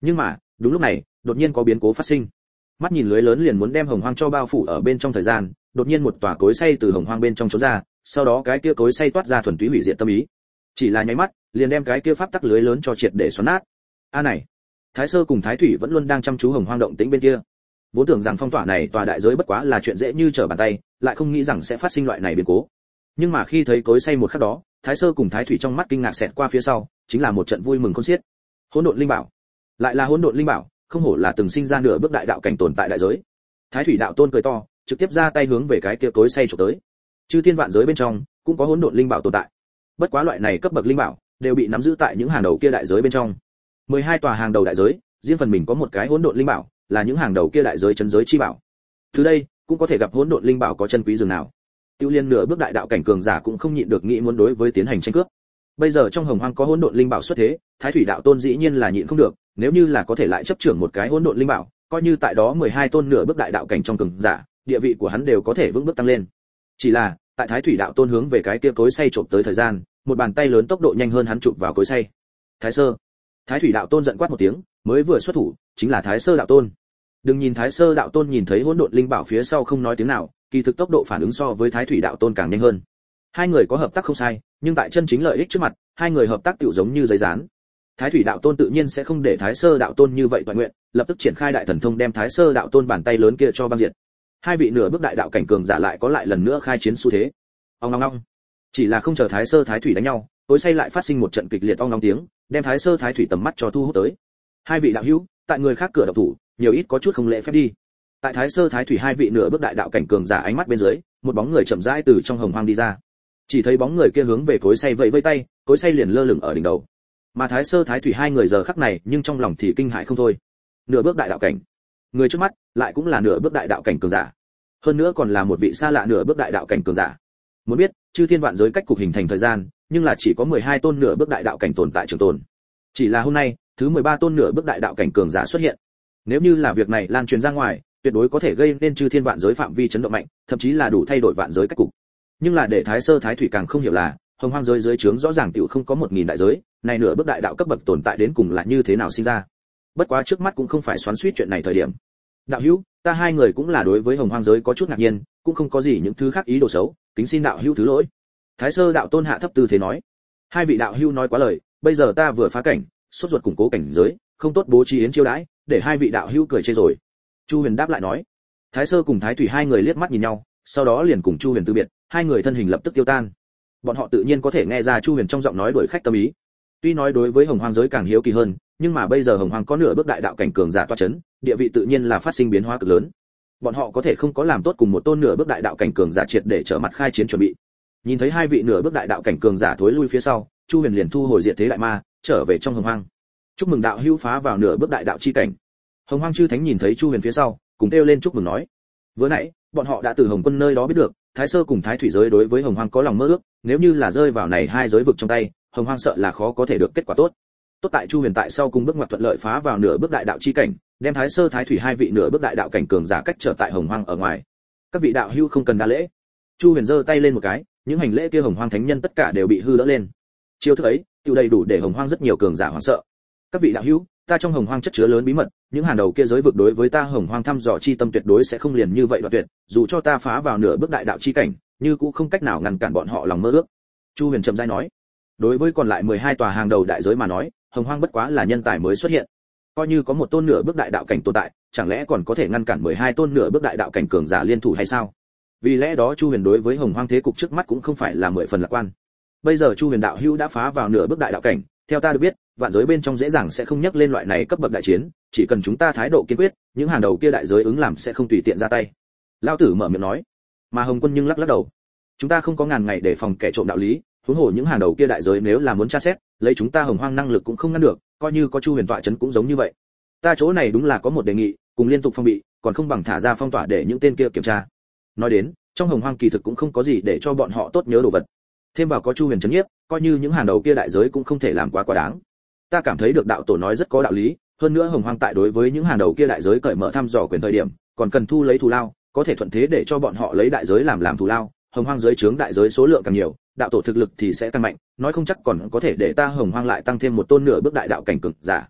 Nhưng mà đúng lúc này đột nhiên có biến cố phát sinh. Mắt nhìn lưới lớn liền muốn đem hồng hoang cho bao phủ ở bên trong thời gian, đột nhiên một tòa cối xay từ hồng hoang bên trong trốn ra, sau đó cái kia cối xay toát ra thuần túy hủy diệt tâm ý, chỉ là nháy mắt liền đem cái kia pháp tắc lưới lớn cho triệt để xoắn nát. A này, Thái Sơ cùng Thái Thủy vẫn luôn đang chăm chú hồng hoang động tĩnh bên kia, vốn tưởng rằng phong tỏa này tòa đại giới bất quá là chuyện dễ như trở bàn tay, lại không nghĩ rằng sẽ phát sinh loại này biến cố. Nhưng mà khi thấy cối xay một khắc đó, Thái Sơ cùng Thái Thủy trong mắt kinh ngạc xẹt qua phía sau, chính là một trận vui mừng khôn xiết. Hỗn độn linh bảo, lại là hỗn độn linh bảo, không hổ là từng sinh ra nửa bước đại đạo cảnh tồn tại đại giới. Thái Thủy đạo tôn cười to, trực tiếp ra tay hướng về cái kia cối xay chụp tới. Chư thiên vạn giới bên trong cũng có hỗn độn linh bảo tồn tại, bất quá loại này cấp bậc linh bảo đều bị nắm giữ tại những hàng đầu kia đại giới bên trong. mười hai tòa hàng đầu đại giới, riêng phần mình có một cái hỗn độn linh bảo, là những hàng đầu kia đại giới chấn giới chi bảo. Từ đây cũng có thể gặp hỗn độn linh bảo có chân quý dường nào. Tiêu Liên nửa bước đại đạo cảnh cường giả cũng không nhịn được nghĩ muốn đối với tiến hành tranh cướp. Bây giờ trong hồng hoang có hỗn độn linh bảo xuất thế, Thái Thủy đạo tôn dĩ nhiên là nhịn không được, nếu như là có thể lại chấp trưởng một cái hỗn độn linh bảo, coi như tại đó mười hai tôn nửa bước đại đạo cảnh trong cường giả, địa vị của hắn đều có thể vững bước tăng lên. Chỉ là, tại Thái Thủy đạo tôn hướng về cái kia cối xay chộp tới thời gian, một bàn tay lớn tốc độ nhanh hơn hắn chụp vào cối xay. Thái Sơ, Thái Thủy đạo tôn giận quát một tiếng, mới vừa xuất thủ, chính là Thái Sơ đạo tôn. Đừng nhìn Thái Sơ đạo tôn nhìn thấy hỗn độn linh bảo phía sau không nói tiếng nào, kỳ thực tốc độ phản ứng so với Thái Thủy đạo tôn càng nhanh hơn. Hai người có hợp tác không sai, nhưng tại chân chính lợi ích trước mặt, hai người hợp tác tựu giống như giấy dán. Thái Thủy đạo tôn tự nhiên sẽ không để Thái Sơ đạo tôn như vậy toàn nguyện, lập tức triển khai đại thần thông đem Thái Sơ đạo tôn bàn tay lớn kia cho băng diệt. Hai vị nửa bước đại đạo cảnh cường giả lại có lại lần nữa khai chiến xu thế. Ong ong ong. Chỉ là không chờ Thái Sơ Thái Thủy đánh nhau, tối say lại phát sinh một trận kịch liệt ong ong tiếng, đem Thái Sơ Thái Thủy tầm mắt cho thu hút tới. Hai vị đạo hữu, tại người khác cửa độc thủ, nhiều ít có chút không lễ phép đi. Tại Thái Sơ Thái Thủy hai vị nửa bước đại đạo cảnh cường giả ánh mắt bên dưới, một bóng người chậm rãi từ trong hồng hoang đi ra. Chỉ thấy bóng người kia hướng về cối xay vẫy vẫy tay, cối xay liền lơ lửng ở đỉnh đầu. Mà Thái Sơ Thái Thủy hai người giờ khắc này, nhưng trong lòng thì kinh hãi không thôi. Nửa bước đại đạo cảnh, người trước mắt lại cũng là nửa bước đại đạo cảnh cường giả, hơn nữa còn là một vị xa lạ nửa bước đại đạo cảnh cường giả. Muốn biết, chư thiên vạn giới cách cục hình thành thời gian, nhưng là chỉ có mười hai tôn nửa bước đại đạo cảnh tồn tại trường tồn. Chỉ là hôm nay, thứ mười ba tôn nửa bước đại đạo cảnh cường giả xuất hiện. Nếu như là việc này lan truyền ra ngoài, tuyệt đối có thể gây nên chư thiên vạn giới phạm vi chấn động mạnh, thậm chí là đủ thay đổi vạn giới cách cục. Nhưng là để Thái Sơ Thái Thủy càng không hiểu là, hồng hoang giới dưới trướng rõ ràng tiểu không có một nghìn đại giới, này nửa bước đại đạo cấp bậc tồn tại đến cùng là như thế nào sinh ra. Bất quá trước mắt cũng không phải xoắn xuýt chuyện này thời điểm. Đạo hữu, ta hai người cũng là đối với hồng hoang giới có chút ngạc nhiên, cũng không có gì những thứ khác ý đồ xấu, kính xin đạo hữu thứ lỗi. Thái Sơ đạo tôn hạ thấp tư thế nói. Hai vị đạo hữu nói quá lời, bây giờ ta vừa phá cảnh, sốt ruột củng cố cảnh giới, không tốt bố trí yến chiêu đãi, để hai vị đạo hữu cười chê rồi. Chu Huyền đáp lại nói. Thái Sơ cùng Thái Thủy hai người liếc mắt nhìn nhau, sau đó liền cùng Chu Huyền từ biệt, hai người thân hình lập tức tiêu tan. Bọn họ tự nhiên có thể nghe ra Chu Huyền trong giọng nói đuổi khách tâm ý. Tuy nói đối với hồng hoang giới càng hiếu kỳ hơn, nhưng mà bây giờ hồng hoang có nửa bước đại đạo cảnh cường giả toa chấn, địa vị tự nhiên là phát sinh biến hóa cực lớn. Bọn họ có thể không có làm tốt cùng một tôn nửa bước đại đạo cảnh cường giả triệt để trở mặt khai chiến chuẩn bị. Nhìn thấy hai vị nửa bước đại đạo cảnh cường giả thối lui phía sau, Chu Huyền liền thu hồi diệt thế đại ma, trở về trong hồng hoang. Chúc mừng đạo hữu phá vào nửa bước đại đạo chi cảnh. Hồng hoang chư thánh nhìn thấy Chu Huyền phía sau, cùng kêu lên chúc mừng nói. Vừa nãy, bọn họ đã từ Hồng Quân nơi đó biết được, Thái Sơ cùng Thái Thủy giới đối với hồng hoang có lòng mơ ước, nếu như là rơi vào này hai giới vực trong tay, hồng hoang sợ là khó có thể được kết quả tốt. Tốt tại Chu Huyền tại sau cùng bước ngoặt thuận lợi phá vào nửa bước đại đạo chi cảnh, đem Thái Sơ Thái Thủy hai vị nửa bước đại đạo cảnh cường giả cách trở tại hồng hoang ở ngoài. Các vị đạo hữu không cần đa lễ. Chu Huyền giơ tay lên một cái, những hành lễ kia hồng hoang thánh nhân tất cả đều bị hư đỡ lên. Chiêu thức ấy, tiêu đầy đủ để hồng hoang rất nhiều cường giả hoảng sợ. Các vị đạo hữu, ta trong hồng hoang chất chứa lớn bí mật, những hàng đầu kia giới vực đối với ta hồng hoang thăm dò chi tâm tuyệt đối sẽ không liền như vậy đoạn tuyệt, dù cho ta phá vào nửa bước đại đạo chi cảnh, như cũng không cách nào ngăn cản bọn họ lòng mơ ước. Chu Huyền trầm rãi nói. Đối với còn lại mười hai tòa hàng đầu đại giới mà nói, hồng hoang bất quá là nhân tài mới xuất hiện. Coi như có một tôn nửa bước đại đạo cảnh tồn tại, chẳng lẽ còn có thể ngăn cản mười hai tôn nửa bước đại đạo cảnh cường giả liên thủ hay sao? Vì lẽ đó Chu Huyền đối với hồng hoang thế cục trước mắt cũng không phải là mười phần lạc quan. Bây giờ Chu Huyền đạo hữu đã phá vào nửa bước đại đạo cảnh, theo ta được biết, vạn giới bên trong dễ dàng sẽ không nhắc lên loại này cấp bậc đại chiến, chỉ cần chúng ta thái độ kiên quyết, những hàng đầu kia đại giới ứng làm sẽ không tùy tiện ra tay. Lão tử mở miệng nói. Mà Hồng Quân nhưng lắc lắc đầu. Chúng ta không có ngàn ngày để phòng kẻ trộm đạo lý, huống hồ những hàng đầu kia đại giới nếu là muốn tra xét, lấy chúng ta hồng hoang năng lực cũng không ngăn được, coi như có Chu Huyền tọa chấn cũng giống như vậy. Ta chỗ này đúng là có một đề nghị, cùng liên tục phong bị, còn không bằng thả ra phong tỏa để những tên kia kiểm tra. Nói đến, trong hồng hoang kỳ thực cũng không có gì để cho bọn họ tốt nhớ đồ vật. Thêm vào có Chu Huyền chấn nhiếp, coi như những hàng đầu kia đại giới cũng không thể làm quá quá đáng. Ta cảm thấy được đạo tổ nói rất có đạo lý, hơn nữa hồng hoang tại đối với những hàng đầu kia đại giới cởi mở thăm dò quyền thời điểm, còn cần thu lấy thù lao, có thể thuận thế để cho bọn họ lấy đại giới làm làm thù lao. Hồng hoang giới trướng đại giới số lượng càng nhiều, đạo tổ thực lực thì sẽ tăng mạnh, nói không chắc còn có thể để ta hồng hoang lại tăng thêm một tôn nửa bước đại đạo cảnh cường giả.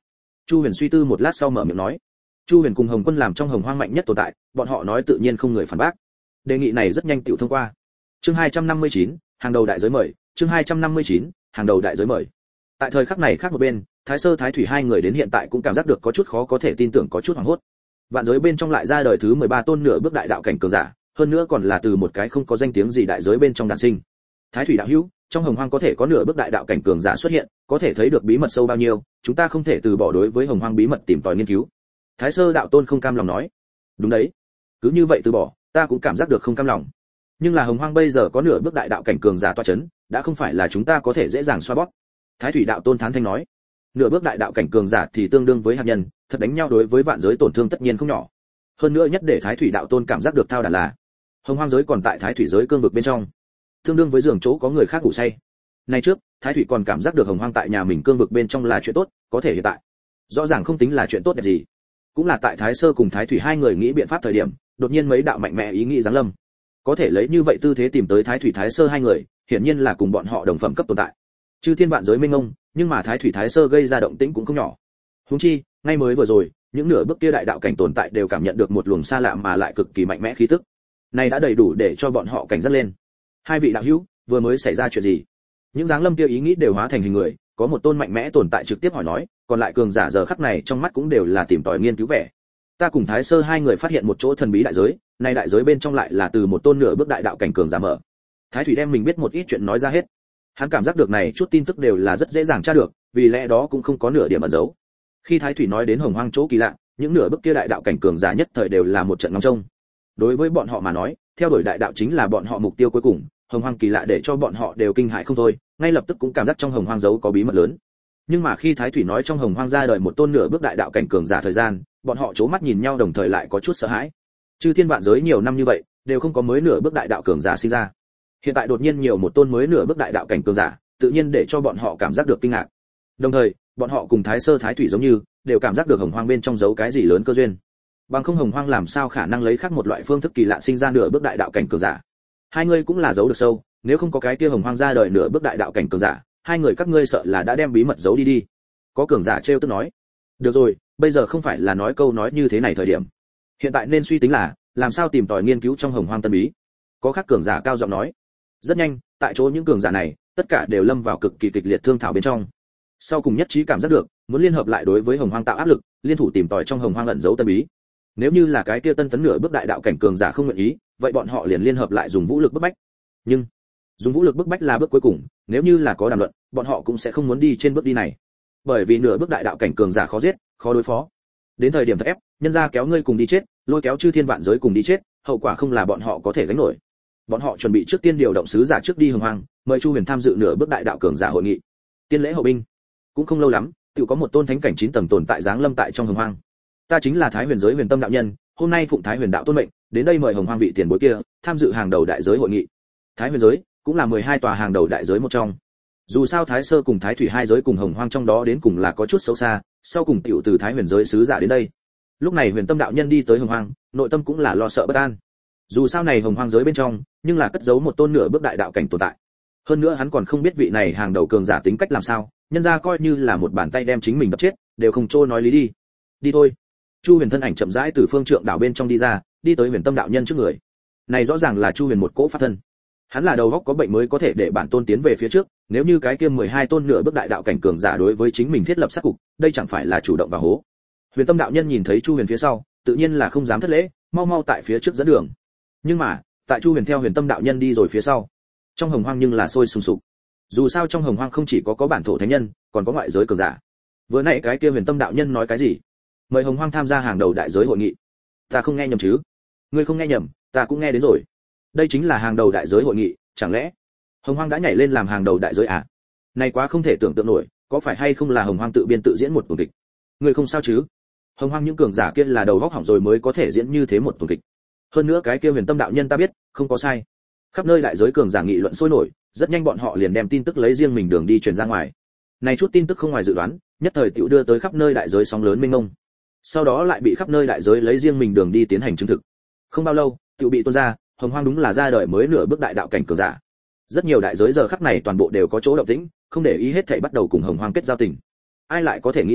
Chu Huyền suy tư một lát sau mở miệng nói. Chu Huyền cùng Hồng Quân làm trong Hồng Hoang mạnh nhất tồn tại, bọn họ nói tự nhiên không người phản bác. Đề nghị này rất nhanh tiểu thông qua. Chương hai trăm năm mươi chín, hàng đầu đại giới mời, chương hai trăm năm mươi chín, hàng đầu đại giới mời. Tại thời khắc này khác một bên, Thái Sơ Thái Thủy hai người đến hiện tại cũng cảm giác được có chút khó có thể tin tưởng, có chút hoảng hốt. Vạn giới bên trong lại ra đời thứ mười ba tôn nửa bước đại đạo cảnh cường giả, hơn nữa còn là từ một cái không có danh tiếng gì đại giới bên trong đản sinh. Thái Thủy đạo hữu, trong Hồng Hoang có thể có nửa bước đại đạo cảnh cường giả xuất hiện, có thể thấy được bí mật sâu bao nhiêu, chúng ta không thể từ bỏ đối với Hồng Hoang bí mật tìm tòi nghiên cứu. Thái Sơ đạo tôn không cam lòng nói. Đúng đấy, cứ như vậy từ bỏ, ta cũng cảm giác được không cam lòng. Nhưng là Hồng Hoang bây giờ có nửa bước đại đạo cảnh cường giả tọa chấn, đã không phải là chúng ta có thể dễ dàng xoa bóp. Thái Thủy đạo tôn thán thanh nói. Nửa bước đại đạo cảnh cường giả thì tương đương với hạt nhân, thật đánh nhau đối với vạn giới tổn thương tất nhiên không nhỏ. Hơn nữa nhất để Thái Thủy đạo tôn cảm giác được thao đản là Hồng Hoang giới còn tại Thái Thủy giới cương vực bên trong, tương đương với giường chỗ có người khác ngủ say. Nay trước, Thái Thủy còn cảm giác được Hồng Hoang tại nhà mình cương vực bên trong là chuyện tốt, có thể hiện tại rõ ràng không tính là chuyện tốt đẹp gì. Cũng là tại Thái Sơ cùng Thái Thủy hai người nghĩ biện pháp thời điểm, đột nhiên mấy đạo mạnh mẽ ý nghĩ giáng lâm. Có thể lấy như vậy tư thế tìm tới Thái Thủy Thái Sơ hai người, hiển nhiên là cùng bọn họ đồng phẩm cấp tồn tại. Chư thiên vạn giới minh ông, nhưng mà Thái Thủy Thái Sơ gây ra động tĩnh cũng không nhỏ. Huống chi, ngay mới vừa rồi, những nửa bước kia đại đạo cảnh tồn tại đều cảm nhận được một luồng xa lạ mà lại cực kỳ mạnh mẽ khí tức. Này đã đầy đủ để cho bọn họ cảnh giác lên. Hai vị đạo hữu, vừa mới xảy ra chuyện gì? Những dáng lâm kia ý nghĩ đều hóa thành hình người, có một tôn mạnh mẽ tồn tại trực tiếp hỏi nói, còn lại cường giả giờ khắc này trong mắt cũng đều là tìm tòi nghiên cứu vẻ. Ta cùng Thái Sơ hai người phát hiện một chỗ thần bí đại giới, này đại giới bên trong lại là từ một tôn nửa bước đại đạo cảnh cường giả mở. Thái Thủy đem mình biết một ít chuyện nói ra hết. Hắn cảm giác được này chút tin tức đều là rất dễ dàng tra được, vì lẽ đó cũng không có nửa điểm ẩn giấu. Khi Thái Thủy nói đến Hồng Hoang chỗ kỳ lạ, những nửa bước kia đại đạo cảnh cường giả nhất thời đều là một trận ngóng trông. Đối với bọn họ mà nói, theo đuổi đại đạo chính là bọn họ mục tiêu cuối cùng, Hồng Hoang kỳ lạ để cho bọn họ đều kinh hãi không thôi, ngay lập tức cũng cảm giác trong Hồng Hoang giấu có bí mật lớn. Nhưng mà khi Thái Thủy nói trong Hồng Hoang ra đời một tôn nửa bước đại đạo cảnh cường giả thời gian, bọn họ chố mắt nhìn nhau đồng thời lại có chút sợ hãi. Chư thiên vạn giới nhiều năm như vậy, đều không có mới nửa bước đại đạo cường giả sinh ra. Hiện tại đột nhiên nhiều một tôn mới nửa bước đại đạo cảnh cường giả, tự nhiên để cho bọn họ cảm giác được kinh ngạc. Đồng thời, bọn họ cùng Thái Sơ Thái Thủy giống như, đều cảm giác được Hồng Hoang bên trong giấu cái gì lớn cơ duyên. Bằng không Hồng Hoang làm sao khả năng lấy khác một loại phương thức kỳ lạ sinh ra nửa bước đại đạo cảnh cường giả. Hai người cũng là giấu được sâu, nếu không có cái kia Hồng Hoang ra đời nửa bước đại đạo cảnh cường giả, hai người các ngươi sợ là đã đem bí mật giấu đi đi. Có cường giả trêu tức nói. Được rồi, bây giờ không phải là nói câu nói như thế này thời điểm. Hiện tại nên suy tính là làm sao tìm tòi nghiên cứu trong Hồng Hoang tân bí. Có khác cường giả cao giọng nói. Rất nhanh, tại chỗ những cường giả này, tất cả đều lâm vào cực kỳ kịch liệt thương thảo bên trong. Sau cùng nhất trí cảm giác được, muốn liên hợp lại đối với Hồng Hoang tạo áp lực, liên thủ tìm tòi trong Hồng Hoang ẩn giấu tân bí. Nếu như là cái kia tân tấn nửa bước đại đạo cảnh cường giả không nguyện ý, vậy bọn họ liền liên hợp lại dùng vũ lực bức bách. Nhưng dùng vũ lực bức bách là bước cuối cùng, nếu như là có đàm luận, bọn họ cũng sẽ không muốn đi trên bước đi này. Bởi vì nửa bước đại đạo cảnh cường giả khó giết, khó đối phó. Đến thời điểm thật ép, nhân gia kéo ngươi cùng đi chết, lôi kéo chư thiên vạn giới cùng đi chết, hậu quả không là bọn họ có thể gánh nổi. Bọn họ chuẩn bị trước tiên điều động sứ giả trước đi Hồng Hoang, mời Chu Huyền tham dự nửa bước đại đạo cường giả hội nghị. Tiên lễ hậu binh. Cũng không lâu lắm, tự có một tôn thánh cảnh chín tầng tồn tại giáng lâm tại trong Hồng Hoang. Ta chính là Thái Huyền giới Huyền Tâm đạo nhân, hôm nay phụng Thái Huyền đạo tôn mệnh, đến đây mời Hồng Hoang vị tiền bối kia tham dự hàng đầu đại giới hội nghị. Thái Huyền giới cũng là mười hai tòa hàng đầu đại giới một trong. Dù sao Thái Sơ cùng Thái Thủy hai giới cùng Hồng Hoang trong đó đến cùng là có chút xấu xa, sau cùng tiểu từ Thái Huyền giới sứ giả đến đây. Lúc này Huyền Tâm đạo nhân đi tới Hồng Hoang, nội tâm cũng là lo sợ bất an. Dù sao này Hồng Hoang giới bên trong, nhưng là cất giấu một tôn nửa bước đại đạo cảnh tồn tại. Hơn nữa hắn còn không biết vị này hàng đầu cường giả tính cách làm sao, nhân ra coi như là một bàn tay đem chính mình đập chết, đều không trôi nói lý đi. Đi thôi. Chu Huyền thân ảnh chậm rãi từ phương trượng đảo bên trong đi ra, đi tới Huyền Tâm đạo nhân trước người. Này rõ ràng là Chu Huyền một cỗ pháp thân. Hắn là đầu óc có bệnh mới có thể để bản tôn tiến về phía trước, nếu như cái kia mười hai tôn nửa bước đại đạo cảnh cường giả đối với chính mình thiết lập sát cục, đây chẳng phải là chủ động vào hố. Huyền Tâm đạo nhân nhìn thấy Chu Huyền phía sau, tự nhiên là không dám thất lễ, mau mau tại phía trước dẫn đường. Nhưng mà, tại Chu Huyền theo Huyền Tâm đạo nhân đi rồi phía sau, trong Hồng Hoang nhưng là sôi sùng sục. Dù sao trong Hồng Hoang không chỉ có có bản thổ thánh nhân, còn có ngoại giới cường giả. Vừa nãy cái kia Huyền Tâm đạo nhân nói cái gì? Mời Hồng Hoang tham gia hàng đầu đại giới hội nghị. Ta không nghe nhầm chứ? Ngươi không nghe nhầm, ta cũng nghe đến rồi. Đây chính là hàng đầu đại giới hội nghị, chẳng lẽ Hồng Hoang đã nhảy lên làm hàng đầu đại giới à? Này quá không thể tưởng tượng nổi, có phải hay không là Hồng Hoang tự biên tự diễn một tuần kịch? Ngươi không sao chứ? Hồng Hoang những cường giả kia là đầu óc hỏng rồi mới có thể diễn như thế một tuần kịch. Hơn nữa cái kia Huyền Tâm đạo nhân ta biết, không có sai. Khắp nơi đại giới cường giả nghị luận sôi nổi, rất nhanh bọn họ liền đem tin tức lấy riêng mình đường đi truyền ra ngoài. Này chút tin tức không ngoài dự đoán, nhất thời tiểu đưa tới khắp nơi đại giới sóng lớn mênh mông. Sau đó lại bị khắp nơi đại giới lấy riêng mình đường đi tiến hành chứng thực. Không bao lâu, tiểu bị tuôn ra, Hồng Hoang đúng là ra đời mới nửa bước đại đạo cảnh cường giả. Rất nhiều đại giới giờ khắc này toàn bộ đều có chỗ động tĩnh, không để ý hết thảy bắt đầu cùng Hồng Hoang kết giao tình. Ai lại có thể nghĩ đến,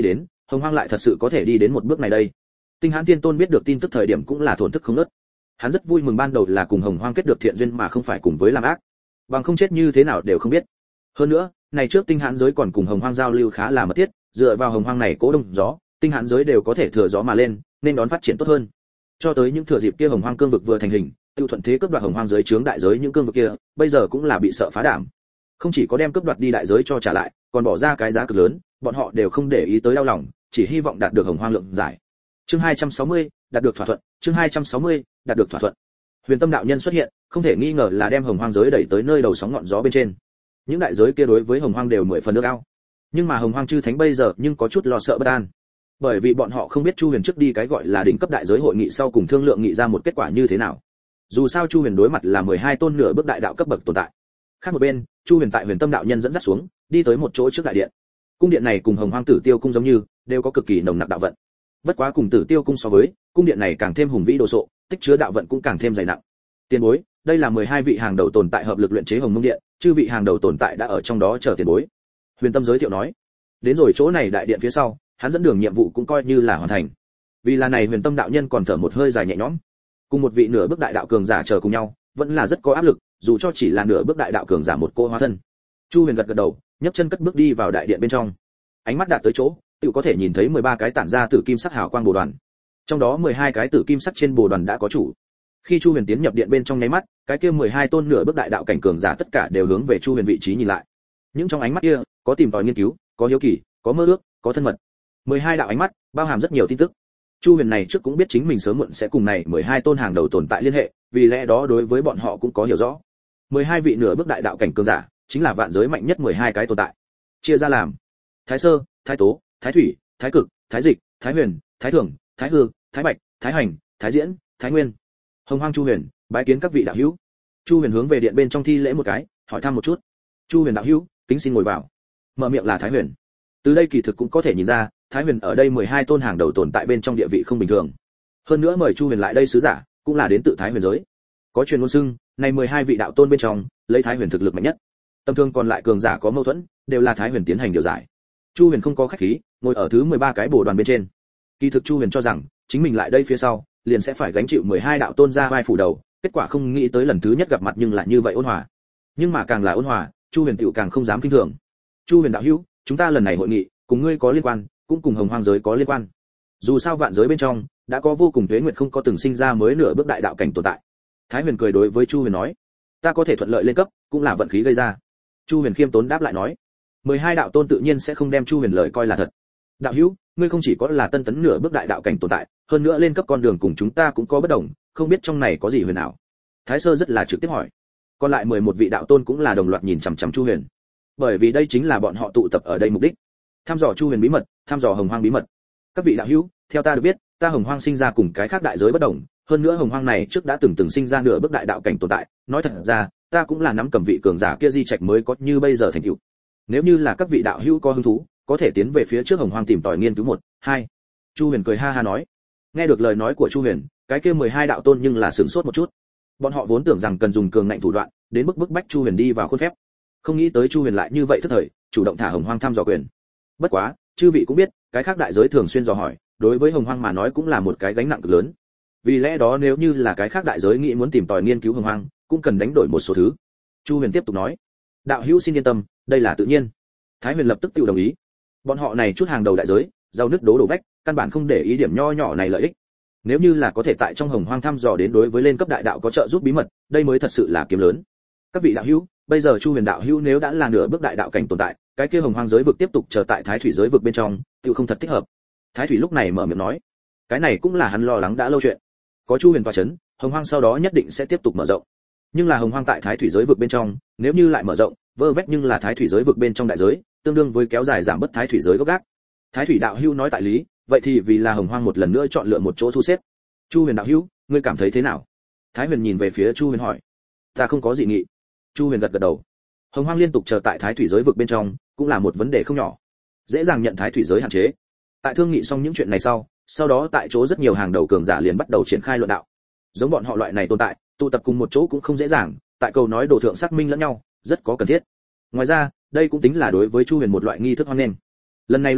Hồng Hoang lại thật sự có thể đi đến một bước này đây. Tinh Hãn Thiên Tôn biết được tin tức thời điểm cũng là thổn thức không ngớt. Hắn rất vui mừng ban đầu là cùng Hồng Hoang kết được thiện duyên mà không phải cùng với làm ác. Bằng không chết như thế nào đều không biết. Hơn nữa, này trước Tinh Hãn giới còn cùng Hồng Hoang giao lưu khá là mật thiết, dựa vào Hồng Hoang này cố đông gió, Tinh Hãn giới đều có thể thừa gió mà lên, nên đón phát triển tốt hơn. Cho tới những thừa dịp kia Hồng Hoang cương vực vừa thành hình, tiêu thuận thế cướp đoạt Hồng Hoang giới chướng đại giới những cương vực kia, bây giờ cũng là bị sợ phá đảm. Không chỉ có đem cướp đoạt đi đại giới cho trả lại, còn bỏ ra cái giá cực lớn, bọn họ đều không để ý tới đau lòng, chỉ hy vọng đạt được Hồng Hoang lượng giải. Chương hai trăm sáu mươi, đạt được thỏa thuận, chương hai trăm sáu mươi, đạt được thỏa thuận. Huyền Tâm đạo nhân xuất hiện, không thể nghi ngờ là đem Hồng Hoang giới đẩy tới nơi đầu sóng ngọn gió bên trên. Những đại giới kia đối với Hồng Hoang đều mười phần nước ao. Nhưng mà Hồng Hoang chư thánh bây giờ nhưng có chút lo sợ bất an. Bởi vì bọn họ không biết Chu Huyền trước đi cái gọi là đỉnh cấp đại giới hội nghị sau cùng thương lượng nghị ra một kết quả như thế nào. Dù sao Chu Huyền đối mặt là mười hai tôn nửa bước đại đạo cấp bậc tồn tại. Khác một bên, Chu Huyền tại Huyền Tâm đạo nhân dẫn dắt xuống, đi tới một chỗ trước đại điện. Cung điện này cùng Hồng Hoang Tử Tiêu cung giống như, đều có cực kỳ nồng nặc đạo vận. Bất quá cùng Tử Tiêu cung so với, cung điện này càng thêm hùng vĩ đồ sộ, tích chứa đạo vận cũng càng thêm dày nặng. Tiền bối, đây là mười hai vị hàng đầu tồn tại hợp lực luyện chế Hồng Mông điện, chư vị hàng đầu tồn tại đã ở trong đó chờ tiền bối. Huyền Tâm giới thiệu nói. Đến rồi chỗ này đại điện phía sau, hắn dẫn đường nhiệm vụ cũng coi như là hoàn thành. Vì là này Huyền Tâm đạo nhân còn thở một hơi dài nhẹ nhõm. Cùng một vị nửa bước đại đạo cường giả chờ cùng nhau, vẫn là rất có áp lực, dù cho chỉ là nửa bước đại đạo cường giả một cô hóa thân. Chu Huyền gật gật đầu, nhấc chân cất bước đi vào đại điện bên trong. Ánh mắt đạt tới chỗ, tự có thể nhìn thấy mười ba cái tản ra tử kim sắc hào quang bồ đoàn. Trong đó mười hai cái tử kim sắc trên bồ đoàn đã có chủ. Khi Chu Huyền tiến nhập điện bên trong nháy mắt, cái kia mười hai tôn nửa bước đại đạo cảnh cường giả tất cả đều hướng về Chu Huyền vị trí nhìn lại. Những trong ánh mắt kia, có tìm tòi nghiên cứu, có hiếu kỳ, có mơ ước, có thân mật. mười hai đạo ánh mắt, bao hàm rất nhiều tin tức. Chu Huyền này trước cũng biết chính mình sớm muộn sẽ cùng này mười hai tôn hàng đầu tồn tại liên hệ, vì lẽ đó đối với bọn họ cũng có hiểu rõ. mười hai vị nửa bước đại đạo cảnh cường giả, chính là vạn giới mạnh nhất mười hai cái tồn tại. Chia ra làm: Thái Sơ, Thái Tố, Thái Thủy, Thái Cực, Thái Dịch, Thái Huyền, Thái Thường, Thái Hư, Thái Bạch, Thái Hành, Thái Diễn, Thái Nguyên. Hồng Hoang Chu Huyền, bái kiến các vị đạo hữu. Chu Huyền hướng về điện bên trong thi lễ một cái, hỏi thăm một chút. Chu Huyền đạo hữu, kính xin ngồi vào. Mở miệng là Thái Huyền. Từ đây kỳ thực cũng có thể nhìn ra, Thái Huyền ở đây mười hai tôn hàng đầu tồn tại bên trong địa vị không bình thường. Hơn nữa mời Chu Huyền lại đây sứ giả, cũng là đến tự Thái Huyền giới. Có truyền ngôn xưng, này mười hai vị đạo tôn bên trong, lấy Thái Huyền thực lực mạnh nhất. Tầm thường còn lại cường giả có mâu thuẫn, đều là Thái Huyền tiến hành điều giải. Chu Huyền không có khách khí, ngồi ở thứ mười ba cái bồ đoàn bên trên. Kỳ thực Chu Huyền cho rằng, chính mình lại đây phía sau, liền sẽ phải gánh chịu mười hai đạo tôn ra vai phủ đầu, kết quả không nghĩ tới lần thứ nhất gặp mặt nhưng lại như vậy ôn hòa. Nhưng mà càng là ôn hòa, Chu Huyền tiểu càng không dám kinh thường. Chu Huyền đạo hữu, chúng ta lần này hội nghị, cùng ngươi có liên quan, cũng cùng Hồng Hoang giới có liên quan. Dù sao vạn giới bên trong, đã có vô cùng tuế nguyệt không có từng sinh ra mới nửa bước đại đạo cảnh tồn tại. Thái Huyền cười đối với Chu Huyền nói, ta có thể thuận lợi lên cấp, cũng là vận khí gây ra. Chu Huyền khiêm tốn đáp lại nói, mười hai đạo tôn tự nhiên sẽ không đem Chu Huyền lời coi là thật. Đạo hữu, ngươi không chỉ có là tân tấn nửa bước đại đạo cảnh tồn tại, hơn nữa lên cấp con đường cùng chúng ta cũng có bất đồng, không biết trong này có gì huyền ảo. Thái Sơ rất là trực tiếp hỏi. Còn lại mười một vị đạo tôn cũng là đồng loạt nhìn chằm chằm Chu Huyền, bởi vì đây chính là bọn họ tụ tập ở đây mục đích, thăm dò Chu Huyền bí mật, thăm dò Hồng Hoang bí mật. Các vị đạo hữu, theo ta được biết, ta Hồng Hoang sinh ra cùng cái khác đại giới bất đồng, hơn nữa Hồng Hoang này trước đã từng từng sinh ra nửa bước đại đạo cảnh tồn tại, nói thật ra, ta cũng là nắm cầm vị cường giả kia di trạch mới có như bây giờ thành tựu. Nếu như là các vị đạo hữu có hứng thú, có thể tiến về phía trước Hồng Hoang tìm tòi nghiên cứu một, hai. Chu Huyền cười ha ha nói. Nghe được lời nói của Chu Huyền, cái kia mười hai đạo tôn nhưng là sửng sốt một chút. Bọn họ vốn tưởng rằng cần dùng cường ngạnh thủ đoạn, đến mức bức bách Chu Huyền đi vào khuôn phép. Không nghĩ tới Chu Huyền lại như vậy thức thời, chủ động thả Hồng Hoang thăm dò quyền. Bất quá, chư vị cũng biết, cái khác đại giới thường xuyên dò hỏi, đối với Hồng Hoang mà nói cũng là một cái gánh nặng cực lớn. Vì lẽ đó nếu như là cái khác đại giới nghĩ muốn tìm tòi nghiên cứu Hồng Hoang, cũng cần đánh đổi một số thứ. Chu Huyền tiếp tục nói, đạo hữu xin yên tâm, đây là tự nhiên. Thái Huyền lập tức tự đồng ý. Bọn họ này chút hàng đầu đại giới, giàu nứt đố đổ vách, căn bản không để ý điểm nho nhỏ này lợi ích. Nếu như là có thể tại trong Hồng Hoang thăm dò đến đối với lên cấp đại đạo có trợ giúp bí mật, đây mới thật sự là kiếm lớn. Các vị đạo hữu, bây giờ Chu Huyền đạo hữu nếu đã là nửa bước đại đạo cảnh tồn tại, cái kia Hồng Hoang giới vực tiếp tục chờ tại Thái Thủy giới vực bên trong, tự không thật thích hợp. Thái Thủy lúc này mở miệng nói, cái này cũng là hắn lo lắng đã lâu chuyện. Có Chu Huyền tọa chấn, Hồng Hoang sau đó nhất định sẽ tiếp tục mở rộng. Nhưng là Hồng Hoang tại Thái Thủy giới vực bên trong, nếu như lại mở rộng, vơ vét nhưng là Thái Thủy giới vực bên trong đại giới, tương đương với kéo dài giảm bớt Thái Thủy giới gốc gác. Thái Thủy đạo hữu nói tại lý, vậy thì vì là Hồng Hoang một lần nữa chọn lựa một chỗ thu xếp. Chu Huyền đạo hữu, ngươi cảm thấy thế nào? Thái Huyền nhìn về phía Chu Huyền hỏi. Ta không có gì nghị. Chu Huyền gật gật đầu. Hồng Hoang liên tục chờ tại Thái Thủy giới vực bên trong, cũng là một vấn đề không nhỏ. Dễ dàng nhận Thái Thủy giới hạn chế. Tại thương nghị xong những chuyện này sau, sau đó tại chỗ rất nhiều hàng đầu cường giả liền bắt đầu triển khai luận đạo. Giống bọn họ loại này tồn tại, tụ tập cùng một chỗ cũng không dễ dàng, tại cầu nói đồ thượng xác minh lẫn nhau, rất có cần thiết. Ngoài ra, đây cũng tính là đối với Chu Huyền một loại nghi thức hoan nghênh. Lần này luận đạo,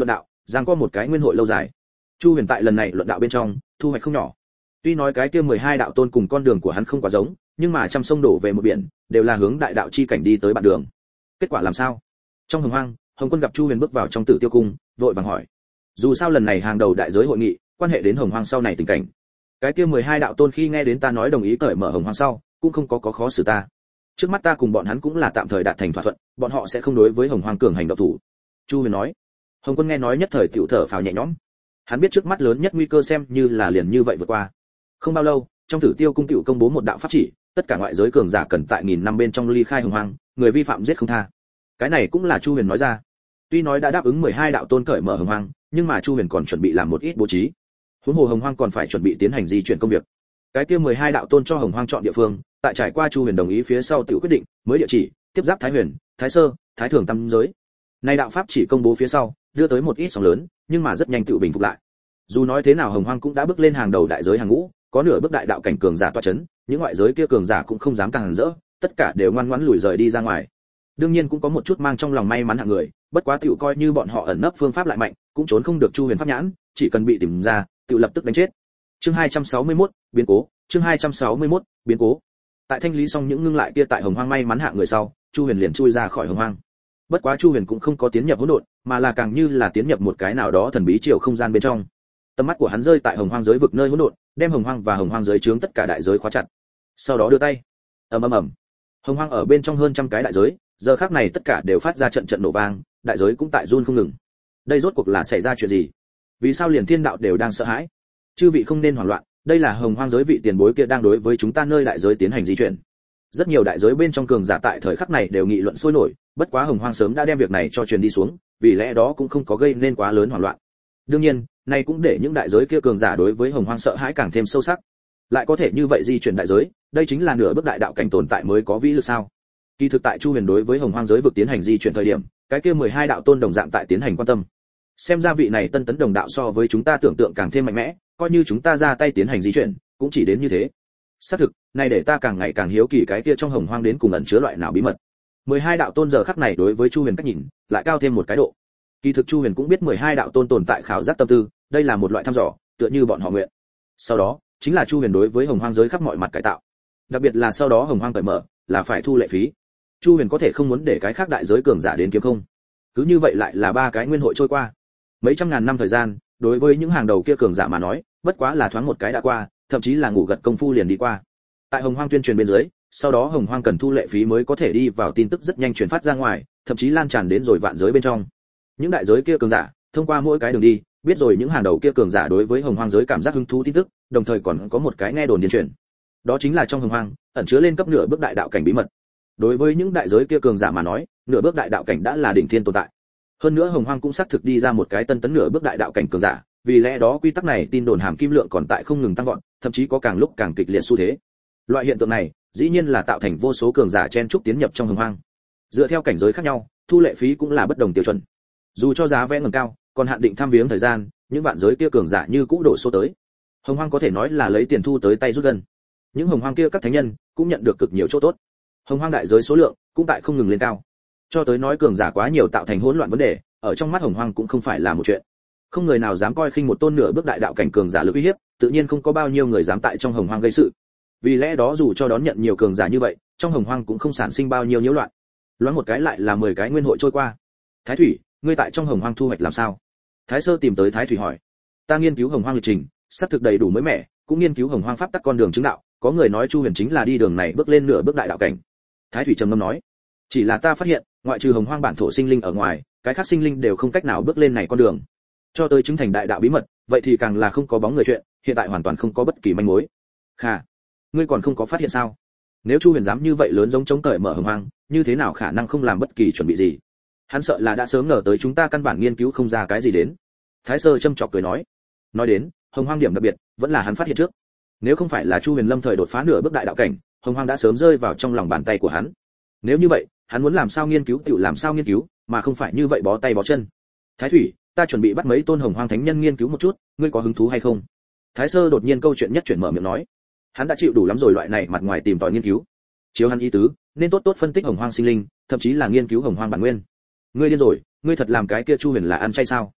giang có một cái nguyên hội lâu dài. Chu Huyền tại lần này luận đạo bên trong thu hoạch không nhỏ. Tuy nói cái kia mười hai đạo tôn cùng con đường của hắn không quá giống, nhưng mà trăm sông đổ về một biển, đều là hướng đại đạo chi cảnh đi tới bạn đường. Kết quả làm sao? Trong Hồng Hoang, Hồng Quân gặp Chu Huyền bước vào trong Tử Tiêu cung, vội vàng hỏi. Dù sao lần này hàng đầu đại giới hội nghị, quan hệ đến Hồng Hoang sau này tình cảnh. Cái kia mười hai đạo tôn khi nghe đến ta nói đồng ý cởi mở Hồng Hoang sau, cũng không có có khó xử ta. Trước mắt ta cùng bọn hắn cũng là tạm thời đạt thành thỏa thuận, bọn họ sẽ không đối với Hồng Hoang cường hành động thủ. Chu Huyền nói. Hồng Quân nghe nói nhất thời tiểu thở phào nhẹ nhõm. Hắn biết trước mắt lớn nhất nguy cơ xem như là liền như vậy vượt qua. Không bao lâu, trong Tử Tiêu cung tiểu công bố một đạo pháp chỉ, tất cả ngoại giới cường giả cần tại nghìn năm bên trong ly khai Hồng Hoang, người vi phạm giết không tha. Cái này cũng là Chu Huyền nói ra. Tuy nói đã đáp ứng mười hai đạo tôn cởi mở Hồng Hoang, nhưng mà Chu Huyền còn chuẩn bị làm một ít bố trí. Huống hồ Hồng Hoang còn phải chuẩn bị tiến hành di chuyển công việc. Cái kia mười hai đạo tôn cho Hồng Hoang chọn địa phương, tại trải qua Chu Huyền đồng ý phía sau tiểu quyết định, mới địa chỉ, tiếp giáp Thái Huyền, Thái Sơ, Thái Thường tam giới. Nay đạo pháp chỉ công bố phía sau, đưa tới một ít sóng lớn, nhưng mà rất nhanh tự bình phục lại. Dù nói thế nào Hồng Hoang cũng đã bước lên hàng đầu đại giới hàng ngũ, có nửa bước đại đạo cảnh cường giả tọa chấn, những ngoại giới kia cường giả cũng không dám càng rỡ, tất cả đều ngoan ngoãn lùi rời đi ra ngoài. Đương nhiên cũng có một chút mang trong lòng may mắn hạng người, bất quá tiểu coi như bọn họ ẩn nấp phương pháp lại mạnh, cũng trốn không được Chu Huyền pháp nhãn, chỉ cần bị tìm ra, tiểu lập tức đánh chết. Chương hai trăm sáu mươi mốt, biến cố, chương hai trăm sáu mươi mốt, biến cố. Tại thanh lý xong những ngưng lại kia tại Hồng Hoang may mắn hạng người sau, Chu Huyền liền chui ra khỏi Hồng Hoang. Bất quá Chu Huyền cũng không có tiến nhập hỗn độn, mà là càng như là tiến nhập một cái nào đó thần bí chiều không gian bên trong. Tầm mắt của hắn rơi tại Hồng Hoang giới vực nơi hỗn độn, đem Hồng Hoang và Hồng Hoang giới chướng tất cả đại giới khóa chặt. Sau đó đưa tay, ầm ầm ầm. Hồng Hoang ở bên trong hơn trăm cái đại giới, giờ khắc này tất cả đều phát ra trận trận nổ vang, đại giới cũng tại run không ngừng. Đây rốt cuộc là xảy ra chuyện gì? Vì sao liền thiên đạo đều đang sợ hãi? Chư vị không nên hoảng loạn, đây là Hồng Hoang giới vị tiền bối kia đang đối với chúng ta nơi đại giới tiến hành di chuyển. Rất nhiều đại giới bên trong cường giả tại thời khắc này đều nghị luận sôi nổi, bất quá Hồng Hoang sớm đã đem việc này cho truyền đi xuống, vì lẽ đó cũng không có gây nên quá lớn hoảng loạn. Đương nhiên, này cũng để những đại giới kia cường giả đối với Hồng Hoang sợ hãi càng thêm sâu sắc. Lại có thể như vậy di chuyển đại giới, đây chính là nửa bước đại đạo cảnh tồn tại mới có vĩ lực sao? Kỳ thực tại Chu Huyền đối với Hồng Hoang giới vực tiến hành di chuyển thời điểm, cái kia mười hai đạo tôn đồng dạng tại tiến hành quan tâm. Xem ra vị này tân tấn đồng đạo so với chúng ta tưởng tượng càng thêm mạnh mẽ, coi như chúng ta ra tay tiến hành di chuyển, cũng chỉ đến như thế. Xác thực, này để ta càng ngày càng hiếu kỳ cái kia trong Hồng Hoang đến cùng ẩn chứa loại nào bí mật. mười hai đạo tôn giờ khắc này đối với Chu Huyền cách nhìn, lại cao thêm một cái độ. Kỳ thực Chu Huyền cũng biết mười hai đạo tôn tồn tại khảo giác tâm tư, đây là một loại thăm dò, tựa như bọn họ nguyện. Sau đó, chính là Chu Huyền đối với Hồng Hoang giới khắp mọi mặt cải tạo. Đặc biệt là sau đó Hồng Hoang cởi mở, là phải thu lệ phí. Chu Huyền có thể không muốn để cái khác đại giới cường giả đến kiếm không. Cứ như vậy lại là ba cái nguyên hội trôi qua. Mấy trăm ngàn năm thời gian, đối với những hàng đầu kia cường giả mà nói, bất quá là thoáng một cái đã qua, thậm chí là ngủ gật công phu liền đi qua. Tại Hồng Hoang tuyên truyền bên dưới, sau đó Hồng Hoang cần thu lệ phí mới có thể đi vào tin tức rất nhanh truyền phát ra ngoài, thậm chí lan tràn đến rồi vạn giới bên trong. Những đại giới kia cường giả, thông qua mỗi cái đường đi, biết rồi những hàng đầu kia cường giả đối với Hồng Hoang giới cảm giác hứng thú tin tức, đồng thời còn có một cái nghe đồn điên truyền. Đó chính là trong Hồng Hoang, ẩn chứa lên cấp nửa bước đại đạo cảnh bí mật. Đối với những đại giới kia cường giả mà nói, nửa bước đại đạo cảnh đã là đỉnh thiên tồn tại. Hơn nữa Hồng Hoang cũng xác thực đi ra một cái tân tấn nửa bước đại đạo cảnh cường giả, vì lẽ đó quy tắc này tin đồn hàm kim lượng còn tại không ngừng tăng vọt, thậm chí có càng lúc càng kịch liệt xu thế. Loại hiện tượng này, dĩ nhiên là tạo thành vô số cường giả chen chúc tiến nhập trong Hồng Hoang. Dựa theo cảnh giới khác nhau, thu lệ phí cũng là bất đồng tiêu chuẩn. Dù cho giá vé ngầm cao, còn hạn định tham viếng thời gian, những vạn giới kia cường giả như cũ đổ số tới. Hồng Hoang có thể nói là lấy tiền thu tới tay rút gần. Những Hồng Hoang kia các thánh nhân cũng nhận được cực nhiều chỗ tốt. Hồng Hoang đại giới số lượng cũng tại không ngừng lên cao. Cho tới nói cường giả quá nhiều tạo thành hỗn loạn vấn đề, ở trong mắt Hồng Hoang cũng không phải là một chuyện. Không người nào dám coi khinh một tôn nửa bước đại đạo cảnh cường giả lực uy hiếp, tự nhiên không có bao nhiêu người dám tại trong Hồng Hoang gây sự. Vì lẽ đó dù cho đón nhận nhiều cường giả như vậy, trong Hồng Hoang cũng không sản sinh bao nhiêu nhiễu loạn. Loáng một cái lại là mười cái nguyên hội trôi qua. Thái Thủy, ngươi tại trong Hồng Hoang thu hoạch làm sao? Thái Sơ tìm tới Thái Thủy hỏi. Ta nghiên cứu Hồng Hoang lịch trình, sắp thực đầy đủ mới mẻ, cũng nghiên cứu Hồng Hoang pháp tắc con đường chứng đạo, có người nói Chu Huyền chính là đi đường này bước lên nửa bước đại đạo cảnh. Thái Thủy trầm ngâm nói, chỉ là ta phát hiện, ngoại trừ Hồng Hoang bản thổ sinh linh ở ngoài, cái khác sinh linh đều không cách nào bước lên này con đường. Cho tới chứng thành đại đạo bí mật, vậy thì càng là không có bóng người chuyện, hiện tại hoàn toàn không có bất kỳ manh mối. Khả, ngươi còn không có phát hiện sao? Nếu Chu Huyền dám như vậy lớn giống chống cởi mở Hồng Hoang, như thế nào khả năng không làm bất kỳ chuẩn bị gì? Hắn sợ là đã sớm ngờ tới chúng ta căn bản nghiên cứu không ra cái gì đến. Thái Sơ châm chọc cười nói. Nói đến, Hồng Hoang điểm đặc biệt, vẫn là hắn phát hiện trước. Nếu không phải là Chu Huyền lâm thời đột phá nửa bước đại đạo cảnh, Hồng Hoang đã sớm rơi vào trong lòng bàn tay của hắn. Nếu như vậy, hắn muốn làm sao nghiên cứu tiểu làm sao nghiên cứu, mà không phải như vậy bó tay bó chân. Thái Thủy, ta chuẩn bị bắt mấy tôn Hồng Hoang thánh nhân nghiên cứu một chút, ngươi có hứng thú hay không? Thái Sơ đột nhiên câu chuyện nhất chuyển mở miệng nói. Hắn đã chịu đủ lắm rồi loại này mặt ngoài tìm tòi nghiên cứu. Chiếu hắn ý tứ, nên tốt tốt phân tích Hồng Hoang sinh linh, thậm chí là nghiên cứu Hồng Hoang bản nguyên. Ngươi điên rồi, ngươi thật làm cái kia Chu Huyền là ăn chay sao?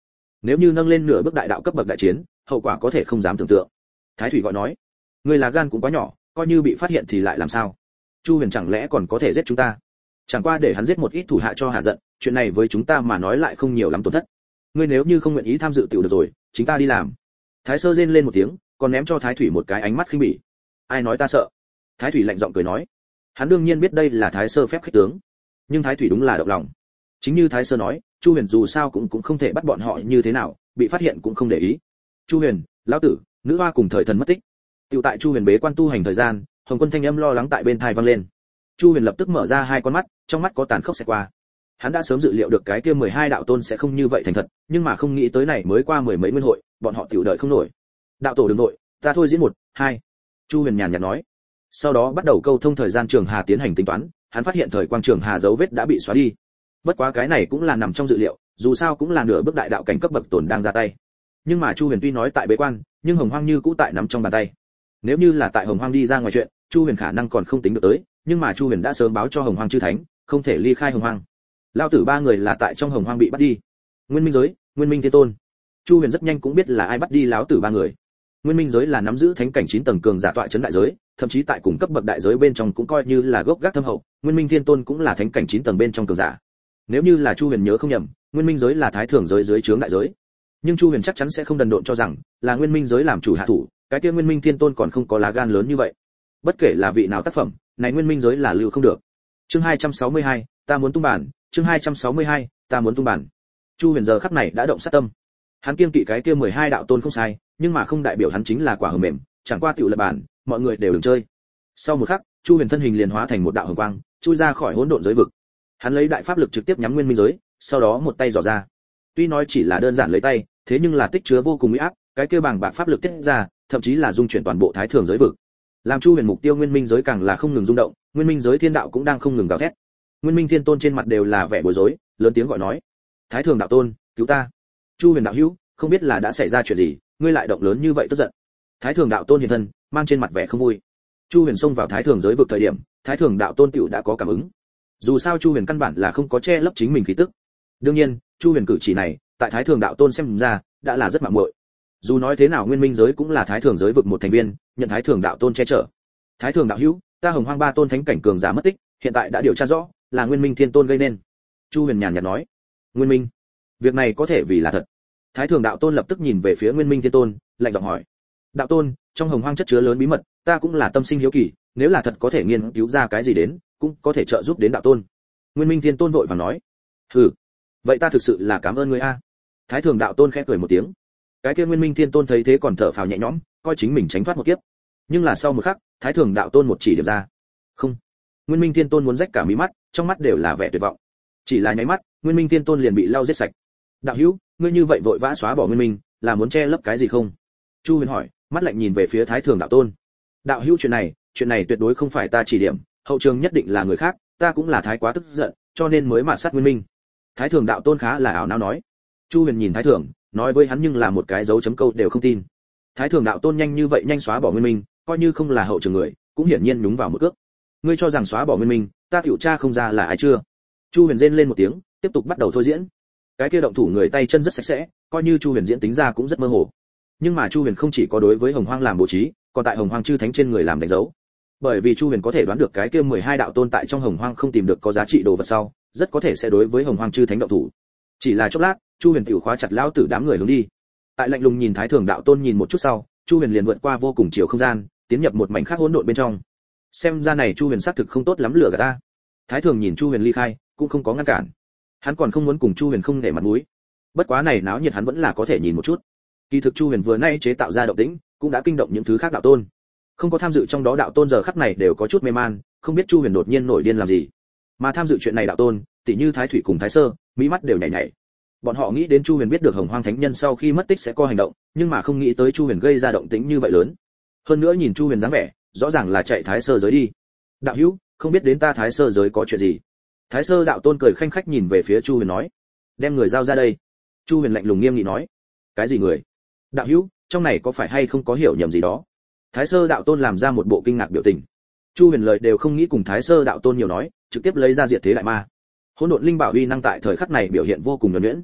nếu như nâng lên nửa bước đại đạo cấp bậc đại chiến, hậu quả có thể không dám tưởng tượng. Thái thủy gọi nói, ngươi là gan cũng quá nhỏ, coi như bị phát hiện thì lại làm sao? Chu Huyền chẳng lẽ còn có thể giết chúng ta? Chẳng qua để hắn giết một ít thủ hạ cho hạ giận, chuyện này với chúng ta mà nói lại không nhiều lắm tổn thất. Ngươi nếu như không nguyện ý tham dự tiểu được rồi, chính ta đi làm. Thái Sơ rên lên một tiếng, còn ném cho Thái thủy một cái ánh mắt khinh bỉ. Ai nói ta sợ? Thái thủy lạnh giọng cười nói. Hắn đương nhiên biết đây là Thái Sơ phép khích tướng, nhưng Thái thủy đúng là động lòng. Chính như Thái Sơ nói, Chu Huyền dù sao cũng cũng không thể bắt bọn họ như thế nào, bị phát hiện cũng không để ý. Chu Huyền, lão tử, nữ hoa cùng thời thần mất tích. Tiểu tại Chu Huyền bế quan tu hành thời gian, Hồng Quân thanh âm lo lắng tại bên tai vang lên. Chu Huyền lập tức mở ra hai con mắt, trong mắt có tàn khốc xẹt qua. Hắn đã sớm dự liệu được cái kia mười hai đạo tôn sẽ không như vậy thành thật, nhưng mà không nghĩ tới này mới qua mười mấy nguyên hội, bọn họ tiểu đợi không nổi. Đạo tổ đừng nội, ta thôi diễn một, hai. Chu Huyền nhàn nhạt nói. Sau đó bắt đầu câu thông thời gian trường hà tiến hành tính toán, hắn phát hiện thời quang trường hà dấu vết đã bị xóa đi. Bất quá cái này cũng là nằm trong dự liệu, dù sao cũng là nửa bước đại đạo cảnh cấp bậc tổn đang ra tay. Nhưng mà Chu Huyền tuy nói tại bế quan, nhưng Hồng Hoang như cũ tại nắm trong bàn tay. Nếu như là tại Hồng Hoang đi ra ngoài chuyện, Chu Huyền khả năng còn không tính được tới, nhưng mà Chu Huyền đã sớm báo cho Hồng Hoang chư thánh, không thể ly khai Hồng Hoang. Lão tử ba người là tại trong Hồng Hoang bị bắt đi. Nguyên Minh giới, Nguyên Minh Thiên Tôn. Chu Huyền rất nhanh cũng biết là ai bắt đi lão tử ba người. Nguyên Minh giới là nắm giữ thánh cảnh chín tầng cường giả tọa trấn đại giới, thậm chí tại cùng cấp bậc đại giới bên trong cũng coi như là gốc gác thâm hậu, Nguyên Minh Thiên Tôn cũng là thánh cảnh chín tầng bên trong cường giả. Nếu như là Chu Huyền nhớ không nhầm, Nguyên Minh giới là thái thường giới dưới trướng đại giới. Nhưng Chu Huyền chắc chắn sẽ không đần độn cho rằng là Nguyên Minh giới làm chủ hạ thủ, cái kia Nguyên Minh Thiên Tôn còn không có lá gan lớn như vậy. Bất kể là vị nào tác phẩm, này Nguyên Minh giới là lưu không được. Chương hai trăm sáu mươi hai, ta muốn tung bản, chương hai trăm sáu mươi hai, ta muốn tung bản. Chu Huyền giờ khắc này đã động sát tâm. Hắn kiêng kỵ cái kia mười hai đạo tôn không sai, nhưng mà không đại biểu hắn chính là quả hờ mềm, chẳng qua tiểu lập bản, mọi người đều đừng chơi. Sau một khắc, Chu Huyền thân hình liền hóa thành một đạo hồng quang, chui ra khỏi hỗn độn giới vực. Hắn lấy đại pháp lực trực tiếp nhắm Nguyên Minh giới, sau đó một tay giỏ ra. Tuy nói chỉ là đơn giản lấy tay, thế nhưng là tích chứa vô cùng uy áp, cái kia bàng bạc pháp lực tiết ra, thậm chí là dung chuyển toàn bộ thái thường giới vực. Làm Chu Huyền mục tiêu Nguyên Minh giới càng là không ngừng rung động, Nguyên Minh giới thiên đạo cũng đang không ngừng gào thét. Nguyên Minh Thiên Tôn trên mặt đều là vẻ bối rối, lớn tiếng gọi nói: "Thái thường đạo tôn, cứu ta!" Chu Huyền đạo hữu, không biết là đã xảy ra chuyện gì, ngươi lại động lớn như vậy tức giận. Thái thường đạo tôn hiện thân, mang trên mặt vẻ không vui. Chu Huyền xông vào thái thường giới vực thời điểm, thái thường đạo tôn tiểu đã có cảm ứng. Dù sao Chu Huyền căn bản là không có che lấp chính mình khí tức. Đương nhiên, Chu Huyền cử chỉ này, tại thái thường đạo tôn xem ra, đã là rất mạo muội. Dù nói thế nào Nguyên Minh giới cũng là thái thường giới vực một thành viên, nhận thái thường đạo tôn che chở. Thái thường đạo hữu, ta Hồng Hoang ba tôn thánh cảnh cường giả mất tích, hiện tại đã điều tra rõ, là Nguyên Minh Thiên Tôn gây nên. Chu Huyền nhàn nhạt nói. Nguyên Minh, việc này có thể vì là thật. Thái thường đạo tôn lập tức nhìn về phía Nguyên Minh Thiên Tôn, lạnh giọng hỏi: đạo tôn, trong Hồng Hoang chất chứa lớn bí mật, ta cũng là tâm sinh hiếu kỳ, nếu là thật có thể nghiên cứu ra cái gì đến, cũng có thể trợ giúp đến đạo tôn. Nguyên Minh Thiên Tôn vội vàng nói: hừ, vậy ta thực sự là cảm ơn ngươi a. Thái thường đạo tôn khẽ cười một tiếng. Cái kia Nguyên Minh Thiên Tôn thấy thế còn thở phào nhẹ nhõm, coi chính mình tránh thoát một kiếp. Nhưng là sau một khắc, Thái thường đạo tôn một chỉ điểm ra. Không. Nguyên Minh Thiên Tôn muốn rách cả mí mắt, trong mắt đều là vẻ tuyệt vọng. Chỉ là nháy mắt, Nguyên Minh Thiên Tôn liền bị lau giết sạch. Đạo hữu, ngươi như vậy vội vã xóa bỏ Nguyên Minh, là muốn che lấp cái gì không? Chu Huyền hỏi, mắt lạnh nhìn về phía Thái thường đạo tôn. Đạo hữu, chuyện này, chuyện này tuyệt đối không phải ta chỉ điểm, hậu trường nhất định là người khác, ta cũng là thái quá tức giận, cho nên mới mạt sát Nguyên Minh. Thái thường đạo tôn khá là ảo não nói. Chu Huyền nhìn Thái thường, nói với hắn nhưng là một cái dấu chấm câu đều không tin. Thái thường đạo tôn nhanh như vậy nhanh xóa bỏ Nguyên Minh, coi như không là hậu trường người, cũng hiển nhiên nhúng vào một cước. Ngươi cho rằng xóa bỏ Nguyên Minh, ta tiểu tra không ra là ai chưa? Chu Huyền rên lên một tiếng, tiếp tục bắt đầu thôi diễn. Cái kia động thủ người tay chân rất sạch sẽ, coi như Chu Huyền diễn tính ra cũng rất mơ hồ. Nhưng mà Chu Huyền không chỉ có đối với Hồng Hoang làm bố trí, còn tại Hồng Hoang chư thánh trên người làm đánh dấu. Bởi vì Chu Huyền có thể đoán được cái kia mười hai đạo tôn tại trong Hồng Hoang không tìm được có giá trị đồ vật sau, rất có thể sẽ đối với Hồng Hoang chư thánh động thủ. Chỉ là chốc lát, Chu Huyền tiểu khóa chặt lão tử đám người hướng đi. Tại lạnh lùng nhìn Thái thường đạo tôn nhìn một chút sau, Chu Huyền liền vượt qua vô cùng chiều không gian, tiến nhập một mảnh khác hỗn độn bên trong. Xem ra này Chu Huyền xác thực không tốt lắm lừa gạt ta. Thái thường nhìn Chu Huyền ly khai, cũng không có ngăn cản. Hắn còn không muốn cùng Chu Huyền không để mặt mũi. Bất quá này náo nhiệt hắn vẫn là có thể nhìn một chút. Kỳ thực Chu Huyền vừa nay chế tạo ra động tĩnh, cũng đã kinh động những thứ khác đạo tôn. Không có tham dự trong đó đạo tôn giờ khắc này đều có chút mê man, không biết Chu Huyền đột nhiên nổi điên làm gì. Mà tham dự chuyện này đạo tôn, tỷ như Thái Thủy cùng Thái Sơ, mỹ mắt đều nhảy nhảy. Bọn họ nghĩ đến Chu Huyền biết được Hồng Hoang Thánh Nhân sau khi mất tích sẽ có hành động, nhưng mà không nghĩ tới Chu Huyền gây ra động tĩnh như vậy lớn. Hơn nữa nhìn Chu Huyền dáng vẻ, rõ ràng là chạy Thái Sơ giới đi. Đạo hữu, không biết đến ta Thái Sơ giới có chuyện gì? Thái Sơ đạo tôn cười khanh khách nhìn về phía Chu Huyền nói, đem người giao ra đây. Chu Huyền lạnh lùng nghiêm nghị nói, cái gì người? Đạo hữu, trong này có phải hay không có hiểu nhầm gì đó? Thái Sơ đạo tôn làm ra một bộ kinh ngạc biểu tình. Chu Huyền lời đều không nghĩ cùng Thái Sơ đạo tôn nhiều nói, trực tiếp lấy ra diệt thế đại ma. Hỗn độn linh bảo uy năng tại thời khắc này biểu hiện vô cùng nhuần nhuyễn.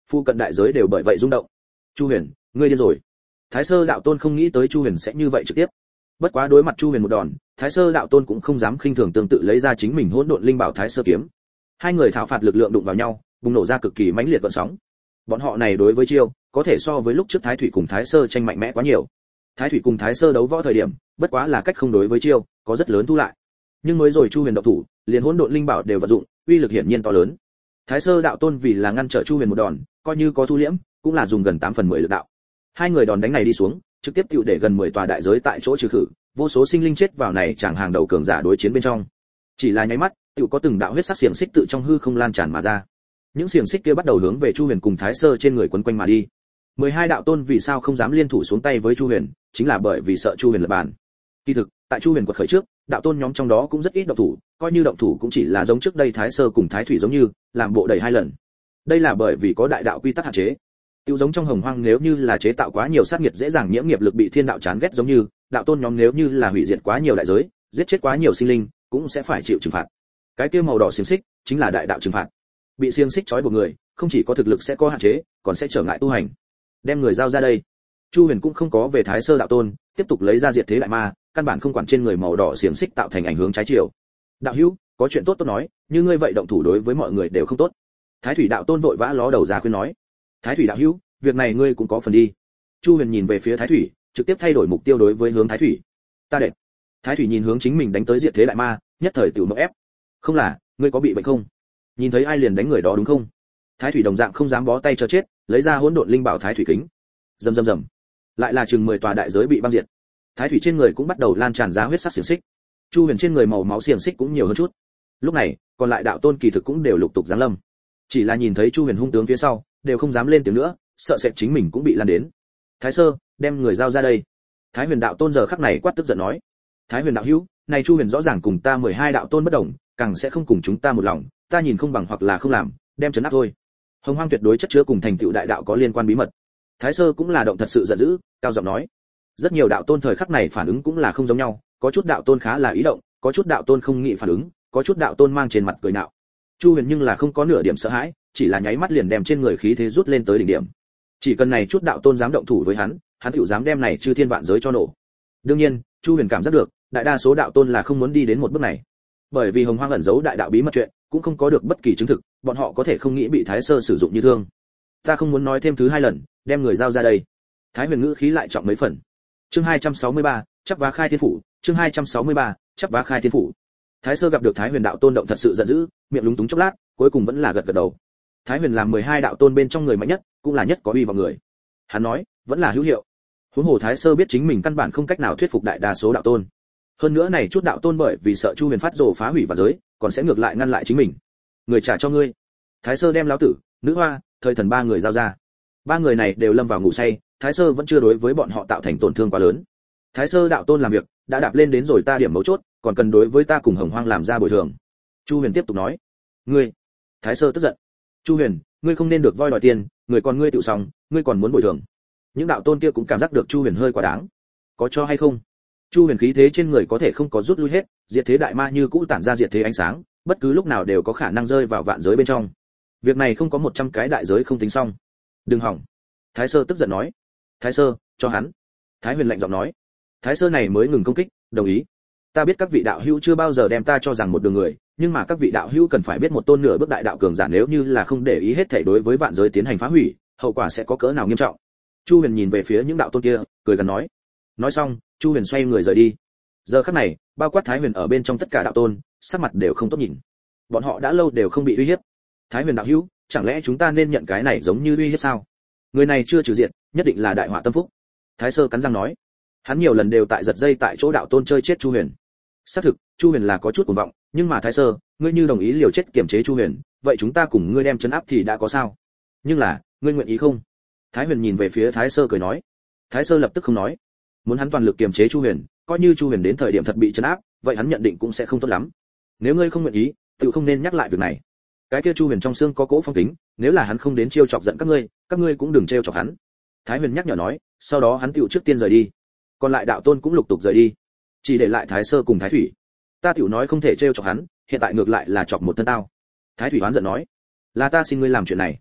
Phu cận đại giới đều bởi vậy rung động. Chu Huyền, ngươi điên rồi. Thái Sơ đạo tôn không nghĩ tới Chu Huyền sẽ như vậy trực tiếp. Bất quá đối mặt Chu Huyền một đòn, Thái Sơ đạo tôn cũng không dám khinh thường, tương tự lấy ra chính mình hỗn độn linh bảo Thái Sơ kiếm. Hai người thảo phạt lực lượng đụng vào nhau, bùng nổ ra cực kỳ mãnh liệt gợn sóng. Bọn họ này đối với chiêu, có thể so với lúc trước Thái Thủy cùng Thái Sơ tranh mạnh mẽ quá nhiều. Thái Thủy cùng Thái Sơ đấu võ thời điểm, bất quá là cách không đối với chiêu, có rất lớn thu lại. Nhưng mới rồi Chu Huyền động thủ, liền hỗn độn linh bảo đều vận dụng, uy lực hiển nhiên to lớn. Thái Sơ đạo tôn vì là ngăn trở Chu Huyền một đòn, coi như có thu liễm, cũng là dùng gần tám phần mười lực đạo. Hai người đòn đánh này đi xuống, trực tiếp tiêu để gần mười tòa đại giới tại chỗ trừ khử, vô số sinh linh chết vào này chẳng hàng đầu cường giả đối chiến bên trong. Chỉ là nháy mắt, tiêu có từng đạo huyết sắc xiềng xích tự trong hư không lan tràn mà ra. Những xiềng xích kia bắt đầu hướng về Chu Huyền cùng Thái Sơ trên người quấn quanh mà đi. mười hai đạo tôn vì sao không dám liên thủ xuống tay với Chu Huyền, chính là bởi vì sợ Chu Huyền lật bàn. Kỳ thực, tại Chu Huyền quật khởi trước, đạo tôn nhóm trong đó cũng rất ít động thủ, coi như động thủ cũng chỉ là giống trước đây Thái Sơ cùng Thái Thủy giống như, làm bộ đầy hai lần. Đây là bởi vì có đại đạo quy tắc hạn chế. Tiêu giống trong hồng hoang nếu như là chế tạo quá nhiều sát nghiệt dễ dàng nhiễm nghiệp lực bị thiên đạo chán ghét giống như, đạo tôn nhóm nếu như là hủy diệt quá nhiều đại giới, giết chết quá nhiều sinh linh, cũng sẽ phải chịu trừng phạt. Cái kia màu đỏ xiềng xích chính là đại đạo trừng phạt. Bị xiềng xích trói buộc người, không chỉ có thực lực sẽ có hạn chế, còn sẽ trở ngại tu hành. Đem người giao ra đây. Chu Huyền cũng không có về Thái Sơ đạo tôn, tiếp tục lấy ra diệt thế đại ma, căn bản không quản trên người màu đỏ xiềng xích tạo thành ảnh hưởng trái chiều. Đạo hữu, có chuyện tốt tốt nói, như ngươi vậy động thủ đối với mọi người đều không tốt. Thái Thủy đạo tôn vội vã ló đầu ra khuyên nói. Thái Thủy đạo hữu, việc này ngươi cũng có phần đi. Chu Huyền nhìn về phía Thái Thủy, trực tiếp thay đổi mục tiêu đối với hướng Thái Thủy. Ta đệt. Thái Thủy nhìn hướng chính mình đánh tới diệt thế đại ma, nhất thời tiểu mộng ép. Không là, ngươi có bị bệnh không? Nhìn thấy ai liền đánh người đó đúng không? Thái Thủy đồng dạng không dám bó tay cho chết, lấy ra hỗn độn linh bảo Thái Thủy kính. Rầm rầm rầm. Lại là chừng mười tòa đại giới bị băng diệt. Thái Thủy trên người cũng bắt đầu lan tràn ra huyết sắc xiềng xích. Chu Huyền trên người màu máu xiềng xích cũng nhiều hơn chút. Lúc này, còn lại đạo tôn kỳ thực cũng đều lục tục giáng lâm. Chỉ là nhìn thấy Chu Huyền hung tướng phía sau, đều không dám lên tiếng nữa, sợ sệt chính mình cũng bị lan đến. Thái Sơ, đem người giao ra đây. Thái Huyền đạo tôn giờ khắc này quát tức giận nói. Thái Huyền đạo hữu, này Chu Huyền rõ ràng cùng ta mười hai đạo tôn bất đồng, càng sẽ không cùng chúng ta một lòng, ta nhìn không bằng hoặc là không làm, đem trấn áp thôi. Hồng Hoang tuyệt đối chất chứa cùng thành tựu đại đạo có liên quan bí mật. Thái Sơ cũng là động thật sự giận dữ, cao giọng nói. Rất nhiều đạo tôn thời khắc này phản ứng cũng là không giống nhau, có chút đạo tôn khá là ý động, có chút đạo tôn không nghĩ phản ứng, có chút đạo tôn mang trên mặt cười nạo. Chu Huyền nhưng là không có nửa điểm sợ hãi, chỉ là nháy mắt liền đem trên người khí thế rút lên tới đỉnh điểm. Chỉ cần này chút đạo tôn dám động thủ với hắn, hắn tựu dám đem này chư thiên vạn giới cho nổ. Đương nhiên, Chu Huyền cảm giác được, đại đa số đạo tôn là không muốn đi đến một bước này. Bởi vì Hồng Hoang ẩn giấu đại đạo bí mật chuyện, cũng không có được bất kỳ chứng thực, bọn họ có thể không nghĩ bị Thái Sơ sử dụng như thương. Ta không muốn nói thêm thứ hai lần, đem người giao ra đây. Thái Huyền ngữ khí lại trọng mấy phần. Chương hai trăm sáu mươi ba, chắp vá khai thiên phủ, chương hai trăm sáu mươi ba, chắp vá khai thiên phủ. Thái Sơ gặp được Thái Huyền đạo tôn động thật sự giận dữ, miệng lúng túng chốc lát, cuối cùng vẫn là gật gật đầu. Thái Huyền làm mười hai đạo tôn bên trong người mạnh nhất, cũng là nhất có uy vào người. Hắn nói, vẫn là hữu hiệu. Huống hồ Thái Sơ biết chính mình căn bản không cách nào thuyết phục đại đa số đạo tôn. Hơn nữa này chút đạo tôn bởi vì sợ Chu Huyền phát rồ phá hủy vạn giới, còn sẽ ngược lại ngăn lại chính mình. Người trả cho ngươi. Thái Sơ đem lão tử, nữ hoa, thời thần ba người giao ra. Ba người này đều lâm vào ngủ say, Thái Sơ vẫn chưa đối với bọn họ tạo thành tổn thương quá lớn. Thái Sơ đạo tôn làm việc, đã đạp lên đến rồi ta điểm mấu chốt, còn cần đối với ta cùng Hồng Hoang làm ra bồi thường. Chu Huyền tiếp tục nói. Ngươi. Thái Sơ tức giận. Chu Huyền, ngươi không nên được voi đòi tiền, người còn ngươi tự xong, ngươi còn muốn bồi thường. Những đạo tôn kia cũng cảm giác được Chu Huyền hơi quá đáng. Có cho hay không? Chu Huyền khí thế trên người có thể không có rút lui hết, diệt thế đại ma như cũ tản ra diệt thế ánh sáng, bất cứ lúc nào đều có khả năng rơi vào vạn giới bên trong. Việc này không có một trăm cái đại giới không tính xong. Đừng hỏng. Thái Sơ tức giận nói. Thái Sơ, cho hắn. Thái Huyền lạnh giọng nói. Thái Sơ này mới ngừng công kích, đồng ý. Ta biết các vị đạo hữu chưa bao giờ đem ta cho rằng một đường người, nhưng mà các vị đạo hữu cần phải biết một tôn nửa bước đại đạo cường giả nếu như là không để ý hết thảy đối với vạn giới tiến hành phá hủy, hậu quả sẽ có cỡ nào nghiêm trọng. Chu Huyền nhìn về phía những đạo tôn kia, cười gần nói. Nói xong, Chu Huyền xoay người rời đi. Giờ khắc này, bao quát Thái Huyền ở bên trong tất cả đạo tôn, sắc mặt đều không tốt nhìn. Bọn họ đã lâu đều không bị uy hiếp. Thái Huyền đạo hữu, chẳng lẽ chúng ta nên nhận cái này giống như uy hiếp sao? Người này chưa trừ diện, nhất định là đại họa tâm phúc. Thái Sơ cắn răng nói. Hắn nhiều lần đều tại giật dây tại chỗ đạo tôn chơi chết Chu Huyền. Xác thực, Chu Huyền là có chút cuồng vọng, nhưng mà Thái Sơ, ngươi như đồng ý liều chết kiềm chế Chu Huyền, vậy chúng ta cùng ngươi đem trấn áp thì đã có sao? Nhưng là, ngươi nguyện ý không? Thái Huyền nhìn về phía Thái Sơ cười nói. Thái Sơ lập tức không nói. Muốn hắn toàn lực kiềm chế Chu Huyền, coi như Chu Huyền đến thời điểm thật bị trấn áp, vậy hắn nhận định cũng sẽ không tốt lắm. Nếu ngươi không nguyện ý, tự không nên nhắc lại việc này. Cái kia Chu Huyền trong xương có cỗ phong kính, nếu là hắn không đến chiêu chọc giận các ngươi, các ngươi cũng đừng trêu chọc hắn. Thái Huyền nhắc nhở nói, sau đó hắn tựu trước tiên rời đi. Còn lại đạo tôn cũng lục tục rời đi, chỉ để lại Thái Sơ cùng Thái Thủy. Ta tựu nói không thể trêu chọc hắn, hiện tại ngược lại là chọc một thân tao. Thái Thủy oán giận nói, là ta xin ngươi làm chuyện này.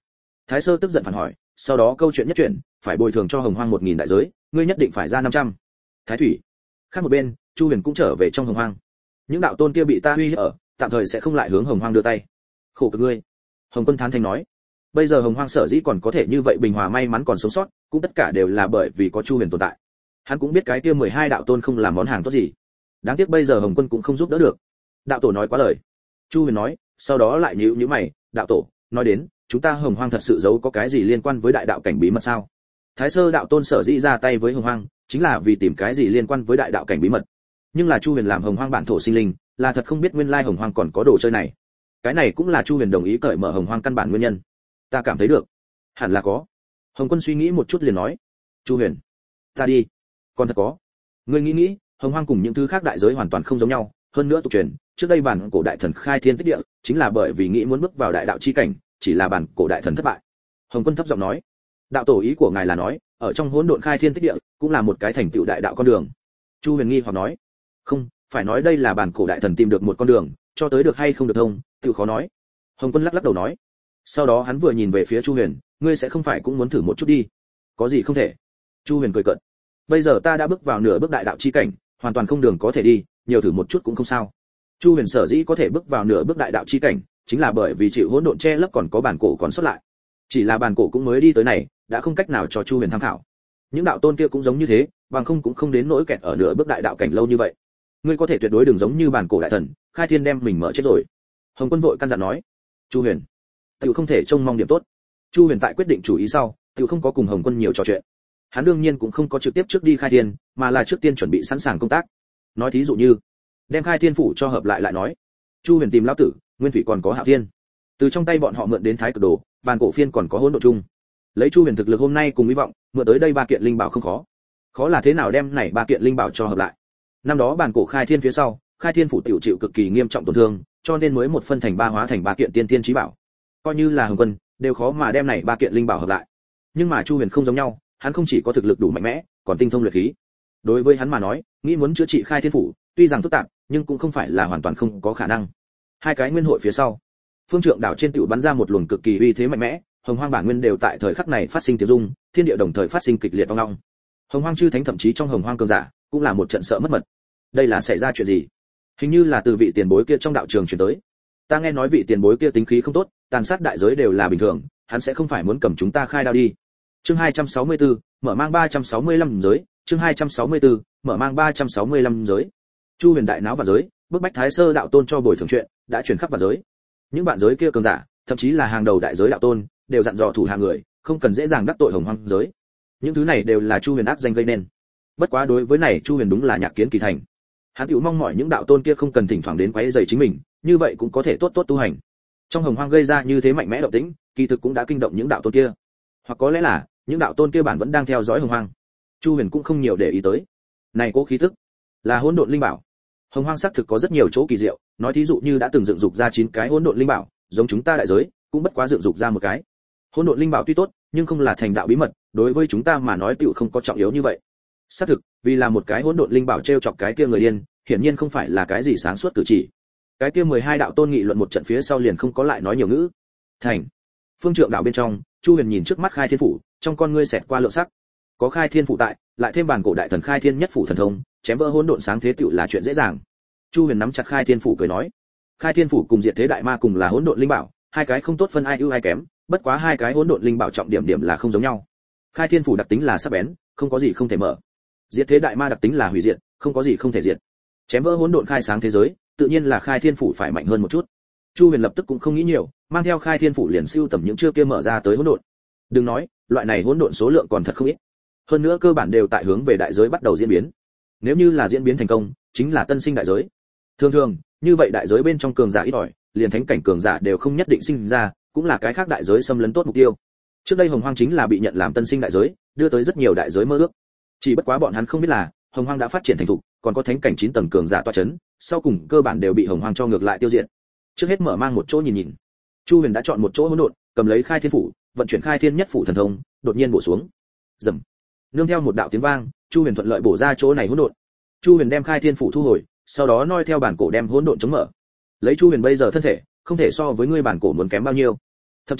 Thái Sơ tức giận phản hỏi, sau đó câu chuyện nhất chuyển, phải bồi thường cho Hồng Hoang một nghìn đại giới, ngươi nhất định phải ra năm trăm. Thái Thủy. Khác một bên, Chu Huyền cũng trở về trong Hồng Hoang. Những đạo tôn kia bị ta uy hiếp ở, tạm thời sẽ không lại hướng Hồng Hoang đưa tay. Khổ cực ngươi. Hồng Quân thán thanh nói. Bây giờ Hồng Hoang sở dĩ còn có thể như vậy bình hòa may mắn còn sống sót, cũng tất cả đều là bởi vì có Chu Huyền tồn tại. Hắn cũng biết cái kia mười hai đạo tôn không làm món hàng tốt gì. Đáng tiếc bây giờ Hồng Quân cũng không giúp đỡ được. Đạo tổ nói quá lời. Chu Huyền nói, sau đó lại nhíu nhíu mày, đạo tổ, nói đến, chúng ta Hồng Hoang thật sự giấu có cái gì liên quan với đại đạo cảnh bí mật sao? Thái Sơ đạo tôn sở dĩ ra tay với Hồng Hoang, chính là vì tìm cái gì liên quan với đại đạo cảnh bí mật. Nhưng là Chu Huyền làm Hồng Hoang bản thổ sinh linh, là thật không biết nguyên lai Hồng Hoang còn có đồ chơi này. Cái này cũng là Chu Huyền đồng ý cởi mở Hồng Hoang căn bản nguyên nhân. Ta cảm thấy được, hẳn là có. Hồng Quân suy nghĩ một chút liền nói, Chu Huyền, ta đi. Còn thật có. Ngươi nghĩ nghĩ, Hồng Hoang cùng những thứ khác đại giới hoàn toàn không giống nhau, hơn nữa tục truyền, trước đây bản cổ đại thần khai thiên tích địa, chính là bởi vì nghĩ muốn bước vào đại đạo chi cảnh, chỉ là bản cổ đại thần thất bại. Hồng Quân thấp giọng nói, đạo tổ ý của ngài là nói, ở trong hỗn độn khai thiên tích địa, cũng là một cái thành tựu đại đạo con đường. Chu Huyền nghi hoặc nói, không, phải nói đây là bản cổ đại thần tìm được một con đường, cho tới được hay không được thông, tự khó nói. Hồng Quân lắc lắc đầu nói. Sau đó hắn vừa nhìn về phía Chu Huyền, ngươi sẽ không phải cũng muốn thử một chút đi? Có gì không thể? Chu Huyền cười cợt. Bây giờ ta đã bước vào nửa bước đại đạo chi cảnh, hoàn toàn không đường có thể đi, nhiều thử một chút cũng không sao. Chu Huyền sở dĩ có thể bước vào nửa bước đại đạo chi cảnh, chính là bởi vì chịu hỗn độn che lấp còn có bản cổ còn xuất lại. Chỉ là bản cổ cũng mới đi tới này, đã không cách nào cho Chu Huyền tham khảo. Những đạo tôn kia cũng giống như thế, bằng không cũng không đến nỗi kẹt ở nửa bước đại đạo cảnh lâu như vậy. Ngươi có thể tuyệt đối đừng giống như bản cổ đại thần, khai thiên đem mình mở chết rồi. Hồng Quân vội căn dặn nói. Chu Huyền, tiểu không thể trông mong điểm tốt. Chu Huyền tại quyết định chủ ý sau, tiểu không có cùng Hồng Quân nhiều trò chuyện. Hắn đương nhiên cũng không có trực tiếp trước đi khai thiên, mà là trước tiên chuẩn bị sẵn sàng công tác. Nói thí dụ như, đem khai thiên phủ cho hợp lại lại nói. Chu Huyền tìm lão tử, Nguyên Thủy còn có Hạo Thiên. Từ trong tay bọn họ mượn đến Thái Cực Đồ, bàn cổ phiên còn có hỗn độn chung. Lấy Chu Huyền thực lực hôm nay cùng hy vọng, mượn tới đây ba kiện linh bảo không khó. Khó là thế nào đem này ba kiện linh bảo cho hợp lại. Năm đó bàn cổ khai thiên phía sau, khai thiên phủ tiểu chịu cực kỳ nghiêm trọng tổn thương, cho nên mới một phân thành ba hóa thành ba kiện tiên tiên chí bảo. Coi như là Hồng Quân, đều khó mà đem này ba kiện linh bảo hợp lại. Nhưng mà Chu Huyền không giống nhau, hắn không chỉ có thực lực đủ mạnh mẽ, còn tinh thông luyện khí. Đối với hắn mà nói, nghĩ muốn chữa trị khai thiên phủ, tuy rằng phức tạp, nhưng cũng không phải là hoàn toàn không có khả năng. Hai cái nguyên hội phía sau, phương trượng đảo trên tiểu bắn ra một luồng cực kỳ uy thế mạnh mẽ, Hồng Hoang bản nguyên đều tại thời khắc này phát sinh tiếng rung, thiên địa đồng thời phát sinh kịch liệt vang long. Hồng Hoang chư thánh thậm chí trong Hồng Hoang cường giả, cũng là một trận sợ mất mật. Đây là xảy ra chuyện gì? Hình như là từ vị tiền bối kia trong đạo trường truyền tới. Ta nghe nói vị tiền bối kia tính khí không tốt, tàn sát đại giới đều là bình thường, hắn sẽ không phải muốn cầm chúng ta khai đao đi. Chương hai trăm sáu mươi tư, mở mang ba trăm sáu mươi lăm giới, chương hai trăm sáu mươi tư, mở mang ba trăm sáu mươi lăm giới. Chu Huyền đại náo vào giới, bức bách Thái Sơ đạo tôn cho bồi thường chuyện, đã truyền khắp vào giới. Những bạn giới kia cường giả, thậm chí là hàng đầu đại giới đạo tôn, đều dặn dò thủ hạ người, không cần dễ dàng đắc tội Hồng Hoang giới. Những thứ này đều là Chu Huyền ác danh gây nên. Bất quá đối với này Chu Huyền đúng là nhạc kiến kỳ thành. Hắn tiểu mong mỏi những đạo tôn kia không cần thỉnh thoảng đến quấy rầy chính mình, như vậy cũng có thể tốt tốt tu hành. Trong Hồng Hoang gây ra như thế mạnh mẽ động tĩnh, kỳ thực cũng đã kinh động những đạo tôn kia. Hoặc có lẽ là, những đạo tôn kia bản vẫn đang theo dõi Hồng Hoang. Chu Huyền cũng không nhiều để ý tới. Này cố khí tức, là hỗn độn linh bảo. Hồng Hoang xác thực có rất nhiều chỗ kỳ diệu, nói thí dụ như đã từng dựng dục ra chín cái hỗn độn linh bảo, giống chúng ta đại giới, cũng bất quá dựng dục ra một cái. Hỗn độn linh bảo tuy tốt, nhưng không là thành đạo bí mật, đối với chúng ta mà nói tựu không có trọng yếu như vậy. Xác thực, vì là một cái hỗn độn linh bảo treo chọc cái kia người điên, hiển nhiên không phải là cái gì sáng suốt cử chỉ. Cái kia mười hai đạo tôn nghị luận một trận phía sau liền không có lại nói nhiều ngữ. Thành. Phương trượng đạo bên trong, Chu Huyền nhìn trước mắt khai thiên phủ, trong con ngươi xẹt qua lượng sắc. Có khai thiên phủ tại, lại thêm bản cổ đại thần khai thiên nhất phủ thần thông, chém vỡ hỗn độn sáng thế tựu là chuyện dễ dàng. Chu Huyền nắm chặt khai thiên phủ cười nói, khai thiên phủ cùng diệt thế đại ma cùng là hỗn độn linh bảo, hai cái không tốt phân ai ưu ai kém, bất quá hai cái hỗn độn linh bảo trọng điểm điểm là không giống nhau. Khai thiên phủ đặc tính là sắc bén, không có gì không thể mở. Diệt thế đại ma đặc tính là hủy diệt, không có gì không thể diệt. Chém vỡ hỗn độn khai sáng thế giới, tự nhiên là khai thiên phủ phải mạnh hơn một chút. Chu Huyền lập tức cũng không nghĩ nhiều, mang theo khai thiên phủ liền siêu tầm những chưa kia mở ra tới hỗn độn. Đừng nói, loại này hỗn độn số lượng còn thật không ít. Hơn nữa cơ bản đều tại hướng về đại giới bắt đầu diễn biến. Nếu như là diễn biến thành công, chính là tân sinh đại giới. Thường thường, như vậy đại giới bên trong cường giả ít ỏi, liền thánh cảnh cường giả đều không nhất định sinh ra, cũng là cái khác đại giới xâm lấn tốt mục tiêu. Trước đây Hồng Hoang chính là bị nhận làm tân sinh đại giới, đưa tới rất nhiều đại giới mơ ước. Chỉ bất quá bọn hắn không biết là, Hồng Hoang đã phát triển thành thục, còn có thánh cảnh chín tầng cường giả tọa chấn, sau cùng cơ bản đều bị Hồng Hoang cho ngược lại tiêu diệt. Trước hết mở mang một chỗ nhìn nhìn. Chu Huyền đã chọn một chỗ hỗn độn, cầm lấy khai thiên phủ, vận chuyển khai thiên nhất phủ thần thông, đột nhiên bổ xuống. Rầm. Nương theo một đạo tiếng vang, Chu Huyền thuận lợi bổ ra chỗ này hỗn độn. Chu Huyền đem khai thiên phủ thu hồi, sau đó noi theo bản cổ đem hỗn độn chống mở. Lấy Chu Huyền bây giờ thân thể, không thể so với ngươi bản cổ muốn kém bao nhiêu. Thậm chí,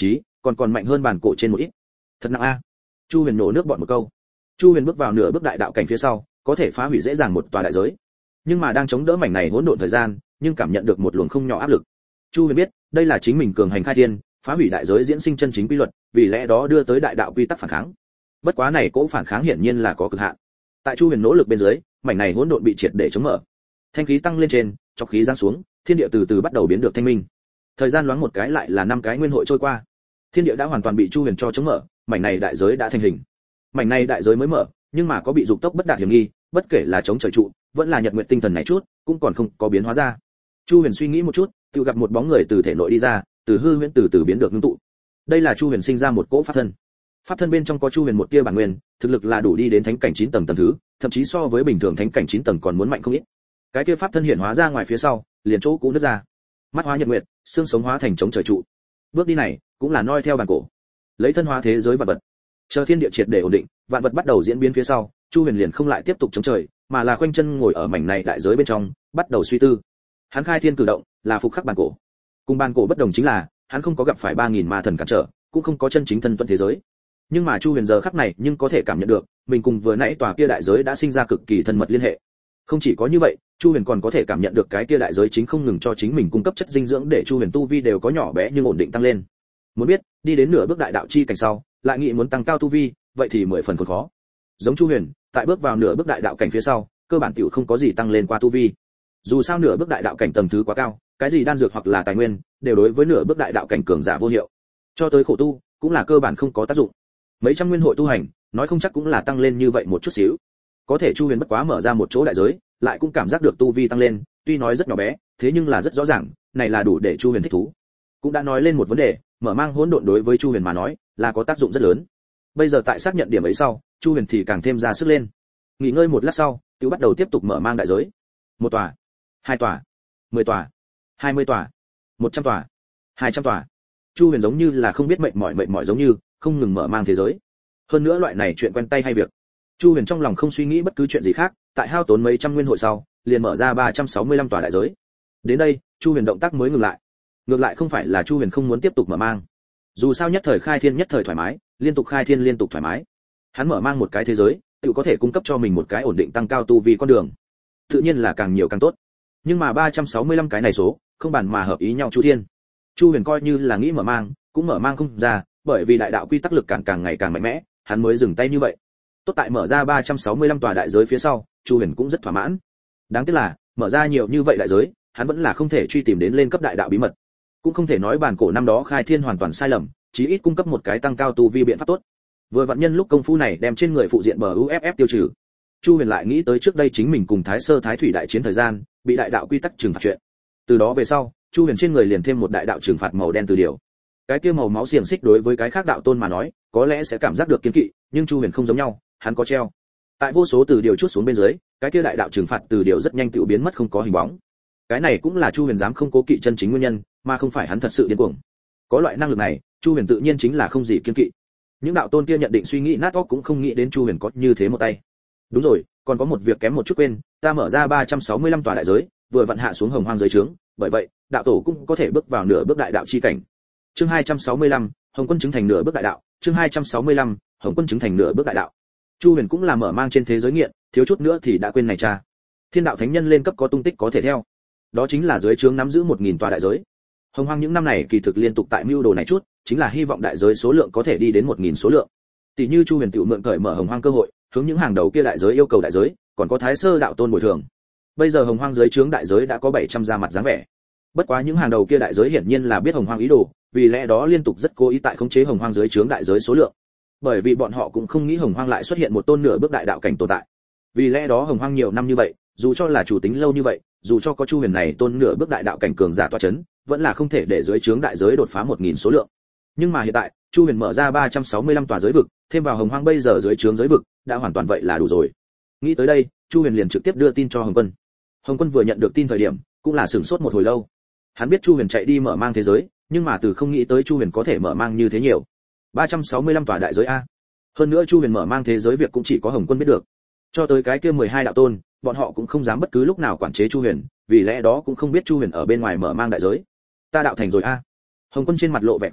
còn còn mạnh hơn bản cổ trên một ít. Thật nặng a. Chu Huyền nổ nước bọt một câu. Chu Huyền bước vào nửa bước đại đạo cảnh phía sau, có thể phá hủy dễ dàng một tòa đại giới. Nhưng mà đang chống đỡ mảnh này hỗn độn thời gian, nhưng cảm nhận được một luồng không nhỏ áp lực. Chu Huyền biết, đây là chính mình cường hành khai thiên, phá hủy đại giới diễn sinh chân chính quy luật, vì lẽ đó đưa tới đại đạo quy tắc phản kháng. Bất quá này cỗ phản kháng hiển nhiên là có cực hạn. Tại Chu Huyền nỗ lực bên dưới, mảnh này hỗn độn bị triệt để chống mở. Thanh khí tăng lên trên, chọc khí giáng xuống, thiên địa từ từ bắt đầu biến được thanh minh. Thời gian loáng một cái lại là năm cái nguyên hội trôi qua. Thiên địa đã hoàn toàn bị Chu Huyền cho chống mở, mảnh này đại giới đã thành hình. Mảnh này đại giới mới mở, nhưng mà có bị dục tốc bất đạt hiểm nghi, bất kể là chống trời trụ, vẫn là nhật nguyện tinh thần này chút, cũng còn không có biến hóa ra. Chu Huyền suy nghĩ một chút, tự gặp một bóng người từ thể nội đi ra, từ hư huyễn từ từ biến được ngưng tụ. Đây là Chu Huyền sinh ra một cỗ pháp thân. Pháp thân bên trong có Chu Huyền một tia bản nguyên, thực lực là đủ đi đến thánh cảnh chín tầng tầng thứ, thậm chí so với bình thường thánh cảnh chín tầng còn muốn mạnh không ít. Cái kia pháp thân hiện hóa ra ngoài phía sau, liền chỗ cũ nứt ra. Mắt hóa nhật nguyệt, xương sống hóa thành chống trời trụ. Bước đi này, cũng là noi theo bản cổ. Lấy thân hóa thế giới vật vật. Chờ thiên địa triệt để ổn định, vạn vật bắt đầu diễn biến phía sau, Chu Huyền liền không lại tiếp tục chống trời, mà là khoanh chân ngồi ở mảnh này đại giới bên trong, bắt đầu suy tư. Hắn khai thiên cử động, là phục khắc bản cổ. Cùng bản cổ bất đồng chính là, hắn không có gặp phải ba nghìn ma thần cản trở, cũng không có chân chính thân tuân thế giới. Nhưng mà Chu Huyền giờ khắc này nhưng có thể cảm nhận được, mình cùng vừa nãy tòa kia đại giới đã sinh ra cực kỳ thân mật liên hệ. Không chỉ có như vậy, Chu Huyền còn có thể cảm nhận được cái kia đại giới chính không ngừng cho chính mình cung cấp chất dinh dưỡng để Chu Huyền tu vi đều có nhỏ bé nhưng ổn định tăng lên. Muốn biết, đi đến nửa bước đại đạo chi cảnh sau, lại nghĩ muốn tăng cao tu vi, vậy thì mười phần còn khó. Giống Chu Huyền, tại bước vào nửa bước đại đạo cảnh phía sau, cơ bản tiểu không có gì tăng lên qua tu vi. Dù sao nửa bước đại đạo cảnh tầng thứ quá cao, cái gì đan dược hoặc là tài nguyên, đều đối với nửa bước đại đạo cảnh cường giả vô hiệu. Cho tới khổ tu, cũng là cơ bản không có tác dụng. Mấy trăm nguyên hội tu hành, nói không chắc cũng là tăng lên như vậy một chút xíu. Có thể Chu Huyền bất quá mở ra một chỗ đại giới, lại cũng cảm giác được tu vi tăng lên, tuy nói rất nhỏ bé, thế nhưng là rất rõ ràng, này là đủ để Chu Huyền thích thú. Cũng đã nói lên một vấn đề, mở mang hỗn độn đối với Chu Huyền mà nói, là có tác dụng rất lớn. Bây giờ tại xác nhận điểm ấy sau, Chu Huyền thì càng thêm ra sức lên. Nghỉ ngơi một lát sau, tiểu bắt đầu tiếp tục mở mang đại giới. Một tòa, hai tòa, mười tòa, hai mươi tòa, một trăm tòa, hai trăm tòa. Chu Huyền giống như là không biết mệt mỏi mệt mỏi giống như, không ngừng mở mang thế giới. Hơn nữa loại này chuyện quen tay hay việc. Chu Huyền trong lòng không suy nghĩ bất cứ chuyện gì khác, tại hao tốn mấy trăm nguyên hội sau, liền mở ra ba trăm sáu mươi lăm tòa đại giới. Đến đây, Chu Huyền động tác mới ngừng lại. Ngược lại không phải là Chu Huyền không muốn tiếp tục mở mang. Dù sao nhất thời khai thiên nhất thời thoải mái, liên tục khai thiên liên tục thoải mái. Hắn mở mang một cái thế giới, tự có thể cung cấp cho mình một cái ổn định tăng cao tu vi con đường. Tự nhiên là càng nhiều càng tốt. Nhưng mà ba trăm sáu mươi lăm cái này số, không bàn mà hợp ý nhau Chu Thiên. Chu Huyền coi như là nghĩ mở mang, cũng mở mang không ra, bởi vì đại đạo quy tắc lực càng càng ngày càng mạnh mẽ, hắn mới dừng tay như vậy. Tốt tại mở ra ba trăm sáu mươi lăm tòa đại giới phía sau, Chu Huyền cũng rất thỏa mãn. Đáng tiếc là, mở ra nhiều như vậy đại giới, hắn vẫn là không thể truy tìm đến lên cấp đại đạo bí mật. Cũng không thể nói bản cổ năm đó khai thiên hoàn toàn sai lầm, chí ít cung cấp một cái tăng cao tu vi biện pháp tốt. Vừa vặn nhân lúc công phu này đem trên người phụ diện bờ u ép ép tiêu trừ. Chu Huyền lại nghĩ tới trước đây chính mình cùng Thái Sơ Thái Thủy đại chiến thời gian, bị đại đạo quy tắc trừng phạt chuyện. Từ đó về sau, Chu Huyền trên người liền thêm một đại đạo trừng phạt màu đen từ điều. Cái kia màu máu xiềng xích đối với cái khác đạo tôn mà nói, có lẽ sẽ cảm giác được kiêng kỵ, nhưng Chu Huyền không giống nhau, hắn có treo. Tại vô số từ điều chút xuống bên dưới, cái kia đại đạo trừng phạt từ điều rất nhanh tự biến mất không có hình bóng. Cái này cũng là Chu Huyền dám không cố kỵ chân chính nguyên nhân, mà không phải hắn thật sự điên cuồng. Có loại năng lực này, Chu Huyền tự nhiên chính là không gì kiêng kỵ. Những đạo tôn kia nhận định suy nghĩ nát óc cũng không nghĩ đến Chu Huyền có như thế một tay. Đúng rồi, còn có một việc kém một chút quên, ta mở ra ba trăm sáu mươi lăm tòa đại giới, vừa vặn hạ xuống hồng hoang giới trướng, bởi vậy, đạo tổ cũng có thể bước vào nửa bước đại đạo chi cảnh. Chương hai trăm sáu mươi lăm, Hồng Quân chứng thành nửa bước đại đạo, chương hai trăm sáu mươi lăm, Hồng Quân chứng thành nửa bước đại đạo. Chu Huyền cũng là mở mang trên thế giới nghiện, thiếu chút nữa thì đã quên này cha. Thiên đạo thánh nhân lên cấp có tung tích có thể theo. Đó chính là dưới trướng nắm giữ một nghìn tòa đại giới. Hồng Hoang những năm này kỳ thực liên tục tại mưu đồ này chút, chính là hy vọng đại giới số lượng có thể đi đến một nghìn số lượng. Tỷ như Chu Huyền tự mượn cởi mở Hồng Hoang cơ hội, hướng những hàng đầu kia đại giới yêu cầu đại giới, còn có Thái Sơ đạo tôn bồi thường. Bây giờ Hồng Hoang dưới trướng đại giới đã có bảy trăm ra mặt dáng vẻ. Bất quá những hàng đầu kia đại giới hiển nhiên là biết Hồng Hoang ý đồ, vì lẽ đó liên tục rất cố ý tại khống chế Hồng Hoang dưới trướng đại giới số lượng. Bởi vì bọn họ cũng không nghĩ Hồng Hoang lại xuất hiện một tôn nửa bước đại đạo cảnh tồn tại. Vì lẽ đó Hồng Hoang nhiều năm như vậy, dù cho là chủ tính lâu như vậy, dù cho có Chu Huyền này tôn nửa bước đại đạo cảnh cường giả tọa chấn, vẫn là không thể để dưới trướng đại giới đột phá một nghìn số lượng. Nhưng mà hiện tại, Chu Huyền mở ra ba trăm sáu mươi lăm tòa giới vực, thêm vào Hồng Hoang bây giờ dưới trướng giới vực, đã hoàn toàn vậy là đủ rồi. Nghĩ tới đây, Chu Huyền liền trực tiếp đưa tin cho Hồng Quân. Hồng Quân vừa nhận được tin thời điểm, cũng là sửng sốt một hồi lâu. Hắn biết Chu Huyền chạy đi mở mang thế giới, nhưng mà từ không nghĩ tới Chu Huyền có thể mở mang như thế nhiều. ba trăm sáu mươi lăm tòa đại giới a. Hơn nữa Chu Huyền mở mang thế giới việc cũng chỉ có Hồng Quân biết được. Cho tới cái kia mười hai đạo tôn, bọn họ cũng không dám bất cứ lúc nào quản chế Chu Huyền, vì lẽ đó cũng không biết Chu Huyền ở bên ngoài mở mang đại giới. Ta đạo thành rồi a. Hồng Quân trên mặt lộ vẻ cười,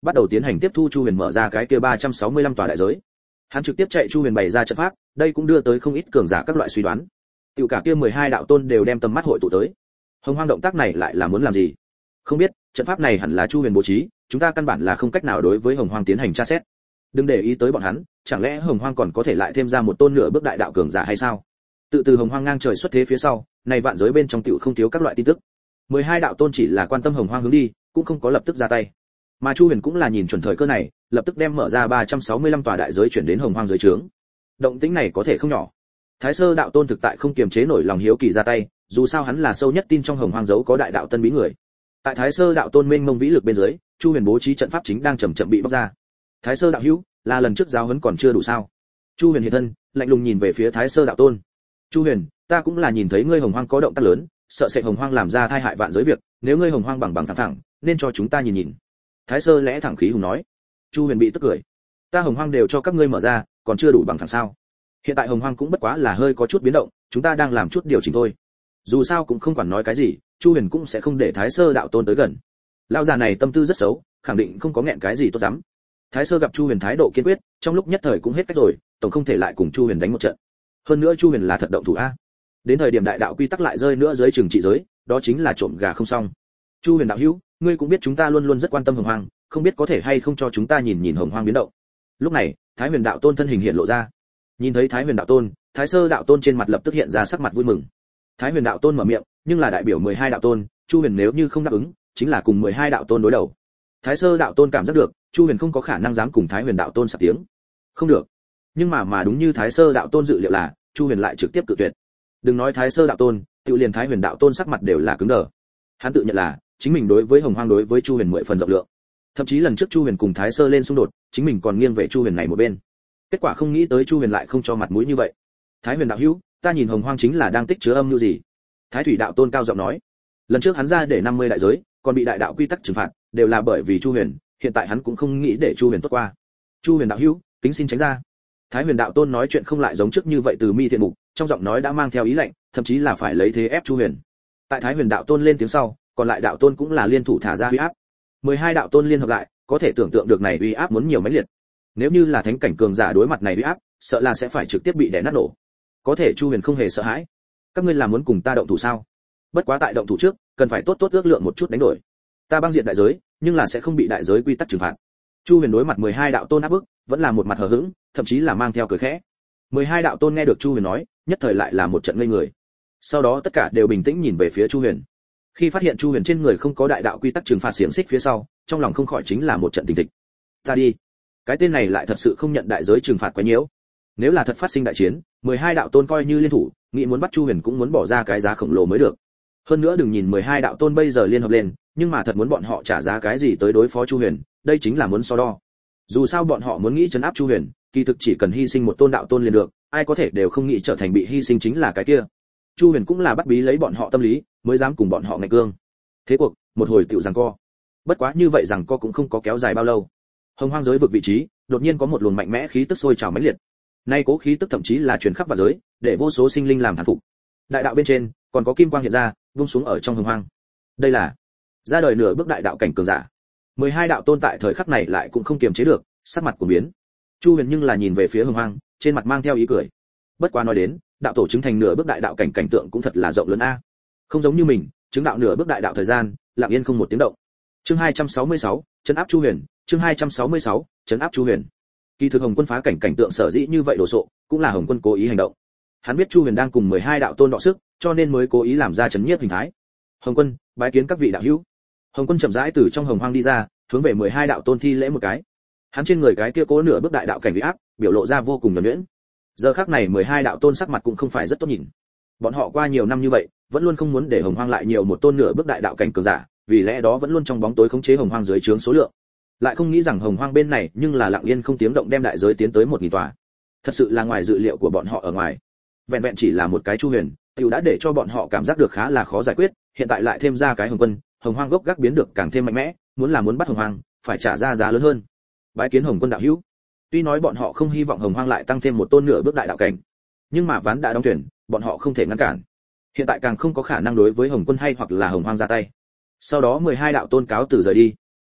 bắt đầu tiến hành tiếp thu chu huyền mở ra cái kia ba trăm sáu mươi lăm tòa đại giới. Hắn trực tiếp chạy chu huyền bày ra trận pháp, đây cũng đưa tới không ít cường giả các loại suy đoán. Tiểu cả kia mười hai đạo tôn đều đem tầm mắt hội tụ tới. Hồng Hoang động tác này lại là muốn làm gì? Không biết, trận pháp này hẳn là chu huyền bố trí, chúng ta căn bản là không cách nào đối với Hồng Hoang tiến hành tra xét. Đừng để ý tới bọn hắn, chẳng lẽ Hồng Hoang còn có thể lại thêm ra một tôn nửa bước đại đạo cường giả hay sao? Tự từ Hồng Hoang ngang trời xuất thế phía sau, này vạn giới bên trong tiểu không thiếu các loại tin tức. mười hai đạo tôn chỉ là quan tâm Hồng Hoang hướng đi, cũng không có lập tức ra tay. Mà Chu Huyền cũng là nhìn chuẩn thời cơ này, lập tức đem mở ra ba trăm sáu mươi lăm tòa đại giới chuyển đến Hồng Hoang dưới trướng. Động tĩnh này có thể không nhỏ. Thái Sơ đạo tôn thực tại không kiềm chế nổi lòng hiếu kỳ ra tay, dù sao hắn là sâu nhất tin trong Hồng Hoang dấu có đại đạo tân bí người. Tại Thái Sơ đạo tôn mênh mông vĩ lực bên dưới, Chu Huyền bố trí trận pháp chính đang chậm chậm bị bóc ra. Thái Sơ đạo hữu, là lần trước giáo huấn còn chưa đủ sao? Chu Huyền hiện thân, lạnh lùng nhìn về phía Thái Sơ đạo tôn. Chu Huyền, ta cũng là nhìn thấy ngươi Hồng Hoang có động tác lớn, sợ sẽ Hồng Hoang làm ra tai hại vạn giới việc, nếu ngươi Hồng Hoang bằng bằng thẳng thẳng, nên cho chúng ta nhìn nhìn. Thái Sơ lẽ thẳng khí hùng nói. Chu Huyền bị tức cười. Ta Hồng Hoang đều cho các ngươi mở ra, còn chưa đủ bằng thẳng sao? Hiện tại Hồng Hoang cũng bất quá là hơi có chút biến động, chúng ta đang làm chút điều chỉnh thôi. Dù sao cũng không quản nói cái gì, Chu Huyền cũng sẽ không để Thái Sơ đạo tôn tới gần. Lão già này tâm tư rất xấu, khẳng định không có nghẹn cái gì tốt lắm. Thái Sơ gặp Chu Huyền thái độ kiên quyết, trong lúc nhất thời cũng hết cách rồi, tổng không thể lại cùng Chu Huyền đánh một trận. Hơn nữa Chu Huyền là thật động thủ a. Đến thời điểm đại đạo quy tắc lại rơi nữa dưới trường trị giới, đó chính là trộm gà không xong. Chu Huyền đạo hữu, ngươi cũng biết chúng ta luôn luôn rất quan tâm Hồng Hoang, không biết có thể hay không cho chúng ta nhìn nhìn Hồng Hoang biến động. Lúc này, Thái Huyền đạo tôn thân hình hiện lộ ra. Nhìn thấy Thái Huyền đạo tôn, Thái Sơ đạo tôn trên mặt lập tức hiện ra sắc mặt vui mừng. Thái Huyền đạo tôn mở miệng, nhưng là đại biểu mười hai đạo tôn, Chu Huyền nếu như không đáp ứng, chính là cùng mười hai đạo tôn đối đầu. Thái Sơ đạo tôn cảm giác được, Chu Huyền không có khả năng dám cùng Thái Huyền đạo tôn sặc tiếng. Không được. Nhưng mà mà đúng như Thái Sơ đạo tôn dự liệu là, Chu Huyền lại trực tiếp cự tuyệt. Đừng nói Thái Sơ đạo tôn, tự liền Thái Huyền đạo tôn sắc mặt đều là cứng đờ. Hắn tự nhận là, chính mình đối với Hồng Hoang đối với Chu Huyền mười phần rộng lượng. Thậm chí lần trước Chu Huyền cùng Thái Sơ lên xung đột, chính mình còn nghiêng về Chu Huyền này một bên. Kết quả không nghĩ tới Chu Huyền lại không cho mặt mũi như vậy. Thái Huyền đạo hữu, ta nhìn Hồng Hoang chính là đang tích chứa âm mưu gì? Thái Thủy đạo tôn cao giọng nói. Lần trước hắn ra để năm mươi đại giới, còn bị đại đạo quy tắc trừng phạt, đều là bởi vì Chu Huyền, hiện tại hắn cũng không nghĩ để Chu Huyền tốt qua. Chu Huyền đạo hữu, kính xin tránh ra. Thái Huyền đạo tôn nói chuyện không lại giống trước như vậy từ mi thiện mục, trong giọng nói đã mang theo ý lệnh, thậm chí là phải lấy thế ép Chu Huyền. Tại Thái Huyền đạo tôn lên tiếng sau, còn lại đạo tôn cũng là liên thủ thả ra uy áp. mười hai đạo tôn liên hợp lại, có thể tưởng tượng được này uy áp muốn nhiều mấy liệt. Nếu như là thánh cảnh cường giả đối mặt này uy áp, sợ là sẽ phải trực tiếp bị đè nát nổ. Có thể Chu Huyền không hề sợ hãi. Các ngươi là muốn cùng ta động thủ sao? Bất quá tại động thủ trước, cần phải tốt tốt ước lượng một chút đánh đổi. Ta băng diện đại giới, nhưng là sẽ không bị đại giới quy tắc trừng phạt. Chu Huyền đối mặt mười hai đạo tôn áp bức, vẫn là một mặt hờ hững, thậm chí là mang theo cười khẽ. mười hai đạo tôn nghe được Chu Huyền nói, nhất thời lại là một trận ngây người. Sau đó tất cả đều bình tĩnh nhìn về phía Chu Huyền. Khi phát hiện Chu Huyền trên người không có đại đạo quy tắc trừng phạt xiển xích phía sau, trong lòng không khỏi chính là một trận tình thịch. Ta đi, cái tên này lại thật sự không nhận đại giới trừng phạt quá nhiễu. Nếu là thật phát sinh đại chiến, mười hai đạo tôn coi như liên thủ, nghĩ muốn bắt Chu Huyền cũng muốn bỏ ra cái giá khổng lồ mới được. Hơn nữa đừng nhìn mười hai đạo tôn bây giờ liên hợp lên, nhưng mà thật muốn bọn họ trả giá cái gì tới đối phó Chu Huyền, đây chính là muốn so đo. Dù sao bọn họ muốn nghĩ trấn áp Chu Huyền, kỳ thực chỉ cần hy sinh một tôn đạo tôn liền được, ai có thể đều không nghĩ trở thành bị hy sinh chính là cái kia. Chu Huyền cũng là bắt bí lấy bọn họ tâm lý, mới dám cùng bọn họ ngạch cương. Thế cuộc, một hồi tiểu giằng co. Bất quá như vậy rằng co cũng không có kéo dài bao lâu. Hồng Hoang giới vực vị trí, đột nhiên có một luồng mạnh mẽ khí tức sôi trào mãnh liệt. Nay cố khí tức thậm chí là truyền khắp vào giới, để vô số sinh linh làm thán phục. Đại đạo bên trên, còn có kim quang hiện ra, vung xuống ở trong Hồng Hoang. Đây là ra đời nửa bước đại đạo cảnh cường giả. mười hai đạo tôn tại thời khắc này lại cũng không kiềm chế được, sắc mặt của biến. Chu Huyền nhưng là nhìn về phía Hồng Hoang, trên mặt mang theo ý cười. Bất quá nói đến, đạo tổ chứng thành nửa bước đại đạo cảnh cảnh tượng cũng thật là rộng lớn a. Không giống như mình, chứng đạo nửa bước đại đạo thời gian, lặng yên không một tiếng động. Chương hai trăm sáu mươi sáu, trấn áp Chu Huyền, chương hai trăm sáu mươi sáu, trấn áp Chu Huyền. Kỳ thực Hồng Quân phá cảnh cảnh tượng sở dĩ như vậy đồ sộ, cũng là Hồng Quân cố ý hành động. Hắn biết Chu Huyền đang cùng mười hai đạo tôn đọ sức, cho nên mới cố ý làm ra chấn nhiếp hình thái. Hồng Quân, bái kiến các vị đạo hữu. Hồng Quân chậm rãi từ trong Hồng Hoang đi ra, hướng về mười hai đạo tôn thi lễ một cái. Hắn trên người cái kia cố nửa bước đại đạo cảnh uy áp, biểu lộ ra vô cùng nhuần nhuyễn. Giờ khắc này mười hai đạo tôn sắc mặt cũng không phải rất tốt nhìn. Bọn họ qua nhiều năm như vậy, vẫn luôn không muốn để Hồng Hoang lại nhiều một tôn nửa bước đại đạo cảnh cường giả, vì lẽ đó vẫn luôn trong bóng tối khống chế Hồng Hoang dưới trướng số lượng. Lại không nghĩ rằng Hồng Hoang bên này nhưng là lặng yên không tiếng động đem đại giới tiến tới một nghìn tòa. Thật sự là ngoài dự liệu của bọn họ ở ngoài. Vẹn vẹn chỉ là một cái Chu Huyền, tiểu đã để cho bọn họ cảm giác được khá là khó giải quyết, hiện tại lại thêm ra cái Hồng Quân, Hồng Hoang gốc gác biến được càng thêm mạnh mẽ, muốn là muốn bắt Hồng Hoang, phải trả ra giá lớn hơn. Bái kiến Hồng Quân đạo hữu. Tuy nói bọn họ không hy vọng Hồng Hoang lại tăng thêm một tôn nửa bước đại đạo cảnh, nhưng mà ván đã đóng thuyền, bọn họ không thể ngăn cản. Hiện tại càng không có khả năng đối với Hồng Quân hay hoặc là Hồng Hoang ra tay. Sau đó mười hai đạo tôn cáo từ rời đi.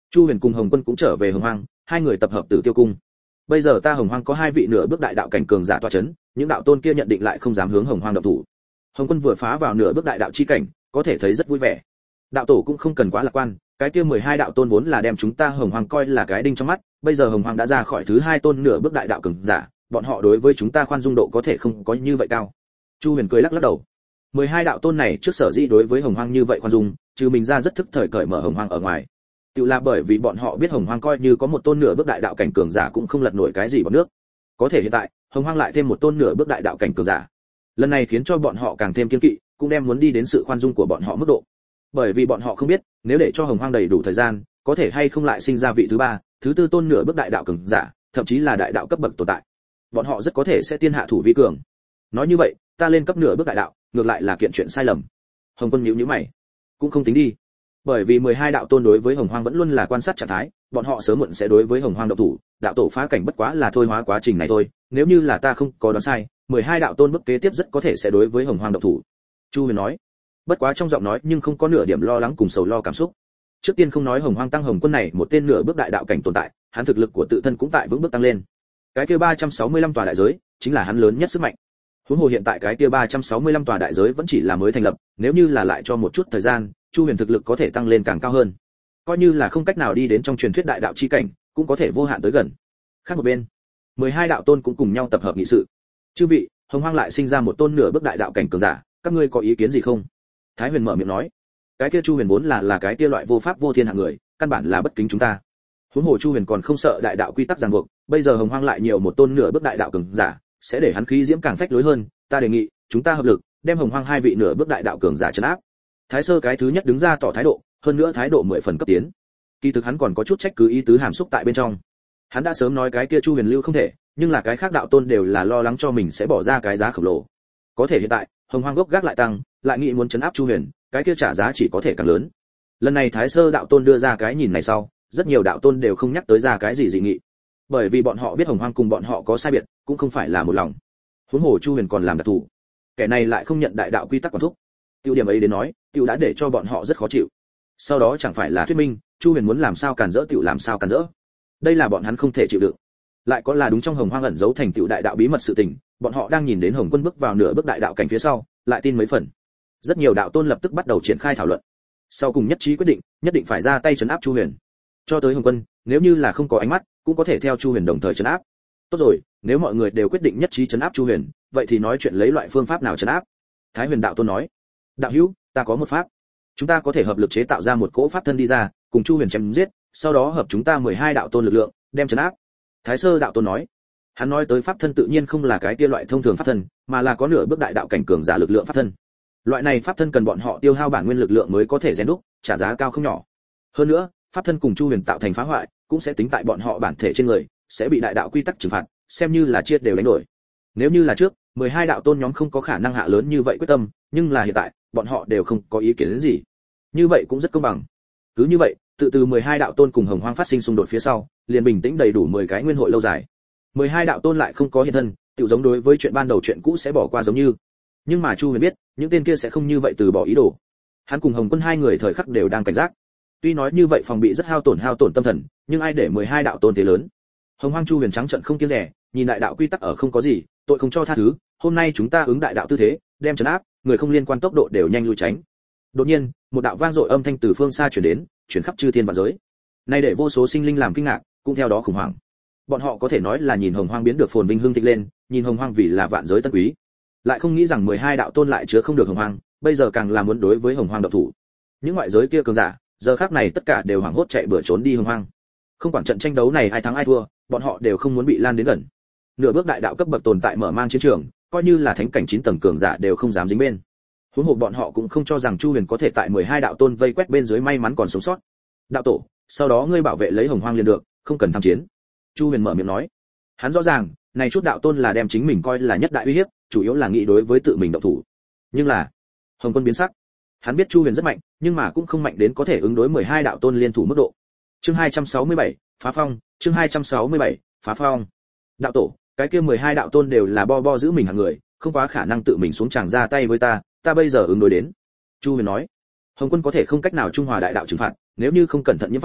Chu Huyền cùng Hồng Quân cũng trở về Hồng Hoang, hai người tập hợp Tử Tiêu cung. Bây giờ ta Hồng Hoang có hai vị nửa bước đại đạo cảnh cường giả tọa chấn, những đạo tôn kia nhận định lại không dám hướng Hồng Hoang động thủ. Hồng Quân vừa phá vào nửa bước đại đạo chi cảnh, có thể thấy rất vui vẻ. Đạo tổ cũng không cần quá lạc quan, cái kia mười hai đạo tôn vốn là đem chúng ta Hồng Hoang coi là cái đinh trong mắt, bây giờ Hồng Hoang đã ra khỏi thứ hai tôn nửa bước đại đạo cường giả, bọn họ đối với chúng ta khoan dung độ có thể không có như vậy cao. Chu Huyền cười lắc lắc đầu. mười hai đạo tôn này trước sở dĩ đối với Hồng Hoang như vậy khoan dung, trừ mình ra rất thức thời cởi mở Hồng Hoang ở ngoài. Tự là bởi vì bọn họ biết Hồng Hoang coi như có một tôn nửa bước đại đạo cảnh cường giả cũng không lật nổi cái gì bằng nước. Có thể hiện tại, Hồng Hoang lại thêm một tôn nửa bước đại đạo cảnh cường giả. Lần này khiến cho bọn họ càng thêm kiên kỵ, cũng đem muốn đi đến sự khoan dung của bọn họ mức độ. Bởi vì bọn họ không biết, nếu để cho Hồng Hoang đầy đủ thời gian, có thể hay không lại sinh ra vị thứ ba, thứ tư tôn nửa bước đại đạo cường giả, thậm chí là đại đạo cấp bậc tồn tại. Bọn họ rất có thể sẽ tiên hạ thủ vi cường. Nói như vậy, ta lên cấp nửa bước đại đạo, ngược lại là kiện chuyện sai lầm. Hồng Quân nhíu nhíu mày, cũng không tính đi. Bởi vì mười hai đạo tôn đối với Hồng Hoang vẫn luôn là quan sát trạng thái, bọn họ sớm muộn sẽ đối với Hồng Hoang động thủ, đạo tổ phá cảnh bất quá là thôi hóa quá trình này thôi, nếu như là ta không có đoán sai, mười hai đạo tôn bước kế tiếp rất có thể sẽ đối với Hồng Hoang động thủ. Chu Huyền nói. Bất quá trong giọng nói nhưng không có nửa điểm lo lắng cùng sầu lo cảm xúc. Trước tiên không nói Hồng Hoang tăng Hồng Quân này một tên nửa bước đại đạo cảnh tồn tại, hắn thực lực của tự thân cũng tại vững bước tăng lên. Cái kia ba trăm sáu mươi lăm tòa đại giới, chính là hắn lớn nhất sức mạnh. Huống hồ hiện tại cái kia ba trăm sáu mươi lăm tòa đại giới vẫn chỉ là mới thành lập, nếu như là lại cho một chút thời gian, Chu Huyền thực lực có thể tăng lên càng cao hơn. Coi như là không cách nào đi đến trong truyền thuyết đại đạo chi cảnh, cũng có thể vô hạn tới gần. Khác một bên, mười hai đạo tôn cũng cùng nhau tập hợp nghị sự. Chư vị, Hồng Hoang lại sinh ra một tôn nửa bước đại đạo cảnh cường giả, các ngươi có ý kiến gì không? Thái Huyền mở miệng nói. Cái kia Chu Huyền vốn là là cái kia loại vô pháp vô thiên hạng người, căn bản là bất kính chúng ta. Huống hồ Chu Huyền còn không sợ đại đạo quy tắc ràng buộc, bây giờ Hồng Hoang lại nhiều một tôn nửa bước đại đạo cường giả, sẽ để hắn khí diễm càng phách lối hơn, ta đề nghị, chúng ta hợp lực, đem Hồng Hoang hai vị nửa bước đại đạo cường giả trấn áp. Thái Sơ cái thứ nhất đứng ra tỏ thái độ, hơn nữa thái độ mười phần cấp tiến. Kỳ thực hắn còn có chút trách cứ ý tứ hàm xúc tại bên trong. Hắn đã sớm nói cái kia Chu Huyền lưu không thể, nhưng là cái khác đạo tôn đều là lo lắng cho mình sẽ bỏ ra cái giá khổng lồ. Có thể hiện tại, Hồng Hoang gốc gác lại tăng, lại nghĩ muốn trấn áp Chu Huyền, cái kia trả giá chỉ có thể càng lớn. Lần này Thái Sơ đạo tôn đưa ra cái nhìn này sau, rất nhiều đạo tôn đều không nhắc tới ra cái gì dị nghị. Bởi vì bọn họ biết Hồng Hoang cùng bọn họ có sai biệt, cũng không phải là một lòng. Huống hồ Chu Huyền còn làm đặc thù, kẻ này lại không nhận đại đạo quy tắc quản thúc. Tiêu điểm ấy đến nói, Tiêu đã để cho bọn họ rất khó chịu. Sau đó chẳng phải là thuyết minh, Chu Huyền muốn làm sao càn rỡ Tiêu làm sao càn rỡ. Đây là bọn hắn không thể chịu đựng. Lại có là đúng trong Hồng Hoang ẩn giấu thành Tiêu đại đạo bí mật sự tình, bọn họ đang nhìn đến Hồng Quân bước vào nửa bước đại đạo cảnh phía sau, lại tin mấy phần. Rất nhiều đạo tôn lập tức bắt đầu triển khai thảo luận. Sau cùng nhất trí quyết định, nhất định phải ra tay trấn áp Chu Huyền. Cho tới Hồng Quân, nếu như là không có ánh mắt, cũng có thể theo Chu Huyền đồng thời trấn áp. Tốt rồi, nếu mọi người đều quyết định nhất trí trấn áp Chu Huyền, vậy thì nói chuyện lấy loại phương pháp nào trấn áp. Thái Huyền đạo tôn nói. Đạo hữu, ta có một pháp. Chúng ta có thể hợp lực chế tạo ra một cỗ pháp thân đi ra, cùng Chu Huyền chém giết, sau đó hợp chúng ta mười hai đạo tôn lực lượng, đem trấn áp. Thái Sơ đạo tôn nói. Hắn nói tới pháp thân tự nhiên không là cái kia loại thông thường pháp thân, mà là có nửa bước đại đạo cảnh cường giả lực lượng pháp thân. Loại này pháp thân cần bọn họ tiêu hao bản nguyên lực lượng mới có thể rèn đúc, trả giá cao không nhỏ. Hơn nữa, pháp thân cùng Chu Huyền tạo thành phá hoại, cũng sẽ tính tại bọn họ bản thể trên người, sẽ bị đại đạo quy tắc trừng phạt, xem như là chiết đều đánh đổi. Nếu như là trước, mười hai đạo tôn nhóm không có khả năng hạ lớn như vậy quyết tâm, nhưng là hiện tại, bọn họ đều không có ý kiến đến gì. Như vậy cũng rất công bằng. Cứ như vậy, tự từ mười hai đạo tôn cùng Hồng Hoang phát sinh xung đột phía sau, liền bình tĩnh đầy đủ mười cái nguyên hội lâu dài. mười hai đạo tôn lại không có hiện thân, tự giống đối với chuyện ban đầu chuyện cũ sẽ bỏ qua giống như. Nhưng mà Chu Huyền biết, những tên kia sẽ không như vậy từ bỏ ý đồ. Hắn cùng Hồng Quân hai người thời khắc đều đang cảnh giác. Tuy nói như vậy phòng bị rất hao tổn hao tổn tâm thần, nhưng ai để mười hai đạo tôn thế lớn. Hồng Hoang Chu Huyền trắng trợn không kiêng dè, nhìn đại đạo quy tắc ở không có gì, tội không cho tha thứ, hôm nay chúng ta ứng đại đạo tư thế, đem trấn áp, người không liên quan tốc độ đều nhanh lui tránh. Đột nhiên, một đạo vang dội âm thanh từ phương xa truyền đến, truyền khắp chư thiên vạn giới. Nay để vô số sinh linh làm kinh ngạc, cũng theo đó khủng hoảng. Bọn họ có thể nói là nhìn Hồng Hoang biến được phồn vinh hưng thịnh lên, nhìn Hồng Hoang vì là vạn giới tân quý. Lại không nghĩ rằng mười hai đạo tôn lại chứa không được Hồng Hoang, bây giờ càng là muốn đối với Hồng Hoang độc thủ. Những ngoại giới kia cường giả, giờ khắc này tất cả đều hoảng hốt chạy bừa trốn đi Hồng Hoang. Không quản trận tranh đấu này ai thắng ai thua, bọn họ đều không muốn bị lan đến gần. Nửa bước đại đạo cấp bậc tồn tại mở mang chiến trường, coi như là thánh cảnh chín tầng cường giả đều không dám dính bên. Huống hồ bọn họ cũng không cho rằng Chu Huyền có thể tại mười hai đạo tôn vây quét bên dưới may mắn còn sống sót. Đạo tổ, sau đó ngươi bảo vệ lấy Hồng Hoang liền được, không cần tham chiến. Chu Huyền mở miệng nói. Hắn rõ ràng, này chút đạo tôn là đem chính mình coi là nhất đại uy hiếp, chủ yếu là nghĩ đối với tự mình động thủ. Nhưng là, Hồng Quân biến sắc. Hắn biết Chu Huyền rất mạnh, nhưng mà cũng không mạnh đến có thể ứng đối mười hai đạo tôn liên thủ mức độ. Chương hai trăm sáu mươi bảy, phá phong, chương hai trăm sáu mươi bảy, phá phong. Đạo tổ, cái kia mười hai đạo tôn đều là bo bo giữ mình hàng người, không quá khả năng tự mình xuống tràng ra tay với ta, ta bây giờ ứng đối đến. Chu Huyền nói. Hồng Quân có thể không cách nào trung hòa đại đạo trừng phạt, nếu như không cẩn thận như phải,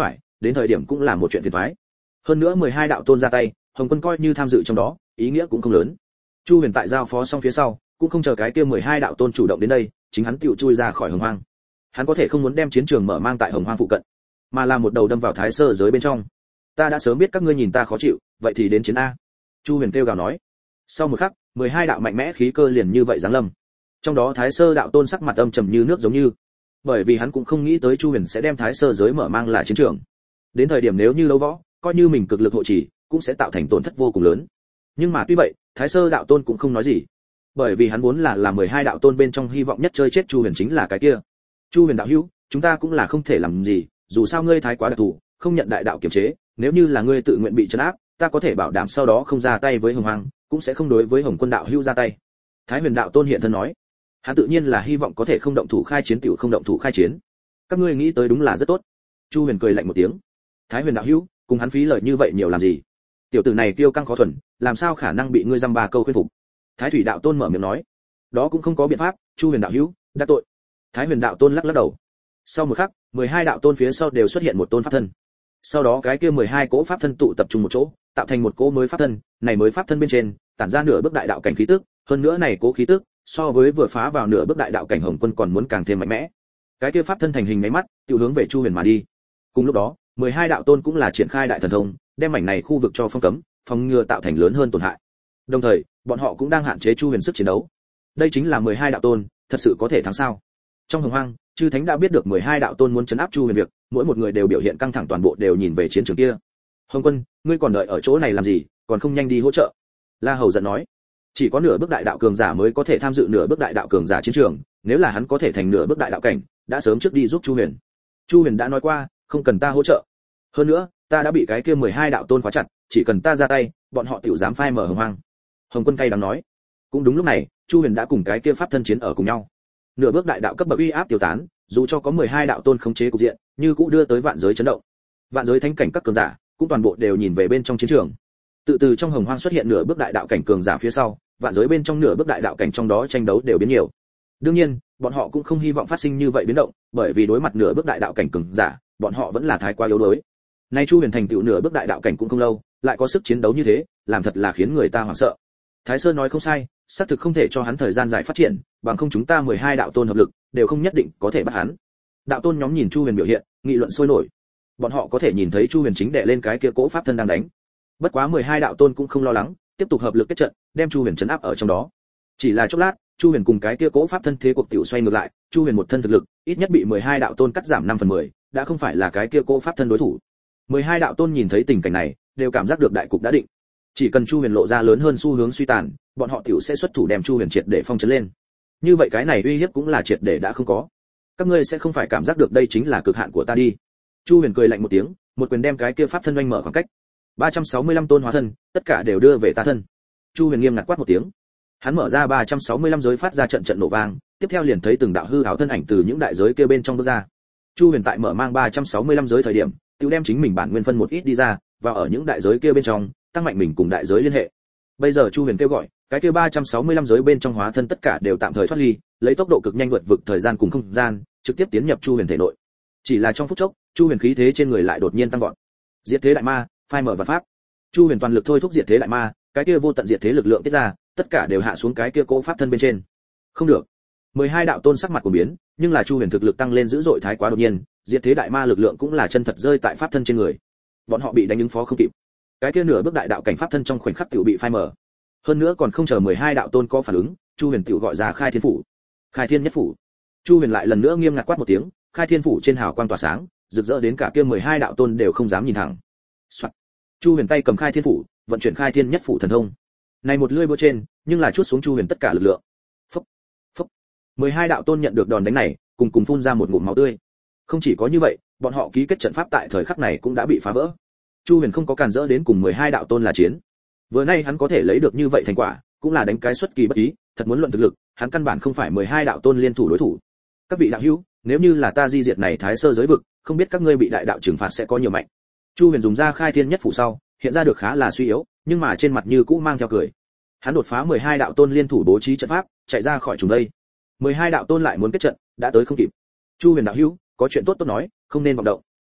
đến thời điểm cũng là một chuyện phiền toái. Hơn nữa mười hai đạo tôn ra tay, Hồng Quân coi như tham dự trong đó, ý nghĩa cũng không lớn. Chu Huyền tại giao phó xong phía sau, cũng không chờ cái kia mười hai đạo tôn chủ động đến đây, chính hắn tựu chui ra khỏi Hồng Hoang. Hắn có thể không muốn đem chiến trường mở mang tại Hồng Hoang phụ cận, mà là một đầu đâm vào Thái Sơ giới bên trong. Ta đã sớm biết các ngươi nhìn ta khó chịu, vậy thì đến chiến a. Chu Huyền kêu gào nói. Sau một khắc, mười hai đạo mạnh mẽ khí cơ liền như vậy giáng lâm. Trong đó Thái Sơ đạo tôn sắc mặt âm trầm như nước giống như, bởi vì hắn cũng không nghĩ tới Chu Huyền sẽ đem Thái Sơ giới mở mang là chiến trường. Đến thời điểm nếu như đấu võ, coi như mình cực lực hộ trì, cũng sẽ tạo thành tổn thất vô cùng lớn. Nhưng mà tuy vậy, Thái Sơ đạo tôn cũng không nói gì, bởi vì hắn vốn là là mười hai đạo tôn bên trong hy vọng nhất chơi chết Chu Huyền chính là cái kia. Chu Huyền đạo hữu, chúng ta cũng là không thể làm gì, dù sao ngươi thái quá đặc thù, không nhận đại đạo kiểm chế, nếu như là ngươi tự nguyện bị trấn áp, ta có thể bảo đảm sau đó không ra tay với Hồng Hoang, cũng sẽ không đối với Hồng Quân đạo hữu ra tay. Thái Huyền đạo tôn hiện thân nói, hắn tự nhiên là hy vọng có thể không động thủ khai chiến tiểu không động thủ khai chiến. Các ngươi nghĩ tới đúng là rất tốt. Chu Huyền cười lạnh một tiếng. Thái Huyền đạo hữu, cùng hắn phí lời như vậy nhiều làm gì? Tiểu tử này kiêu căng khó thuần, làm sao khả năng bị ngươi dăm ba câu khuyên phục? Thái Thủy đạo tôn mở miệng nói, đó cũng không có biện pháp, Chu Huyền đạo hữu, đã tội. Thái Huyền đạo tôn lắc lắc đầu. Sau một khắc, mười hai đạo tôn phía sau đều xuất hiện một tôn pháp thân. Sau đó cái kia mười hai cỗ pháp thân tụ tập trung một chỗ, tạo thành một cỗ mới pháp thân, này mới pháp thân bên trên tản ra nửa bước đại đạo cảnh khí tức, hơn nữa này cỗ khí tức so với vừa phá vào nửa bước đại đạo cảnh Hồng Quân còn muốn càng thêm mạnh mẽ. Cái kia pháp thân thành hình mấy mắt, tự hướng về Chu Huyền mà đi. Cùng lúc đó, mười hai đạo tôn cũng là triển khai đại thần thông, đem mảnh này khu vực cho phong cấm, phòng ngừa tạo thành lớn hơn tổn hại. Đồng thời, bọn họ cũng đang hạn chế Chu Huyền sức chiến đấu. Đây chính là mười hai đạo tôn, thật sự có thể thắng sao? Trong Hồng Hoang, chư thánh đã biết được mười hai đạo tôn muốn trấn áp Chu Huyền việc, mỗi một người đều biểu hiện căng thẳng, toàn bộ đều nhìn về chiến trường kia. Hồng Quân, ngươi còn đợi ở chỗ này làm gì, còn không nhanh đi hỗ trợ? La Hầu giận nói. Chỉ có nửa bước đại đạo cường giả mới có thể tham dự nửa bước đại đạo cường giả chiến trường, nếu là hắn có thể thành nửa bước đại đạo cảnh, đã sớm trước đi giúp Chu Huyền. Chu Huyền đã nói qua, không cần ta hỗ trợ. Hơn nữa, ta đã bị cái kia mười hai đạo tôn khóa chặt, chỉ cần ta ra tay, bọn họ tiểu dám phai mở Hồng Hoang. Hồng Quân cay đắng nói. Cũng đúng lúc này, Chu Huyền đã cùng cái kia pháp thân chiến ở cùng nhau. Nửa bước đại đạo cấp bậc uy áp tiêu tán, dù cho có mười hai đạo tôn khống chế cục diện, như cũng đưa tới vạn giới chấn động. Vạn giới thánh cảnh các cường giả, cũng toàn bộ đều nhìn về bên trong chiến trường. Tự từ trong Hồng Hoang xuất hiện nửa bước đại đạo cảnh cường giả phía sau, vạn giới bên trong nửa bước đại đạo cảnh trong đó tranh đấu đều biến nhiều. Đương nhiên, bọn họ cũng không hy vọng phát sinh như vậy biến động, bởi vì đối mặt nửa bước đại đạo cảnh cường giả, bọn họ vẫn là thái quá yếu đuối. Nay Chu Huyền thành tựu nửa bước đại đạo cảnh cũng không lâu, lại có sức chiến đấu như thế, làm thật là khiến người ta hoảng sợ. Thái Sơn nói không sai, xác thực không thể cho hắn thời gian dài phát triển, bằng không chúng ta mười hai đạo tôn hợp lực, đều không nhất định có thể bắt hắn. Đạo tôn nhóm nhìn Chu Huyền biểu hiện, nghị luận sôi nổi. Bọn họ có thể nhìn thấy Chu Huyền chính đè lên cái kia cỗ pháp thân đang đánh. Bất quá mười hai đạo tôn cũng không lo lắng, tiếp tục hợp lực kết trận, đem Chu Huyền trấn áp ở trong đó. Chỉ là chốc lát, Chu Huyền cùng cái kia cỗ pháp thân thế cuộc tiểu xoay ngược lại, Chu Huyền một thân thực lực, ít nhất bị mười hai đạo tôn cắt giảm năm phần mười, đã không phải là cái kia cỗ pháp thân đối thủ. mười hai đạo tôn nhìn thấy tình cảnh này, đều cảm giác được đại cục đã định. Chỉ cần Chu Huyền lộ ra lớn hơn xu hướng suy tàn, bọn họ tiểu sẽ xuất thủ đem Chu Huyền triệt để phong trấn lên. Như vậy cái này uy hiếp cũng là triệt để đã không có. Các ngươi sẽ không phải cảm giác được đây chính là cực hạn của ta đi. Chu Huyền cười lạnh một tiếng, một quyền đem cái kia pháp thân oanh mở khoảng cách. ba trăm sáu mươi lăm tôn hóa thân, tất cả đều đưa về ta thân. Chu Huyền nghiêm ngặt quát một tiếng. Hắn mở ra ba trăm sáu mươi lăm giới phát ra trận trận nổ vang, tiếp theo liền thấy từng đạo hư ảo thân ảnh từ những đại giới kia bên trong bước ra. Chu Huyền tại mở mang ba trăm sáu mươi lăm giới thời điểm, tự đem chính mình bản nguyên phân một ít đi ra, và ở những đại giới kia bên trong, tăng mạnh mình cùng đại giới liên hệ. Bây giờ Chu Huyền kêu gọi, cái kia ba trăm sáu mươi lăm giới bên trong hóa thân tất cả đều tạm thời thoát ly, lấy tốc độ cực nhanh vượt vực thời gian cùng không gian, trực tiếp tiến nhập Chu Huyền thể nội. Chỉ là trong phút chốc, Chu Huyền khí thế trên người lại đột nhiên tăng vọt. Diệt thế đại ma, phai mở và pháp. Chu Huyền toàn lực thôi thúc diệt thế đại ma, cái kia vô tận diệt thế lực lượng tiết ra, tất cả đều hạ xuống cái kia cỗ pháp thân bên trên. Không được. mười hai đạo tôn sắc mặt của biến, nhưng là Chu Huyền thực lực tăng lên dữ dội thái quá đột nhiên, diệt thế đại ma lực lượng cũng là chân thật rơi tại pháp thân trên người. Bọn họ bị đánh ứng phó không kịp. Cái kia nửa bước đại đạo cảnh pháp thân trong khoảnh khắc tiểu bị phai mở. Hơn nữa còn không chờ mười hai đạo tôn có phản ứng, Chu Huyền tiểu gọi ra Khai Thiên phủ. Khai Thiên nhất phủ. Chu Huyền lại lần nữa nghiêm ngặt quát một tiếng, Khai Thiên phủ trên hào quang tỏa sáng, rực rỡ đến cả kia mười hai đạo tôn đều không dám nhìn thẳng. Soạn. Chu Huyền tay cầm Khai Thiên phủ, vận chuyển Khai Thiên nhất phủ thần thông. Này một lưỡi búa trên, nhưng là chuốt xuống Chu Huyền tất cả lực lượng. Phốc, phốc. mười hai đạo tôn nhận được đòn đánh này, cùng cùng phun ra một ngụm máu tươi. Không chỉ có như vậy, bọn họ ký kết trận pháp tại thời khắc này cũng đã bị phá vỡ. Chu Huyền không có cản rỡ đến cùng mười hai đạo tôn là chiến. Vừa nay hắn có thể lấy được như vậy thành quả, cũng là đánh cái xuất kỳ bất ý, thật muốn luận thực lực, hắn căn bản không phải mười hai đạo tôn liên thủ đối thủ. Các vị đạo hữu, nếu như là ta di diệt này Thái Sơ giới vực, không biết các ngươi bị đại đạo trừng phạt sẽ có nhiều mạnh. Chu Huyền dùng ra Khai Thiên nhất phủ sau, hiện ra được khá là suy yếu, nhưng mà trên mặt như cũ mang theo cười. Hắn đột phá mười hai đạo tôn liên thủ bố trí trận pháp, chạy ra khỏi chúng đây. mười hai đạo tôn lại muốn kết trận, đã tới không kịp. Chu Huyền đạo hữu, có chuyện tốt tốt nói, không nên vọng động.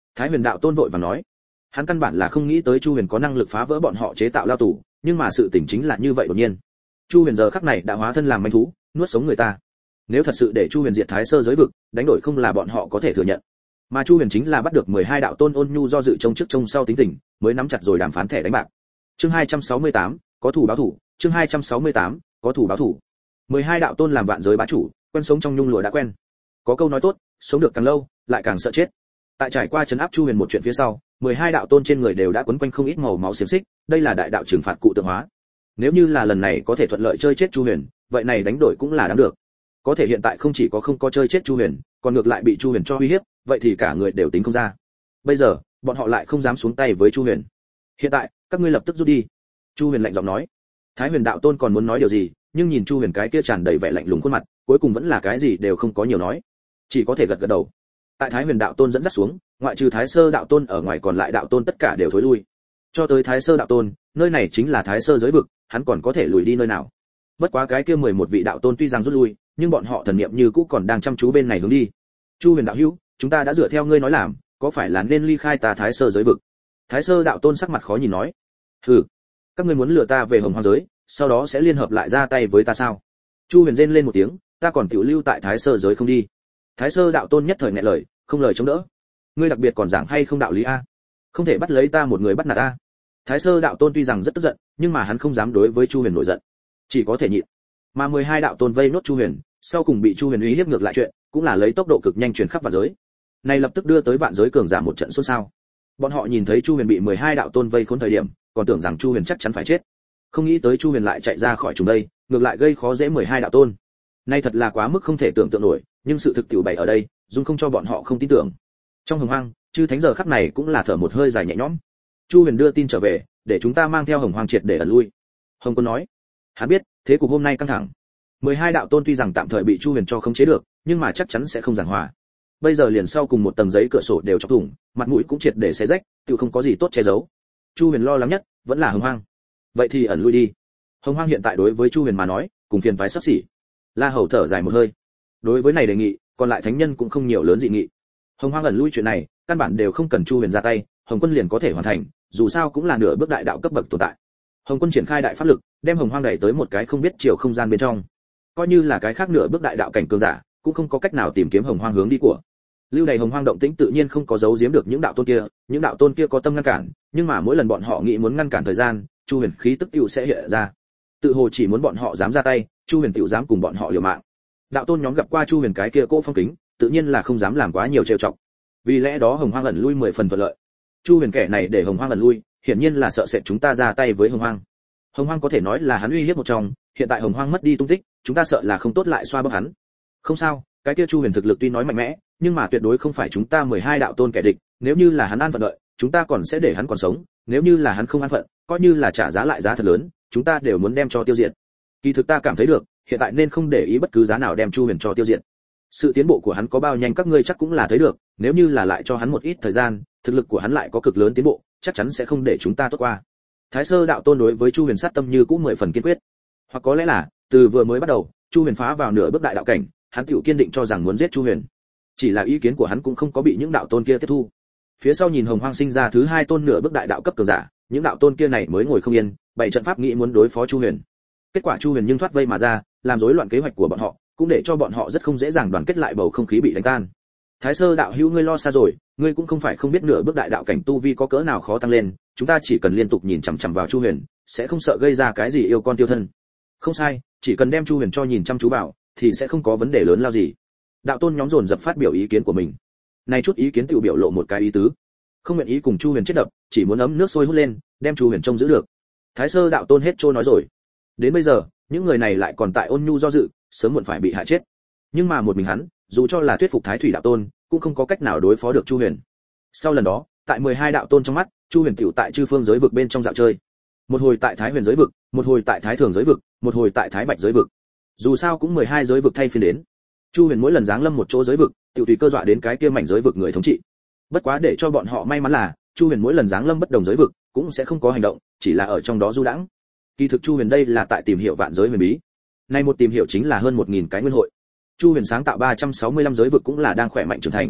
Thái Huyền đạo tôn vội vàng nói. Hắn căn bản là không nghĩ tới Chu Huyền có năng lực phá vỡ bọn họ chế tạo lao tù, nhưng mà sự tình chính là như vậy đột nhiên. Chu Huyền giờ khắc này đã hóa thân làm manh thú, nuốt sống người ta. Nếu thật sự để Chu Huyền diệt Thái Sơ giới vực, đánh đổi không là bọn họ có thể thừa nhận. Mà Chu Huyền chính là bắt được mười hai đạo tôn ôn nhu do dự trông trước trông sau tính tình, mới nắm chặt rồi đàm phán thẻ đánh bạc. Chương hai trăm sáu mươi tám, có thủ báo thủ, chương hai trăm sáu mươi tám, có thủ báo thủ. mười hai đạo tôn làm vạn giới bá chủ, quen sống trong nhung lụa đã quen. Có câu nói tốt, sống được càng lâu, lại càng sợ chết. Tại trải qua trấn áp Chu Huyền một chuyện phía sau, mười hai đạo tôn trên người đều đã quấn quanh không ít màu máu xiềng xích, đây là đại đạo trừng phạt cụ tượng hóa. Nếu như là lần này có thể thuận lợi chơi chết Chu Huyền, vậy này đánh đổi cũng là đáng được. Có thể hiện tại không chỉ có không có chơi chết Chu Huyền, còn ngược lại bị Chu Huyền cho uy hiếp, vậy thì cả người đều tính không ra. Bây giờ, bọn họ lại không dám xuống tay với Chu Huyền. Hiện tại, các ngươi lập tức rút đi. Chu Huyền lạnh giọng nói. Thái Huyền đạo tôn còn muốn nói điều gì, nhưng nhìn Chu Huyền cái kia tràn đầy vẻ lạnh lùng khuôn mặt, cuối cùng vẫn là cái gì đều không có nhiều nói, chỉ có thể gật gật đầu. Tại Thái Huyền đạo tôn dẫn dắt xuống, ngoại trừ Thái Sơ đạo tôn ở ngoài còn lại đạo tôn tất cả đều thối lui. Cho tới Thái Sơ đạo tôn, nơi này chính là Thái Sơ giới vực, hắn còn có thể lùi đi nơi nào? Bất quá cái kia mười một vị đạo tôn tuy rằng rút lui, nhưng bọn họ thần niệm như cũ còn đang chăm chú bên này hướng đi. Chu Huyền đạo hữu, chúng ta đã dựa theo ngươi nói làm, có phải là nên ly khai ta Thái Sơ giới vực? Thái Sơ đạo tôn sắc mặt khó nhìn nói. Hừ, các ngươi muốn lừa ta về Hồng Hoang giới, sau đó sẽ liên hợp lại ra tay với ta sao? Chu Huyền rên lên một tiếng, ta còn tiểu lưu tại Thái Sơ giới không đi. Thái Sơ đạo tôn nhất thời nghẹn lời, không lời chống đỡ. Ngươi đặc biệt còn giảng hay không đạo lý a? Không thể bắt lấy ta một người bắt nạt ta. Thái Sơ đạo tôn tuy rằng rất tức giận, nhưng mà hắn không dám đối với Chu Huyền nổi giận, chỉ có thể nhịn. Mà mười hai đạo tôn vây nốt Chu Huyền, sau cùng bị Chu Huyền uy hiếp ngược lại chuyện, cũng là lấy tốc độ cực nhanh truyền khắp vạn giới. Này lập tức đưa tới vạn giới cường giả một trận xôn xao. Bọn họ nhìn thấy Chu Huyền bị mười hai đạo tôn vây khốn thời điểm, còn tưởng rằng Chu Huyền chắc chắn phải chết. Không nghĩ tới Chu Huyền lại chạy ra khỏi chúng đây, ngược lại gây khó dễ mười hai đạo tôn. Nay thật là quá mức không thể tưởng tượng nổi, nhưng sự thực tiểu bày ở đây, dung không cho bọn họ không tin tưởng. Trong Hồng Hoang, chư thánh giờ khắc này cũng là thở một hơi dài nhẹ nhõm. Chu Huyền đưa tin trở về, để chúng ta mang theo Hồng Hoang triệt để ẩn lui. Hồng Quân nói, hắn biết, thế cục hôm nay căng thẳng. mười hai đạo tôn tuy rằng tạm thời bị Chu Huyền cho khống chế được, nhưng mà chắc chắn sẽ không giảng hòa. Bây giờ liền sau cùng một tầng giấy cửa sổ đều chọc thủng, mặt mũi cũng triệt để xé rách, tự không có gì tốt che giấu. Chu Huyền lo lắng nhất vẫn là Hồng Hoang. Vậy thì ẩn lui đi. Hồng Hoang hiện tại đối với Chu Huyền mà nói, cùng phiền toái sắp xỉ. La Hầu thở dài một hơi. Đối với này đề nghị, còn lại thánh nhân cũng không nhiều lớn dị nghị. Hồng Hoang ẩn lui chuyện này, căn bản đều không cần Chu Huyền ra tay, Hồng Quân liền có thể hoàn thành, dù sao cũng là nửa bước đại đạo cấp bậc tồn tại. Hồng Quân triển khai đại pháp lực, đem Hồng Hoang đẩy tới một cái không biết chiều không gian bên trong. Coi như là cái khác nửa bước đại đạo cảnh cường giả, cũng không có cách nào tìm kiếm Hồng Hoang hướng đi của. Lưu này Hồng Hoang động tĩnh tự nhiên không có giấu giếm được những đạo tôn kia, những đạo tôn kia có tâm ngăn cản, nhưng mà mỗi lần bọn họ nghĩ muốn ngăn cản thời gian, Chu Huyền khí tức tựu sẽ hiện ra. Tự hồ chỉ muốn bọn họ dám ra tay, Chu Huyền tựu dám cùng bọn họ liều mạng. Đạo tôn nhóm gặp qua Chu Huyền cái kia cỗ phong kính, tự nhiên là không dám làm quá nhiều trêu chọc. Vì lẽ đó Hồng Hoang ẩn lui mười phần thuận lợi. Chu Huyền kẻ này để Hồng Hoang ẩn lui, hiển nhiên là sợ sệt chúng ta ra tay với Hồng Hoang. Hồng Hoang có thể nói là hắn uy hiếp một trong, hiện tại Hồng Hoang mất đi tung tích, chúng ta sợ là không tốt lại xoa bóp hắn. Không sao, cái kia Chu Huyền thực lực tuy nói mạnh mẽ, nhưng mà tuyệt đối không phải chúng ta mười hai đạo tôn kẻ địch, nếu như là hắn an phận đợi, chúng ta còn sẽ để hắn còn sống, nếu như là hắn không an phận, coi như là trả giá lại giá thật lớn, chúng ta đều muốn đem cho tiêu diệt. Kỳ thực ta cảm thấy được, hiện tại nên không để ý bất cứ giá nào đem Chu Huyền cho tiêu diệt. Sự tiến bộ của hắn có bao nhanh các ngươi chắc cũng là thấy được, nếu như là lại cho hắn một ít thời gian, thực lực của hắn lại có cực lớn tiến bộ, chắc chắn sẽ không để chúng ta tốt qua. Thái Sơ đạo tôn đối với Chu Huyền sát tâm như cũ mười phần kiên quyết. Hoặc có lẽ là, từ vừa mới bắt đầu, Chu Huyền phá vào nửa bước đại đạo cảnh, hắn tiểu kiên định cho rằng muốn giết Chu Huyền. Chỉ là ý kiến của hắn cũng không có bị những đạo tôn kia tiếp thu. Phía sau nhìn Hồng Hoang sinh ra thứ hai tôn nửa bước đại đạo cấp cường giả, những đạo tôn kia này mới ngồi không yên, bày trận pháp nghĩ muốn đối phó Chu Huyền. Kết quả Chu Huyền nhưng thoát vây mà ra, làm rối loạn kế hoạch của bọn họ, cũng để cho bọn họ rất không dễ dàng đoàn kết lại, bầu không khí bị đánh tan. Thái Sơ đạo hữu ngươi lo xa rồi, ngươi cũng không phải không biết nửa bước đại đạo cảnh tu vi có cỡ nào khó tăng lên, chúng ta chỉ cần liên tục nhìn chằm chằm vào Chu Huyền, sẽ không sợ gây ra cái gì yêu con tiêu thân. Không sai, chỉ cần đem Chu Huyền cho nhìn chăm chú vào, thì sẽ không có vấn đề lớn lao gì. Đạo tôn nhóm dồn dập phát biểu ý kiến của mình. Này chút ý kiến tự biểu lộ một cái ý tứ, không nguyện ý cùng Chu Huyền chết đập, chỉ muốn ấm nước sôi hút lên, đem Chu Huyền trông giữ được. Thái Sơ đạo tôn hết trôi nói rồi. Đến bây giờ, những người này lại còn tại ôn nhu do dự, sớm muộn phải bị hại chết. Nhưng mà một mình hắn, dù cho là thuyết phục Thái Thủy đạo tôn, cũng không có cách nào đối phó được Chu Huyền. Sau lần đó, tại mười hai đạo tôn trong mắt, Chu Huyền tiểu tại chư phương giới vực bên trong dạo chơi. Một hồi tại Thái Huyền giới vực, một hồi tại Thái Thường giới vực, một hồi tại Thái Bạch giới vực. Dù sao cũng mười hai giới vực thay phiên đến. Chu Huyền mỗi lần giáng lâm một chỗ giới vực, tiểu tùy cơ dọa đến cái kia mảnh giới vực người thống trị. Bất quá để cho bọn họ may mắn là, Chu Huyền mỗi lần giáng lâm bất đồng giới vực, cũng sẽ không có hành động, chỉ là ở trong đó du đãng. Kỳ thực Chu Huyền đây là tại tìm hiểu vạn giới huyền bí. Nay một tìm hiểu chính là hơn một nghìn cái nguyên hội. Chu Huyền sáng tạo ba trăm sáu mươi lăm giới vực cũng là đang khỏe mạnh trưởng thành.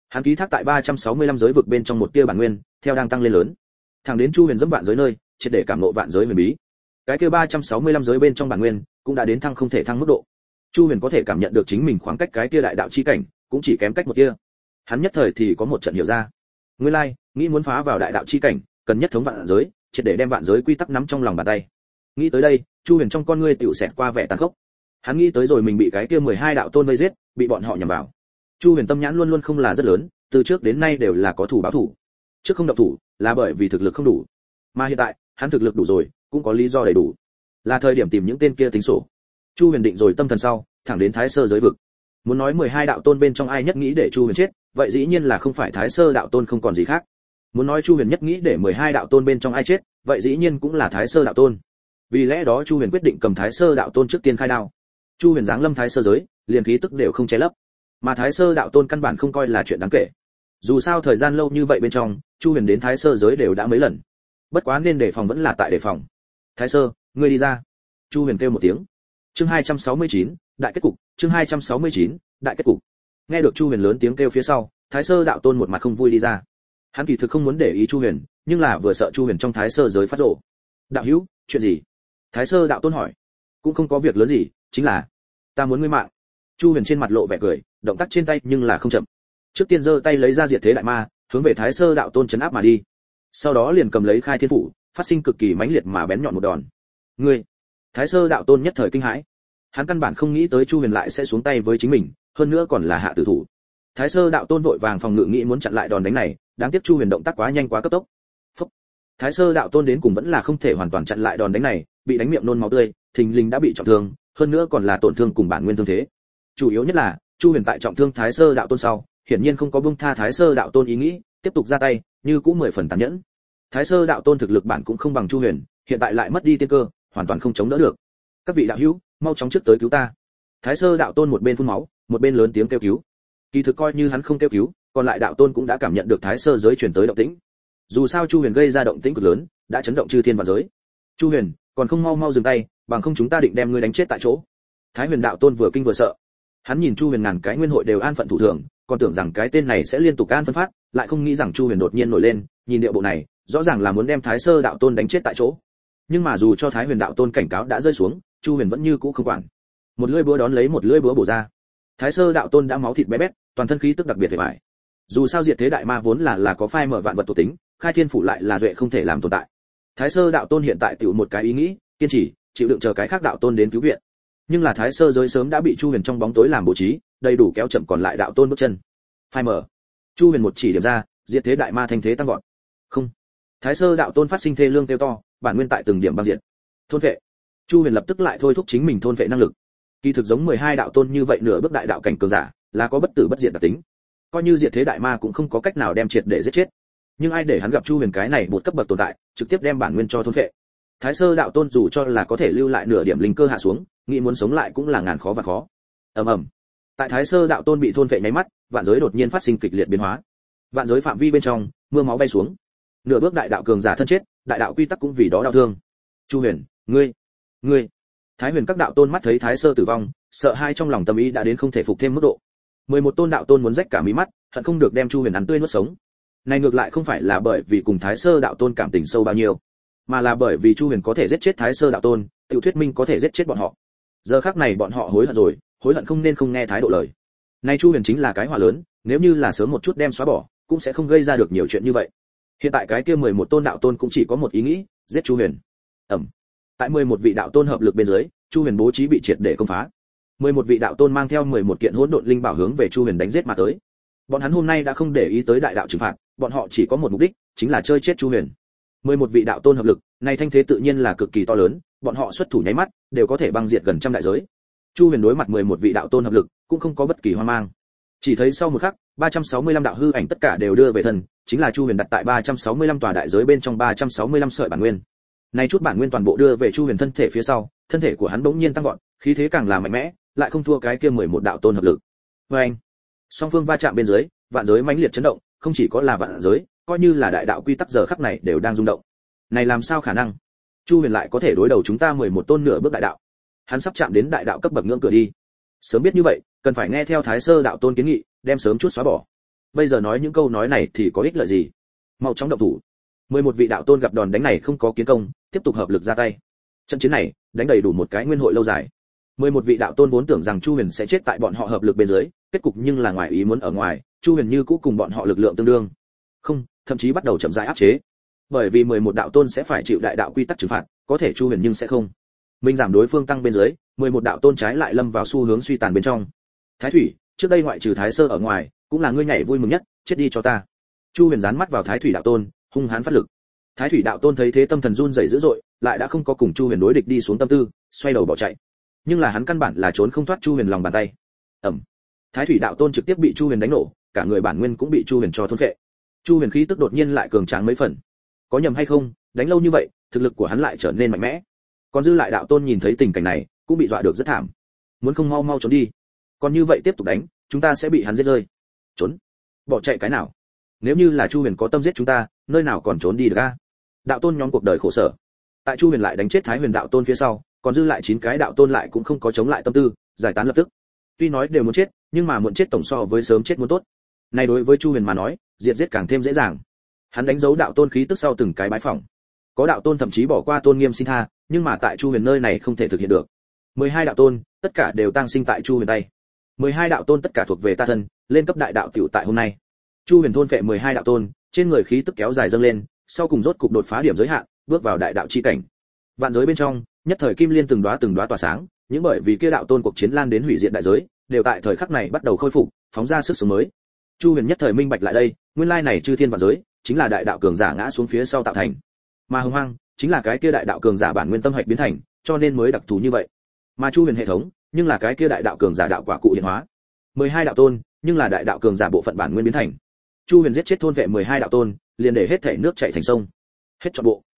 Hắn ký thác tại ba trăm sáu mươi lăm giới vực bên trong một tia bản nguyên, theo đang tăng lên lớn. Thẳng đến Chu Huyền dẫm vạn giới nơi, triệt để cảm ngộ vạn giới huyền bí. Cái kia ba trăm sáu mươi lăm giới bên trong bản nguyên, cũng đã đến thăng không thể thăng mức độ. Chu Huyền có thể cảm nhận được chính mình khoảng cách cái kia đại đạo chi cảnh, cũng chỉ kém cách một tia. Hắn nhất thời thì có một trận hiểu ra. Nguyên lai, like, nghĩ muốn phá vào đại đạo chi cảnh, cần nhất thống vạn giới, triệt để đem vạn giới quy tắc nắm trong lòng bàn tay. Nghĩ tới đây, Chu Huyền trong con ngươi tiểu xẹt qua vẻ tàn khốc. Hắn nghĩ tới rồi mình bị cái kia mười hai đạo tôn vây giết, bị bọn họ nhằm vào. Chu Huyền tâm nhãn luôn luôn không là rất lớn, từ trước đến nay đều là có thủ báo thủ. Trước không động thủ, là bởi vì thực lực không đủ. Mà hiện tại, hắn thực lực đủ rồi, cũng có lý do đầy đủ. Là thời điểm tìm những tên kia tính sổ. Chu Huyền định rồi tâm thần sau, thẳng đến Thái Sơ giới vực. Muốn nói mười hai đạo tôn bên trong ai nhất nghĩ để Chu Huyền chết, vậy dĩ nhiên là không phải Thái Sơ đạo tôn không còn gì khác. Muốn nói Chu Huyền nhất nghĩ để mười hai đạo tôn bên trong ai chết, vậy dĩ nhiên cũng là Thái Sơ đạo tôn. Vì lẽ đó Chu Huyền quyết định cầm Thái Sơ đạo tôn trước tiên khai đao. Chu Huyền giáng lâm Thái Sơ giới, liền khí tức đều không che lấp. Mà Thái Sơ đạo tôn căn bản không coi là chuyện đáng kể. Dù sao thời gian lâu như vậy bên trong, Chu Huyền đến Thái Sơ giới đều đã mấy lần. Bất quá nên đề phòng vẫn là tại đề phòng. Thái Sơ, ngươi đi ra. Chu Huyền kêu một tiếng. Chương hai trăm sáu mươi chín, đại kết cục, chương hai trăm sáu mươi chín, đại kết cục. Nghe được Chu Huyền lớn tiếng kêu phía sau, Thái Sơ đạo tôn một mặt không vui đi ra. Hắn kỳ thực không muốn để ý Chu Huyền, nhưng là vừa sợ Chu Huyền trong Thái Sơ giới phát rồ. Đạo hữu, chuyện gì? Thái Sơ đạo tôn hỏi. Cũng không có việc lớn gì, chính là ta muốn ngươi mạng. Chu Huyền trên mặt lộ vẻ cười, động tác trên tay nhưng là không chậm. Trước tiên giơ tay lấy ra diệt thế đại ma, hướng về Thái Sơ đạo tôn chấn áp mà đi. Sau đó liền cầm lấy khai thiên phủ, phát sinh cực kỳ mãnh liệt mà bén nhọn một đòn. Ngươi! Thái Sơ đạo tôn nhất thời kinh hãi. Hắn căn bản không nghĩ tới Chu Huyền lại sẽ xuống tay với chính mình, hơn nữa còn là hạ tử thủ. Thái Sơ đạo tôn vội vàng phòng ngự nghĩ muốn chặn lại đòn đánh này, đáng tiếc Chu Huyền động tác quá nhanh quá cấp tốc. Phốc. Thái Sơ đạo tôn đến cùng vẫn là không thể hoàn toàn chặn lại đòn đánh này, bị đánh miệng nôn máu tươi, thình lình đã bị trọng thương, hơn nữa còn là tổn thương cùng bản nguyên thương thế. Chủ yếu nhất là, Chu Huyền tại trọng thương Thái Sơ đạo tôn sau, hiển nhiên không có buông tha Thái Sơ đạo tôn ý nghĩ, tiếp tục ra tay, như cũng mười phần tàn nhẫn. Thái Sơ đạo tôn thực lực bản cũng không bằng Chu Huyền, hiện tại lại mất đi tiên cơ, hoàn toàn không chống đỡ được. Các vị đạo hữu, mau chóng trước tới cứu ta. Thái Sơ đạo tôn một bên phun máu, một bên lớn tiếng kêu cứu. Kỳ thực coi như hắn không kêu cứu, còn lại đạo tôn cũng đã cảm nhận được Thái Sơ giới truyền tới động tĩnh. Dù sao Chu Huyền gây ra động tĩnh cực lớn, đã chấn động chư thiên vạn giới. Chu Huyền, còn không mau mau dừng tay, bằng không chúng ta định đem ngươi đánh chết tại chỗ. Thái Huyền đạo tôn vừa kinh vừa sợ. Hắn nhìn Chu Huyền ngàn cái nguyên hội đều an phận thủ thường, còn tưởng rằng cái tên này sẽ liên tục an phân phát, lại không nghĩ rằng Chu Huyền đột nhiên nổi lên, nhìn điệu bộ này, rõ ràng là muốn đem Thái Sơ đạo tôn đánh chết tại chỗ. Nhưng mà dù cho Thái Huyền đạo tôn cảnh cáo đã rơi xuống, Chu Huyền vẫn như cũ không quản. Một lưỡi búa đón lấy một lưỡi búa bổ ra. Thái Sơ đạo tôn đã máu thịt bé bét, toàn thân khí tức đặc biệt vẻ vải. Dù sao diệt thế đại ma vốn là là có phai mở vạn vật thuộc tính, khai thiên phủ lại là duệ không thể làm tồn tại. Thái Sơ đạo tôn hiện tại tiểu một cái ý nghĩ, kiên trì, chịu đựng chờ cái khác đạo tôn đến cứu viện. Nhưng là Thái Sơ giới sớm đã bị Chu Huyền trong bóng tối làm bố trí, đầy đủ kéo chậm còn lại đạo tôn bước chân. Phai mở. Chu Huyền một chỉ điểm ra, diệt thế đại ma thanh thế tăng vọt. Không. Thái Sơ đạo tôn phát sinh thê lương kêu to, bản nguyên tại từng điểm băng diệt. Thôn vệ. Chu Huyền lập tức lại thôi thúc chính mình thôn vệ năng lực. Kỳ thực giống mười hai đạo tôn như vậy nửa bước đại đạo cảnh cường giả, là có bất tử bất diệt đặc tính. Coi như diệt thế đại ma cũng không có cách nào đem triệt để giết chết. Nhưng ai để hắn gặp Chu Huyền cái này một cấp bậc tồn tại, trực tiếp đem bản nguyên cho thôn vệ. Thái Sơ đạo tôn dù cho là có thể lưu lại nửa điểm linh cơ hạ xuống, nghĩ muốn sống lại cũng là ngàn khó và khó. Ầm ầm. Tại Thái Sơ đạo tôn bị thôn vệ nháy mắt, vạn giới đột nhiên phát sinh kịch liệt biến hóa. Vạn giới phạm vi bên trong, mưa máu bay xuống. Nửa bước đại đạo cường giả thân chết, đại đạo quy tắc cũng vì đó đau thương. Chu Huyền, ngươi, ngươi. Thái Huyền các đạo tôn mắt thấy Thái Sơ tử vong, sợ hai trong lòng tâm ý đã đến không thể phục thêm mức độ. mười một tôn đạo tôn muốn rách cả mí mắt, hận không được đem Chu Huyền ăn tươi nuốt sống. Này ngược lại không phải là bởi vì cùng Thái Sơ đạo tôn cảm tình sâu bao nhiêu, mà là bởi vì Chu Huyền có thể giết chết Thái Sơ đạo tôn, tiểu thuyết minh có thể giết chết bọn họ. Giờ khắc này bọn họ hối hận rồi, hối hận không nên không nghe thái độ lời. Nay Chu Huyền chính là cái họa lớn, nếu như là sớm một chút đem xóa bỏ, cũng sẽ không gây ra được nhiều chuyện như vậy. Hiện tại cái kia mười một tôn đạo tôn cũng chỉ có một ý nghĩ, giết Chu Huyền. Ẩm. Tại mười một vị đạo tôn hợp lực bên dưới, Chu Huyền bố trí bị triệt để công phá. mười một vị đạo tôn mang theo mười một kiện hỗn độn linh bảo hướng về Chu Huyền đánh giết mà tới. Bọn hắn hôm nay đã không để ý tới đại đạo trừng phạt, bọn họ chỉ có một mục đích, chính là chơi chết Chu Huyền. mười một vị đạo tôn hợp lực, này thanh thế tự nhiên là cực kỳ to lớn, bọn họ xuất thủ nháy mắt, đều có thể băng diệt gần trăm đại giới. Chu Huyền đối mặt mười một vị đạo tôn hợp lực, cũng không có bất kỳ hoang mang. Chỉ thấy sau một khắc, ba trăm sáu mươi lăm đạo hư ảnh tất cả đều đưa về thân, chính là Chu Huyền đặt tại ba trăm sáu mươi lăm tòa đại giới bên trong ba trăm sáu mươi lăm sợi bản nguyên. Này chút bản nguyên toàn bộ đưa về Chu Huyền thân thể phía sau, thân thể của hắn bỗng nhiên tăng vọt, khí thế càng là mạnh mẽ, lại không thua cái kia mười một đạo tôn hợp lực. Oeng! Song phương va chạm bên dưới, vạn giới mãnh liệt chấn động, không chỉ có là vạn giới, coi như là đại đạo quy tắc giờ khắc này đều đang rung động. Này làm sao khả năng? Chu Huyền lại có thể đối đầu chúng ta mười một tôn nửa bước đại đạo. Hắn sắp chạm đến đại đạo cấp bậc ngưỡng cửa đi. Sớm biết như vậy, cần phải nghe theo Thái Sơ đạo tôn kiến nghị, đem sớm chút xóa bỏ. Bây giờ nói những câu nói này thì có ích lợi gì? Mau chóng động thủ. mười một vị đạo tôn gặp đòn đánh này không có kiến công, tiếp tục hợp lực ra tay. Trận chiến này, đánh đầy đủ một cái nguyên hội lâu dài. mười một vị đạo tôn vốn tưởng rằng Chu Huyền sẽ chết tại bọn họ hợp lực bên dưới, kết cục nhưng là ngoài ý muốn ở ngoài, Chu Huyền như cũ cùng bọn họ lực lượng tương đương. Không, thậm chí bắt đầu chậm rãi áp chế. Bởi vì mười một đạo tôn sẽ phải chịu đại đạo quy tắc trừng phạt, có thể Chu Huyền nhưng sẽ không. Minh giảm đối phương tăng bên dưới, mười một đạo tôn trái lại lâm vào xu hướng suy tàn bên trong. Thái Thủy, trước đây ngoại trừ Thái Sơ ở ngoài, cũng là ngươi nhảy vui mừng nhất, chết đi cho ta. Chu Huyền dán mắt vào Thái Thủy đạo tôn, hung hãn phát lực. Thái Thủy đạo tôn thấy thế tâm thần run rẩy dữ dội, lại đã không có cùng Chu Huyền đối địch đi xuống tâm tư, xoay đầu bỏ chạy. Nhưng là hắn căn bản là trốn không thoát Chu Huyền lòng bàn tay. Ầm. Thái Thủy đạo tôn trực tiếp bị Chu Huyền đánh nổ, cả người bản nguyên cũng bị Chu Huyền cho thôn phệ. Chu Huyền khí tức đột nhiên lại cường tráng mấy phần. Có nhầm hay không, đánh lâu như vậy, thực lực của hắn lại trở nên mạnh mẽ. Còn dư lại đạo tôn nhìn thấy tình cảnh này, cũng bị dọa được rất thảm. Muốn không mau mau trốn đi. Còn như vậy tiếp tục đánh, chúng ta sẽ bị hắn giết rơi. Trốn? Bỏ chạy cái nào? Nếu như là Chu Huyền có tâm giết chúng ta, nơi nào còn trốn đi được a? Đạo tôn nhóm cuộc đời khổ sở. Tại Chu Huyền lại đánh chết Thái Huyền đạo tôn phía sau, còn dư lại chín cái đạo tôn lại cũng không có chống lại tâm tư, giải tán lập tức. Tuy nói đều muốn chết, nhưng mà muộn chết tổng so với sớm chết muốn tốt. Này đối với Chu Huyền mà nói, diệt giết càng thêm dễ dàng. Hắn đánh dấu đạo tôn khí tức sau từng cái bái phỏng. Có đạo tôn thậm chí bỏ qua tôn nghiêm xin tha, nhưng mà tại Chu Huyền nơi này không thể thực hiện được. mười hai đạo tôn, tất cả đều tang sinh tại Chu Huyền tay. mười hai đạo tôn tất cả thuộc về ta thân, lên cấp đại đạo tiểu tại hôm nay. Chu Huyền thôn phệ mười hai đạo tôn, trên người khí tức kéo dài dâng lên, sau cùng rốt cục đột phá điểm giới hạn, bước vào đại đạo chi cảnh. Vạn giới bên trong, nhất thời kim liên từng đóa từng đóa tỏa sáng, những bởi vì kia đạo tôn cuộc chiến lan đến hủy diệt đại giới, đều tại thời khắc này bắt đầu khôi phục, phóng ra sức sống mới. Chu Huyền nhất thời minh bạch lại đây, nguyên lai này chư thiên vạn giới, chính là đại đạo cường giả ngã xuống phía sau tạo thành. Mà hồng hoang, chính là cái kia đại đạo cường giả bản nguyên tâm hạch biến thành, cho nên mới đặc thù như vậy. Mà Chu Huyền hệ thống, nhưng là cái kia đại đạo cường giả đạo quả cụ hiện hóa. mười hai đạo tôn, nhưng là đại đạo cường giả bộ phận bản nguyên biến thành. Chu Huyền giết chết thôn vệ mười hai đạo tôn, liền để hết thể nước chảy thành sông. Hết trọn bộ.